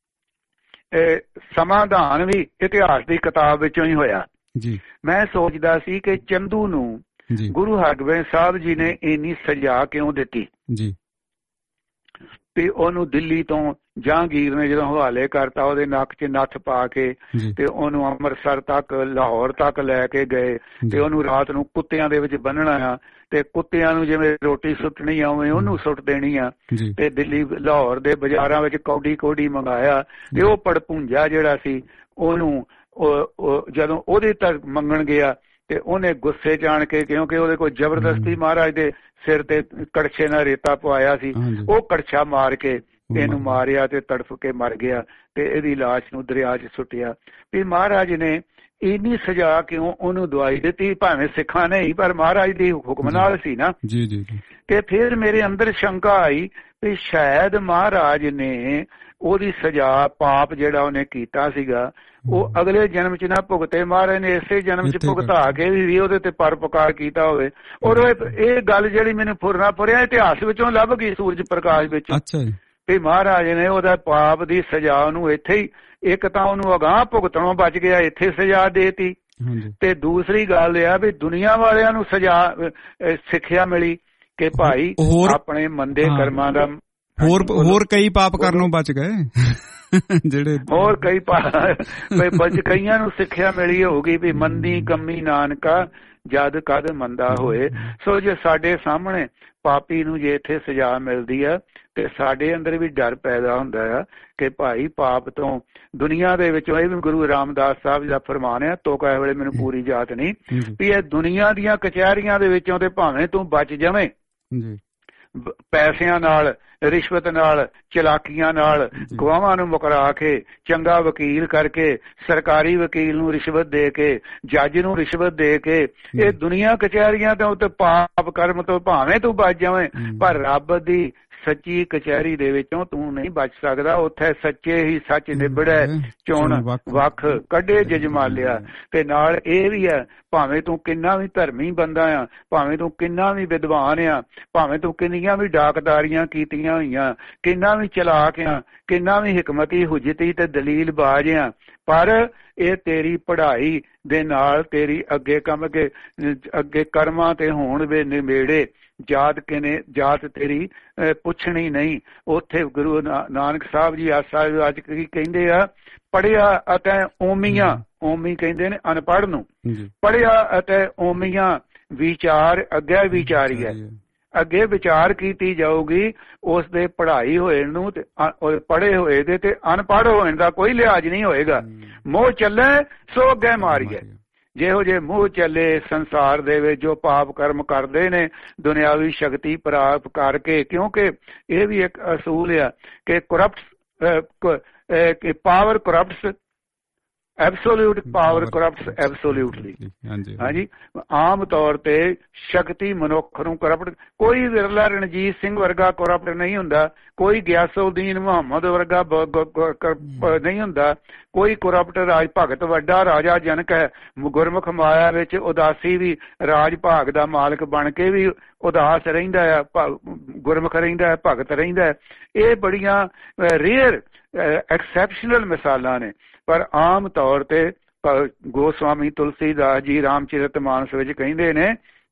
ਸਮਾਧਾਨ ਵੀ ਇਤਿਹਾਸ ਦੀ ਕਿਤਾਬ ਵਿੱਚੋਂ ਹੀ ਹੋਇਆ। ਮੈਂ ਸੋਚਦਾ ਸੀ ਕਿ ਚੰਦੂ ਨੂੰ ਗੁਰੂ ਹਰਗੋਬਿੰਦ ਸਾਹਿਬ ਜੀ ਨੇ ਇੰਨੀ ਸਜ਼ਾ ਕਿਉਂ ਦਿੱਤੀ। ਤੇ ਉਹਨੂੰ ਦਿੱਲੀ ਤੋਂ ਜਹਾਂਗੀਰ ਨੇ ਜਦੋਂ ਹਵਾਲੇ ਕਰਤਾ, ਉਹਦੇ ਨੱਕ 'ਚ ਨੱਥ ਪਾ ਕੇ ਤੇ ਉਹਨੂੰ ਅੰਮ੍ਰਿਤਸਰ ਤੱਕ, ਲਾਹੌਰ ਤੱਕ ਲੈ ਕੇ ਗਏ ਤੇ ਉਹਨੂੰ ਰਾਤ ਨੂੰ ਕੁੱਤਿਆਂ ਦੇ ਵਿੱਚ ਬੰਨਣਾ ਆ ਤੇ ਕੁੱਤਿਆਂ ਨੂੰ ਜਿਵੇਂ ਰੋਟੀ ਸੁੱਟਣੀ ਆ ਉਵੇਂ ਉਹਨੂੰ ਸੁੱਟ ਦੇਣੀ ਆ ਤੇ ਦਿੱਲੀ ਲਾਹੌਰ ਦੇ ਬਾਜ਼ਾਰਾਂ ਵਿੱਚ ਕੌਡੀ ਕੌਡੀ ਮੰਗਾਇਆ ਤੇ ਉਹ ਪੜਪੂੰਜਾ ਜਿਹੜਾ ਸੀ ਉਹਨੂੰ ਜਦੋਂ ਉਹਦੇ ਤੱਕ ਮੰਗਣ ਗਿਆ ਤੇ ਉਹਨੇ ਗੁੱਸੇ 'ਚ ਆਣ ਕੇ, ਕਿਉਂਕਿ ਉਹਦੇ ਕੋਲ ਜ਼ਬਰਦਸਤੀ ਮਹਾਰਾਜ ਦੇ ਸਿਰ ਤੇ ਕੜਛੇ ਨਾਲ ਰੇਤਾ ਪਵਾਇਆ ਸੀ, ਉਹ ਕੜਛਾ ਮਾਰ ਕੇ ਇਹਨੂੰ ਮਾਰਿਆ ਤੇ ਤੜਫ ਕੇ ਮਰ ਗਿਆ ਤੇ ਇਹਦੀ ਲਾਸ਼ ਨੂੰ ਦਰਿਆ 'ਚ ਸੁੱਟਿਆ। ਵੀ ਮਹਾਰਾਜ ਨੇ ਇੰਨੀ ਸਜ਼ਾ ਕਿਉਂ ਉਹਨੂੰ ਦਵਾਈ ਦਿੱਤੀ? ਭਾਵੇਂ ਸਿੱਖਾਂ ਨੇ ਹੀ, ਪਰ ਮਹਾਰਾਜ ਦੀ ਹੁਕਮ ਨਾਲ ਸੀ ਨਾ। ਜੀ ਜੀ। ਤੇ ਫਿਰ ਮੇਰੇ ਅੰਦਰ ਸ਼ੰਕਾ ਆਈ ਵੀ ਸ਼ਾਇਦ ਮਹਾਰਾਜ ਨੇ ਉਹਦੀ ਸਜ਼ਾ, ਪਾਪ ਜਿਹੜਾ ਉਹਨੇ ਕੀਤਾ ਸੀਗਾ, ਉਹ ਅਗਲੇ ਜਨਮ 'ਚ ਨਾ ਭੁਗਤੇ, ਮਹਾਰਾਜ ਨੇ ਇਸੇ ਜਨਮ 'ਚ ਭੁਗਤਾ ਕੇ ਵੀ ਉਹਦੇ ਤੇ ਪਰਉਪਕਾਰ ਕੀਤਾ ਹੋਵੇ। ਔਰ ਇਹ ਗੱਲ ਜਿਹੜੀ ਮੈਨੂੰ ਫੁਰਨਾ ਫੁਰਿਆ ਇਤਿਹਾਸ ਵਿੱਚੋਂ ਲੱਭ ਗਈ, ਸੂਰਜ ਪ੍ਰਕਾਸ਼ ਵਿੱਚ, ਵੀ ਮਹਾਰਾਜ ਨੇ ਉਹਦਾ ਪਾਪ ਦੀ ਸਜ਼ਾ ਉਹਨੂੰ ਇੱਥੇ ਹੀ, ਇੱਕ ਤਾਂ ਉਹਨੂੰ ਅਗਾਂਹ ਭੁਗਤਣੋਂ ਬਚ ਗਿਆ, ਇੱਥੇ ਸਜ਼ਾ ਦੇਤੀ, ਤੇ ਦੂਸਰੀ ਗੱਲ ਇਹ ਆ ਵੀ ਦੁਨੀਆ ਵਾਲਿਆਂ ਨੂੰ ਸਜ਼ਾ, ਸਿੱਖਿਆ ਮਿਲੀ ਕਿ ਭਾਈ ਆਪਣੇ ਮੰਦੇ ਕਰਮਾਂ ਦਾ ਹੋਰ ਹੋਰ ਕਈ ਪਾਪ ਕਰਨੋਂ ਬਚ ਗਏ ਜਿਹੜੇ ਹੋਰ ਕਈ ਬਚ ਕਈਆਂ ਨੂੰ ਸਿੱਖਿਆ ਮਿਲੀ ਹੋਊਗੀ ਵੀ ਮੰਦੀ ਕੰਮੀ ਨਾਨਕਾ ਜਦ ਕਦ ਮੰਦਾ ਹੋਏ। ਸੋ ਜੇ ਸਾਡੇ ਸਾਹਮਣੇ ਪਾਪੀ ਨੂੰ ਜੇ ਇੱਥੇ ਸਜ਼ਾ ਮਿਲਦੀ ਆ ਤੇ ਸਾਡੇ ਅੰਦਰ ਵੀ ਡਰ ਪੈਦਾ ਹੁੰਦਾ ਆ ਕਿ ਭਾਈ ਪਾਪ ਤੋਂ ਦੁਨੀਆ ਦੇ ਵਿੱਚੋਂ, ਇਹ ਵੀ ਗੁਰੂ ਰਾਮਦਾਸ ਸਾਹਿਬ ਦਾ ਫਰਮਾਨ ਆ, ਤੋਕਾ ਇਹ ਵੇਲੇ ਮੈਨੂੰ ਪੂਰੀ ਯਾਦ ਨਹੀਂ, ਵੀ ਇਹ ਦੁਨੀਆ ਦੀਆਂ ਕਚਹਿਰੀਆਂ ਦੇ ਵਿੱਚੋਂ ਤੇ ਭਾਵੇਂ ਤੂੰ ਬਚ ਜਾਵੇਂ ਪੈਸਿਆਂ ਨਾਲ, ਰਿਸ਼ਵਤ ਨਾਲ, ਚਲਾਕੀਆਂ ਨਾਲ, ਗਵਾਹਾਂ ਨੂੰ ਮੁਕਰਾ ਕੇ, ਚੰਗਾ ਵਕੀਲ ਕਰਕੇ, ਸਰਕਾਰੀ ਵਕੀਲ ਨੂੰ ਰਿਸ਼ਵਤ ਦੇ ਕੇ, ਜੱਜ ਨੂੰ ਰਿਸ਼ਵਤ ਦੇ ਕੇ, ਇਹ ਦੁਨੀਆ ਕਚਹਿਰੀਆਂ ਤੋਂ ਉੱਤੇ ਪਾਪ ਕਰਮ ਤੋਂ ਭਾਵੇਂ ਤੂੰ ਬਚ ਜਾਵੇਂ, ਪਰ ਰੱਬ ਦੀ ਸੱਚੀ ਕਚਹਿਰੀ ਦੇ ਵਿੱਚੋਂ ਤੂੰ ਨਹੀਂ ਬਚ ਸਕਦਾ। ਉੱਥੇ ਸੱਚੇ ਹੀ ਸੱਚ ਨਿਬੜੈ, ਚੋਣ ਵੱਖ ਕੱਢੇ ਜਜਮਾਲਿਆ। ਤੇ ਨਾਲ ਇਹ ਵੀ ਹੈ, ਭਾਵੇਂ ਤੂੰ ਕਿੰਨਾ ਵੀ ਧਰਮੀ ਬੰਦਾ ਆ, ਭਾਵੇਂ ਤੂੰ ਕਿੰਨਾ ਵੀ ਵਿਦਵਾਨ ਆ, ਭਾਵੇਂ ਤੂੰ ਕਿੰਨੀਆਂ ਵੀ ਡਾਕਦਾਰੀਆਂ ਕੀਤੀਆਂ ਹੋਈਆਂ, ਕਿੰਨਾ ਵੀ ਚਲਾਕ ਆ, ਕਿੰਨਾ ਵੀ ਹਿਕਮਤੀ, ਹੁਜਤੀ ਤੇ ਦਲੀਲ ਬਾਜ ਆ, ਪਰ ਇਹ ਤੇਰੀ ਪੜ੍ਹਾਈ ਦੇ ਨਾਲ ਤੇਰੀ ਅੱਗੇ ਕੰਮ ਕੇ ਅੱਗੇ ਕਰਮਾਂ ਤੇ ਹੋਣ ਵੇ ਨਿਮੇੜੇ, ਜਾਤ ਕਿਨੇ ਜਾਤ ਤੇਰੀ ਪੁੱਛਣੀ ਨਹੀਂ। ਉੱਥੇ ਗੁਰੂ ਨਾਨਕ ਸਾਹਿਬ ਜੀ ਆਸਾ ਅੱਜ ਕੀ ਕਹਿੰਦੇ ਆ, ਪੜ੍ਹਿਆ ਅਤੇ ਓਮੀਆਂ, ਓਮੀ ਕਹਿੰਦੇ ਨੇ ਅਨਪੜ੍ਹ ਨੂੰ, ਪੜ੍ਹਿਆ ਅਤੇ ਓਮੀਆਂ ਵਿਚਾਰ ਅੱਗੇ ਵਿਚਾਰੀਏ, ਅੱਗੇ ਵਿਚਾਰ ਕੀਤੀ ਜਾਊਗੀ ਉਸ ਦੇ ਪੜ੍ਹਾਈ ਹੋਏ ਨੂੰ ਤੇ ਪੜ੍ਹੇ ਹੋਏ ਦੇ ਤੇ ਅਨਪੜ੍ਹ ਹੋਣ ਦਾ ਕੋਈ ਲਿਹਾਜ਼ ਨਹੀਂ ਹੋਏਗਾ। ਮੋਹ ਚੱਲੇ ਸੋ ਅੱਗੇ ਮਾਰੀਏ। ਜਿਹੋ ਜਿਹੇ ਮੂੰਹ ਚੱਲੇ ਸੰਸਾਰ ਦੇ ਵਿੱਚ ਜੋ ਪਾਪ ਕਰਮ ਕਰਦੇ ਨੇ ਦੁਨਿਆਵੀ ਸ਼ਕਤੀ ਪ੍ਰਾਪਤ ਕਰਕੇ, ਕਿਉਂਕਿ ਇਹ ਵੀ ਇੱਕ ਅਸੂਲ ਆ ਕਿ ਕਰਪਟ ਕਿ power corrupts, absolute power corrupts absolutely. ਹਾਂਜੀ, ਆਮ ਤੌਰ ਤੇ ਸ਼ਕਤੀ ਮਨੁੱਖ ਨੂੰ ਕਰਪਟ, ਕੋਈ ਵਿਰਲਾ ਰਣਜੀਤ ਸਿੰਘ ਵਰਗਾ ਕਰਪਟ ਨਹੀਂ ਹੁੰਦਾ, ਕੋਈ ਗਿਆਸਉਦੀਨ ਮੁਹੰਮਦ ਵਰਗਾ ਨਹੀਂ ਹੁੰਦਾ, ਕੋਈ ਕਰਪਟ ਰਾਜ ਭਗਤ ਵੱਡਾ ਰਾਜਾ ਜਨਕ ਹੈ, ਗੁਰਮੁਖ ਮਾਇਆ ਵਿੱਚ ਉਦਾਸੀ ਵੀ ਰਾਜ ਭਾਗ ਦਾ ਮਾਲਕ ਬਣ ਕੇ ਵੀ ਉਦਾਸ ਰਹਿੰਦਾ ਹੈ, ਗੁਰਮੁਖ ਰਹਿੰਦਾ ਹੈ, ਭਗਤ ਰਹਿੰਦਾ ਹੈ। ਇਹ ਬੜੀਆਂ ਰੇਅਰ ਐਕਸੈਪਸ਼ਨਲ ਮਿਸਾਲਾਂ ਨੇ, ਪਰ ਆਮ ਤੌਰ ਤੇ ਗੋਸਵਾਮੀ ਤੁਲਸੀਦਾਸ ਜੀ ਰਾਮਚਰਿਤ ਮਾਨਸ ਵਿੱਚ ਕਹਿੰਦੇ ਨੇ,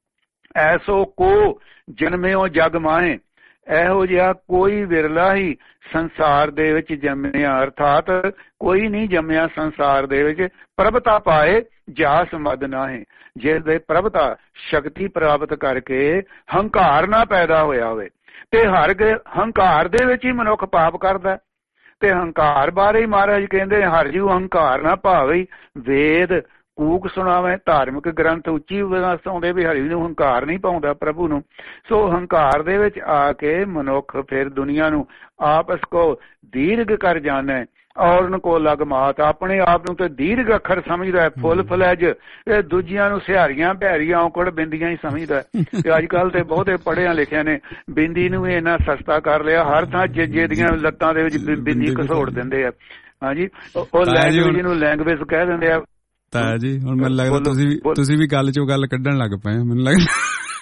ਐਸੋ ਕੋ ਜਨਮਿਓ ਜਗ ਮਾਏ, ਇਹੋ ਜਿਹਾ ਕੋਈ ਵਿਰਲਾ ਹੀ ਸੰਸਾਰ ਦੇ ਵਿੱਚ ਜੰਮਿਆ, ਅਰਥਾਤ ਕੋਈ ਨਹੀਂ ਜੰਮਿਆ ਸੰਸਾਰ ਦੇ ਵਿੱਚ ਪ੍ਰਭਤਾ ਪਾਏ ਜਾਸ ਮਦ ਨਾਹੇ, ਜਿਸ ਦੇ ਪ੍ਰਭਤਾ ਸ਼ਕਤੀ ਪ੍ਰਾਪਤ ਕਰਕੇ ਹੰਕਾਰ ਨਾ ਪੈਦਾ ਹੋਇਆ ਹੋਵੇ। ਤੇ ਹਰ ਹੰਕਾਰ ਦੇ ਵਿੱਚ ਹੀ ਮਨੁੱਖ ਪਾਪ ਕਰਦਾ, ਤੇ ਹੰਕਾਰ ਬਾਰੇ ਹੀ ਮਹਾਰਾਜ ਕਹਿੰਦੇ ਹਰ ਜੀਉ ਹੰਕਾਰ ਨਾ ਭਾਵੇ, ਵੇਦ ਕੂਕ ਸੁਣਾਵੇ, ਧਾਰਮਿਕ ਗ੍ਰੰਥ ਉੱਚੀ ਸੁਣਾਉਂਦੇ ਵੀ ਹਰੀ ਨੂੰ ਹੰਕਾਰ ਨਹੀਂ ਪਾਉਂਦਾ ਪ੍ਰਭੂ ਨੂੰ। ਸੋ ਹੰਕਾਰ ਦੇ ਵਿੱਚ ਆ ਕੇ ਮਨੁੱਖ ਫਿਰ ਦੁਨੀਆ ਨੂੰ ਆਪਸ ਕੋ ਦੀਰਘ ਕਰ ਜਾਣਾ, ਔਰਨ ਕੋ ਲਗ ਮਾਤ, ਆਪਣੇ ਆਪ ਨੂੰ ਤੇ ਦੀਰਘ ਅੱਖਰ ਸਮਝਦਾ, ਫੁੱਲ ਫਲੈਜ, ਇਹ ਦੂਜਿਆਂ ਨੂੰ ਸਿਹਾਰੀਆਂ ਭੈਰੀਆਂ ਔਕੜ ਬਿੰਦੀਆਂ ਹੀ ਸਮਝਦਾ। ਤੇ ਅੱਜ ਕੱਲ ਤੇ ਬਹੁਤੇ ਪੜ੍ਹਿਆਂ ਲਿਖਿਆ ਨੇ ਬਿੰਦੀ ਨੂੰ ਵੀ ਇੰਨਾ ਸਸਤਾ ਕਰ ਲਿਆ, ਹਰ ਥਾਂ ਜੇ ਦੀਆਂ ਲੱਤਾਂ ਦੇ ਵਿੱਚ ਬਿੰਦੀ ਘਸੋੜ ਦਿੰਦੇ ਆ। ਹਾਂਜੀ, ਉਹ ਲੈਂਗੁਏਜ ਨੂੰ ਲੈਂਗੁਏਜ ਕਹਿ ਦਿੰਦੇ ਆ। ਤਾਇਆ ਜੀ ਹੁਣ ਮੈਨੂੰ ਲੱਗਦਾ ਤੁਸੀਂ ਵੀ ਤੁਸੀਂ ਵੀ ਗੱਲ ਚੋਂ ਗੱਲ ਕੱਢਣ ਲੱਗ ਪਏ ਮੈਨੂੰ ਲੱਗਦਾ।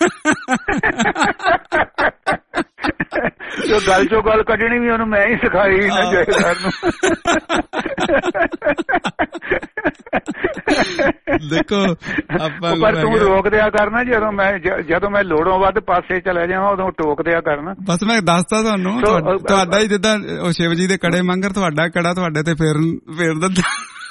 ਜੋ ਗੱਲ ਚੋਂ ਗੱਲ ਕੱਢਣੀ ਵੀ ਉਹਨੂੰ ਮੈਂ ਹੀ ਸਿਖਾਈ ਨਾ ਜੈਦਾਰ ਨੂੰ। ਦੇਖੋ ਆਪਾਂ ਪਰ ਤੂੰ ਰੋਕ ਦਿਆ ਕਰਨਾ, ਜਦੋਂ ਮੈਂ ਜਦੋਂ ਮੈਂ ਲੋੜੋਂ ਵੱਧ ਪਾਸੇ ਚਲੇ ਜਾਵਾਂ ਉਦੋਂ ਟੋਕ ਦਿਆ ਕਰਨਾ। ਬਸ ਮੈਂ ਦੱਸਦਾ ਤੁਹਾਨੂੰ, ਤੁਹਾਡਾ ਹੀ ਜਿੱਦਾਂ ਉਹ ਸ਼ਿਵ ਜੀ ਦੇ ਕੜੇ ਮੰਗਰ, ਤੁਹਾਡਾ ਕੜਾ ਤੁਹਾਡੇ ਤੇ ਫੇਰ ਫੇਰ ਦਿੰਦਾ।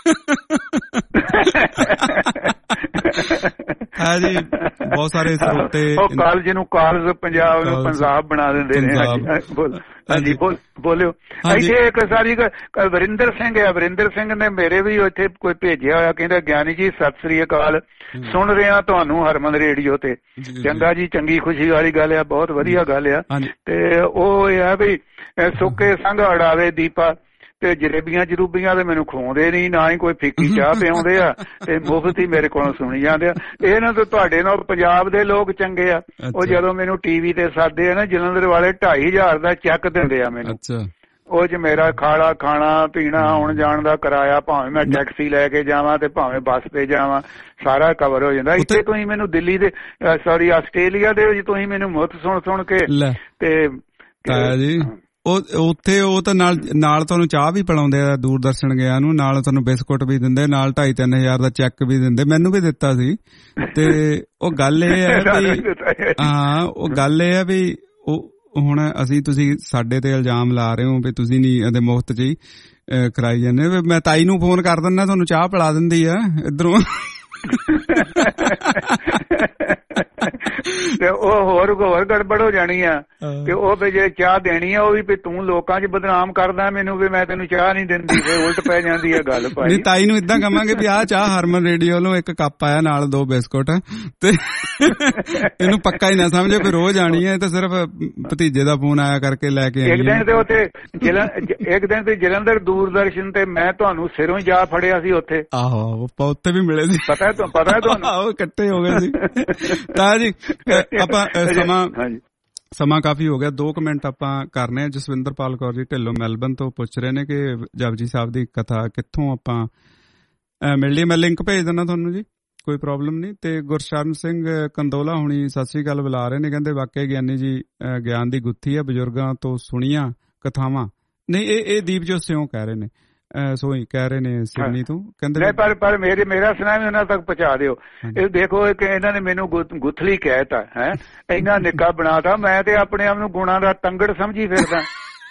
ਹਾਂ ਜੀ, ਬਹੁਤ ਸਾਰੇ ਸਰੋਤੇ ਉਹ ਕਾਲਜ ਨੂੰ ਕਾਲਜ, ਪੰਜਾਬ ਨੂੰ ਪੰਜਾਬ ਬਣਾ ਦਿੰਦੇ ਨੇ। ਹਾਂਜੀ ਬੋਲਿਓ। ਇੱਥੇ ਇੱਕ ਸਾਰੀ ਵਰਿੰਦਰ ਸਿੰਘ ਹੈ, ਵਰਿੰਦਰ ਸਿੰਘ ਨੇ ਮੇਰੇ ਵੀ ਇੱਥੇ ਕੋਈ ਭੇਜਿਆ ਹੋਇਆ, ਕਹਿੰਦਾ ਗਿਆਨੀ ਜੀ ਸਤਿ ਸ੍ਰੀ ਅਕਾਲ, ਸੁਣ ਰਿਹਾ ਤੁਹਾਨੂੰ ਹਰਮਨ ਰੇਡੀਓ ਤੇ। ਚੰਗਾ ਜੀ, ਚੰਗੀ ਖੁਸ਼ੀ ਵਾਲੀ ਗੱਲ ਆ, ਬਹੁਤ ਵਧੀਆ ਗੱਲ ਆ। ਤੇ ਉਹ ਇਹ ਆ ਵੀ ਸੁੱਕੇ ਸੰਘ ਅੜਾਵੇ ਦੀਪਾ, ਤੇ ਜਲੇਬੀਆਂ ਜਰੂਬੀਆਂ ਤੇ ਮੈਨੂੰ ਖਵਾਉਂਦੇ ਨੀ, ਨਾ ਹੀ ਕੋਈ ਫਿੱਕੀ ਚਾਹ ਪਿਆਉਂਦੇ ਆ, ਤੇ ਮੁਫਤ ਹੀ ਮੇਰੇ ਕੋਲੋਂ ਸੁਣੀ ਜਾਂਦੇ ਆ। ਇਹਨਾਂ ਤੋਂ ਤੁਹਾਡੇ ਨਾਲ ਪੰਜਾਬ ਦੇ ਲੋਕ ਚੰਗੇ ਆ। ਉਹ ਜਦੋਂ ਮੈਨੂੰ ਟੀਵੀ ਤੇ ਸਾਦੇ ਆ ਨਾ, ਜਲੰਧਰ ਵਾਲੇ ਢਾਈ ਹਜ਼ਾਰ ਦਾ ਚੈੱਕ ਦਿੰਦੇ ਆ ਮੈਨੂੰ। ਉਹ ਚ ਮੇਰਾ ਖਾਣਾ ਖਾਣਾ ਪੀਣਾ ਆਉਣ ਜਾਣ ਦਾ ਕਿਰਾਇਆ, ਭਾਵੇਂ ਮੈਂ ਟੈਕਸੀ ਲੈ ਕੇ ਜਾਵਾਂ ਤੇ ਭਾਵੇਂ ਬੱਸ ਤੇ ਜਾਵਾਂ, ਸਾਰਾ ਕਵਰ ਹੋ ਜਾਂਦਾ। ਇੱਥੇ ਤੁਸੀਂ ਮੈਨੂੰ ਦਿੱਲੀ ਦੇ ਸੌਰੀ ਆਸਟ੍ਰੇਲੀਆ ਦੇ ਵਿੱਚ ਤੁਸੀਂ ਮੈਨੂੰ ਮੁੱਤ ਸੁਣ ਸੁਣ ਕੇ ਤੇ ਉਹ ਉੱਥੇ ਉਹ ਤਾਂ ਨਾਲ ਨਾਲ ਤੁਹਾਨੂੰ ਚਾਹ ਵੀ ਪਿਲਾਉਂਦੇ ਆ, ਦੂਰਦਰਸ਼ਨ ਗਿਆ ਨੂੰ, ਨਾਲ ਤੁਹਾਨੂੰ ਬਿਸਕੁਟ ਵੀ ਦਿੰਦੇ, ਨਾਲ ਢਾਈ ਤਿੰਨ ਹਜ਼ਾਰ ਦਾ ਚੈੱਕ ਵੀ ਦਿੰਦੇ, ਮੈਨੂੰ ਵੀ ਦਿੱਤਾ ਸੀ। ਤੇ ਉਹ ਗੱਲ ਇਹ ਹੈ ਵੀ ਹਾਂ ਉਹ ਗੱਲ ਇਹ ਹੈ ਵੀ ਉਹ ਹੁਣ ਅਸੀਂ ਤੁਸੀਂ ਸਾਡੇ ਤੇ ਇਲਜ਼ਾਮ ਲਾ ਰਹੇ ਹੋ ਵੀ ਤੁਸੀਂ ਨੀ ਇਹਦੇ ਮੁਫਤ ਚ ਹੀ ਕਰਾਈ ਜਾਂਦੇ। ਮੈਂ ਤਾਈ ਨੂੰ ਫੋਨ ਕਰ ਦਿੰਦਾ, ਤੁਹਾਨੂੰ ਚਾਹ ਪਿਲਾ ਦਿੰਦੀ ਆ ਇੱਧਰੋਂ। ਤੇ ਉਹ ਹੋਰ ਹੋਰ ਗੜਬੜ ਹੋ ਜਾਣੀ ਆ। ਤੇ ਉਹ ਵੀ ਜੇ ਚਾਹ ਦੇਣੀ ਆ, ਉਹ ਵੀ ਤੂੰ ਲੋਕਾਂ 'ਚ ਬਦਨਾਮ ਕਰਦਾ ਮੈਨੂੰ ਵੀ ਮੈਂ ਤੈਨੂੰ ਚਾਹ ਨਹੀਂ ਦਿੰਦੀ, ਫਿਰ ਉਲਟ ਪੈ ਜਾਂਦੀ ਆ ਗੱਲ। ਭਾਈ ਤਾਈ ਨੂੰ ਏਦਾਂ ਕਵਾਂਗੇ ਵੀ ਆਹ ਚਾਹ ਹਰਮਨ ਰੇਡੀਓ ਵੱਲੋਂ ਇੱਕ ਕੱਪ ਆਇਆ, ਨਾਲ ਦੋ ਬਿਸਕੁਟ, ਤੇ ਇਹਨੂੰ ਪੱਕਾ ਹੀ ਨਾ ਸਮਝੇ ਵੀ ਰੋਜ਼ ਆਣੀ ਹੈ, ਤੇ ਸਿਰਫ ਭਤੀਜੇ ਦਾ ਫੋਨ ਆਇਆ ਕਰਕੇ ਲੈ ਕੇ ਆਈ। ਇੱਕ ਦਿਨ ਤੇ ਉੱਥੇ ਇੱਕ ਦਿਨ ਤੇ ਜਲੰਧਰ ਦੂਰਦਰਸ਼ਨ ਤੇ ਮੈਂ ਤੁਹਾਨੂੰ ਸਿਰੋਂ ਹੀ ਜਾ ਫੜਿਆ ਸੀ ਉੱਥੇ। ਆਹੋ ਉੱਥੇ ਵੀ ਮਿਲੇ ਸੀ, ਪਤਾ ਪਤਾ ਤੁਹਾਨੂੰ। ਆਹੋ ਇਕੱਠੇ ਹੋ ਗਏ ਸੀ। ਤਾਂ ਜੀ ਆਪਾਂ ਸਮਾਂ ਸਮਾਂ ਕਾਫੀ ਹੋ ਗਿਆ, ਦੋ ਕੁ ਮਿੰਟ ਆਪਾਂ ਕਰਨੇ ਆ। ਜਸਵਿੰਦਰਪਾਲ ਕੌਰ ਜੀ ਢਿੱਲੋਂ ਮੈਲਬਨ ਤੋਂ ਪੁੱਛ ਰਹੇ ਨੇ ਕਿ ਜਪਜੀ ਸਾਹਿਬ ਦੀ ਕਥਾ ਕਿੱਥੋਂ ਆਪਾਂ ਮਿਲ ਲਈ। ਮੈਂ ਲਿੰਕ ਭੇਜ ਦਿੰਦਾ ਤੁਹਾਨੂੰ ਜੀ, ਕੋਈ ਪ੍ਰੋਬਲਮ ਨਹੀਂ। ਤੇ ਗੁਰਸ਼ਰਨ ਸਿੰਘ ਕੰਦੋਲਾ ਹੁਣੀ ਸਤਿ ਸ੍ਰੀ ਅਕਾਲ ਬੁਲਾ ਰਹੇ ਨੇ, ਕਹਿੰਦੇ ਵਾਕਿਆ ਗਿਆਨੀ ਜੀ ਗਿਆਨ ਦੀ ਗੁੱਥੀ ਆ, ਬਜ਼ੁਰਗਾਂ ਤੋਂ ਸੁਣੀਆਂ ਕਥਾਵਾਂ। ਨਹੀਂ ਇਹ ਇਹ ਦੀਪਜੋਤ ਸਿਉਂ ਕਹਿ ਰਹੇ ਨੇ, ਸੋਈ ਕਹਿ ਰਹੇ ਨੇ ਸਿਡਨੀ ਤੋਂ, ਕਹਿੰਦੇ ਪਰ ਪਰ ਮੇਰੇ ਮੇਰਾ ਸੁਣਾ ਵੀ ਉਹਨਾਂ ਤੱਕ ਪਹੁੰਚਾ ਦਿਓ। ਇਹ ਦੇਖੋ ਕਿ ਇਹਨਾਂ ਨੇ ਮੈਨੂੰ ਗੁੱਥਲੀ ਕਹਿਤਾ ਹੈ, ਇੰਨਾ ਨਿੱਕਾ ਬਣਾਤਾ, ਮੈਂ ਤੇ ਆਪਣੇ ਆਪ ਨੂੰ ਗੁਣਾਂ ਦਾ ਤੰਗੜ ਸਮਝੀ ਫਿਰਦਾ।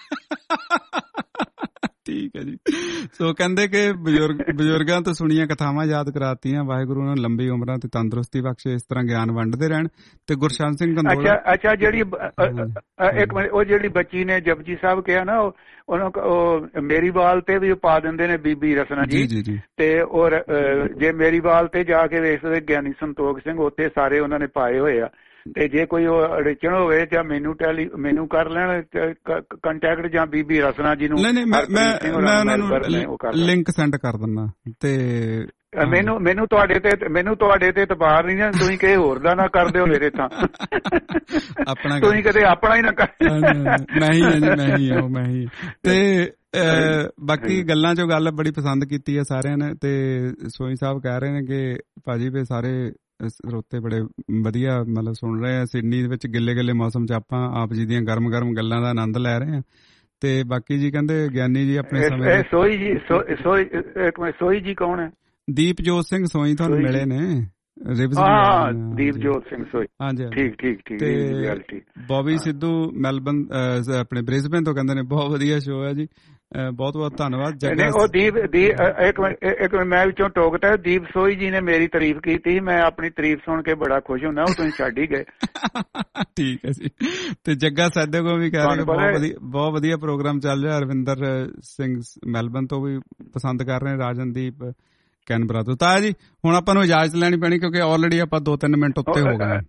ਠੀਕ ਹੈ ਜੀ। ਸੋ ਕਹਿੰਦੇ ਕਿ ਬਜ਼ੁਰਗ ਬਜ਼ੁਰਗਾਂ ਤੋਂ ਸੁਣੀਆਂ ਕਥਾਵਾਂ ਯਾਦ ਕਰਾਤੀਆਂ, ਵਾਹਿਗੁਰੂ ਉਹਨਾਂ ਨੂੰ ਲੰਬੀ ਉਮਰਾਂ ਤੇ ਤੰਦਰੁਸਤੀ ਬਖਸ਼ੇ, ਇਸ ਤਰ੍ਹਾਂ ਗਿਆਨ ਵੰਡਦੇ ਰਹਿਣ। ਤੇ ਗੁਰਸ਼ਨ ਸਿੰਘ ਕੰਦੋਲਾ। ਅੱਛਾ ਅੱਛਾ ਜਿਹੜੀ ਇੱਕ ਮਿੰਟ, ਉਹ ਜਿਹੜੀ ਬੱਚੀ ਨੇ ਜਪਜੀ ਸਾਹਿਬ ਕਿਹਾ ਨਾ, ਉਹਨੂੰ ਉਹ ਮੇਰੀਵਾਲ ਤੇ ਵੀ ਪਾ ਦਿੰਦੇ ਨੇ ਬੀਬੀ ਰਸਨਾ ਜੀ, ਤੇ ਔਰ ਜੇ ਮੇਰੀਵਾਲ ਤੇ ਜਾ ਕੇ ਵੇਖਦੇ ਗਿਆਨੀ ਸੰਤੋਖ ਸਿੰਘ, ਉੱਥੇ ਸਾਰੇ ਉਹਨਾਂ ਨੇ ਪਾਏ ਹੋਏ ਆ। ਤੇ ਜੇ ਕੋਈ ਉਹ ਅੜਚਣ ਹੋਵੇ ਜਾਂ ਮੈਨੂੰ ਟੈਲੀ ਮੈਨੂੰ ਕਰ ਲੈਣ ਕੰਟੈਕਟ, ਜਾਂ ਬੀਬੀ ਰਸਨਾ ਜੀ ਨੂੰ। ਨਹੀਂ ਨਹੀਂ ਮੈਂ ਮੈਂ ਉਹਨਾਂ ਨੂੰ ਲਿੰਕ ਸੈਂਡ ਕਰ ਦਿੰਦਾ। ਤੇ ਮੈਨੂੰ ਮੈਨੂੰ ਤੁਹਾਡੇ ਤੇ ਮੈਨੂੰ ਤੁਹਾਡੇ ਤੇ ਇਤਬਾਰ ਨਹੀਂ ਨਾ, ਤੁਸੀਂ ਕਿਸੇ ਹੋਰ ਦਾ ਨਾ ਕਰ ਦਿਓ ਮੇਰੇ ਤਾਂ। ਆਪਣਾ ਤੁਸੀਂ ਕਦੇ ਆਪਣਾ ਹੀ ਨਾ ਕਰ। ਮੈਂ ਹੀ ਹਾਂ ਜੀ, ਮੈਂ ਹੀ ਹਾਂ, ਮੈਂ ਹੀ। ਤੇ ਬਾਕੀ ਗੱਲਾਂ ਚੋਂ ਗੱਲ ਬੜੀ ਪਸੰਦ ਕੀਤੀ ਹੈ ਸਾਰਿਆਂ ਨੇ। ਤੇ ਸੋਈ ਸਾਹਿਬ ਕਹਿ ਰਹੇ ਨੇ ਕਿ ਭਾਜੀ ਵੀ ਸਾਰੇ ਸਰੋਤੇ ਬੜੇ ਵਧੀਆ ਮਤਲਬ ਸੁਣ ਰਹੇ ਆ। ਸਿਡਨੀ ਦੇ ਵਿੱਚ ਗਿੱਲੇ ਗਿੱਲੇ ਮੌਸਮ ਚ ਆਪਾਂ ਆਪ ਜੀ ਦੀਆਂ ਗਰਮ ਗਰਮ ਗੱਲਾਂ ਦਾ ਆਨੰਦ ਲੈ ਰਹੇ ਆ। ਤੇ ਬਾਕੀ ਜੀ ਕਹਿੰਦੇ ਗਿਆਨੀ ਜੀ ਆਪਣੇ ਸਮੇਂ ਸੋਈ ਜੀ ਸੋਈ ਇੱਕ ਮਿੰਟ ਸੋਈ ਜੀ ਕੌਣ ਹੈ? ਦੀਪਜੋਤ ਸਿੰਘ ਸੋਈ ਤੁਹਾਨੂੰ ਮਿਲੇ ਨੇ। ਹਾਂ ਦੀਪਜੋਤ ਸਿੰਘ ਸੋਈ। ਹਾਂਜੀ ਠੀਕ ਠੀਕ ਠੀਕ। ਤੇ ਬੌਬੀ ਸਿੱਧੂ ਮੈਲਬਨ ਆਪਣੇ ਬ੍ਰਿਸਬੇਨ ਤੋਂ ਕਹਿੰਦੇ ਨੇ ਬਹੁਤ ਵਧੀਆ ਸ਼ੋਅ ਹੈ ਜੀ, ਬਹੁਤ ਬਹੁਤ ਧੰਨਵਾਦ। ਉਹ ਦੀਪ ਇੱਕ ਇੱਕ ਮੈਂ ਵਿੱਚੋਂ ਟੋਕਤਾ, ਦੀਪ ਸੋਈ ਜੀ ਨੇ ਮੇਰੀ ਤਾਰੀਫ ਕੀਤੀ, ਮੈਂ ਆਪਣੀ ਤਾਰੀਫ ਸੁਣ ਕੇ ਬੜਾ ਖੁਸ਼ ਹੁੰਦਾ। ਉਹ ਤੁਸੀਂ ਛੱਡ ਹੀ ਗਏ। ਠੀਕ ਹੈ ਜੀ। ਤੇ ਜੱਗਾ ਸਾਦੇ ਕੋ ਵੀ ਕਹਿ ਰਹੇ ਬਹੁਤ ਵਧੀਆ ਬਹੁਤ ਵਧੀਆ ਪ੍ਰੋਗਰਾਮ ਚੱਲ ਰਿਹਾ। ਰਵਿੰਦਰ ਸਿੰਘ ਮੈਲਬਨ ਤੋਂ ਵੀ ਪਸੰਦ ਕਰ ਰਹੇ, ਰਾਜਨਦੀਪ ਕੈਨਬਰਾ ਤੋਂ। ਤਾਂ ਜੀ ਹੁਣ ਆਪਾਂ ਨੂੰ ਇਜਾਜ਼ਤ ਲੈਣੀ ਪੈਣੀ, ਕਿਉਂਕਿ ਆਲਰੇਡੀ ਆਪਾਂ ਦੋ ਤਿੰਨ ਮਿੰਟ ਉੱਤੇ ਹੋ ਗਏ।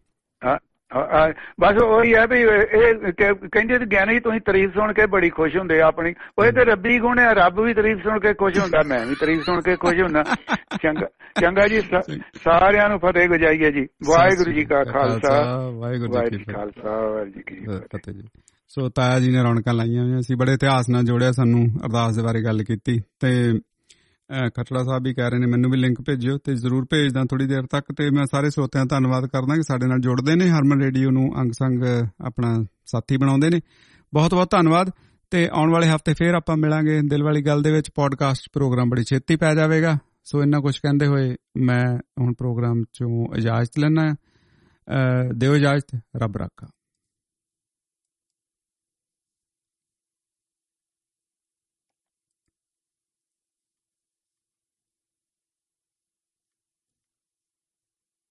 ਬਸ ਉਹੀ ਹੈ ਵੀ ਇਹ ਕਹਿੰਦੇ ਗਿਆਨੀ ਤੁਸੀਂ ਤਾਰੀਫ ਸੁਣ ਕੇ ਬੜੀ ਖੁਸ਼ ਹੁੰਦੇ ਆਪਣੀ। ਉਹ ਤੇ ਰੱਬੀ ਗੁਣ ਹੈ, ਰੱਬ ਵੀ ਤਾਰੀਫ ਸੁਣ ਕੇ ਖੁਸ਼ ਹੁੰਦਾ, ਮੈਂ ਵੀ ਤਾਰੀਫ ਸੁਣ ਕੇ ਖੁਸ਼ ਹੁੰਦਾ। ਚੰਗਾ ਚੰਗਾ ਜੀ, ਸਾਰਿਆਂ ਨੂੰ ਫਤਿਹ ਗੁਜਾਈਏ ਜੀ। ਵਾਹਿਗੁਰੂ ਜੀ ਕਾ ਖਾਲਸਾ, ਵਾਹਿਗੁਰੂ ਜੀ ਕੀ ਖਾਲਸਾ, ਵਾਹਿਗੁਰੂ ਜੀ ਕੀ ਫਤਿਹ ਜੀ। ਸੋ ਤਾਇਆ ਜੀ ਨੇ ਰੌਣਕਾਂ ਲਾਈਆਂ ਹੋਈਆਂ ਸੀ, ਬੜੇ ਇਤਿਹਾਸ ਨਾਲ ਜੋੜਿਆ, ਸਾਨੂੰ ਅਰਦਾਸ ਦੇ ਬਾਰੇ ਗੱਲ ਕੀਤੀ। ਤੇ ਖਟੜਾ ਸਾਹਿਬ ਵੀ ਕਹਿ ਰਹੇ ਨੇ ਮੈਨੂੰ ਵੀ ਲਿੰਕ ਭੇਜਿਓ, ਤੇ ਜ਼ਰੂਰ ਭੇਜਦਾ ਥੋੜੀ ਦੇਰ ਤੱਕ। ਤੇ ਮੈਂ ਸਾਰੇ ਸਰੋਤਿਆਂ ਦਾ ਧੰਨਵਾਦ ਕਰਦਾ ਕਿ ਸਾਡੇ ਨਾਲ ਜੁੜਦੇ ਨੇ, ਹਰਮਨ ਰੇਡੀਓ ਨੂੰ ਅੰਗ ਸੰਗ ਆਪਣਾ ਸਾਥੀ ਬਣਾਉਂਦੇ ਨੇ। ਬਹੁਤ ਬਹੁਤ ਧੰਨਵਾਦ। ਤੇ ਆਉਣ ਵਾਲੇ ਹਫ਼ਤੇ ਫੇਰ ਆਪਾਂ ਮਿਲਾਂਗੇ ਦਿਲ ਵਾਲੀ ਗੱਲ ਦੇ ਵਿੱਚ। ਪੋਡਕਾਸਟ ਪ੍ਰੋਗਰਾਮ ਬੜੀ ਛੇਤੀ ਪੈ ਜਾਵੇਗਾ। ਸੋ ਇੰਨਾ ਕੁਛ ਕਹਿੰਦੇ ਹੋਏ ਮੈਂ ਹੁਣ ਪ੍ਰੋਗਰਾਮ 'ਚੋਂ ਇਜਾਜ਼ਤ ਲੈਣਾ। ਦਿਓ ਇਜਾਜ਼ਤ। ਰੱਬ ਰਾਖਾ।